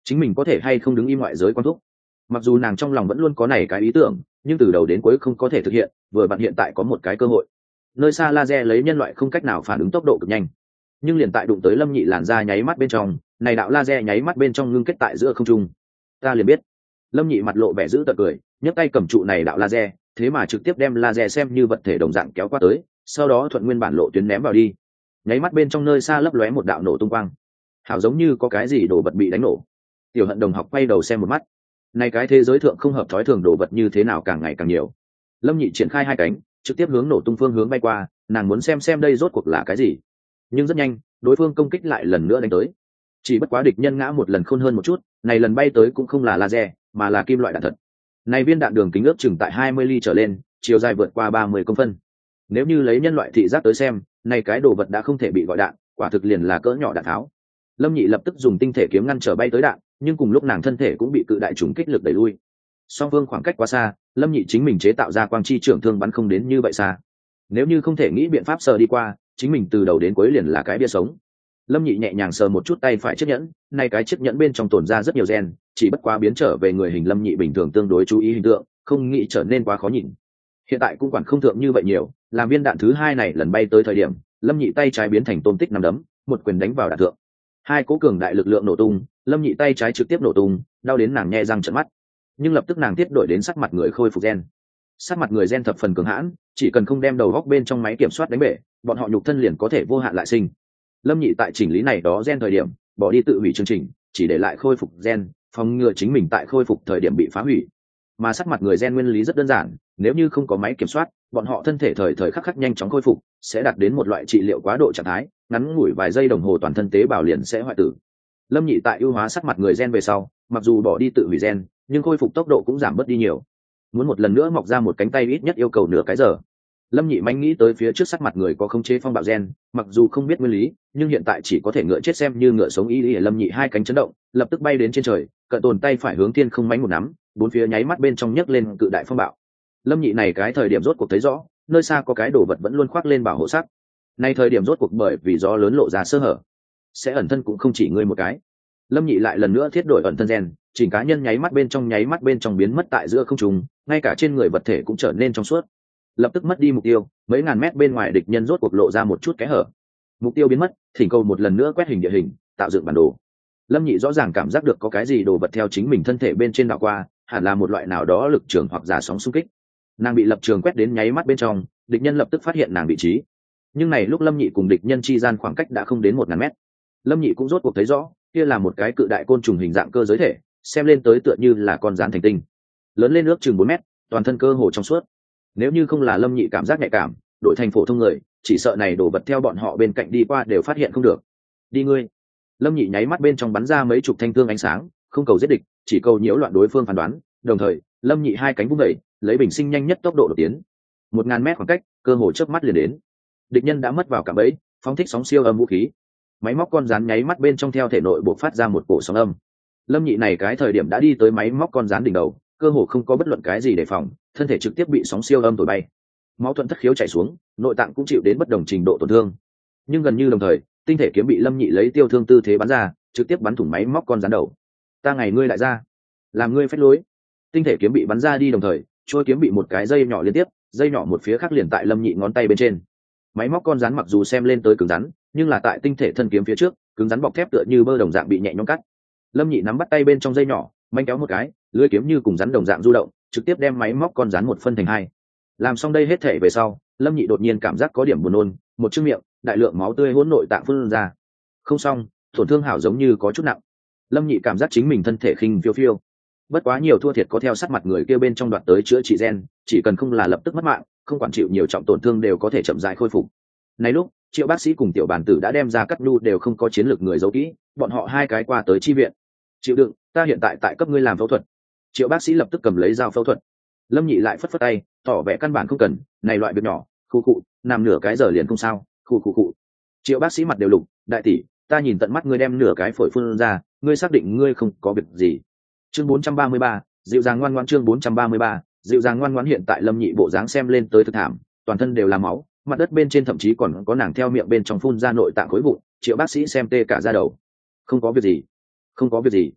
chính mình có thể hay không đứng im ngoại giới quan thúc. Mặc dù nàng trong lòng vẫn luôn có này cái ý tưởng, nhưng từ đầu đến cuối không có thể thực hiện. Vừa bạn hiện tại có một cái cơ hội. Nơi xa laser lấy nhân loại không cách nào phản ứng tốc độ cực nhanh, nhưng liền tại đụng tới Lâm Nhị làn ra nháy mắt bên trong, này đạo laser nháy mắt bên trong ngưng kết tại giữa không trung. Ta liền biết. Lâm Nhị mặt lộ vẻ dữ tợn cười, nhấc tay cầm trụ này đạo laser, thế mà trực tiếp đem laser xem như vật thể đồng dạng kéo qua tới, sau đó thuận nguyên bản lộ tuyến ném vào đi. Nháy mắt bên trong nơi xa lấp lóe một đạo nổ tung quang, hảo giống như có cái gì đồ vật bị đánh nổ. Tiểu Hận đồng học quay đầu xem một mắt, này cái thế giới thượng không hợp thói thường đồ vật như thế nào càng ngày càng nhiều. Lâm Nhị triển khai hai cánh, trực tiếp hướng nổ tung phương hướng bay qua, nàng muốn xem xem đây rốt cuộc là cái gì. Nhưng rất nhanh, đối phương công kích lại lần nữa đánh tới. Chỉ bất quá địch nhân ngã một lần khôn hơn một chút, này lần bay tới cũng không là laser, mà là kim loại đạn thật. Này viên đạn đường kính ước chừng tại hai mươi ly trở lên, chiều dài vượt qua ba mươi công phân. Nếu như lấy nhân loại thị giác tới xem, này cái đồ vật đã không thể bị gọi đạn, quả thực liền là cỡ nhỏ đạn tháo. Lâm Nhị lập tức dùng tinh thể kiếm ngăn trở bay tới đạn, nhưng cùng lúc nàng thân thể cũng bị cự đại trùng kích lực đẩy lui. Song phương khoảng cách quá xa, Lâm Nhị chính mình chế tạo ra quang chi trưởng thương bắn không đến như vậy xa. Nếu như không thể nghĩ biện pháp sờ đi qua, chính mình từ đầu đến cuối liền là cái bia sống. Lâm Nhị nhẹ nhàng sờ một chút tay phải chiếc nhẫn, nay cái chiếc nhẫn bên trong tồn ra rất nhiều gen, chỉ bất quá biến trở về người hình Lâm Nhị bình thường tương đối chú ý hình tượng, không nghĩ trở nên quá khó nhìn. Hiện tại cũng quản không thượng như vậy nhiều, làm viên đạn thứ hai này lần bay tới thời điểm, Lâm Nhị tay trái biến thành tôm tích nằm đấm, một quyền đánh vào đạn thượng. Hai cố cường đại lực lượng nổ tung, Lâm Nhị tay trái trực tiếp nổ tung, đau đến nàng nhe răng trợn mắt. Nhưng lập tức nàng tiết đổi đến sắc mặt người khôi phục gen. Sắc mặt người gen thập phần cường hãn, chỉ cần không đem đầu góc bên trong máy kiểm soát đánh bể, bọn họ nhục thân liền có thể vô hạn lại sinh. Lâm Nhị tại chỉnh lý này đó gen thời điểm, bỏ đi tự hủy chương trình, chỉ để lại khôi phục gen, phòng ngừa chính mình tại khôi phục thời điểm bị phá hủy. Mà sắc mặt người gen nguyên lý rất đơn giản, nếu như không có máy kiểm soát, bọn họ thân thể thời thời khắc khắc nhanh chóng khôi phục, sẽ đạt đến một loại trị liệu quá độ trạng thái, ngắn ngủi vài giây đồng hồ toàn thân tế bào liền sẽ hoại tử. Lâm Nhị tại ưu hóa sắc mặt người gen về sau, mặc dù bỏ đi tự hủy gen, nhưng khôi phục tốc độ cũng giảm bớt đi nhiều. Muốn một lần nữa mọc ra một cánh tay ít nhất yêu cầu nửa cái giờ. Lâm Nhị manh nghĩ tới phía trước sắc mặt người có khống chế phong bạo gen, mặc dù không biết nguyên lý, nhưng hiện tại chỉ có thể ngựa chết xem như ngựa sống ý ý. Lâm Nhị hai cánh chấn động, lập tức bay đến trên trời, cận tồn tay phải hướng thiên không mánh một nắm, bốn phía nháy mắt bên trong nhấc lên cự đại phong bạo. Lâm Nhị này cái thời điểm rốt cuộc thấy rõ, nơi xa có cái đồ vật vẫn luôn khoác lên bảo hộ sắc. Nay thời điểm rốt cuộc bởi vì gió lớn lộ ra sơ hở, sẽ ẩn thân cũng không chỉ ngươi một cái. Lâm Nhị lại lần nữa thiết đổi ẩn thân gen, chỉnh cá nhân nháy mắt bên trong nháy mắt bên trong biến mất tại giữa không trung, ngay cả trên người vật thể cũng trở nên trong suốt. Lập tức mất đi mục tiêu, mấy ngàn mét bên ngoài địch nhân rốt cuộc lộ ra một chút kẽ hở. Mục tiêu biến mất, thỉnh cầu một lần nữa quét hình địa hình, tạo dựng bản đồ. Lâm Nhị rõ ràng cảm giác được có cái gì đồ vật theo chính mình thân thể bên trên đảo qua, hẳn là một loại nào đó lực trường hoặc giả sóng xung kích. Nàng bị lập trường quét đến nháy mắt bên trong, địch nhân lập tức phát hiện nàng vị trí. Nhưng này lúc Lâm Nhị cùng địch nhân chi gian khoảng cách đã không đến một ngàn mét. Lâm Nhị cũng rốt cuộc thấy rõ, kia là một cái cự đại côn trùng hình dạng cơ giới thể, xem lên tới tựa như là con rắn thành tinh, lớn lên ước chừng bốn mét, toàn thân cơ hồ trong suốt. Nếu như không là Lâm Nhị cảm giác nhạy cảm, đội thành phổ thông người, chỉ sợ này đổ vật theo bọn họ bên cạnh đi qua đều phát hiện không được. Đi ngươi! Lâm Nhị nháy mắt bên trong bắn ra mấy chục thanh thương ánh sáng, không cầu giết địch, chỉ cầu nhiễu loạn đối phương phán đoán. Đồng thời, Lâm Nhị hai cánh vung đẩy, lấy bình sinh nhanh nhất tốc độ đột tiến. Một ngàn mét khoảng cách, cơ hồ chớp mắt liền đến. Địch nhân đã mất vào cạm bẫy, phóng thích sóng siêu âm vũ khí. Máy móc con rắn nháy mắt bên trong theo thể nội buộc phát ra một cổ sóng âm. Lâm Nhị này cái thời điểm đã đi tới máy móc con rắn đỉnh đầu, cơ hồ không có bất luận cái gì đề phòng, thân thể trực tiếp bị sóng siêu âm thổi bay. Máu thuận thất khiếu chảy xuống, nội tạng cũng chịu đến bất đồng trình độ tổn thương. Nhưng gần như đồng thời, tinh thể kiếm bị Lâm Nhị lấy tiêu thương tư thế bắn ra, trực tiếp bắn thủng máy móc con rắn đầu. Ta ngày ngươi lại ra, làm ngươi phách lối. Tinh thể kiếm bị bắn ra đi đồng thời, trôi kiếm bị một cái dây nhỏ liên tiếp, dây nhỏ một phía khác liền tại Lâm Nhị ngón tay bên trên. Máy móc con rắn mặc dù xem lên tới cứng rắn, nhưng là tại tinh thể thân kiếm phía trước, cứng rắn bọc thép tựa như bơ đồng dạng bị nhẹ nhõm cắt. Lâm Nhị nắm bắt tay bên trong dây nhỏ, manh kéo một cái, lưỡi kiếm như cùng rắn đồng dạng du động, trực tiếp đem máy móc con rắn một phân thành hai. Làm xong đây hết thể về sau, Lâm Nhị đột nhiên cảm giác có điểm buồn nôn, một chiếc miệng, đại lượng máu tươi hỗn nội tạng phun ra. Không xong, tổn thương hảo giống như có chút nặng. Lâm Nhị cảm giác chính mình thân thể khinh phiêu phiêu. Bất quá nhiều thua thiệt có theo sát mặt người kia bên trong đoạn tới chữa trị gen, chỉ cần không là lập tức mất mạng, không quản chịu nhiều trọng tổn thương đều có thể chậm rãi khôi phục. Này lúc, Triệu bác sĩ cùng Tiểu Bàn Tử đã đem ra cắt nhu đều không có chiến lược người giấu kỹ, bọn họ hai cái qua tới chi viện. Chịu đựng, ta hiện tại tại cấp ngươi làm phẫu thuật. Triệu bác sĩ lập tức cầm lấy dao phẫu thuật. Lâm Nhị lại phất phất tay, tỏ vẻ căn bản không cần, này loại việc nhỏ, khu cụ, nằm nửa cái giờ liền không sao, khu khu cụ. Triệu bác sĩ mặt đều lục, đại tỷ, ta nhìn tận mắt ngươi đem nửa cái phổi phun ra, ngươi xác định ngươi không có việc gì. Chương bốn trăm ba mươi ba, dịu dàng ngoan ngoãn. Chương bốn trăm ba mươi ba, dịu dàng ngoan ngoãn. Hiện tại Lâm Nhị bộ dáng xem lên tới thực thảm, toàn thân đều là máu, mặt đất bên trên thậm chí còn có nàng theo miệng bên trong phun ra nội tạng khối vụn. Triệu bác sĩ xem tê cả da đầu. Không có việc gì, không có việc gì.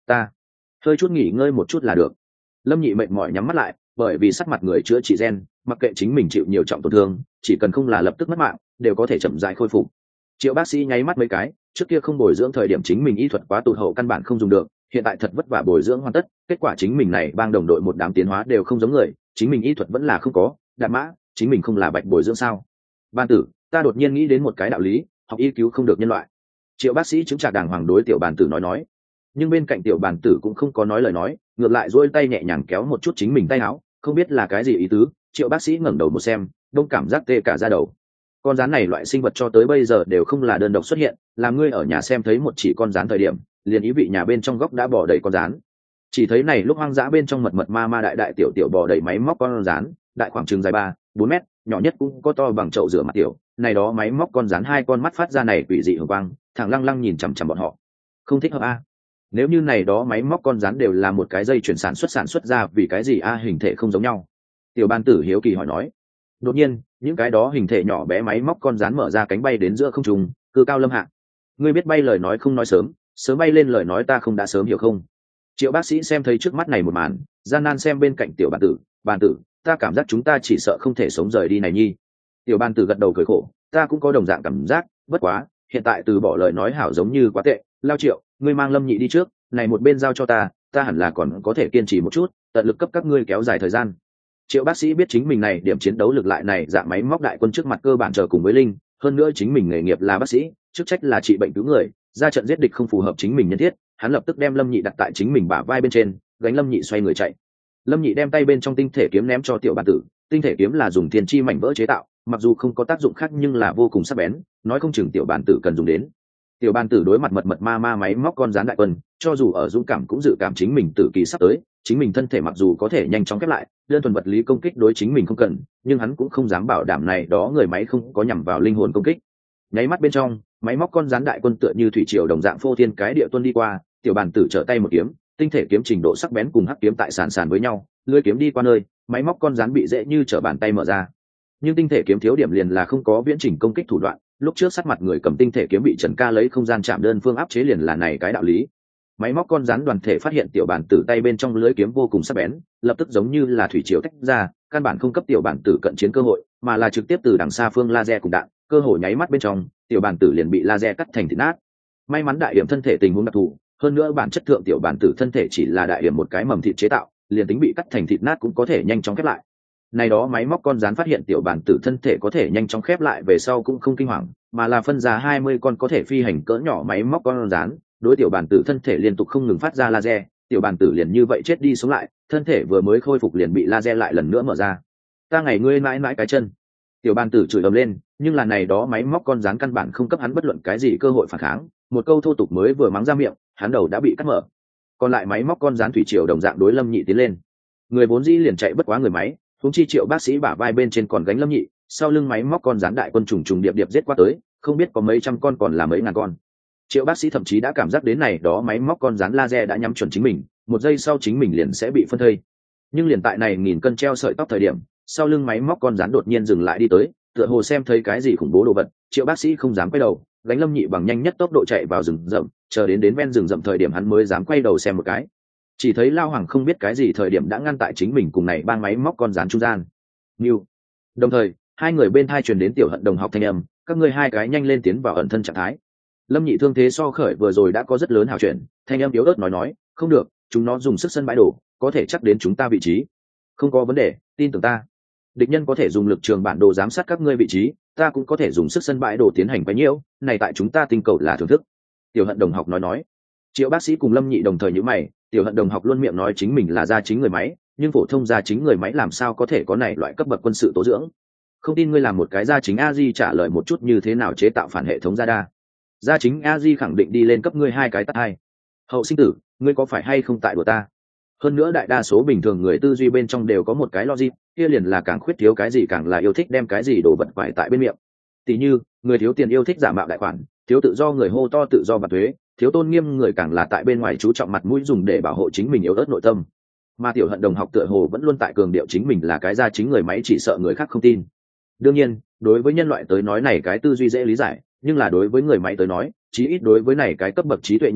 ta hơi chút nghỉ ngơi một chút là được. Lâm Nhị mệt mỏi nhắm mắt lại, bởi vì sắc mặt người chữa trị gen, mặc kệ chính mình chịu nhiều trọng tổn thương, chỉ cần không là lập tức mất mạng, đều có thể chậm rãi khôi phục. Triệu bác sĩ nháy mắt mấy cái, trước kia không bồi dưỡng thời điểm chính mình y thuật quá tụt hậu căn bản không dùng được, hiện tại thật vất vả bồi dưỡng hoàn tất, kết quả chính mình này bang đồng đội một đám tiến hóa đều không giống người, chính mình y thuật vẫn là không có, đạp mã, chính mình không là bạch bồi dưỡng sao? Ban tử, ta đột nhiên nghĩ đến một cái đạo lý, học y cứu không được nhân loại. Triệu bác sĩ chứng trả đàng hoàng đối tiểu bàn tử nói nói, nhưng bên cạnh tiểu bàn tử cũng không có nói lời nói, ngược lại duỗi tay nhẹ nhàng kéo một chút chính mình tay áo, không biết là cái gì ý tứ. Triệu bác sĩ ngẩng đầu một xem, đông cảm giác tê cả da đầu. Con rắn này loại sinh vật cho tới bây giờ đều không là đơn độc xuất hiện, làm ngươi ở nhà xem thấy một chỉ con rắn thời điểm, liền ý vị nhà bên trong góc đã bỏ đầy con rắn. Chỉ thấy này lúc hoang dã bên trong mật mật ma ma đại đại tiểu tiểu bò đầy máy móc con rắn, đại khoảng chừng dài ba bốn mét, nhỏ nhất cũng có to bằng chậu rửa mặt tiểu. Này đó máy móc con rắn hai con mắt phát ra này quỷ dị hồng quang, thẳng lăng lăng nhìn chằm chằm bọn họ. Không thích hợp a. Nếu như này đó máy móc con rắn đều là một cái dây chuyển sản xuất sản xuất ra, vì cái gì a hình thể không giống nhau? Tiểu Ban Tử hiếu kỳ hỏi nói. Đột nhiên, những cái đó hình thể nhỏ bé máy móc con rắn mở ra cánh bay đến giữa không trung, cư cao lâm hạ. Ngươi biết bay lời nói không nói sớm, sớm bay lên lời nói ta không đã sớm hiểu không? Triệu bác sĩ xem thấy trước mắt này một màn, gian nan xem bên cạnh Tiểu Ban Tử, Ban Tử, ta cảm giác chúng ta chỉ sợ không thể sống rời đi này nhi. Tiểu Ban Tử gật đầu cười khổ, ta cũng có đồng dạng cảm giác, bất quá, hiện tại từ bỏ lời nói hảo giống như quá tệ. Lao Triệu, ngươi mang Lâm Nhị đi trước, này một bên giao cho ta, ta hẳn là còn có thể kiên trì một chút, tận lực cấp các ngươi kéo dài thời gian. Triệu bác sĩ biết chính mình này điểm chiến đấu lực lại này dạng máy móc đại quân trước mặt cơ bản chờ cùng với linh, hơn nữa chính mình nghề nghiệp là bác sĩ, chức trách là trị bệnh cứu người, ra trận giết địch không phù hợp chính mình nhân thiết, hắn lập tức đem Lâm Nhị đặt tại chính mình bả vai bên trên, gánh Lâm Nhị xoay người chạy. Lâm Nhị đem tay bên trong tinh thể kiếm ném cho Tiểu Bản Tử, tinh thể kiếm là dùng thiên chi mảnh vỡ chế tạo, mặc dù không có tác dụng khác nhưng là vô cùng sắc bén, nói không chừng Tiểu Bản Tử cần dùng đến. Tiểu Ban Tử đối mặt mật mật ma ma máy móc con rắn đại quân, cho dù ở dũng cảm cũng dự cảm chính mình tử kỳ sắp tới, chính mình thân thể mặc dù có thể nhanh chóng khép lại, đơn thuần vật lý công kích đối chính mình không cần, nhưng hắn cũng không dám bảo đảm này đó người máy không có nhằm vào linh hồn công kích. Nháy mắt bên trong, máy móc con rắn đại quân tựa như thủy triều đồng dạng phô thiên cái địa tuân đi qua, Tiểu Ban Tử trở tay một kiếm, tinh thể kiếm trình độ sắc bén cùng hắc kiếm tại sàn sàn với nhau, lưỡi kiếm đi qua nơi, máy móc con rắn bị dễ như trở bàn tay mở ra. Nhưng tinh thể kiếm thiếu điểm liền là không có viễn trình công kích thủ đoạn, lúc trước sát mặt người cầm tinh thể kiếm bị Trần Ca lấy không gian chạm đơn phương áp chế liền là này cái đạo lý. Máy móc con rắn đoàn thể phát hiện Tiểu Bản Tử tay bên trong lưới kiếm vô cùng sắc bén, lập tức giống như là thủy triều tách ra, căn bản không cấp Tiểu Bản Tử cận chiến cơ hội, mà là trực tiếp từ đằng xa phương laser cùng đạn, cơ hội nháy mắt bên trong, Tiểu Bản Tử liền bị laser cắt thành thịt nát. May mắn đại điểm thân thể tình huống đặc thù, hơn nữa bản chất thượng Tiểu Bản Tử thân thể chỉ là đại điểm một cái mầm thịt chế tạo, liền tính bị cắt thành thịt nát cũng có thể nhanh chóng khép lại. Này đó máy móc con rắn phát hiện Tiểu Bản Tử thân thể có thể nhanh chóng khép lại về sau cũng không kinh hoàng, mà là phân ra hai mươi con có thể phi hành cỡ nhỏ máy móc con rắn, đối Tiểu Bản Tử thân thể liên tục không ngừng phát ra laser, Tiểu Bản Tử liền như vậy chết đi sống lại, thân thể vừa mới khôi phục liền bị laser lại lần nữa mở ra. Ta ngày ngươi mãi mãi cái chân. Tiểu Bản Tử chửi ầm lên, nhưng là này đó máy móc con rắn căn bản không cấp hắn bất luận cái gì cơ hội phản kháng, một câu thô tục mới vừa mắng ra miệng, hắn đầu đã bị cắt mở. Còn lại máy móc con rắn thủy triều đồng dạng đối Lâm Nhị tiến lên. Người vốn dĩ liền chạy bất quá người máy, huống chi Triệu bác sĩ bả vai bên trên còn gánh Lâm Nhị, sau lưng máy móc con rắn đại quân trùng trùng điệp điệp giết qua tới, không biết có mấy trăm con còn là mấy ngàn con. Triệu bác sĩ thậm chí đã cảm giác đến này đó máy móc con rắn laser đã nhắm chuẩn chính mình, một giây sau chính mình liền sẽ bị phân thây. Nhưng liền tại này nghìn cân treo sợi tóc thời điểm, sau lưng máy móc con rắn đột nhiên dừng lại đi tới, tựa hồ xem thấy cái gì khủng bố đồ vật, Triệu bác sĩ không dám quay đầu, gánh Lâm Nhị bằng nhanh nhất tốc độ chạy vào rừng rậm, chờ đến đến ven rừng rậm thời điểm hắn mới dám quay đầu xem một cái. Chỉ thấy Lao Hoàng không biết cái gì thời điểm đã ngăn tại chính mình cùng này bang máy móc con rắn trung gian. Nhiều. Đồng thời, hai người bên thai truyền đến Tiểu Hận đồng học thanh âm, các ngươi hai cái nhanh lên tiến vào ẩn thân trạng thái. Lâm Nhị thương thế so khởi vừa rồi đã có rất lớn hảo chuyển, thanh âm yếu ớt nói nói, không được, chúng nó dùng sức sân bãi đổ, có thể chắc đến chúng ta vị trí. Không có vấn đề, tin tưởng ta. Địch nhân có thể dùng lực trường bản đồ giám sát các ngươi vị trí, ta cũng có thể dùng sức sân bãi đổ tiến hành quấy nhiễu, này tại chúng ta tinh cầu là thưởng thức. Tiểu Hận đồng học nói nói. Triệu bác sĩ cùng Lâm Nhị đồng thời nhíu mày, Tiểu Hận đồng học luôn miệng nói chính mình là gia chính người máy, nhưng phổ thông gia chính người máy làm sao có thể có này loại cấp bậc quân sự tố dưỡng? Không tin ngươi làm một cái gia chính a di trả lời một chút như thế nào chế tạo phản hệ thống gia đa. Gia chính a di khẳng định đi lên cấp ngươi hai cái tát hai. Hậu sinh tử, ngươi có phải hay không tại của ta? Hơn nữa đại đa số bình thường người tư duy bên trong đều có một cái logic, kia liền là càng khuyết thiếu cái gì càng là yêu thích đem cái gì đồ vật phải tại bên miệng. Tỷ như, người thiếu tiền yêu thích giả mạo đại khoản, thiếu tự do người hô to tự do và thuế, thiếu tôn nghiêm người càng là tại bên ngoài chú trọng mặt mũi dùng để bảo hộ chính mình yếu ớt nội tâm. Mà Tiểu Hận đồng học tựa hồ vẫn luôn tại cường điệu chính mình là cái gia chính người máy chỉ sợ người khác không tin. Đương nhiên, đối với nhân loại tới nói này cái tư duy dễ lý giải, nhưng là đối với người máy tới nói, chí ít đối với này cái cấp bậc trí tuệ nhân tạo,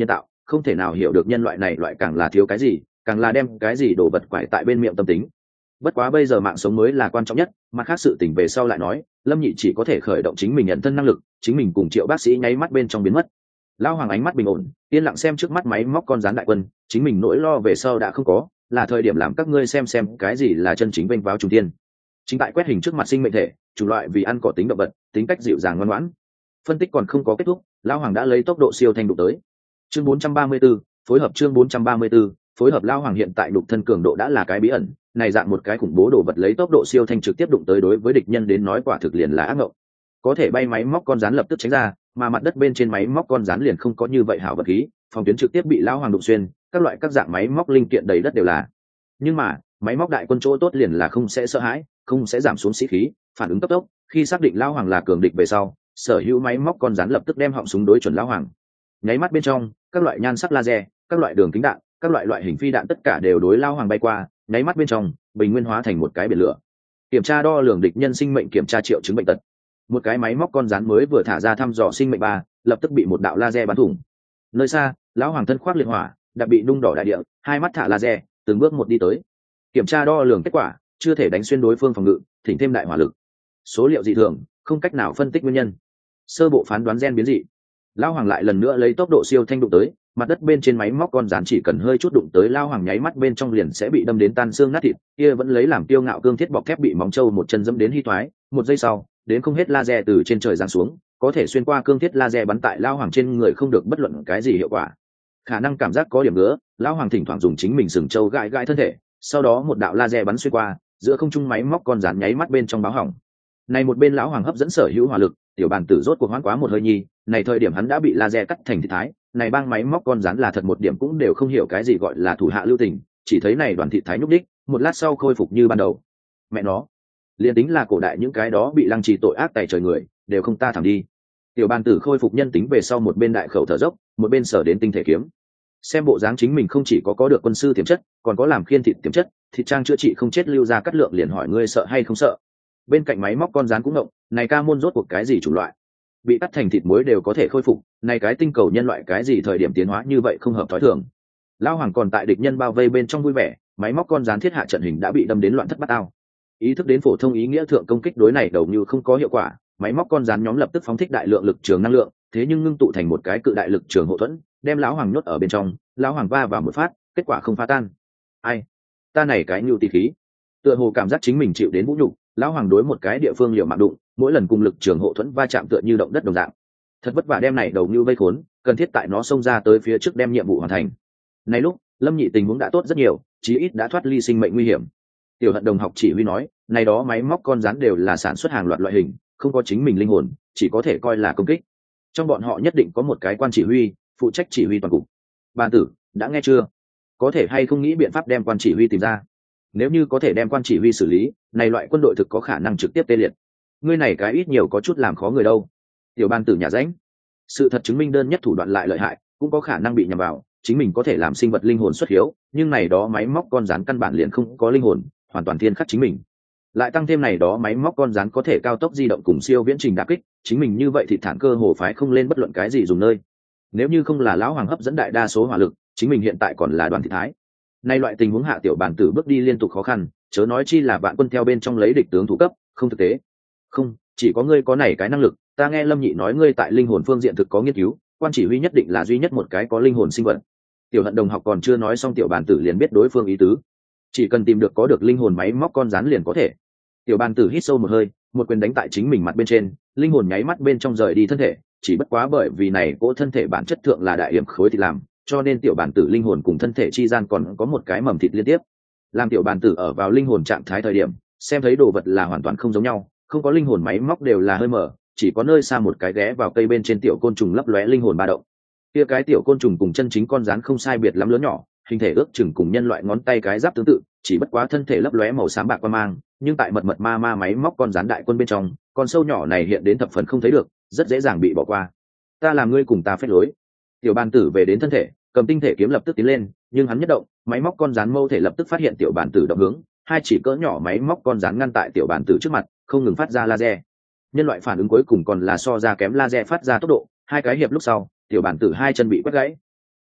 không thể nào hiểu được nhân loại này loại càng là thiếu cái gì, càng là đem cái gì đồ vật quải tại bên miệng tâm tính. Bất quá bây giờ mạng sống mới là quan trọng nhất, mặt khác sự tình về sau lại nói. Lâm Nhị chỉ có thể khởi động chính mình nhận thân năng lực, chính mình cùng Triệu bác sĩ nháy mắt bên trong biến mất. Lão Hoàng ánh mắt bình ổn, yên lặng xem trước mắt máy móc con rắn đại quân, chính mình nỗi lo về sau đã không có, là thời điểm làm các ngươi xem xem cái gì là chân chính vênh váo trùng tiên. Chính tại quét hình trước mặt sinh mệnh thể, chủ loại vì ăn cỏ tính động vật, tính cách dịu dàng ngoan ngoãn. Phân tích còn không có kết thúc, Lão Hoàng đã lấy tốc độ siêu thanh đụng tới. Chương bốn trăm ba mươi 4, phối hợp chương bốn trăm ba mươi 4, phối hợp. Lão Hoàng hiện tại đục thân cường độ đã là cái bí ẩn, này dạng một cái khủng bố đồ vật lấy tốc độ siêu thanh trực tiếp đụng tới đối với địch nhân đến nói quả thực liền là ác ngộng. Có thể bay máy móc con rắn lập tức tránh ra, mà mặt đất bên trên máy móc con rắn liền không có như vậy hảo vật khí, phòng tuyến trực tiếp bị Lão Hoàng đụng xuyên, các loại các dạng máy móc linh kiện đầy đất đều là. Nhưng mà máy móc đại quân chỗ tốt liền là không sẽ sợ hãi, không sẽ giảm xuống sĩ khí, phản ứng cấp tốc. Khi xác định Lão Hoàng là cường địch về sau, sở hữu máy móc con rắn lập tức đem họng súng đối chuẩn Lão Hoàng. Nháy mắt bên trong, các loại nhan sắc laser, các loại đường kính đạn, các loại loại hình phi đạn tất cả đều đối Lão Hoàng bay qua. Nháy mắt bên trong, bình nguyên hóa thành một cái biển lửa. Kiểm tra đo lường địch nhân sinh mệnh, kiểm tra triệu chứng bệnh tật. Một cái máy móc con rắn mới vừa thả ra thăm dò sinh mệnh ba, lập tức bị một đạo laser bắn thủng. Nơi xa, Lão Hoàng thân khoác liệt hỏa, đã bị nung đỏ đại địa, hai mắt thả laser, từng bước một đi tới. Kiểm tra đo lường kết quả, chưa thể đánh xuyên đối phương phòng ngự, thỉnh thêm đại hỏa lực. Số liệu dị thường, không cách nào phân tích nguyên nhân. Sơ bộ phán đoán gen biến dị. Lão Hoàng lại lần nữa lấy tốc độ siêu thanh đụng tới, mặt đất bên trên máy móc con rắn chỉ cần hơi chút đụng tới Lão Hoàng nháy mắt bên trong liền sẽ bị đâm đến tan xương nát thịt, kia vẫn lấy làm kiêu ngạo cương thiết bọc thép bị móng trâu một chân dẫm đến hy thoái, một giây sau, đến không hết laser từ trên trời giáng xuống, có thể xuyên qua cương thiết laser bắn tại Lão Hoàng trên người không được bất luận cái gì hiệu quả. Khả năng cảm giác có điểm ngứa, Lão Hoàng thỉnh thoảng dùng chính mình sừng trâu gãi gãi thân thể, sau đó một đạo laser bắn xuyên qua, giữa không trung máy móc con rắn nháy mắt bên trong báo hỏng. Này một bên Lão Hoàng hấp dẫn sở hữu hỏa lực, tiểu bàn tử rốt cuộc hoãn quá một hơi nhi, này thời điểm hắn đã bị laser cắt thành thịt thái, này bang máy móc con rắn là thật một điểm cũng đều không hiểu cái gì gọi là thủ hạ lưu tình, chỉ thấy này đoàn thịt thái nhúc đích, một lát sau khôi phục như ban đầu. Mẹ nó, liền tính là cổ đại những cái đó bị lăng trì tội ác tày trời người, đều không ta thẳng đi. Tiểu bàn tử khôi phục nhân tính về sau một bên đại khẩu thở dốc, một bên sở đến tinh thể kiếm. Xem bộ dáng chính mình không chỉ có có được quân sư tiềm chất, còn có làm khiên thịt tiềm chất, thịt trang chữa trị không chết lưu ra cắt lượng liền hỏi ngươi sợ hay không sợ. Bên cạnh máy móc con rắn cũng ngộng, này ca môn rốt cuộc cái gì chủng loại, bị cắt thành thịt muối đều có thể khôi phục, này cái tinh cầu nhân loại cái gì thời điểm tiến hóa như vậy không hợp thói thường. Lão Hoàng còn tại địch nhân bao vây bên trong vui vẻ, máy móc con rắn thiết hạ trận hình đã bị đâm đến loạn thất bát ao. Ý thức đến phổ thông ý nghĩa thượng công kích đối này đầu như không có hiệu quả, máy móc con rắn nhóm lập tức phóng thích đại lượng lực trường năng lượng, thế nhưng ngưng tụ thành một cái cự đại lực trường hộ thuẫn, đem Lão Hoàng nhốt ở bên trong. Lão Hoàng va vào một phát, kết quả không phá tan. Ai, ta này cái nhu tỷ khí, tựa hồ cảm giác chính mình chịu đến vũ nhục. Lão Hoàng đối một cái địa phương liều mạng đụng, mỗi lần cùng lực trường hộ thuẫn va chạm tựa như động đất đồng dạng. Thật vất vả đem này đầu như vây khốn, cần thiết tại nó xông ra tới phía trước đem nhiệm vụ hoàn thành. Này lúc, Lâm Nhị tình huống đã tốt rất nhiều, chí ít đã thoát ly sinh mệnh nguy hiểm. Tiểu Hận đồng học chỉ huy nói, này đó máy móc con rắn đều là sản xuất hàng loạt loại hình, không có chính mình linh hồn, chỉ có thể coi là công kích. Trong bọn họ nhất định có một cái quan chỉ huy, phụ trách chỉ huy toàn cục. Bàn tử, đã nghe chưa? Có thể hay không nghĩ biện pháp đem quan chỉ huy tìm ra? Nếu như có thể đem quan chỉ huy xử lý, này loại quân đội thực có khả năng trực tiếp tê liệt. Ngươi này cái ít nhiều có chút làm khó người đâu. Tiểu Bàn tử nhà ránh. Sự thật chứng minh đơn nhất thủ đoạn lại lợi hại, cũng có khả năng bị nhầm vào, chính mình có thể làm sinh vật linh hồn xuất hiếu, nhưng này đó máy móc con rắn căn bản liền không có linh hồn, hoàn toàn thiên khắc chính mình. Lại tăng thêm này đó máy móc con rắn có thể cao tốc di động cùng siêu viễn trình đả kích, chính mình như vậy thì thản cơ hồ phái không lên bất luận cái gì dùng nơi. Nếu như không là Lão Hoàng hấp dẫn đại đa số hỏa lực, chính mình hiện tại còn là đoàn thị thái. Nay loại tình huống hạ tiểu Bàn tử bước đi liên tục khó khăn, chớ nói chi là vạn quân theo bên trong lấy địch tướng thủ cấp, không thực tế. Không, chỉ có ngươi có này cái năng lực, ta nghe Lâm Nhị nói ngươi tại linh hồn phương diện thực có nghiên cứu, quan chỉ huy nhất định là duy nhất một cái có linh hồn sinh vật. Tiểu Hận đồng học còn chưa nói xong tiểu Bàn tử liền biết đối phương ý tứ. Chỉ cần tìm được có được linh hồn máy móc con rắn liền có thể. Tiểu Bàn tử hít sâu một hơi, một quyền đánh tại chính mình mặt bên trên, linh hồn nháy mắt bên trong rời đi thân thể, chỉ bất quá bởi vì này cỗ thân thể bản chất thượng là đại hiểm khối thịt làm, cho nên tiểu Bàn tử linh hồn cùng thân thể chi gian còn có một cái mầm thịt liên tiếp. Làm tiểu Bàn tử ở vào linh hồn trạng thái thời điểm, xem thấy đồ vật là hoàn toàn không giống nhau, không có linh hồn máy móc đều là hơi mở, chỉ có nơi xa một cái ghé vào cây bên trên tiểu côn trùng lấp lóe linh hồn ba động. Kia cái tiểu côn trùng cùng chân chính con rắn không sai biệt lắm lớn nhỏ, hình thể ước chừng cùng nhân loại ngón tay cái giáp tương tự, chỉ bất quá thân thể lấp lóe màu xám bạc qua mang, nhưng tại mật mật ma ma máy móc con rắn đại quân bên trong, con sâu nhỏ này hiện đến thập phần không thấy được, rất dễ dàng bị bỏ qua. Ta làm ngươi cùng ta phép lối. Tiểu Bàn tử về đến thân thể, cầm tinh thể kiếm lập tức tiến lên, nhưng hắn nhất động, máy móc con rắn mâu thể lập tức phát hiện tiểu Bàn tử động hướng, hai chỉ cỡ nhỏ máy móc con rắn ngăn tại tiểu Bàn tử trước mặt, không ngừng phát ra laser. Nhân loại phản ứng cuối cùng còn là so ra kém laser phát ra tốc độ, hai cái hiệp lúc sau, tiểu Bàn tử hai chân bị quét gãy.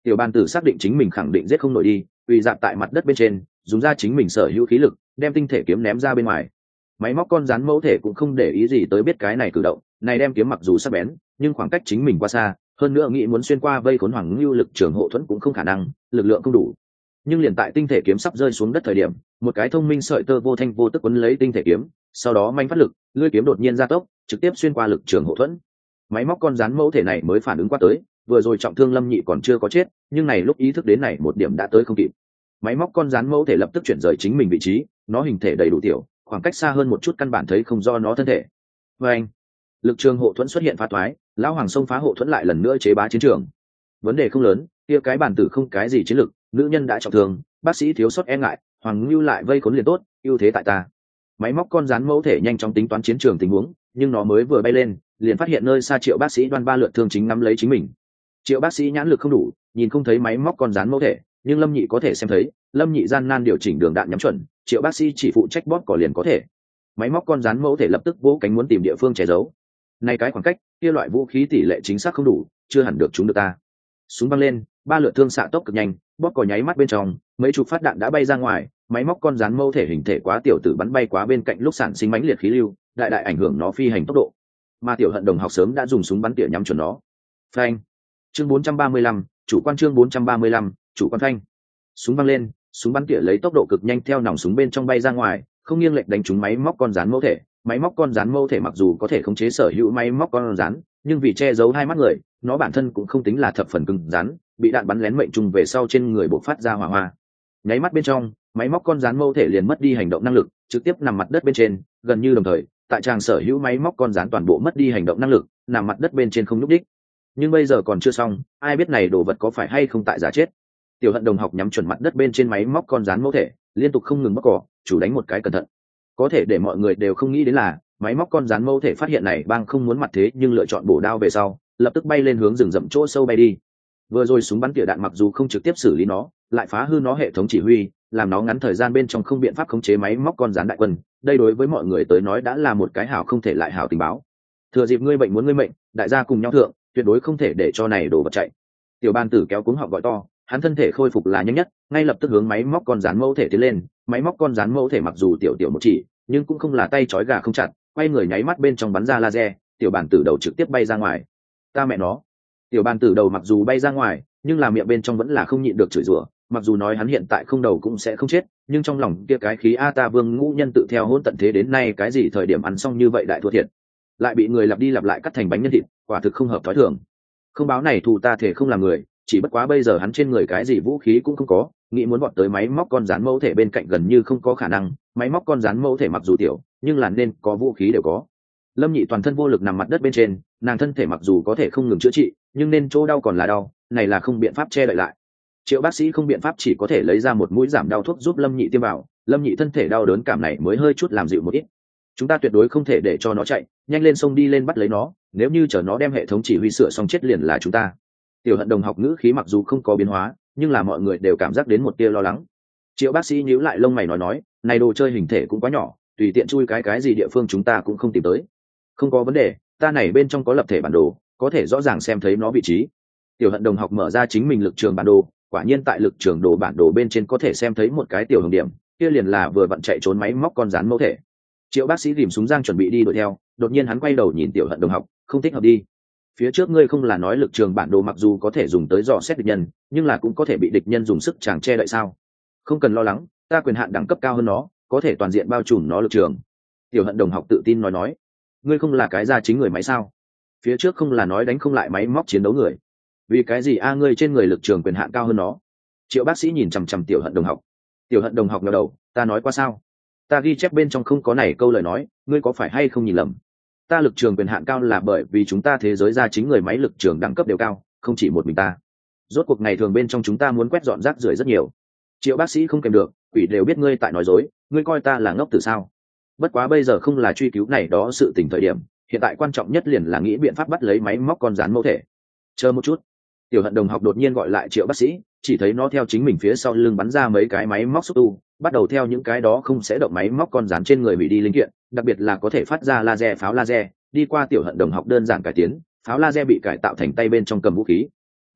Tiểu bàn tử xác định chính mình khẳng định giết không nổi đi, quỳ dạp tại mặt đất bên trên, dùng ra chính mình sở hữu khí lực, đem tinh thể kiếm ném ra bên ngoài. Máy móc con rắn mẫu thể cũng không để ý gì tới biết cái này cử động, này đem kiếm mặc dù sắc bén, nhưng khoảng cách chính mình quá xa, hơn nữa nghĩ muốn xuyên qua vây khốn Hoàng Ngưu lực trường hộ thuẫn cũng không khả năng, lực lượng không đủ. Nhưng liền tại tinh thể kiếm sắp rơi xuống đất thời điểm, một cái thông minh sợi tơ vô thanh vô tức quấn lấy tinh thể kiếm, sau đó manh phát lực, lưỡi kiếm đột nhiên gia tốc, trực tiếp xuyên qua lực trường hộ thuẫn. Máy móc con rắn mẫu thể này mới phản ứng qua tới, vừa rồi trọng thương Lâm Nhị còn chưa có chết, nhưng này lúc ý thức đến này một điểm đã tới không kịp. Máy móc con rắn mẫu thể lập tức chuyển rời chính mình vị trí, nó hình thể đầy đủ tiểu, khoảng cách xa hơn một chút căn bản thấy không do nó thân thể. Và anh, lực trường hộ thuẫn xuất hiện phá thoái, lão hoàng xông phá hộ thuẫn lại lần nữa chế bá chiến trường. Vấn đề không lớn, kia cái bản tử không cái gì chiến lực, nữ nhân đã trọng thương, bác sĩ thiếu sót e ngại, Hoàng Ngưu lại vây khốn liền tốt, ưu thế tại ta. Máy móc con rắn mẫu thể nhanh chóng tính toán chiến trường tình huống, nhưng nó mới vừa bay lên, liền phát hiện nơi xa Triệu bác sĩ đoan ba lượt thương chính ngắm lấy chính mình. Triệu bác sĩ nhãn lực không đủ, nhìn không thấy máy móc con rắn mẫu thể, nhưng Lâm Nhị có thể xem thấy, Lâm Nhị gian nan điều chỉnh đường đạn nhắm chuẩn, Triệu bác sĩ chỉ phụ trách bóp cỏ liền có thể. Máy móc con rắn mẫu thể lập tức vỗ cánh muốn tìm địa phương che giấu. Này cái khoảng cách, kia loại vũ khí tỷ lệ chính xác không đủ, chưa hẳn được chúng được ta. Súng băng lên, ba lượt thương xạ tốc cực nhanh, bóp cò nháy mắt bên trong, mấy chục phát đạn đã bay ra ngoài, máy móc con rắn mâu thể hình thể quá tiểu tử bắn bay quá bên cạnh lúc sản sinh mãnh liệt khí lưu, đại đại ảnh hưởng nó phi hành tốc độ. Mà Tiểu Hận đồng học sớm đã dùng súng bắn tỉa nhắm chuẩn nó. Phanh. Chương bốn trăm ba mươi lăm, chủ quan chương bốn trăm ba mươi lăm, chủ quan phanh. Súng băng lên, súng bắn tỉa lấy tốc độ cực nhanh theo nòng súng bên trong bay ra ngoài, không nghiêng lệch đánh trúng máy móc con rắn mâu thể. Máy móc con rắn mâu thể mặc dù có thể khống chế sở hữu máy móc con rắn, nhưng vì che giấu hai mắt người, nó bản thân cũng không tính là thập phần cứng rắn, bị đạn bắn lén mệnh trùng về sau trên người bộc phát ra hỏa hoa. Nháy mắt bên trong, máy móc con rắn mâu thể liền mất đi hành động năng lực, trực tiếp nằm mặt đất bên trên, gần như đồng thời, tại tràng sở hữu máy móc con rắn toàn bộ mất đi hành động năng lực, nằm mặt đất bên trên không nhúc đích. Nhưng bây giờ còn chưa xong, ai biết này đồ vật có phải hay không tại giả chết. Tiểu Hận đồng học nhắm chuẩn mặt đất bên trên máy móc con rắn mâu thể, liên tục không ngừng bóc cỏ, chủ đánh một cái cẩn thận. Có thể để mọi người đều không nghĩ đến là, máy móc con rắn mâu thể phát hiện này bang không muốn mặt thế nhưng lựa chọn bổ đao về sau, lập tức bay lên hướng rừng rậm chỗ sâu bay đi. Vừa rồi súng bắn tỉa đạn mặc dù không trực tiếp xử lý nó, lại phá hư nó hệ thống chỉ huy, làm nó ngắn thời gian bên trong không biện pháp khống chế máy móc con rắn đại quân. Đây đối với mọi người tới nói đã là một cái hảo không thể lại hảo tình báo. Thừa dịp ngươi bệnh muốn ngươi mệnh, đại gia cùng nhau thượng, tuyệt đối không thể để cho này đổ vật chạy. Tiểu Ban Tử kéo cuống họng gọi to, hắn thân thể khôi phục là nhanh nhất, ngay lập tức hướng máy móc con rắn mẫu thể tiến lên. Máy móc con rắn mẫu thể mặc dù tiểu tiểu một chỉ, nhưng cũng không là tay trói gà không chặt, quay người nháy mắt bên trong bắn ra laser, Tiểu Bàn Tử đầu trực tiếp bay ra ngoài. Ta mẹ nó! Tiểu Bàn Tử đầu mặc dù bay ra ngoài, nhưng là miệng bên trong vẫn là không nhịn được chửi rủa. Mặc dù nói hắn hiện tại không đầu cũng sẽ không chết, nhưng trong lòng kia cái khí a ta vương ngũ nhân tự theo hôn tận thế đến nay cái gì thời điểm ăn xong như vậy đại thua thiệt, lại bị người lặp đi lặp lại cắt thành bánh nhân thịt, quả thực không hợp thói thường. Không báo này thù ta thể không làm người, chỉ bất quá bây giờ hắn trên người cái gì vũ khí cũng không có, nghĩ muốn bọn tới máy móc con rắn mẫu thể bên cạnh gần như không có khả năng. Máy móc con rắn mẫu thể mặc dù tiểu, nhưng là nên có vũ khí đều có. Lâm Nhị toàn thân vô lực nằm mặt đất bên trên, nàng thân thể mặc dù có thể không ngừng chữa trị, nhưng nên chỗ đau còn là đau, này là không biện pháp che đậy lại. Triệu bác sĩ không biện pháp chỉ có thể lấy ra một mũi giảm đau thuốc giúp Lâm Nhị tiêm vào, Lâm Nhị thân thể đau đớn cảm này mới hơi chút làm dịu một ít. Chúng ta tuyệt đối không thể để cho nó chạy, nhanh lên sông đi lên bắt lấy nó, nếu như chờ nó đem hệ thống chỉ huy sửa xong chết liền là chúng ta. Tiểu Hận đồng học ngữ khí mặc dù không có biến hóa, nhưng là mọi người đều cảm giác đến một tia lo lắng. Triệu bác sĩ nhíu lại lông mày nói nói, này đồ chơi hình thể cũng quá nhỏ, tùy tiện chui cái cái gì địa phương chúng ta cũng không tìm tới. Không có vấn đề, ta này bên trong có lập thể bản đồ, có thể rõ ràng xem thấy nó vị trí. Tiểu Hận đồng học mở ra chính mình lực trường bản đồ, quả nhiên tại lực trường đồ bản đồ bên trên có thể xem thấy một cái tiểu hồng điểm, kia liền là vừa vặn chạy trốn máy móc con rắn mẫu thể. Triệu bác sĩ rìm súng giang chuẩn bị đi đuổi theo, đột nhiên hắn quay đầu nhìn Tiểu Hận đồng học, không thích hợp đi. Phía trước ngươi không là nói lực trường bản đồ mặc dù có thể dùng tới dò xét địch nhân, nhưng là cũng có thể bị địch nhân dùng sức chàng che đậy sao? Không cần lo lắng, ta quyền hạn đẳng cấp cao hơn nó, có thể toàn diện bao trùm nó lực trường. Tiểu Hận đồng học tự tin nói nói, ngươi không là cái gia chính người máy sao? Phía trước không là nói đánh không lại máy móc chiến đấu người, vì cái gì a ngươi trên người lực trường quyền hạn cao hơn nó? Triệu bác sĩ nhìn chằm chằm Tiểu Hận đồng học. Tiểu Hận đồng học ngẩng đầu, ta nói qua sao? Ta ghi chép bên trong không có này câu lời nói, ngươi có phải hay không nhìn lầm? Ta lực trường quyền hạn cao là bởi vì chúng ta thế giới gia chính người máy lực trường đẳng cấp đều cao, không chỉ một mình ta. Rốt cuộc ngày thường bên trong chúng ta muốn quét dọn rác rưởi rất nhiều. Triệu bác sĩ không kèm được, quỷ đều biết ngươi tại nói dối, ngươi coi ta là ngốc từ sao? Bất quá bây giờ không là truy cứu này đó sự tình thời điểm, hiện tại quan trọng nhất liền là nghĩ biện pháp bắt lấy máy móc con rắn mẫu thể. Chờ một chút. Tiểu Hận đồng học đột nhiên gọi lại Triệu bác sĩ, chỉ thấy nó theo chính mình phía sau lưng bắn ra mấy cái máy móc xúc tu, bắt đầu theo những cái đó không sẽ động máy móc con rắn trên người hủy đi linh kiện, đặc biệt là có thể phát ra laser pháo laser, đi qua Tiểu Hận đồng học đơn giản cải tiến, pháo laser bị cải tạo thành tay bên trong cầm vũ khí.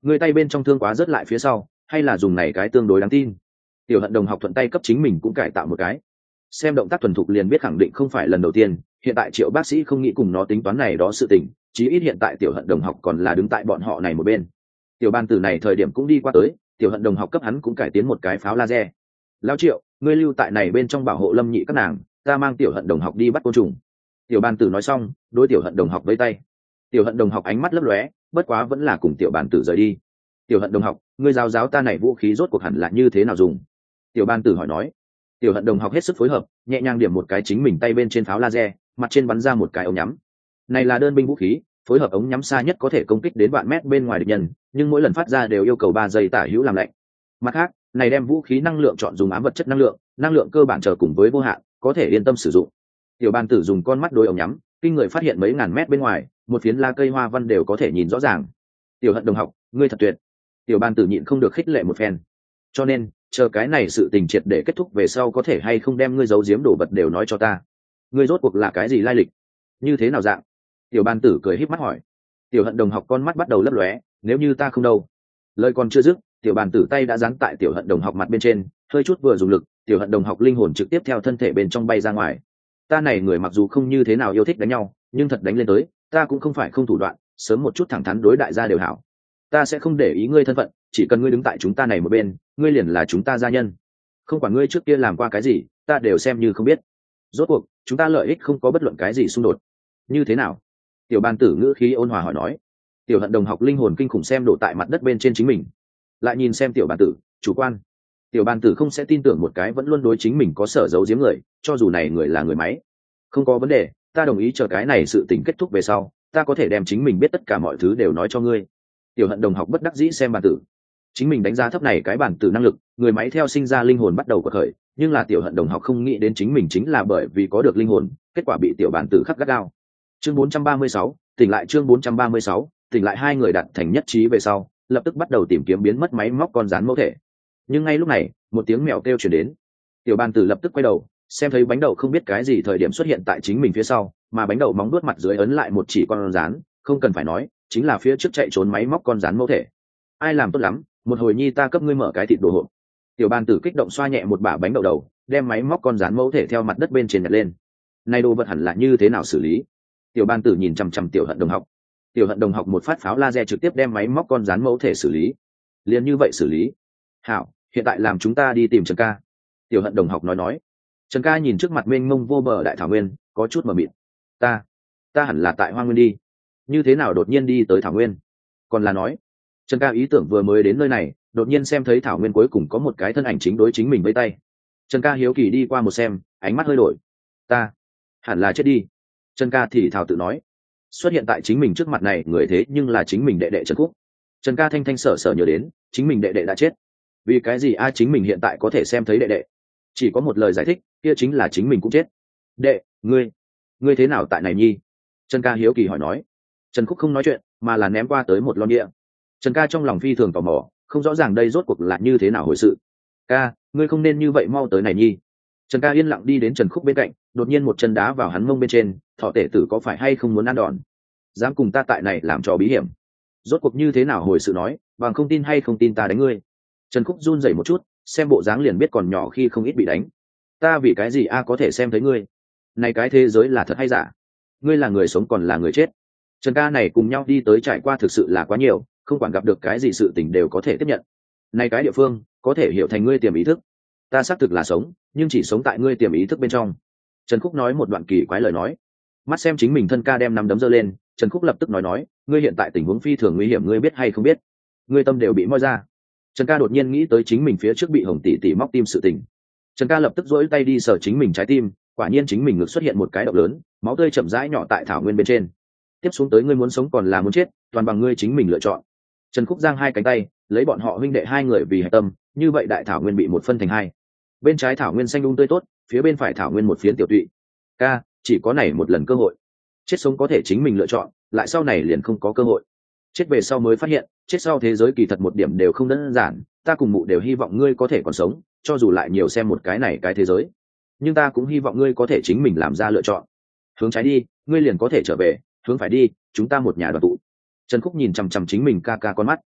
người tay bên trong thương quá rớt lại phía sau hay là dùng này cái tương đối đáng tin. Tiểu Hận đồng học thuận tay cấp chính mình cũng cải tạo một cái, xem động tác thuần thục liền biết khẳng định không phải lần đầu tiên. Hiện tại Triệu bác sĩ không nghĩ cùng nó tính toán này đó sự tình, chí ít hiện tại Tiểu Hận đồng học còn là đứng tại bọn họ này một bên. Tiểu Ban Tử này thời điểm cũng đi qua tới, Tiểu Hận đồng học cấp hắn cũng cải tiến một cái pháo laser. Lão Triệu, ngươi lưu tại này bên trong bảo hộ Lâm Nhị các nàng, ta mang Tiểu Hận đồng học đi bắt côn trùng. Tiểu Ban Tử nói xong, đối Tiểu Hận đồng học với tay. Tiểu Hận đồng học ánh mắt lấp lóe, bất quá vẫn là cùng Tiểu Ban Tử rời đi. Tiểu Hận đồng học, ngươi giáo giáo ta này vũ khí rốt cuộc hẳn là như thế nào dùng? Tiểu Ban Tử hỏi nói. Tiểu Hận đồng học hết sức phối hợp, nhẹ nhàng điểm một cái chính mình tay bên trên pháo laser, mặt trên bắn ra một cái ống nhắm. Này là đơn binh vũ khí, phối hợp ống nhắm xa nhất có thể công kích đến vạn mét bên ngoài địch nhân, nhưng mỗi lần phát ra đều yêu cầu ba giây tả hữu làm lạnh. Mặt khác, này đem vũ khí năng lượng chọn dùng ám vật chất năng lượng, năng lượng cơ bản chờ cùng với vô hạn, có thể yên tâm sử dụng. Tiểu Ban Tử dùng con mắt đối ống nhắm, kinh người phát hiện mấy ngàn mét bên ngoài, một phiến lá cây hoa văn đều có thể nhìn rõ ràng. Tiểu Hận đồng học, ngươi thật tuyệt. Tiểu Ban Tử nhịn không được khích lệ một phen. Cho nên, chờ cái này sự tình triệt để kết thúc về sau có thể hay không đem ngươi giấu giếm đồ vật đều nói cho ta. Ngươi rốt cuộc là cái gì lai lịch? Như thế nào dạng? Tiểu Ban Tử cười híp mắt hỏi. Tiểu Hận đồng học con mắt bắt đầu lấp lóe, nếu như ta không đâu. Lời còn chưa dứt, Tiểu Ban Tử tay đã dán tại Tiểu Hận đồng học mặt bên trên, hơi chút vừa dùng lực, Tiểu Hận đồng học linh hồn trực tiếp theo thân thể bên trong bay ra ngoài. Ta này người mặc dù không như thế nào yêu thích đánh nhau, nhưng thật đánh lên tới, ta cũng không phải không thủ đoạn, sớm một chút thẳng thắn đối đại gia đều hảo. Ta sẽ không để ý ngươi thân phận, chỉ cần ngươi đứng tại chúng ta này một bên, ngươi liền là chúng ta gia nhân. Không quản ngươi trước kia làm qua cái gì, ta đều xem như không biết. Rốt cuộc, chúng ta lợi ích không có bất luận cái gì xung đột. Như thế nào? Tiểu Ban Tử ngữ khí ôn hòa hỏi nói. Tiểu Hận đồng học linh hồn kinh khủng xem đổ tại mặt đất bên trên chính mình, lại nhìn xem Tiểu Ban Tử, chủ quan. Tiểu Ban Tử không sẽ tin tưởng một cái vẫn luôn đối chính mình có sở giấu giếm người, cho dù này người là người máy. Không có vấn đề, ta đồng ý chờ cái này sự tình kết thúc về sau, ta có thể đem chính mình biết tất cả mọi thứ đều nói cho ngươi. Tiểu Hận đồng học bất đắc dĩ xem Ban Tử, chính mình đánh giá thấp này cái bản tử năng lực, người máy theo sinh ra linh hồn bắt đầu quật khởi, nhưng là Tiểu Hận đồng học không nghĩ đến chính mình chính là bởi vì có được linh hồn, kết quả bị tiểu bản tử khắc gắt gao. Chương bốn trăm ba mươi sáu, tỉnh lại chương bốn trăm ba mươi sáu, tỉnh lại hai người đạt thành nhất trí về sau, lập tức bắt đầu tìm kiếm biến mất máy móc con rán mẫu thể. Nhưng ngay lúc này, một tiếng mèo kêu truyền đến. Tiểu bản tử lập tức quay đầu, xem thấy bánh đậu không biết cái gì thời điểm xuất hiện tại chính mình phía sau, mà bánh đậu móng vuốt mặt dưới ấn lại một chỉ con rán, không cần phải nói, chính là phía trước chạy trốn máy móc con rán mẫu thể. Ai làm tốt lắm, một hồi nhi ta cấp ngươi mở cái thịt đồ hộp. Tiểu Ban Tử kích động xoa nhẹ một bả bánh đậu đầu, đem máy móc con rán mẫu thể theo mặt đất bên trên nhặt lên. Này đồ vật hẳn là như thế nào xử lý? Tiểu Ban Tử nhìn chằm chằm Tiểu Hận đồng học. Tiểu Hận đồng học một phát pháo laser trực tiếp đem máy móc con rán mẫu thể xử lý. Liền như vậy xử lý. Hảo, hiện tại làm chúng ta đi tìm Trần ca. Tiểu Hận đồng học nói nói. Trần ca nhìn trước mặt mênh mông vô bờ đại thảo nguyên, có chút mờ mịt. Ta, ta hẳn là tại Hoang Nguyên đi. Như thế nào đột nhiên đi tới thảo nguyên? Còn là nói, Trần ca ý tưởng vừa mới đến nơi này, đột nhiên xem thấy thảo nguyên cuối cùng có một cái thân ảnh chính đối chính mình với tay. Trần ca hiếu kỳ đi qua một xem, ánh mắt hơi đổi. Ta hẳn là chết đi. Trần ca thì thào tự nói. Xuất hiện tại chính mình trước mặt này người thế nhưng là chính mình đệ đệ Trần Khúc. Trần ca thanh thanh sở sở nhớ đến, chính mình đệ đệ đã chết. Vì cái gì a chính mình hiện tại có thể xem thấy đệ đệ? Chỉ có một lời giải thích, kia chính là chính mình cũng chết. Đệ, ngươi, ngươi thế nào tại này nhi? Trần ca hiếu kỳ hỏi nói. Trần Khúc không nói chuyện, mà là ném qua tới một lon địa. Trần ca trong lòng phi thường tò mò, không rõ ràng đây rốt cuộc là như thế nào hồi sự. Ca, ngươi không nên như vậy mau tới này nhi. Trần ca yên lặng đi đến Trần Khúc bên cạnh, đột nhiên một chân đá vào hắn mông bên trên, thọ tể tử có phải hay không muốn ăn đòn? Dám cùng ta tại này làm trò bí hiểm. Rốt cuộc như thế nào hồi sự nói, bằng không tin hay không tin ta đánh ngươi. Trần Khúc run rẩy một chút, xem bộ dáng liền biết còn nhỏ khi không ít bị đánh. Ta vì cái gì a có thể xem thấy ngươi? Này cái thế giới là thật hay giả? Ngươi là người sống còn là người chết? Trần ca này cùng nhau đi tới trải qua thực sự là quá nhiều, không quản gặp được cái gì sự tình đều có thể tiếp nhận. Này cái địa phương có thể hiểu thành ngươi tiềm ý thức. Ta xác thực là sống, nhưng chỉ sống tại ngươi tiềm ý thức bên trong. Trần Khúc nói một đoạn kỳ quái lời nói. Mắt xem chính mình thân ca đem nắm đấm giơ lên, Trần Khúc lập tức nói nói, ngươi hiện tại tình huống phi thường nguy hiểm, ngươi biết hay không biết? Ngươi tâm đều bị moi ra. Trần ca đột nhiên nghĩ tới chính mình phía trước bị Hồng tỷ tỷ móc tim sự tình. Trần ca lập tức duỗi tay đi sờ chính mình trái tim, quả nhiên chính mình ngực xuất hiện một cái động lớn, máu tươi chậm rãi nhỏ tại thảo nguyên bên trên. Tiếp xuống tới ngươi muốn sống còn là muốn chết, toàn bằng ngươi chính mình lựa chọn. Trần Khúc giang hai cánh tay, lấy bọn họ huynh đệ hai người vì hạch tâm, như vậy đại thảo nguyên bị một phân thành hai. Bên trái thảo nguyên xanh um tươi tốt, phía bên phải thảo nguyên một phiến tiểu tụy. Ca, chỉ có này một lần cơ hội. Chết sống có thể chính mình lựa chọn, lại sau này liền không có cơ hội. Chết về sau mới phát hiện, chết sau thế giới kỳ thật một điểm đều không đơn giản, ta cùng mụ đều hy vọng ngươi có thể còn sống, cho dù lại nhiều xem một cái này cái thế giới. Nhưng ta cũng hy vọng ngươi có thể chính mình làm ra lựa chọn. Hướng trái đi, ngươi liền có thể trở về, hướng phải đi, chúng ta một nhà đoàn tụ. Trần Khúc nhìn chằm chằm chính mình ca ca con mắt.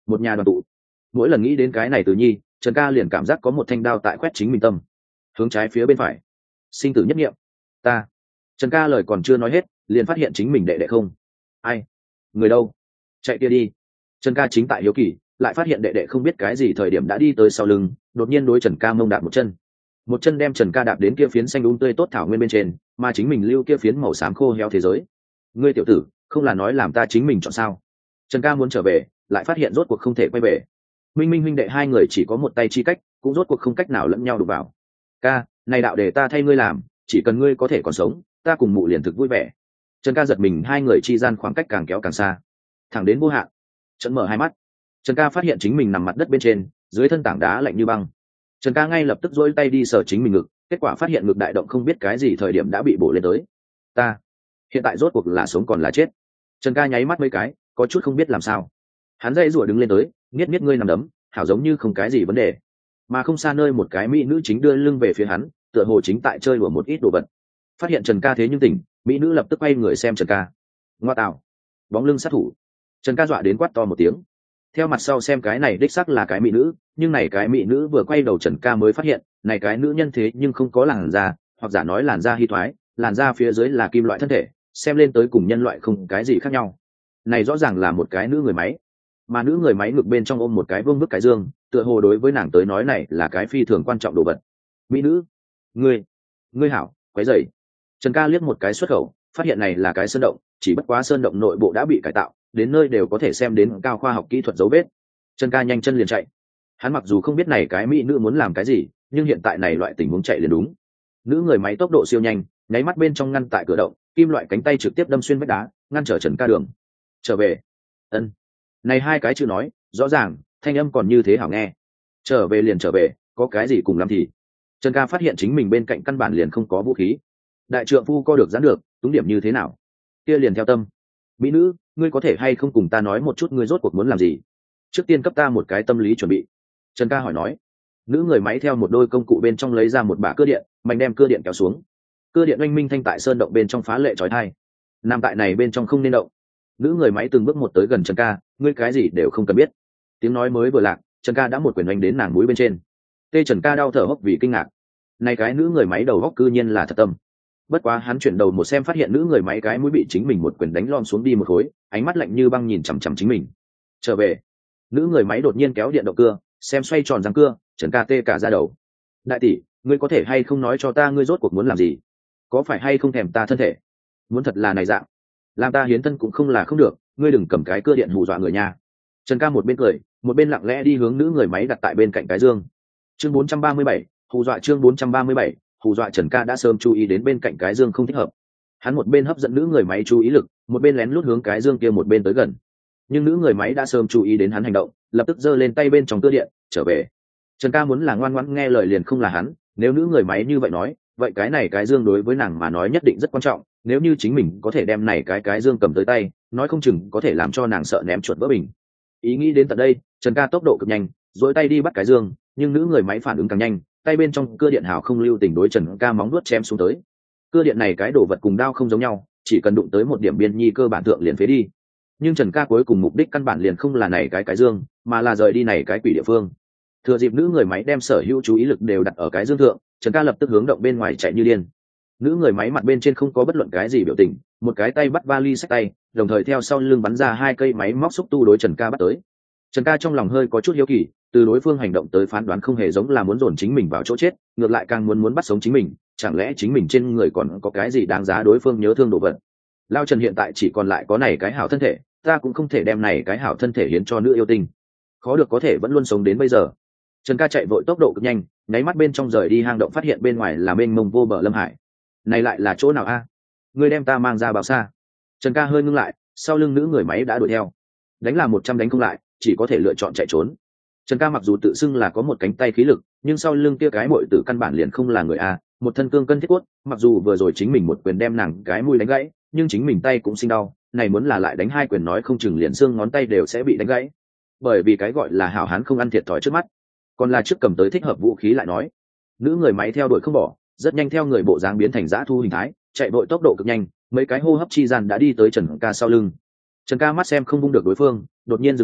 một nhà đoàn tụ. Mỗi lần nghĩ đến cái này Từ Nhi, Trần ca liền cảm giác có một thanh đao tại quét chính mình tâm. Hướng trái phía bên phải, sinh tử nhất nghiệm. Ta. Trần ca lời còn chưa nói hết, liền phát hiện chính mình đệ đệ không. Ai? Người đâu? Chạy kia đi. Trần ca chính tại hiếu kỳ, lại phát hiện đệ đệ không biết cái gì thời điểm đã đi tới sau lưng, đột nhiên đối Trần ca mông đạp một chân. Một chân đem Trần ca đạp đến kia phiến xanh um tươi tốt thảo nguyên bên trên, mà chính mình lưu kia phiến màu xám khô héo thế giới. Ngươi tiểu tử, không là nói làm ta chính mình chọn sao? Trần ca muốn trở về, lại phát hiện rốt cuộc không thể quay về. Minh Minh huynh đệ hai người chỉ có một tay chi cách, cũng rốt cuộc không cách nào lẫn nhau đụng vào. Ca, này đạo để ta thay ngươi làm, chỉ cần ngươi có thể còn sống, ta cùng mụ liền thực vui vẻ. Trần ca giật mình, hai người chi gian khoảng cách càng kéo càng xa, thẳng đến vô hạn. Trần mở hai mắt, Trần ca phát hiện chính mình nằm mặt đất bên trên, dưới thân tảng đá lạnh như băng. Trần ca ngay lập tức duỗi tay đi sờ chính mình ngực, kết quả phát hiện ngực đại động không biết cái gì thời điểm đã bị bổ lên tới. Ta hiện tại rốt cuộc là sống còn là chết? Trần ca nháy mắt mấy cái, có chút không biết làm sao. Hắn dây rủa đứng lên tới, nghiết nghiết ngươi nằm đấm, hảo giống như không cái gì vấn đề. Mà không xa nơi một cái mỹ nữ chính đưa lưng về phía hắn, tựa hồ chính tại chơi đùa một ít đồ vật. Phát hiện Trần ca thế nhưng tỉnh, mỹ nữ lập tức quay người xem Trần ca. Ngoa tạo, bóng lưng sát thủ. Trần ca dọa đến quát to một tiếng. Theo mặt sau xem cái này đích xác là cái mỹ nữ, nhưng này cái mỹ nữ vừa quay đầu Trần ca mới phát hiện, này cái nữ nhân thế nhưng không có làn da, hoặc giả nói làn da hy thoái, làn da phía dưới là kim loại thân thể, xem lên tới cùng nhân loại không cái gì khác nhau. Này rõ ràng là một cái nữ người máy, mà nữ người máy ngực bên trong ôm một cái vương bức cái dương, tựa hồ đối với nàng tới nói này là cái phi thường quan trọng đồ vật. Mỹ nữ, ngươi, ngươi hảo, quấy rầy. Trần ca liếc một cái xuất khẩu, phát hiện này là cái sơn động, chỉ bất quá sơn động nội bộ đã bị cải tạo, đến nơi đều có thể xem đến cao khoa học kỹ thuật dấu vết. Trần ca nhanh chân liền chạy. Hắn mặc dù không biết này cái mỹ nữ muốn làm cái gì, nhưng hiện tại này loại tình huống chạy liền đúng. Nữ người máy tốc độ siêu nhanh, nháy mắt bên trong ngăn tại cửa động, kim loại cánh tay trực tiếp đâm xuyên vách đá, ngăn trở Trần ca đường. Trở về. Ân. Này hai cái chữ nói, rõ ràng, thanh âm còn như thế hảo nghe. Trở về liền trở về, có cái gì cùng lắm thì. Trần ca phát hiện chính mình bên cạnh căn bản liền không có vũ khí. Đại trượng phu co được giãn được, túng điểm như thế nào? Kia liền theo tâm. Mỹ nữ, ngươi có thể hay không cùng ta nói một chút ngươi rốt cuộc muốn làm gì? Trước tiên cấp ta một cái tâm lý chuẩn bị. Trần ca hỏi nói. Nữ người máy theo một đôi công cụ bên trong lấy ra một bả cưa điện, mạnh đem cưa điện kéo xuống. Cưa điện oanh minh thanh tại sơn động bên trong phá lệ chói tai. Nằm tại này bên trong không nên động. Nữ người máy từng bước một tới gần Trần ca, ngươi cái gì đều không cần biết. Tiếng nói mới vừa lạc, Trần ca đã một quyền oanh đến nàng mũi bên trên. Tê Trần ca đau thở hốc vì kinh ngạc. Này cái nữ người máy đầu góc cư nhiên là thật tâm. Bất quá hắn chuyển đầu một xem phát hiện nữ người máy cái mũi bị chính mình một quyền đánh lom xuống đi một khối, ánh mắt lạnh như băng nhìn chằm chằm chính mình. Trở về. Nữ người máy đột nhiên kéo điện động cưa, xem xoay tròn răng cưa, Trần ca tê cả da đầu. Đại tỷ, ngươi có thể hay không nói cho ta ngươi rốt cuộc muốn làm gì? Có phải hay không thèm ta thân thể? Muốn thật là này dạng, làm ta hiến thân cũng không là không được, ngươi đừng cầm cái cưa điện hù dọa người nha. Trần ca một bên cười, một bên lặng lẽ đi hướng nữ người máy đặt tại bên cạnh cái dương. Chương bốn trăm ba mươi bảy, hù dọa chương bốn trăm ba mươi bảy, hù dọa. Trần ca đã sớm chú ý đến bên cạnh cái dương không thích hợp. Hắn một bên hấp dẫn nữ người máy chú ý lực, một bên lén lút hướng cái dương kia một bên tới gần. Nhưng nữ người máy đã sớm chú ý đến hắn hành động, lập tức giơ lên tay bên trong cưa điện, trở về. Trần ca muốn là ngoan ngoãn nghe lời liền không là hắn, nếu nữ người máy như vậy nói, vậy cái này cái dương đối với nàng mà nói nhất định rất quan trọng, nếu như chính mình có thể đem này cái cái dương cầm tới tay, nói không chừng có thể làm cho nàng sợ ném chuột vỡ bình. Ý nghĩ đến tận đây, Trần ca tốc độ cực nhanh, duỗi tay đi bắt cái dương, nhưng nữ người máy phản ứng càng nhanh, tay bên trong cưa điện hào không lưu tình đối Trần ca móng vuốt chém xuống tới. Cưa điện này cái đồ vật cùng đao không giống nhau, chỉ cần đụng tới một điểm biên nhi cơ bản thượng liền phế đi. Nhưng Trần ca cuối cùng mục đích căn bản liền không là này cái cái dương, mà là rời đi này cái quỷ địa phương. Thừa dịp nữ người máy đem sở hữu chú ý lực đều đặt ở cái dương thượng, Trần ca lập tức hướng động bên ngoài chạy như điên. Nữ người máy mặt bên trên không có bất luận cái gì biểu tình, một cái tay bắt vali xách tay, đồng thời theo sau lưng bắn ra hai cây máy móc xúc tu đối Trần ca bắt tới. Trần ca trong lòng hơi có chút hiếu kỳ, từ đối phương hành động tới phán đoán không hề giống là muốn dồn chính mình vào chỗ chết, ngược lại càng muốn muốn bắt sống chính mình, chẳng lẽ chính mình trên người còn có cái gì đáng giá đối phương nhớ thương đồ vật. Lao Trần hiện tại chỉ còn lại có này cái hảo thân thể, ta cũng không thể đem này cái hảo thân thể hiến cho nữ yêu tinh. Khó được có thể vẫn luôn sống đến bây giờ. Trần ca chạy vội tốc độ cực nhanh, nháy mắt bên trong rời đi hang động phát hiện bên ngoài là mênh mông vô bờ lâm hải. Này lại là chỗ nào a? Ngươi đem ta mang ra bao xa? Trần ca hơi ngưng lại, sau lưng nữ người máy đã đuổi theo. Đánh là một trăm đánh không lại, chỉ có thể lựa chọn chạy trốn. Trần ca mặc dù tự xưng là có một cánh tay khí lực, nhưng sau lưng kia cái muội tử căn bản liền không là người a, một thân cương cân thiết cốt, mặc dù vừa rồi chính mình một quyền đem nàng cái mũi đánh gãy, nhưng chính mình tay cũng sinh đau, này muốn là lại đánh hai quyền nói không chừng liền xương ngón tay đều sẽ bị đánh gãy. Bởi vì cái gọi là hảo hán không ăn thiệt thòi trước mắt, còn là trước cầm tới thích hợp vũ khí lại nói. Nữ người máy theo đuổi không bỏ, rất nhanh theo người bộ dáng biến thành dã thu hình thái, chạy vội tốc độ cực nhanh, mấy cái hô hấp chi gian đã đi tới Trần ca sau lưng. Trần ca mắt xem không vung được đối phương, đột nhiên dừng lại,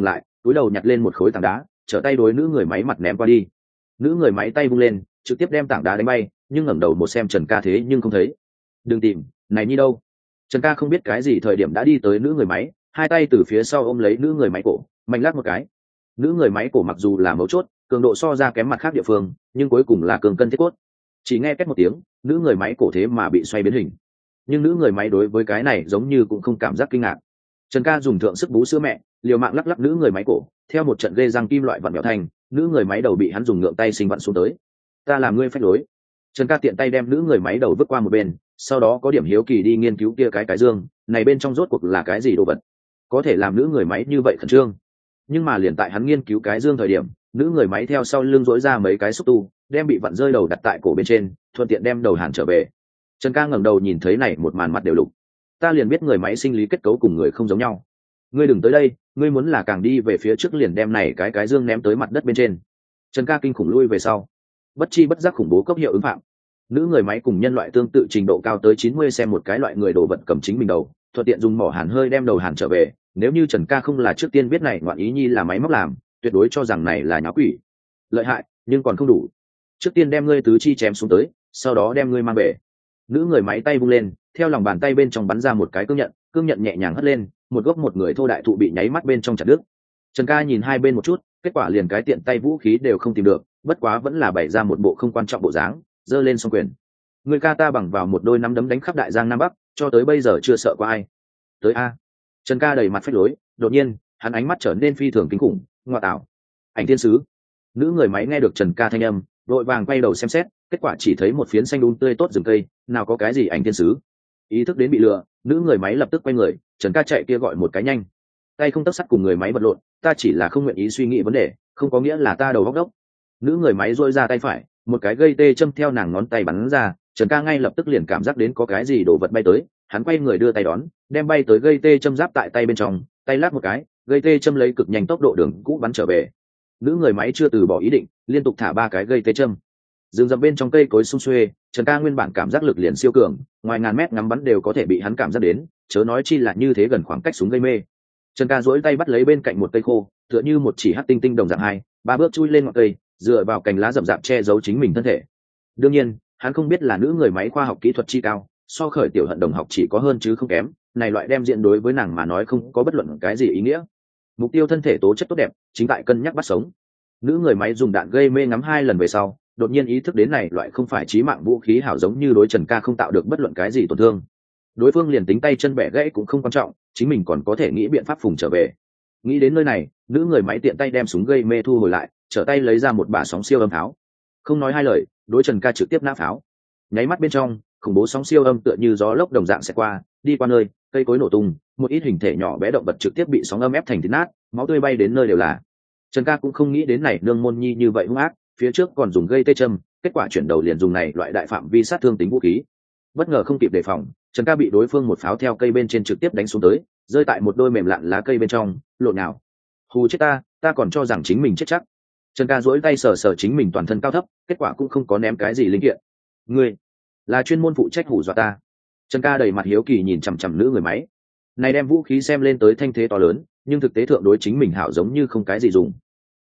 túi đầu nhặt lên một khối tảng đá, trở tay đối nữ người máy mặt ném qua đi. Nữ người máy tay vung lên, trực tiếp đem tảng đá đánh bay, nhưng ngẩng đầu một xem Trần Ca thế nhưng không thấy. Đừng tìm, này Nhi đâu? Trần Ca không biết cái gì thời điểm đã đi tới nữ người máy, hai tay từ phía sau ôm lấy nữ người máy cổ, mạnh lắc một cái. Nữ người máy cổ mặc dù là mấu chốt, cường độ so ra kém mặt khác địa phương, nhưng cuối cùng là cường cân thiết cốt. Chỉ nghe két một tiếng, nữ người máy cổ thế mà bị xoay biến hình. Nhưng nữ người máy đối với cái này giống như cũng không cảm giác kinh ngạc. Trần Ca dùng thượng sức bú sữa mẹ, liều mạng lắc lắc nữ người máy cổ, theo một trận ghê răng kim loại vặn vẹo thành, nữ người máy đầu bị hắn dùng ngượng tay sinh vặn xuống tới. Ta làm ngươi phách lối. Trần Ca tiện tay đem nữ người máy đầu vứt qua một bên, sau đó có điểm hiếu kỳ đi nghiên cứu kia cái cái dương, này bên trong rốt cuộc là cái gì đồ vật, có thể làm nữ người máy như vậy khẩn trương. Nhưng mà liền tại hắn nghiên cứu cái dương thời điểm, nữ người máy theo sau lưng rỗi ra mấy cái xúc tu, đem bị vặn rơi đầu đặt tại cổ bên trên, thuận tiện đem đầu hàn trở về. Trần Ca ngẩng đầu nhìn thấy này một màn mặt đều lục. Ta liền biết người máy sinh lý kết cấu cùng người không giống nhau. Ngươi đừng tới đây, ngươi muốn là càng đi về phía trước liền đem này cái cái dương ném tới mặt đất bên trên. Trần Ca kinh khủng lui về sau, bất chi bất giác khủng bố cấp hiệu ứng phạm. Nữ người máy cùng nhân loại tương tự trình độ cao tới chín mươi xem một cái loại người đồ vật cầm chính mình đầu, thuận tiện dùng mỏ hàn hơi đem đầu hàn trở về. Nếu như Trần Ca không là trước tiên biết này ngoạn ý nhi là máy móc làm, tuyệt đối cho rằng này là nháo quỷ. Lợi hại, nhưng còn không đủ. Trước tiên đem ngươi tứ chi chém xuống tới, sau đó đem ngươi mang về. Nữ người máy tay vung lên, theo lòng bàn tay bên trong bắn ra một cái cương nhận, cương nhận nhẹ nhàng hất lên, một gốc một người thô đại thụ bị nháy mắt bên trong chặt đứt. Trần Ca nhìn hai bên một chút, kết quả liền cái tiện tay vũ khí đều không tìm được, bất quá vẫn là bày ra một bộ không quan trọng bộ dáng, giơ lên song quyền. Người ca ta bằng vào một đôi nắm đấm đánh khắp đại giang nam bắc, cho tới bây giờ chưa sợ qua ai. Tới a. Trần Ca đầy mặt phách lối, đột nhiên, hắn ánh mắt trở nên phi thường kinh khủng, ngoa tạo. Ảnh thiên sứ. Nữ người máy nghe được Trần Ca thanh âm, vội vàng quay đầu xem xét, kết quả chỉ thấy một phiến xanh đun tươi tốt rừng cây, nào có cái gì ảnh thiên sứ. Ý thức đến bị lừa, nữ người máy lập tức quay người, Trần Ca chạy kia gọi một cái nhanh. Tay không tấc sắt cùng người máy vật lộn, ta chỉ là không nguyện ý suy nghĩ vấn đề, không có nghĩa là ta đầu óc đốc. Nữ người máy duỗi ra tay phải, một cái gây tê châm theo nàng ngón tay bắn ra, Trần Ca ngay lập tức liền cảm giác đến có cái gì đổ vật bay tới, hắn quay người đưa tay đón, đem bay tới gây tê châm giáp tại tay bên trong, tay lát một cái, gây tê châm lấy cực nhanh tốc độ đường cũ bắn trở về. Nữ người máy chưa từ bỏ ý định, liên tục thả ba cái gây tê châm. Dừng dậm bên trong cây cối sum xuê, Trần Ca nguyên bản cảm giác lực liền siêu cường, ngoài ngàn mét ngắm bắn đều có thể bị hắn cảm giác đến, chớ nói chi là như thế gần khoảng cách súng gây mê. Trần Ca duỗi tay bắt lấy bên cạnh một cây khô, tựa như một chỉ hắc tinh tinh đồng dạng hai, ba bước chui lên ngọn cây, dựa vào cành lá rậm rạp che giấu chính mình thân thể. Đương nhiên, hắn không biết là nữ người máy khoa học kỹ thuật chi cao, so khởi tiểu hận đồng học chỉ có hơn chứ không kém, này loại đem diện đối với nàng mà nói không có bất luận cái gì ý nghĩa. Mục tiêu thân thể tố chất tốt đẹp, chính tại cân nhắc bắt sống. Nữ người máy dùng đạn gây mê ngắm hai lần về sau, đột nhiên ý thức đến này loại không phải chí mạng vũ khí hảo giống như đối Trần Ca không tạo được bất luận cái gì tổn thương. Đối phương liền tính tay chân bẻ gãy cũng không quan trọng, chính mình còn có thể nghĩ biện pháp phùng trở về. Nghĩ đến nơi này, nữ người máy tiện tay đem súng gây mê thu hồi lại, trở tay lấy ra một bả sóng siêu âm pháo. Không nói hai lời, đối Trần Ca trực tiếp nã pháo. Nháy mắt bên trong, khủng bố sóng siêu âm tựa như gió lốc đồng dạng sẽ qua, đi qua nơi, cây cối nổ tung, một ít hình thể nhỏ bé động vật trực tiếp bị sóng âm ép thành thịt nát, máu tươi bay đến nơi đều là. Trần Ca cũng không nghĩ đến này nương môn nhi như vậy hung ác, phía trước còn dùng gây tê châm, kết quả chuyển đầu liền dùng này loại đại phạm vi sát thương tính vũ khí. Bất ngờ không kịp đề phòng, Trần Ca bị đối phương một pháo theo cây bên trên trực tiếp đánh xuống tới, rơi tại một đôi mềm lạn lá cây bên trong, lộn nào. Hù chết ta, ta còn cho rằng chính mình chết chắc. Trần Ca duỗi tay sờ sờ chính mình toàn thân cao thấp, kết quả cũng không có ném cái gì linh kiện. Ngươi là chuyên môn phụ trách hù dọa ta. Trần Ca đầy mặt hiếu kỳ nhìn chằm chằm nữ người máy. Này đem vũ khí xem lên tới thanh thế to lớn, nhưng thực tế thượng đối chính mình hảo giống như không cái gì dùng,